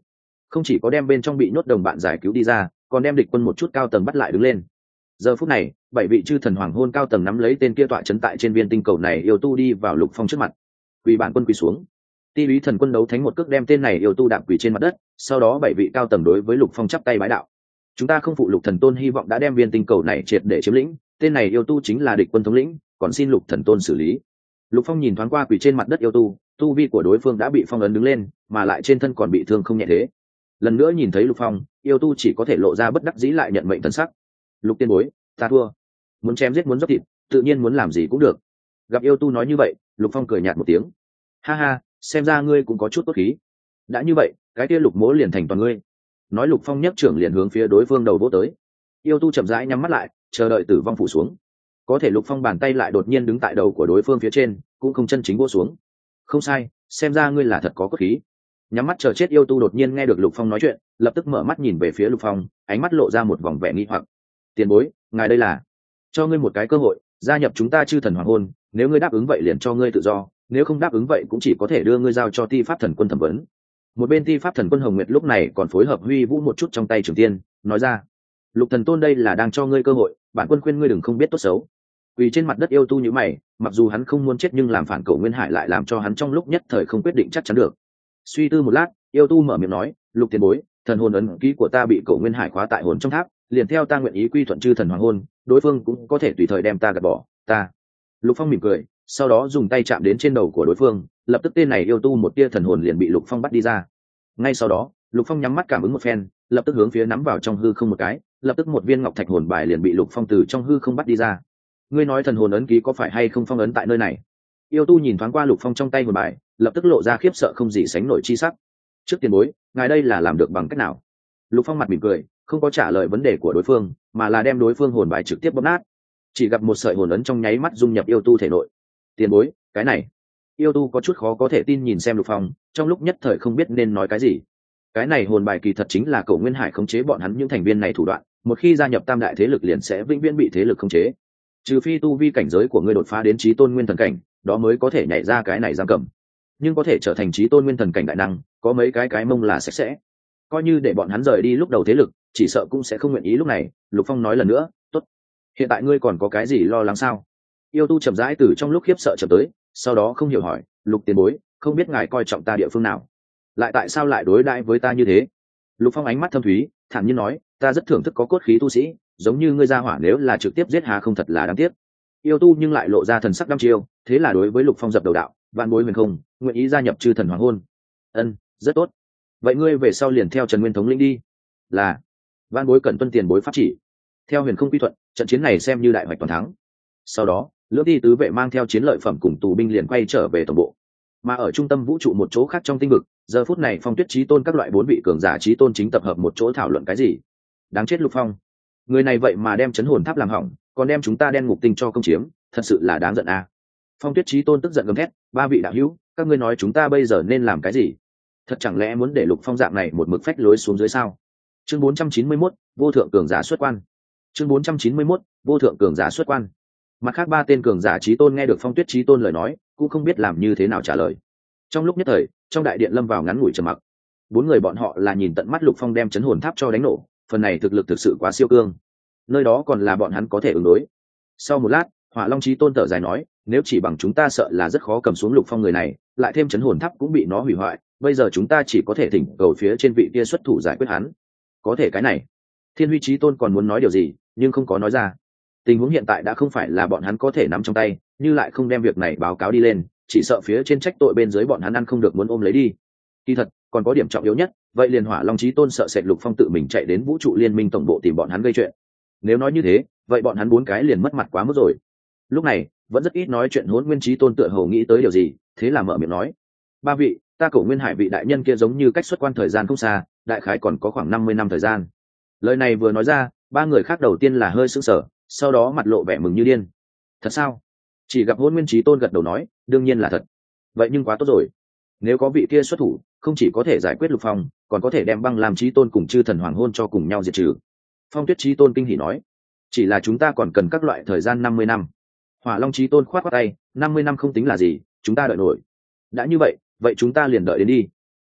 không chỉ có đem bên trong bị nhốt đồng bạn giải cứu đi ra, còn đem địch quân một chút cao tầng bắt lại đứng lên. Giờ phút này 7 vị chư thần hoàng hôn cao tầng nắm lấy tên kia tọa chấn tại trên viên tinh cầu này yêu tu đi vào Lục Phong trước mặt. Quỳ bản quân quỳ xuống. Ti úy thần quân đấu thánh một cước đem tên này yêu tu đạp quỳ trên mặt đất, sau đó 7 vị cao tầng đối với Lục Phong chắp tay bái đạo. Chúng ta không phụ Lục thần tôn hy vọng đã đem viên tinh cầu này triệt để chiếm lĩnh, tên này yêu tu chính là địch quân thống lĩnh, còn xin Lục thần tôn xử lý. Lục Phong nhìn thoáng qua quỳ trên mặt đất yêu tu, tu vi của đối phương đã bị phong ấn đứng lên, mà lại trên thân còn bị thương không nhẹ thế. Lần nữa nhìn thấy Lục Phong, yêu tu chỉ có thể lộ ra bất đắc dĩ lại nhận mệnh thần sắc. Lục tiên bối, ta thua. Muốn chém giết muốn dốc thịt, tự nhiên muốn làm gì cũng được. Gặp yêu tu nói như vậy, Lục Phong cười nhạt một tiếng. Ha ha, xem ra ngươi cũng có chút tốt khí. Đã như vậy, cái kia Lục mỗ liền thành toàn ngươi. Nói Lục Phong nhấc trưởng liền hướng phía đối phương đầu vỗ tới. Yêu tu chậm rãi nhắm mắt lại, chờ đợi tử vong phủ xuống. Có thể Lục Phong bàn tay lại đột nhiên đứng tại đầu của đối phương phía trên, cũng không chân chính vỗ xuống. Không sai, xem ra ngươi là thật có cốt khí. Nhắm mắt chờ chết yêu tu đột nhiên nghe được Lục Phong nói chuyện, lập tức mở mắt nhìn về phía Lục Phong, ánh mắt lộ ra một vòng vẻ nghi hoặc. Tiền bối, ngài đây là cho ngươi một cái cơ hội gia nhập chúng ta chư thần hoàng hôn, nếu ngươi đáp ứng vậy liền cho ngươi tự do, nếu không đáp ứng vậy cũng chỉ có thể đưa ngươi giao cho ti pháp thần quân thẩm vấn. Một bên ti pháp thần quân Hồng Nguyệt lúc này còn phối hợp huy vũ một chút trong tay trường tiên, nói ra: Lục thần tôn đây là đang cho ngươi cơ hội, bản quân khuyên ngươi đừng không biết tốt xấu. Vì trên mặt đất yêu tu như mày, mặc dù hắn không muốn chết nhưng làm phản Cổ Nguyên Hải lại làm cho hắn trong lúc nhất thời không quyết định chắc chắn được. Suy tư một lát, yêu tu mở miệng nói: Lục tiền bối, thần hồn ấn ký của ta bị Cổ Nguyên Hải khóa tại hồn trong tháp, liền theo ta nguyện ý quy thuận chư thần hoàng hôn, đối phương cũng có thể tùy thời đem ta gạt bỏ. Ta. Lục Phong mỉm cười, sau đó dùng tay chạm đến trên đầu của đối phương, lập tức tên này yêu tu một tia thần hồn liền bị Lục Phong bắt đi ra. Ngay sau đó, Lục Phong nhắm mắt cảm ứng một phen, lập tức hướng phía nắm vào trong hư không một cái, lập tức một viên ngọc thạch hồn bài liền bị Lục Phong từ trong hư không bắt đi ra. Ngươi nói thần hồn ấn ký có phải hay không phong ấn tại nơi này? Yêu tu nhìn thoáng qua Lục Phong trong tay hồn bài, lập tức lộ ra khiếp sợ không gì sánh nổi chi sắc. Trước tiền bối, ngài đây là làm được bằng cách nào? Lục Phong mặt mỉm cười, không có trả lời vấn đề của đối phương, mà là đem đối phương hồn bài trực tiếp bóp nát. Chỉ gặp một sợi hồn ấn trong nháy mắt dung nhập yêu tu thể nội. Tiền bối, cái này. Yêu tu có chút khó có thể tin nhìn xem Lục Phong, trong lúc nhất thời không biết nên nói cái gì. Cái này hồn bài kỳ thật chính là Cổ Nguyên Hải khống chế bọn hắn những thành viên này thủ đoạn, một khi gia nhập tam đại thế lực liền sẽ vĩnh viễn bị thế lực khống chế. Trừ phi tu vi cảnh giới của ngươi đột phá đến chí tôn nguyên thần cảnh, đó mới có thể nhảy ra cái này giam cầm. Nhưng có thể trở thành chí tôn nguyên thần cảnh đại năng, có mấy cái mông là sạch sẽ. Coi như để bọn hắn rời đi lúc đầu thế lực, chỉ sợ cũng sẽ không nguyện ý lúc này. Lục Phong nói lần nữa: tốt, hiện tại ngươi còn có cái gì lo lắng sao? Yêu tu chậm rãi từ trong lúc khiếp sợ chậm tới, sau đó không hiểu hỏi: Lục tiền bối, không biết ngài coi trọng ta địa phương nào, lại tại sao lại đối đãi với ta như thế? Lục Phong ánh mắt thâm thúy, thản nhiên nói: ta rất thưởng thức có cốt khí tu sĩ, giống như ngươi ra hỏa nếu là trực tiếp giết hà không thật là đáng tiếc. Yêu tu nhưng lại lộ ra thần sắc đăm chiêu, thế là đối với Lục Phong dập đầu đạo: vạn bối huyền không nguyện ý gia nhập chư thần hoàng hôn. Ân, rất tốt, vậy ngươi về sau liền theo Trần Nguyên thống lĩnh đi. Là. Vạn bối cần tuân tiền bối pháp chỉ. Theo huyền không quy thuận, trận chiến này xem như đại hoạch toàn thắng. Sau đó, lưỡng ti tứ vệ mang theo chiến lợi phẩm cùng tù binh liền quay trở về tổng bộ. Mà ở trung tâm vũ trụ một chỗ khác trong tinh vực, giờ phút này Phong Tuyết chí tôn các loại 4 vị cường giả chí tôn chính tập hợp một chỗ thảo luận cái gì. Đáng chết Lục Phong, người này vậy mà đem chấn hồn tháp làm hỏng, còn đem chúng ta đen ngục tinh cho công chiếm, thật sự là đáng giận a. Phong Tuyết chí tôn tức giận gầm thét: ba vị đạo hữu, các ngươi nói chúng ta bây giờ nên làm cái gì? Thật chẳng lẽ muốn để Lục Phong dạng này một mực phách lối xuống dưới sao? Chương 491, vô thượng cường giả xuất quan. Chương 491, vô thượng cường giả xuất quan. Mặt khác 3 tên cường giả chí tôn nghe được Phong Tuyết chí tôn lời nói, cũng không biết làm như thế nào trả lời. Trong lúc nhất thời, trong đại điện lâm vào ngắn ngủi trầm mặc. 4 người bọn họ là nhìn tận mắt Lục Phong đem chấn hồn tháp cho đánh nổ, phần này thực lực thực sự quá siêu cương. Nơi đó còn là bọn hắn có thể ứng đối. Sau một lát, Hỏa Long chí tôn thở dài nói: nếu chỉ bằng chúng ta sợ là rất khó cầm xuống Lục Phong người này, lại thêm chấn hồn tháp cũng bị nó hủy hoại, bây giờ chúng ta chỉ có thể thỉnh cầu phía trên vị kia xuất thủ giải quyết hắn. Có thể cái này. Thiên Huy chí tôn còn muốn nói điều gì, nhưng không có nói ra. Tình huống hiện tại đã không phải là bọn hắn có thể nắm trong tay, như lại không đem việc này báo cáo đi lên, chỉ sợ phía trên trách tội bên dưới bọn hắn ăn không được muốn ôm lấy đi. Kỳ thật, còn có điểm trọng yếu nhất, vậy liền Hỏa Long chí tôn sợ sệt Lục Phong tự mình chạy đến vũ trụ liên minh tổng bộ tìm bọn hắn gây chuyện. Nếu nói như thế, vậy bọn hắn 4 cái liền mất mặt quá mức rồi. Lúc này, vẫn rất ít nói chuyện Hỗn Nguyên chí tôn tựa hồ nghĩ tới điều gì, thế là mở miệng nói: ba vị, ta Cổ Nguyên Hải vị đại nhân kia giống như cách xuất quan thời gian không xa, đại khái còn có khoảng 50 năm thời gian. Lời này vừa nói ra, 3 người khác đầu tiên là hơi sững sờ, sau đó mặt lộ vẻ mừng như điên. Thật sao? Chỉ gặp Hỗn Nguyên chí tôn gật đầu nói: đương nhiên là thật. Vậy nhưng quá tốt rồi, nếu có vị kia xuất thủ, không chỉ có thể giải quyết Lục Phong, còn có thể đem Băng Lam chí tôn cùng chư thần hoàng hôn cho cùng nhau diệt trừ. Phong Tuyết chí tôn kinh hỉ nói: chỉ là chúng ta còn cần các loại thời gian 50 năm. Hỏa Long chí tôn khoát khoát tay: 50 năm không tính là gì, chúng ta đợi nổi. Đã như vậy, vậy chúng ta liền đợi đến đi.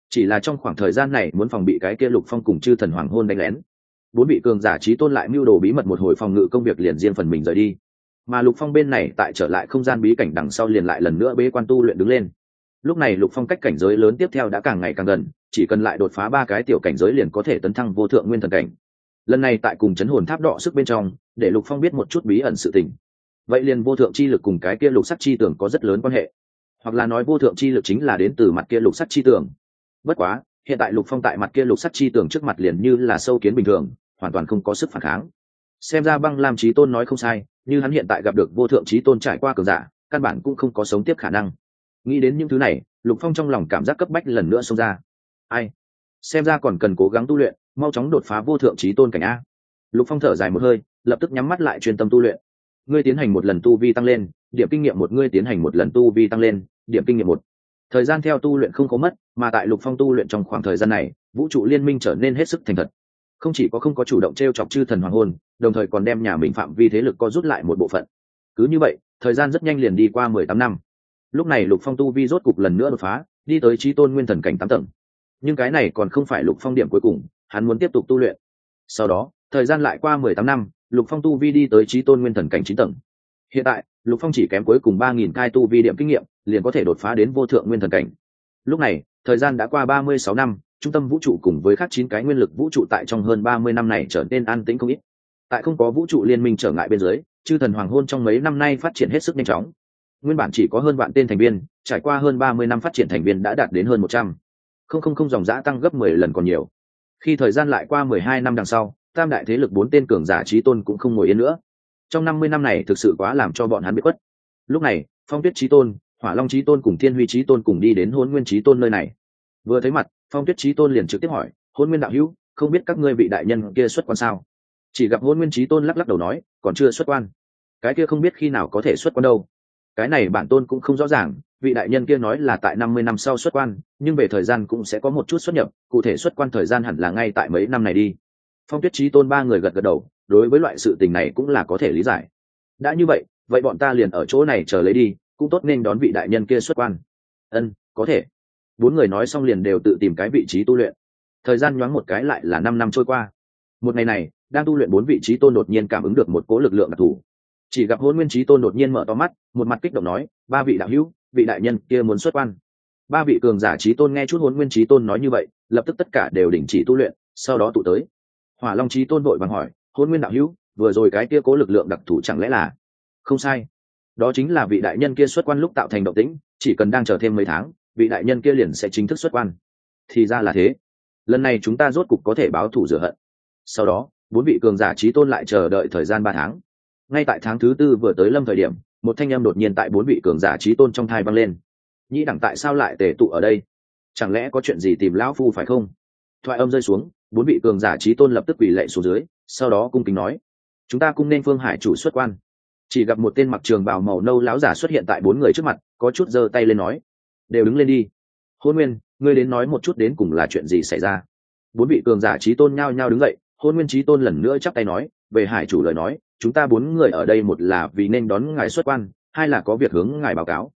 chỉ là trong khoảng thời gian này muốn phòng bị cái kia Lục Phong cùng chư thần hoàng hôn đánh lén, bốn vị cường giả chí tôn lại mưu đồ bí mật một hồi phòng ngự công việc liền riêng phần mình rời đi, mà Lục Phong bên này tại trở lại không gian bí cảnh đằng sau liền lại lần nữa bế quan tu luyện đứng lên. Lúc này Lục Phong cách cảnh giới lớn tiếp theo đã càng ngày càng gần, chỉ cần lại đột phá 3 cái tiểu cảnh giới liền có thể tấn thăng vô thượng nguyên thần cảnh. Lần này tại cùng chấn hồn tháp đọ sức bên trong, để Lục Phong biết một chút bí ẩn sự tình. Vậy liền vô thượng chi lực cùng cái kia lục sắc chi tưởng có rất lớn quan hệ, hoặc là nói vô thượng chi lực chính là đến từ mặt kia lục sắc chi tưởng. Bất quá, hiện tại Lục Phong tại mặt kia lục sắc chi tưởng trước mặt liền như là sâu kiến bình thường, hoàn toàn không có sức phản kháng. Xem ra Băng Lam chí tôn nói không sai, như hắn hiện tại gặp được vô thượng chí tôn trải qua cường giả, căn bản cũng không có sống tiếp khả năng. Nghĩ đến những thứ này, Lục Phong trong lòng cảm giác cấp bách lần nữa xông ra. Ai, xem ra còn cần cố gắng tu luyện, mau chóng đột phá vô thượng chí tôn cảnh a. Lục Phong thở dài một hơi, lập tức nhắm mắt lại chuyên tâm tu luyện. Ngươi tiến hành một lần tu vi tăng lên, điểm kinh nghiệm một. Ngươi tiến hành một lần tu vi tăng lên, điểm kinh nghiệm một. Thời gian theo tu luyện không có mất, mà tại Lục Phong tu luyện trong khoảng thời gian này, vũ trụ liên minh trở nên hết sức thành thật. Không chỉ có không có chủ động trêu chọc chư thần hoàng hôn, đồng thời còn đem nhà mình phạm vi thế lực co rút lại một bộ phận. Cứ như vậy, thời gian rất nhanh liền đi qua 18 năm. Lúc này Lục Phong tu vi rốt cục lần nữa đột phá, đi tới chí tôn nguyên thần cảnh 8 tầng. Nhưng cái này còn không phải Lục Phong điểm cuối cùng, hắn muốn tiếp tục tu luyện. Sau đó, thời gian lại qua 18 năm, Lục Phong tu vi đi tới chí tôn nguyên thần cảnh 9 tầng. Hiện tại, Lục Phong chỉ kém cuối cùng 3000 cai tu vi điểm kinh nghiệm, liền có thể đột phá đến vô thượng nguyên thần cảnh. Lúc này, thời gian đã qua 36 năm, trung tâm vũ trụ cùng với các 9 cái nguyên lực vũ trụ tại trong hơn 30 năm này trở nên an tĩnh không ít. Tại không có vũ trụ liên minh trở ngại bên dưới, chư thần hoàng hôn trong mấy năm nay phát triển hết sức nhanh chóng. Nguyên bản chỉ có hơn vạn tên thành viên, trải qua hơn 30 năm phát triển thành viên đã đạt đến hơn 100. Không dòng dã tăng gấp 10 lần còn nhiều. Khi thời gian lại qua 12 năm đằng sau, tam đại thế lực 4 tên cường giả chí tôn cũng không ngồi yên nữa. Trong 50 năm này thực sự quá làm cho bọn hắn bị quất. Lúc này, Phong Tuyết chí tôn, Hỏa Long chí tôn cùng Thiên Huy chí tôn cùng đi đến Hỗn Nguyên chí tôn nơi này. Vừa thấy mặt, Phong Tuyết chí tôn liền trực tiếp hỏi, Hỗn Nguyên đạo hữu, không biết các ngươi vị đại nhân kia xuất quan sao? Chỉ gặp Hỗn Nguyên chí tôn lắc lắc đầu nói, còn chưa xuất quan. Cái kia không biết khi nào có thể xuất quan đâu. Cái này bản tôn cũng không rõ ràng, vị đại nhân kia nói là tại 50 năm sau xuất quan, nhưng về thời gian cũng sẽ có một chút xuất nhập, cụ thể xuất quan thời gian hẳn là ngay tại mấy năm này đi. Phong Tuyết chí tôn ba người gật gật đầu, đối với loại sự tình này cũng là có thể lý giải. Đã như vậy, vậy bọn ta liền ở chỗ này chờ lấy đi, cũng tốt nên đón vị đại nhân kia xuất quan. Ân, có thể. Bốn người nói xong liền đều tự tìm cái vị trí tu luyện. Thời gian nhoáng một cái lại là 5 năm trôi qua. Một ngày này, đang tu luyện bốn vị trí tôn đột nhiên cảm ứng được một cỗ lực lượng đặc thù. Chỉ gặp Hỗn Nguyên chí tôn đột nhiên mở to mắt, một mặt kích động nói, ba vị đạo hữu, vị đại nhân kia muốn xuất quan. Ba vị cường giả chí tôn nghe chút Hỗn Nguyên chí tôn nói như vậy, lập tức tất cả đều đình chỉ tu luyện, sau đó tụ tới. Hỏa Long chí tôn vội vàng hỏi, Hỗn Nguyên đạo hữu, vừa rồi cái kia cố lực lượng đặc thù chẳng lẽ là? Không sai, đó chính là vị đại nhân kia xuất quan lúc tạo thành động tĩnh, chỉ cần đang chờ thêm mấy tháng, vị đại nhân kia liền sẽ chính thức xuất quan. Thì ra là thế, lần này chúng ta rốt cục có thể báo thù rửa hận. Sau đó, bốn vị cường giả chí tôn lại chờ đợi thời gian 3 tháng. Ngay tại tháng thứ 4 vừa tới lâm thời điểm, một thanh âm đột nhiên tại bốn vị cường giả chí tôn trong thai vang lên. Nhĩ đẳng tại sao lại tề tụ ở đây? Chẳng lẽ có chuyện gì tìm lão phu phải không? Thoại âm rơi xuống, bốn vị cường giả chí tôn lập tức quỳ lạy xuống dưới, sau đó cung kính nói, chúng ta cung nên Phương Hải chủ xuất quan. Chỉ gặp một tên mặc trường bào màu nâu lão giả xuất hiện tại bốn người trước mặt, có chút giơ tay lên nói, đều đứng lên đi. Hôn Nguyên, ngươi đến nói một chút đến cùng là chuyện gì xảy ra? Bốn vị cường giả chí tôn nhao nhao đứng dậy. Hôn Nguyên chí tôn lần nữa chắp tay nói, về Hải chủ lời nói, chúng ta bốn người ở đây một là vì nên đón ngài xuất quan, hai là có việc hướng ngài báo cáo.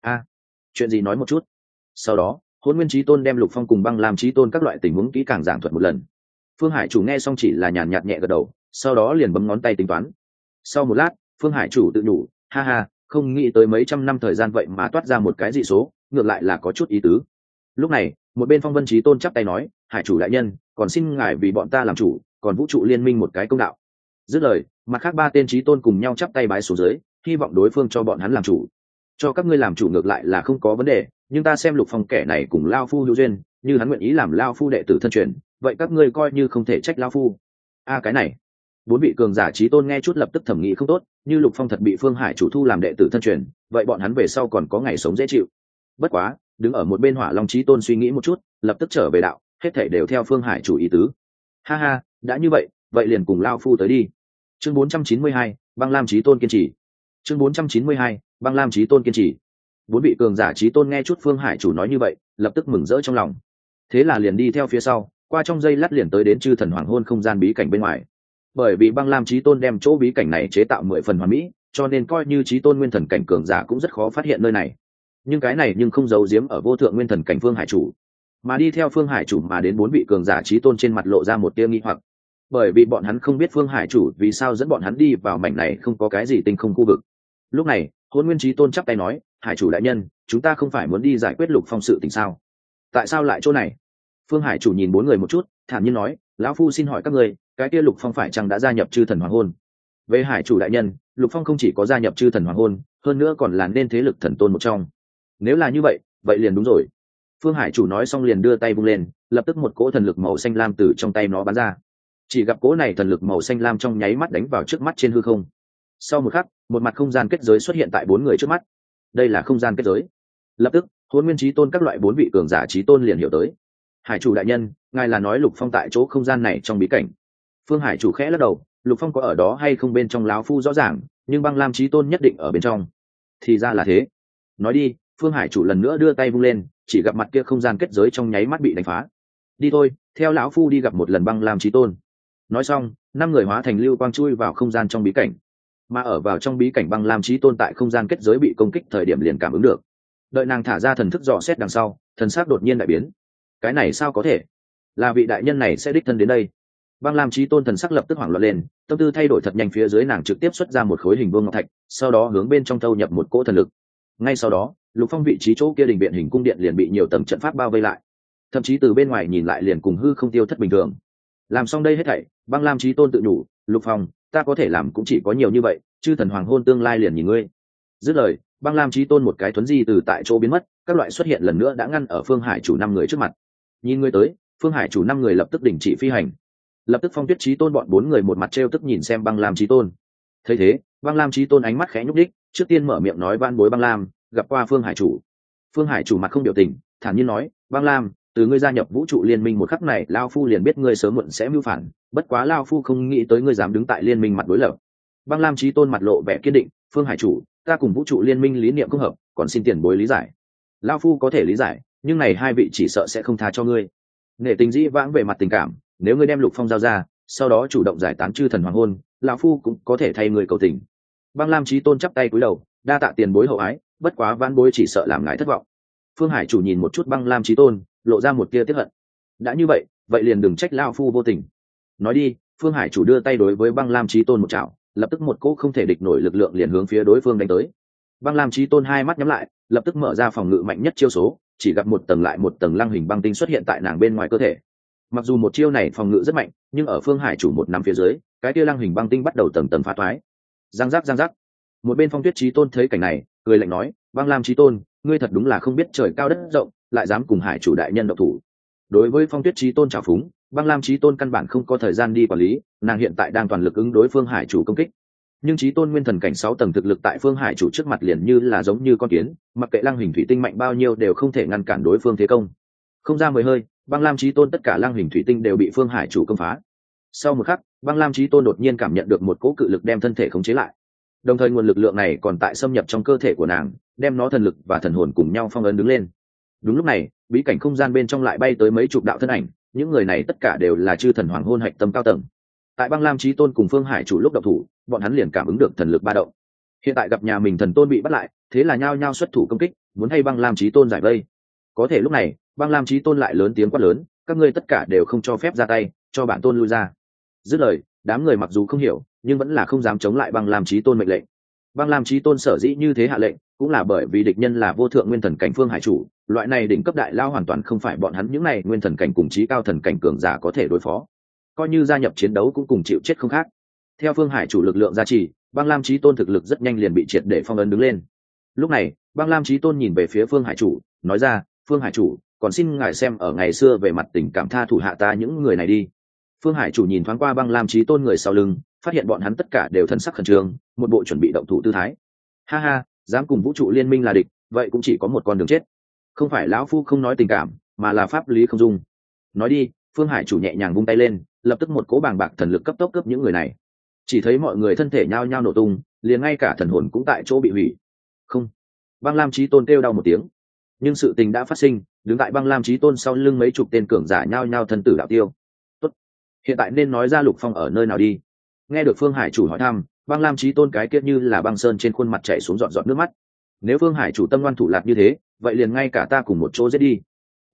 Chuyện gì nói một chút. Sau đó, Hôn Nguyên chí tôn đem Lục Phong cùng Băng Lam chí tôn các loại tình huống kỹ càng giảng thuật một lần. Phương Hải chủ nghe xong chỉ là nhàn nhạt nhẹ gật đầu, sau đó liền bấm ngón tay tính toán. Sau một lát, Phương Hải chủ tự nhủ, ha ha, không nghĩ tới mấy trăm năm thời gian vậy mà toát ra một cái dị số, ngược lại là có chút ý tứ. Lúc này, một bên Phong Vân chí tôn chắp tay nói, Hải chủ đại nhân, còn xin ngài vì bọn ta làm chủ, còn vũ trụ liên minh một cái công đạo. Dứt lời, mặt khác 3 tên chí tôn cùng nhau chắp tay bái xuống dưới, hy vọng đối phương cho bọn hắn làm chủ. Cho các ngươi làm chủ ngược lại là không có vấn đề, nhưng ta xem Lục Phong kẻ này cùng lao phu hữu duyên, như hắn nguyện ý làm lao phu đệ tử thân truyền, vậy các ngươi coi như không thể trách lao phu. Cái này, bốn vị cường giả chí tôn nghe chút lập tức thẩm nghĩ không tốt, như Lục Phong thật bị Phương Hải chủ thu làm đệ tử thân truyền, vậy bọn hắn về sau còn có ngày sống dễ chịu. Bất quá, đứng ở một bên Hỏa Long chí tôn suy nghĩ một chút, lập tức trở về đạo, hết thảy đều theo Phương Hải chủ ý tứ. Ha ha, đã như vậy, vậy liền cùng lao phu tới đi. Chương 492, Băng Lam chí tôn kiên trì. Chương 492, Băng Lam chí tôn kiên trì. Bốn vị cường giả chí tôn nghe chút Phương Hải chủ nói như vậy, lập tức mừng rỡ trong lòng. Thế là liền đi theo phía sau, qua trong giây lát liền tới đến chư thần hoàng hôn không gian bí cảnh bên ngoài. Bởi vì Băng Lam chí tôn đem chỗ bí cảnh này chế tạo 10 phần hoàn mỹ, cho nên coi như chí tôn nguyên thần cảnh cường giả cũng rất khó phát hiện nơi này. Nhưng cái này không giấu giếm ở vô thượng nguyên thần cảnh Phương Hải chủ. Mà đi theo phương hải chủ mà đến 4 vị cường giả chí tôn trên mặt lộ ra một tia nghi hoặc, bởi vì bọn hắn không biết phương hải chủ vì sao dẫn bọn hắn đi vào mảnh này không có cái gì tinh không khu vực. Lúc này Hỗn Nguyên Chí Tôn chắp tay nói, hải chủ đại nhân, chúng ta không phải muốn đi giải quyết Lục Phong sự tình sao, tại sao lại chỗ này? Phương hải chủ nhìn 4 người một chút, thản nhiên nói, lão phu xin hỏi các ngươi, cái kia Lục Phong phải chăng đã gia nhập chư thần hoàng hôn? Về hải chủ đại nhân, Lục Phong không chỉ có gia nhập chư thần hoàng hôn, hơn nữa còn là nên thế lực thần tôn một trong. Nếu là như vậy, vậy liền đúng rồi. Phương hải chủ nói xong liền đưa tay vung lên, lập tức một cỗ thần lực màu xanh lam từ trong tay nó bắn ra. Chỉ gặp cỗ này thần lực màu xanh lam trong nháy mắt đánh vào trước mắt trên hư không. Sau một khắc, một mặt không gian kết giới xuất hiện tại 4 người trước mắt. Đây là không gian kết giới. Lập tức Hỗn Nguyên Chí Tôn các loại 4 vị cường giả chí tôn liền hiểu tới. Hải chủ đại nhân, ngài là nói Lục Phong tại chỗ không gian này trong bí cảnh? Phương hải chủ khẽ lắc đầu, Lục Phong có ở đó hay không bên trong lão phu rõ ràng, nhưng Băng Lam Chí Tôn nhất định ở bên trong. Thì ra là thế. Nói đi. Phương hải chủ lần nữa đưa tay vung lên, chỉ gặp mặt kia không gian kết giới trong nháy mắt bị đánh phá. Đi thôi, theo lão phu đi gặp một lần Băng Lam Chí Tôn. Nói xong 5 người hóa thành lưu quang chui vào không gian trong bí cảnh. Mà ở vào trong bí cảnh Băng Lam Chí Tôn tại không gian kết giới bị công kích thời điểm liền cảm ứng được. Đợi nàng thả ra thần thức dò xét đằng sau, thần sắc đột nhiên đại biến. Cái này sao có thể? Là vị đại nhân này sẽ đích thân đến đây? Băng Lam Chí Tôn thần sắc lập tức hoảng loạn lên, tâm tư thay đổi thật nhanh, phía dưới nàng trực tiếp xuất ra một khối hình vuông ngọc thạch, sau đó hướng bên trong thâu nhập một cỗ thần lực. Ngay sau đó, Lục Phong vị trí chỗ kia đình viện hình cung điện liền bị nhiều tầng trận pháp bao vây lại, thậm chí từ bên ngoài nhìn lại liền cùng hư không tiêu thất bình thường. Làm xong đây hết thảy, Băng Lam Chí Tôn tự nhủ, Lục Phong, ta có thể làm cũng chỉ có nhiều như vậy, chư thần hoàng hôn tương lai liền nhìn ngươi. Dứt lời, Băng Lam Chí Tôn một cái thuấn di từ tại chỗ biến mất, các loại xuất hiện lần nữa đã ngăn ở Phương Hải chủ 5 người trước mặt. Nhìn ngươi tới, Phương Hải chủ 5 người lập tức đình chỉ phi hành. Lập tức Phong Tuyết Chí Tôn bọn 4 người một mặt trêu tức nhìn xem Băng Lam Chí Tôn. Thấy thế, Băng Lam Chí Tôn ánh mắt khẽ nhúc đích, trước tiên mở miệng nói, van bối Băng Lam, gặp qua Phương Hải chủ. Phương Hải chủ mặt không biểu tình, thản nhiên nói, Băng Lam, từ ngươi gia nhập vũ trụ liên minh một khắc này, lao phu liền biết ngươi sớm muộn sẽ mưu phản, bất quá lao phu không nghĩ tới ngươi dám đứng tại liên minh mặt đối lập. Băng Lam Chí Tôn mặt lộ vẻ kiên định, Phương Hải chủ, ta cùng vũ trụ liên minh lý niệm không hợp, còn xin tiền bối lý giải. Lao phu có thể lý giải, nhưng này 2 vị chỉ sợ sẽ không tha cho ngươi. Nể tình dĩ vãng về mặt tình cảm, nếu ngươi đem Lục Phong giao ra, sau đó chủ động giải tán chư thần hoàng hôn, lão phu cũng có thể thay ngươi cầu tình. Băng Lam Chí Tôn chắp tay cúi đầu, đa tạ tiền bối hậu ái, bất quá vãn bối chỉ sợ làm ngài thất vọng. Phương Hải chủ nhìn một chút Băng Lam Chí Tôn, lộ ra một tia tiếc hận. Đã như vậy, vậy liền đừng trách lão phu vô tình. Nói đi, Phương Hải chủ đưa tay đối với Băng Lam Chí Tôn một chảo, lập tức một cỗ không thể địch nổi lực lượng liền hướng phía đối phương đánh tới. Băng Lam Chí Tôn hai mắt nhắm lại, lập tức mở ra phòng ngự mạnh nhất chiêu số, chỉ gặp một tầng lại một tầng lăng hình băng tinh xuất hiện tại nàng bên ngoài cơ thể. Mặc dù một chiêu này phòng ngự rất mạnh, nhưng ở Phương Hải chủ một nắm phía dưới, cái kia lăng hình băng tinh bắt đầu tầng tầng phá toái. Giang giác giang giác. Một bên Phong Tuyết Chí Tôn thấy cảnh này, cười lạnh nói, Băng Lam Chí Tôn, ngươi thật đúng là không biết trời cao đất rộng, lại dám cùng Hải chủ đại nhân độc thủ. Đối với Phong Tuyết Chí Tôn trào phúng, Băng Lam Chí Tôn căn bản không có thời gian đi quản lý, nàng hiện tại đang toàn lực ứng đối Phương Hải chủ công kích. Nhưng Chí Tôn nguyên thần cảnh 6 tầng thực lực tại Phương Hải chủ trước mặt liền như là giống như con kiến, mặc kệ lăng hình thủy tinh mạnh bao nhiêu đều không thể ngăn cản đối phương thế công. Không ra 10 hơi, Băng Lam Chí Tôn tất cả lăng hình thủy tinh đều bị Phương Hải chủ công phá. Sau một khắc, Băng Lam Chí Tôn đột nhiên cảm nhận được một cỗ cự lực đem thân thể khống chế lại. Đồng thời nguồn lực lượng này còn tại xâm nhập trong cơ thể của nàng, đem nó thần lực và thần hồn cùng nhau phong ấn đứng lên. Đúng lúc này, bí cảnh không gian bên trong lại bay tới mấy chục đạo thân ảnh, những người này tất cả đều là chư thần hoàng hôn hạch tâm cao tầng. Tại Băng Lam Chí Tôn cùng Phương Hải chủ lúc độc thủ, bọn hắn liền cảm ứng được thần lực ba động. Hiện tại gặp nhà mình thần tôn bị bắt lại, thế là nhao nhao xuất thủ công kích, muốn hay Băng Lam Chí Tôn giải vây. Có thể lúc này, Băng Lam Chí Tôn lại lớn tiếng quát lớn, các ngươi tất cả đều không cho phép ra tay, cho bản tôn lui ra. Dứt lời, đám người mặc dù không hiểu, nhưng vẫn là không dám chống lại Băng Lam Chí Tôn mệnh lệnh. Băng Lam Chí Tôn sở dĩ như thế hạ lệnh, cũng là bởi vì địch nhân là vô thượng nguyên thần cảnh Phương Hải chủ, loại này đỉnh cấp đại lao hoàn toàn không phải bọn hắn những này nguyên thần cảnh cùng chí cao thần cảnh cường giả có thể đối phó. Coi như gia nhập chiến đấu cũng cùng chịu chết không khác. Theo Phương Hải chủ lực lượng gia trì, Băng Lam Chí Tôn thực lực rất nhanh liền bị triệt để phong ấn đứng lên. Lúc này, Băng Lam Chí Tôn nhìn về phía Phương Hải chủ, nói ra, Phương Hải chủ, còn xin ngài xem ở ngày xưa về mặt tình cảm tha thủ hạ ta những người này đi. Phương Hải chủ nhìn thoáng qua Băng Lam Chí Tôn người sau lưng, phát hiện bọn hắn tất cả đều thần sắc khẩn trương, một bộ chuẩn bị động thủ tư thái. Ha ha, dám cùng vũ trụ liên minh là địch, vậy cũng chỉ có một con đường chết. Không phải lão phu không nói tình cảm, mà là pháp lý không dung. Nói đi, Phương Hải chủ nhẹ nhàng vung tay lên, lập tức một cỗ bàng bạc thần lực cấp tốc cướp những người này. Chỉ thấy mọi người thân thể nhao nhao nổ tung, liền ngay cả thần hồn cũng tại chỗ bị hủy. Không. Băng Lam Chí Tôn kêu đau một tiếng. Nhưng sự tình đã phát sinh, đứng tại Băng Lam Chí Tôn sau lưng mấy chục tên cường giả nhao nhao thân tử đạo tiêu. Tốt. Hiện tại nên nói ra Lục Phong ở nơi nào đi. Nghe được Phương Hải chủ hỏi thăm, Băng Lam Chí Tôn cái kia như là băng sơn trên khuôn mặt chảy xuống giọt giọt nước mắt. Nếu Phương Hải chủ tâm ngoan thủ lạt như thế, vậy liền ngay cả ta cùng một chỗ giết đi.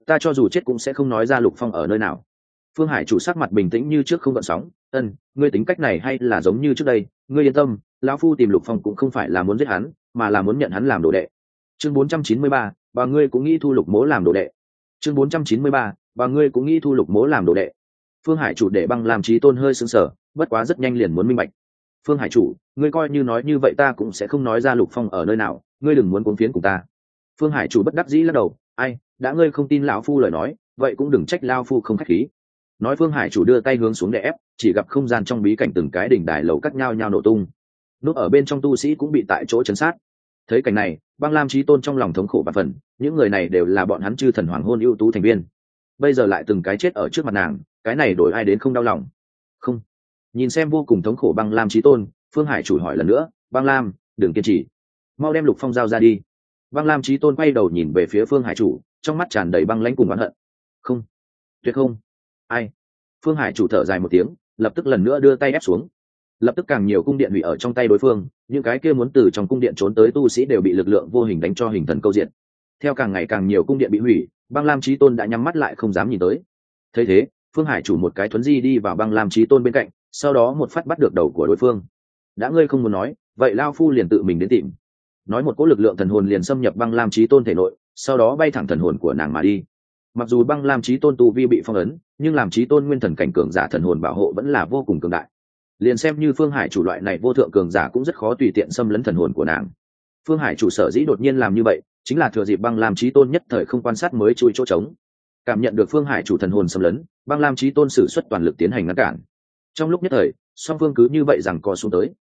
ta cho dù chết cũng sẽ không nói ra Lục Phong ở nơi nào. Phương Hải chủ sắc mặt bình tĩnh như trước không gợn sóng. Ngươi tính cách này hay là giống như trước đây? Ngươi yên tâm, lão phu tìm Lục Phong cũng không phải là muốn giết hắn, mà là muốn nhận hắn làm đồ đệ. Chương 493, và ngươi cũng nghĩ thu Lục Mỗ làm đồ đệ. Chương 493, và ngươi cũng nghĩ thu Lục Mỗ làm đồ đệ. Phương Hải chủ để Băng Lam Chí Tôn hơi sững sờ, bất quá rất nhanh liền muốn minh bạch. Phương Hải chủ, ngươi coi như nói như vậy ta cũng sẽ không nói ra Lục Phong ở nơi nào, ngươi đừng muốn cuống phiến cùng ta. Phương Hải chủ bất đắc dĩ lắc đầu, ai, đã ngươi không tin lão phu lời nói, vậy cũng đừng trách lão phu không khách khí. Nói Phương Hải chủ đưa tay hướng xuống để ép, chỉ gặp không gian trong bí cảnh từng cái đỉnh đài lầu cắt nhau nhau nổ tung. Núp ở bên trong tu sĩ cũng bị tại chỗ chấn sát. Thấy cảnh này, Băng Lam Chí Tôn trong lòng thống khổ và phần, những người này đều là bọn hắn chư thần hoàng hôn ưu tú thành viên. Bây giờ lại từng cái chết ở trước mặt nàng, cái này đổi ai đến không đau lòng. Không. Nhìn xem vô cùng thống khổ Băng Lam Chí Tôn, Phương Hải chủ hỏi lần nữa, Băng Lam, đừng kiên trì, mau đem Lục Phong giao ra đi. Băng Lam Chí Tôn quay đầu nhìn về phía Phương Hải chủ, trong mắt tràn đầy băng lãnh cùng oán hận. Không, tuyệt không. Ai? Phương Hải chủ thở dài một tiếng, lập tức lần nữa đưa tay ép xuống. Lập tức càng nhiều cung điện hủy ở trong tay đối phương, những cái kia muốn từ trong cung điện trốn tới tu sĩ đều bị lực lượng vô hình đánh cho hình thần câu diện. Theo càng ngày càng nhiều cung điện bị hủy, Băng Lam Chí Tôn đã nhắm mắt lại không dám nhìn tới. Thấy thế, Phương Hải chủ một cái thuấn di đi vào Băng Lam Chí Tôn bên cạnh, sau đó một phát bắt được đầu của đối phương. Đã ngươi không muốn nói, vậy lao phu liền tự mình đến tìm. Nói một cỗ lực lượng thần hồn liền xâm nhập Băng Lam Chí Tôn thể nội, sau đó bay thẳng thần hồn của nàng mà đi. Mặc dù Băng Lam Chí Tôn tu vi bị phong ấn, nhưng làm Chí Tôn nguyên thần cảnh cường giả thần hồn bảo hộ vẫn là vô cùng cường đại. Liền xem như Phương Hải chủ loại này vô thượng cường giả cũng rất khó tùy tiện xâm lấn thần hồn của nàng. Phương Hải chủ sở dĩ đột nhiên làm như vậy, chính là thừa dịp Băng Lam Chí Tôn nhất thời không quan sát mới chui chỗ trống. Cảm nhận được Phương Hải chủ thần hồn xâm lấn, Băng Lam Chí Tôn sử xuất toàn lực tiến hành ngăn cản. Trong lúc nhất thời, song phương cứ như vậy rằng co xuống tới.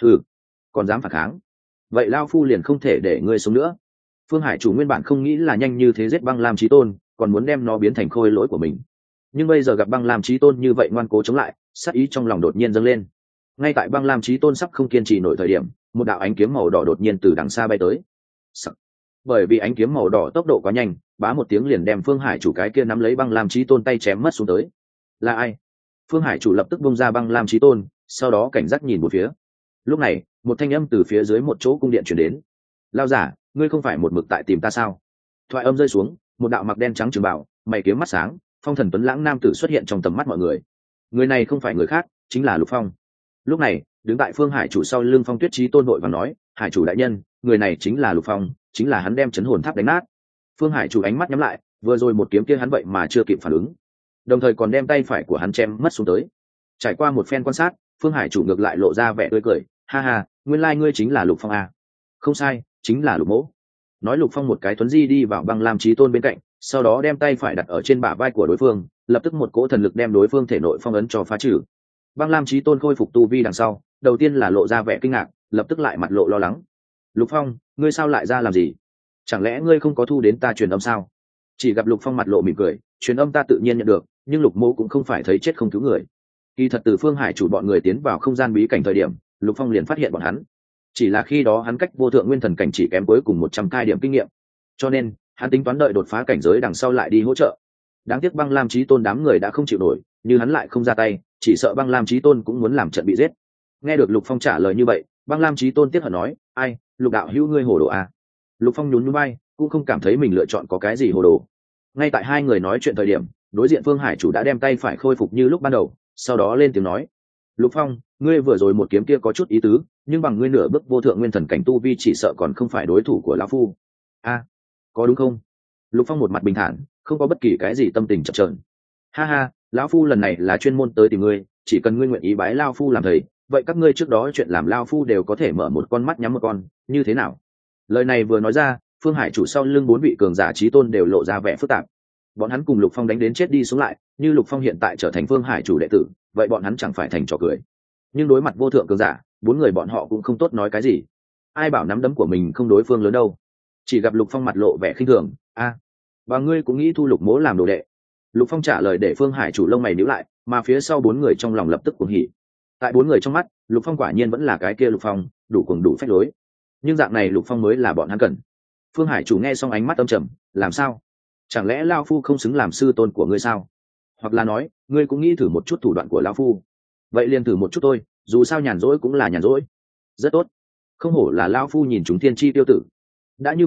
Còn dám phản kháng? Vậy lao phu liền không thể để ngươi sống nữa. Phương Hải chủ nguyên bản không nghĩ là nhanh như thế giết Băng Lam Chí Tôn, còn muốn đem nó biến thành khôi lỗi của mình. Nhưng bây giờ gặp Băng Lam Chí Tôn như vậy ngoan cố chống lại, sát ý trong lòng đột nhiên dâng lên. Ngay tại Băng Lam Chí Tôn sắp không kiên trì nổi thời điểm, một đạo ánh kiếm màu đỏ đột nhiên từ đằng xa bay tới. Bởi vì ánh kiếm màu đỏ tốc độ quá nhanh, bá một tiếng liền đem Phương Hải chủ cái kia nắm lấy Băng Lam Chí Tôn tay chém mất xuống tới. Là ai? Phương Hải chủ lập tức bung ra Băng Lam Chí Tôn, sau đó cảnh giác nhìn một phía. Lúc này, một thanh âm từ phía dưới một chỗ cung điện truyền đến. Lao giả, ngươi không phải một mực tại tìm ta sao? Thoại âm rơi xuống, một đạo mặc đen trắng trường bào, mày kiếm mắt sáng, phong thần tuấn lãng nam tử xuất hiện trong tầm mắt mọi người. Người này không phải người khác, chính là Lục Phong. Lúc này, đứng tại Phương Hải chủ sau lưng Phong Tuyết Chí Tôn đội và nói, Hải chủ đại nhân, người này chính là Lục Phong, chính là hắn đem chấn hồn tháp đánh nát. Phương Hải chủ ánh mắt nhắm lại, vừa rồi một kiếm kia hắn vậy mà chưa kịp phản ứng, đồng thời còn đem tay phải của hắn chém mất xuống tới. Trải qua một phen quan sát, Phương Hải chủ ngược lại lộ ra vẻ tươi cười, ha ha, nguyên lai ngươi chính là Lục Phong à? Không sai, chính là Lục Mỗ. Nói Lục Phong một cái thuấn di đi vào Băng Lam Chí Tôn bên cạnh, sau đó đem tay phải đặt ở trên bả vai của đối phương, lập tức một cỗ thần lực đem đối phương thể nội phong ấn cho phá trừ. Băng Lam Chí Tôn khôi phục tu vi đằng sau, đầu tiên là lộ ra vẻ kinh ngạc, lập tức lại mặt lộ lo lắng. Lục Phong, ngươi sao lại ra làm gì? Chẳng lẽ ngươi không có thu đến ta truyền âm sao? Chỉ gặp Lục Phong mặt lộ mỉm cười, truyền âm ta tự nhiên nhận được, nhưng Lục Mỗ cũng không phải thấy chết không cứu người. Kỳ thật từ Phương Hải chủ bọn người tiến vào không gian bí cảnh thời điểm, Lục Phong liền phát hiện bọn hắn. Chỉ là khi đó hắn cách vô thượng nguyên thần cảnh chỉ kém cuối cùng 100 cai điểm kinh nghiệm, cho nên hắn tính toán đợi đột phá cảnh giới đằng sau lại đi hỗ trợ. Đáng tiếc Băng Lam Chí Tôn đám người đã không chịu nổi, như hắn lại không ra tay, chỉ sợ Băng Lam Chí Tôn cũng muốn làm trận bị giết. Nghe được Lục Phong trả lời như vậy, Băng Lam Chí Tôn tiếc hận nói, ai, Lục đạo hữu ngươi hồ đồ à? Lục Phong nhún nhún vai, cũng không cảm thấy mình lựa chọn có cái gì hồ đồ. Ngay tại hai người nói chuyện thời điểm, đối diện Phương Hải chủ đã đem tay phải khôi phục như lúc ban đầu, sau đó lên tiếng nói, Lục Phong, ngươi vừa rồi một kiếm kia có chút ý tứ, nhưng bằng ngươi nửa bước vô thượng nguyên thần cảnh tu vi chỉ sợ còn không phải đối thủ của lão phu. A, có đúng không? Lục Phong một mặt bình thản, không có bất kỳ cái gì tâm tình chập chờn. Ha ha, lão phu lần này là chuyên môn tới tìm ngươi, chỉ cần ngươi nguyện ý bái lão phu làm thầy, vậy các ngươi trước đó chuyện làm lão phu đều có thể mở một con mắt nhắm một con, như thế nào? Lời này vừa nói ra, Phương Hải chủ sau lưng 4 vị cường giả chí tôn đều lộ ra vẻ phức tạp. Bọn hắn cùng Lục Phong đánh đến chết đi sống lại, như Lục Phong hiện tại trở thành Phương Hải chủ đệ tử, vậy bọn hắn chẳng phải thành trò cười. Nhưng đối mặt vô thượng cường giả, 4 người bọn họ cũng không tốt nói cái gì. Ai bảo nắm đấm của mình không đối phương lớn đâu. Chỉ gặp Lục Phong mặt lộ vẻ khinh thường, và ngươi cũng nghĩ thu Lục Mỗ làm đồ đệ? Lục Phong trả lời để Phương Hải chủ lông mày nhíu lại, mà phía sau 4 người trong lòng lập tức cuồng hỉ. Tại 4 người trong mắt, Lục Phong quả nhiên vẫn là cái kia Lục Phong, đủ cuồng đủ phách lối. Nhưng dạng này Lục Phong mới là bọn hắn cần. Phương Hải chủ nghe xong ánh mắt âm trầm, làm sao? Chẳng lẽ lão phu không xứng làm sư tôn của ngươi sao? Hoặc là nói, ngươi cũng nghĩ thử một chút thủ đoạn của lão phu? Vậy liền thử một chút thôi, dù sao nhàn rỗi cũng là nhàn rỗi. Rất tốt, không hổ là lão phu nhìn chúng thiên chi tiêu tử. Đã như vậy,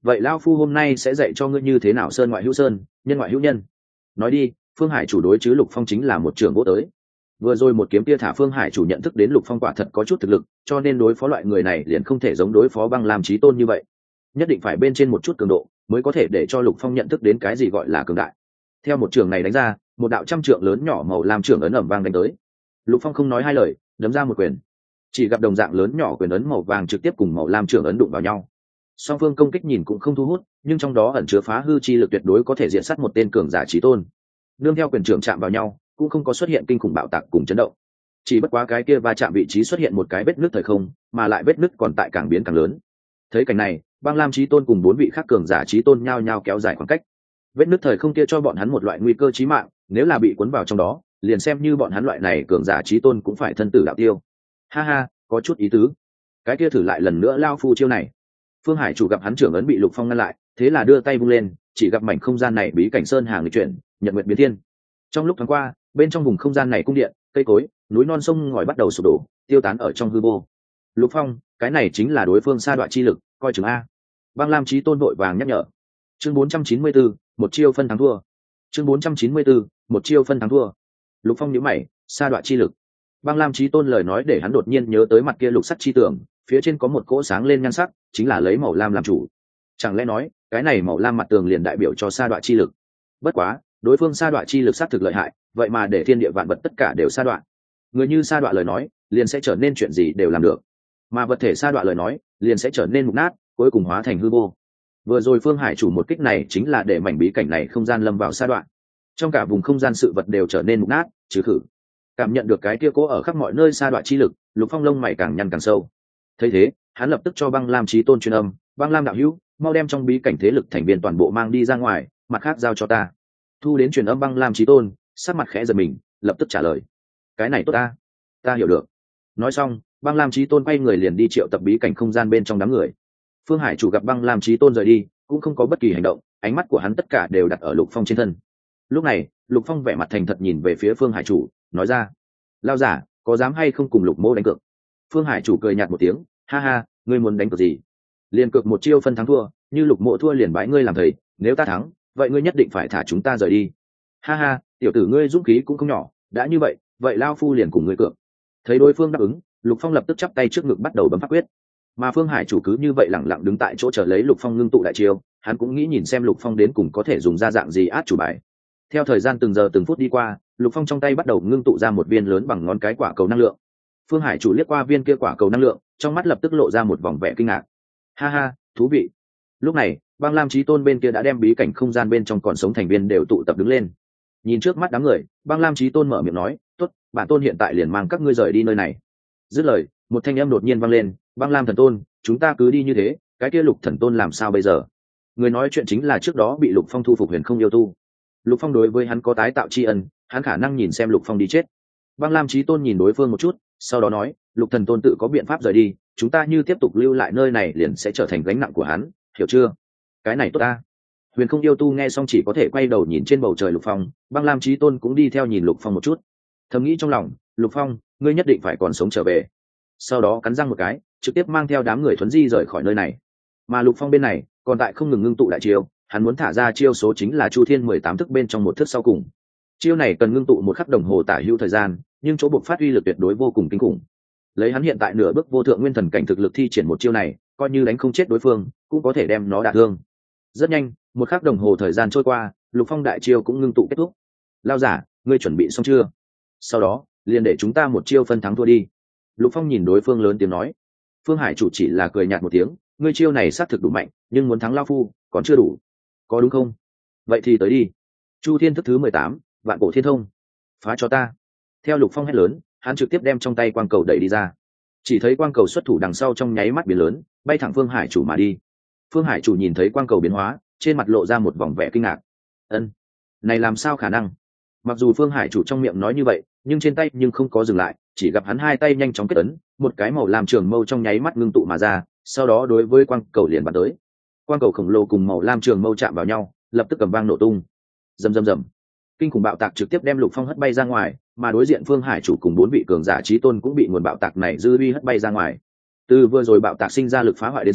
vậy lao phu hôm nay sẽ dạy cho ngươi như thế nào sơn ngoại hữu sơn, nhân ngoại hữu nhân. Nói đi, Phương Hải chủ đối chứ Lục Phong chính là một trưởng vô tới. Vừa rồi một kiếm tia thả Phương Hải chủ nhận thức đến Lục Phong quả thật có chút thực lực, cho nên đối phó loại người này liền không thể giống đối phó Băng Lam Chí Tôn như vậy, nhất định phải bên trên một chút cường độ mới có thể để cho Lục Phong nhận thức đến cái gì gọi là cường đại. Theo một trường này đánh ra, một đạo trăm trượng lớn nhỏ màu lam trường ấn ầm vang đánh tới. Lục Phong không nói hai lời, đấm ra một quyền. Chỉ gặp đồng dạng lớn nhỏ quyền ấn màu vàng trực tiếp cùng màu lam trường ấn đụng vào nhau. Song phương công kích nhìn cũng không thu hút, nhưng trong đó ẩn chứa phá hư chi lực tuyệt đối có thể diện sát một tên cường giả chí tôn. Nương theo quyền trưởng chạm vào nhau, cũng không có xuất hiện kinh khủng bạo tạc cùng chấn động. Chỉ bất quá cái kia va chạm vị trí xuất hiện một cái vết nứt thời không, mà lại vết nứt còn tại càng biến càng lớn. Thấy cảnh này, Băng Lam Chí Tôn cùng 4 vị khác cường giả chí tôn nhao nhao kéo dài khoảng cách. Vết nứt thời không kia cho bọn hắn một loại nguy cơ chí mạng, nếu là bị cuốn vào trong đó, liền xem như bọn hắn loại này cường giả chí tôn cũng phải thân tử đạo tiêu. Ha ha, có chút ý tứ. Cái kia thử lại lần nữa lao phu chiêu này. Phương Hải chủ gặp hắn trưởng ấn bị Lục Phong ngăn lại, thế là đưa tay vung lên, chỉ gặp mảnh không gian này bí cảnh sơn hàng lịch chuyển, nhật nguyệt biến thiên. Trong lúc thoáng qua, bên trong vùng không gian này cung điện, cây cối, núi non sông ngòi bắt đầu sụp đổ, tiêu tán ở trong hư vô. Lục Phong, cái này chính là đối phương sa đoạn chi lực, coi chừng a. Băng Lam Chí Tôn vội vàng nhắc nhở. Chương 494, một chiêu phân thắng thua. Chương 494, một chiêu phân thắng thua. Lục Phong nhíu mày, sa đoạn chi lực. Băng Lam Chí Tôn lời nói để hắn đột nhiên nhớ tới mặt kia lục sắt chi tường, phía trên có một cỗ sáng lên nhan sắc, chính là lấy màu lam làm chủ. Chẳng lẽ nói, cái này màu lam mặt tường liền đại biểu cho sa đoạn chi lực? Bất quá, đối phương sa đoạn chi lực sát thực lợi hại, vậy mà để thiên địa vạn vật tất cả đều sa đoạn. Người như sa đoạn lời nói, liền sẽ trở nên chuyện gì đều làm được. Mà vật thể sa đoạn lời nói, liền sẽ trở nên mục nát, cuối cùng hóa thành hư vô. Vừa rồi Phương Hải chủ một kích này chính là để mảnh bí cảnh này không gian lâm vào sa đoạn. Trong cả vùng không gian sự vật đều trở nên mục nát, trừ khử. Cảm nhận được cái kia cố ở khắp mọi nơi sa đoạn chi lực, Lục Phong lông mày càng nhăn càng sâu. Thấy thế, hắn lập tức cho Băng Lam Chí Tôn truyền âm, Băng Lam đạo hữu, mau đem trong bí cảnh thế lực thành viên toàn bộ mang đi ra ngoài, mặt khác giao cho ta. Thu đến truyền âm Băng Lam Chí Tôn, sắc mặt khẽ giật mình, lập tức trả lời. Cái này tốt ta hiểu được. Nói xong, Băng Lam Chí Tôn quay người liền đi triệu tập bí cảnh không gian bên trong đám người. Phương Hải chủ gặp Băng Lam Chí Tôn rời đi, cũng không có bất kỳ hành động, ánh mắt của hắn tất cả đều đặt ở Lục Phong trên thân. Lúc này, Lục Phong vẻ mặt thành thật nhìn về phía Phương Hải chủ, nói ra: Lao giả, có dám hay không cùng Lục mô đánh cược? Phương Hải chủ cười nhạt một tiếng, ha ha, ngươi muốn đánh cược gì? Liên cược một chiêu phân thắng thua, như Lục mộ thua liền bái ngươi làm thầy, nếu ta thắng, vậy ngươi nhất định phải thả chúng ta rời đi. Ha ha, tiểu tử ngươi dũng khí cũng không nhỏ, đã như vậy, vậy lao phu liền cùng ngươi cược. Thấy đối phương đáp ứng, Lục Phong lập tức chắp tay trước ngực bắt đầu bấm pháp quyết. Mà Phương Hải chủ cứ như vậy lẳng lặng đứng tại chỗ chờ lấy Lục Phong ngưng tụ đại chiêu, hắn cũng nghĩ nhìn xem Lục Phong đến cùng có thể dùng ra dạng gì át chủ bài. Theo thời gian từng giờ từng phút đi qua, Lục Phong trong tay bắt đầu ngưng tụ ra một viên lớn bằng ngón cái quả cầu năng lượng. Phương Hải chủ liếc qua viên kia quả cầu năng lượng, trong mắt lập tức lộ ra một vòng vẻ kinh ngạc. Ha ha, thú vị. Lúc này, Băng Lam Chí Tôn bên kia đã đem bí cảnh không gian bên trong còn sống thành viên đều tụ tập đứng lên. Nhìn trước mắt đám người, Băng Lam Chí Tôn mở miệng nói, "Tốt, bản tôn hiện tại liền mang các ngươi rời đi nơi này." Dứt lời, một thanh âm đột nhiên vang lên, "Băng Lam thần tôn, chúng ta cứ đi như thế, cái kia Lục thần tôn làm sao bây giờ?" Người nói chuyện chính là trước đó bị Lục Phong thu phục Huyền Không yêu tu. Lục Phong đối với hắn có tái tạo tri ân, hắn khả năng nhìn xem Lục Phong đi chết. Băng Lam Chí Tôn nhìn đối phương một chút, sau đó nói, Lục thần tôn tự có biện pháp rời đi, chúng ta như tiếp tục lưu lại nơi này liền sẽ trở thành gánh nặng của hắn, hiểu chưa? Cái này tốt ta. Huyền Không yêu tu nghe xong chỉ có thể quay đầu nhìn trên bầu trời Lục Phong, Băng Lam Chí Tôn cũng đi theo nhìn Lục Phong một chút. Thầm nghĩ trong lòng, Lục Phong, ngươi nhất định phải còn sống trở về. Sau đó cắn răng một cái, trực tiếp mang theo đám người thuấn di rời khỏi nơi này. Mà Lục Phong bên này, còn tại không ngừng ngưng tụ đại chiêu, hắn muốn thả ra chiêu số chính là Chu Thiên 18 thức bên trong một thức sau cùng. Chiêu này cần ngưng tụ một khắc đồng hồ tả hữu thời gian, nhưng chỗ buộc phát uy lực tuyệt đối vô cùng kinh khủng. Lấy hắn hiện tại nửa bước vô thượng nguyên thần cảnh thực lực thi triển một chiêu này, coi như đánh không chết đối phương, cũng có thể đem nó đả thương. Rất nhanh, một khắc đồng hồ thời gian trôi qua, Lục Phong đại chiêu cũng ngưng tụ kết thúc. Lao giả, ngươi chuẩn bị xong chưa? Sau đó, liền để chúng ta một chiêu phân thắng thua đi. Lục Phong nhìn đối phương lớn tiếng nói. Phương Hải chủ chỉ là cười nhạt một tiếng, ngươi chiêu này xác thực đủ mạnh, nhưng muốn thắng lao phu, còn chưa đủ. Có đúng không? Vậy thì tới đi. Chu Thiên thức thứ 18, Vạn Cổ Thiên Thông. Phá cho ta. Theo Lục Phong hét lớn, hắn trực tiếp đem trong tay quang cầu đẩy đi ra. Chỉ thấy quang cầu xuất thủ đằng sau trong nháy mắt biến lớn, bay thẳng Phương Hải chủ mà đi. Phương Hải chủ nhìn thấy quang cầu biến hóa, trên mặt lộ ra một vòng vẻ kinh ngạc. Ân, này làm sao khả năng? Mặc dù Phương Hải chủ trong miệng nói như vậy, nhưng trên tay nhưng không có dừng lại, chỉ gặp hắn hai tay nhanh chóng kết ấn, một cái màu lam trường mâu trong nháy mắt ngưng tụ mà ra, sau đó đối với quang cầu liền bắn tới. Quang cầu khổng lồ cùng màu lam trường mâu chạm vào nhau, lập tức cầm vang nổ tung. Rầm rầm rầm. Kinh khủng bạo tạc trực tiếp đem Lục Phong hất bay ra ngoài, mà đối diện Phương Hải chủ cùng 4 vị cường giả chí tôn cũng bị nguồn bạo tạc này dư uy hất bay ra ngoài. Từ vừa rồi bạo tạc sinh ra lực phá hoại đến xem,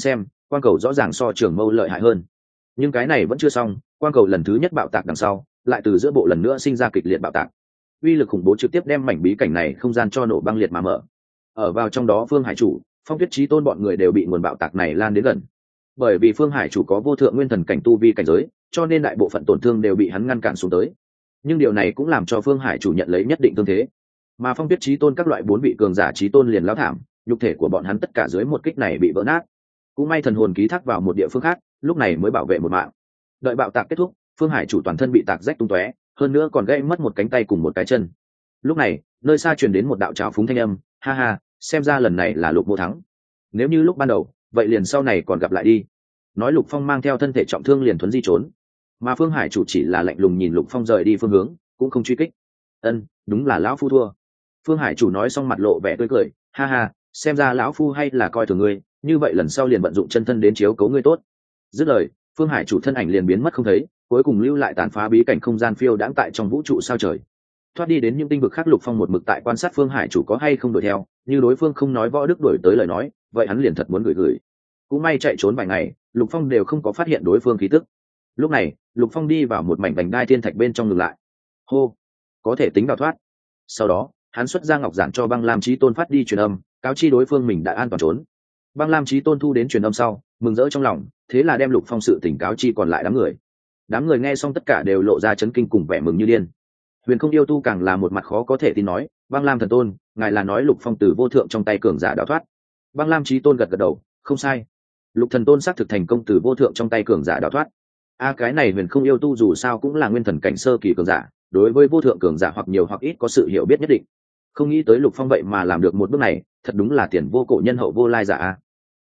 quang cầu rõ ràng so trường mâu lợi hại hơn. Nhưng cái này vẫn chưa xong, quang cầu lần thứ nhất bạo tạc đằng sau lại từ giữa bộ lần nữa sinh ra kịch liệt bạo tạc, uy lực khủng bố trực tiếp đem mảnh bí cảnh này không gian cho nổ băng liệt mà mở. Ở vào trong đó Phương Hải Chủ, Phong Tuyết Chí Tôn bọn người đều bị nguồn bạo tạc này lan đến gần. Bởi vì Phương Hải Chủ có vô thượng nguyên thần cảnh tu vi cảnh giới, cho nên đại bộ phận tổn thương đều bị hắn ngăn cản xuống tới. Nhưng điều này cũng làm cho Phương Hải Chủ nhận lấy nhất định thương thế. Mà Phong Tuyết Chí Tôn các loại 4 vị cường giả chí tôn liền lao thảm, nhục thể của bọn hắn tất cả dưới một kích này bị vỡ nát. Cũng may thần hồn ký thác vào một địa phương khác, lúc này mới bảo vệ một mạng. Đợi bạo tạc kết thúc, Phương Hải Chủ toàn thân bị tạc rách tung tóe, hơn nữa còn gãy mất một cánh tay cùng một cái chân. Lúc này, nơi xa truyền đến một đạo trào phúng thanh âm, ha ha, xem ra lần này là Lục Mô thắng. Nếu như lúc ban đầu, vậy liền sau này còn gặp lại đi. Nói Lục Phong mang theo thân thể trọng thương liền thuấn di trốn, mà Phương Hải Chủ chỉ là lạnh lùng nhìn Lục Phong rời đi phương hướng, cũng không truy kích. Đúng là lão phu thua. Phương Hải Chủ nói xong mặt lộ vẻ tươi cười, ha ha, xem ra lão phu hay là coi thường ngươi, như vậy lần sau liền vận dụng chân thân đến chiếu cố ngươi tốt. Dứt lời, Phương Hải Chủ thân ảnh liền biến mất không thấy, cuối cùng lưu lại tàn phá bí cảnh không gian phiêu đãng tại trong vũ trụ sao trời. Thoát đi đến những tinh vực khác, Lục Phong một mực tại quan sát Phương Hải Chủ có hay không đuổi theo, như đối phương không nói võ đức đuổi tới lời nói, vậy hắn liền thật muốn gửi. Cũng may chạy trốn vài ngày, Lục Phong đều không có phát hiện đối phương khí tức. Lúc này, Lục Phong đi vào một mảnh vành đai thiên thạch bên trong ngừng lại. Hô, có thể tính đào thoát. Sau đó, hắn xuất ra ngọc giản cho Băng Lam Chí Tôn phát đi truyền âm, cáo chi đối phương mình đã an toàn trốn. Băng Lam Chí Tôn thu đến truyền âm sau, mừng rỡ trong lòng, thế là đem Lục Phong sự tỉnh cáo chi còn lại đám người. Đám người nghe xong tất cả đều lộ ra chấn kinh cùng vẻ mừng như điên. Huyền Không yêu tu càng là một mặt khó có thể tin nói, Băng Lam thần tôn, ngài là nói Lục Phong từ vô thượng trong tay cường giả đào thoát? Băng Lam Chí Tôn gật gật đầu, không sai. Lục thần tôn xác thực thành công từ vô thượng trong tay cường giả đào thoát. Cái này Huyền Không yêu tu dù sao cũng là nguyên thần cảnh sơ kỳ cường giả, đối với vô thượng cường giả hoặc nhiều hoặc ít có sự hiểu biết nhất định. Không nghĩ tới Lục Phong vậy mà làm được một bước này, thật đúng là tiền vô cổ nhân hậu vô lai giả a.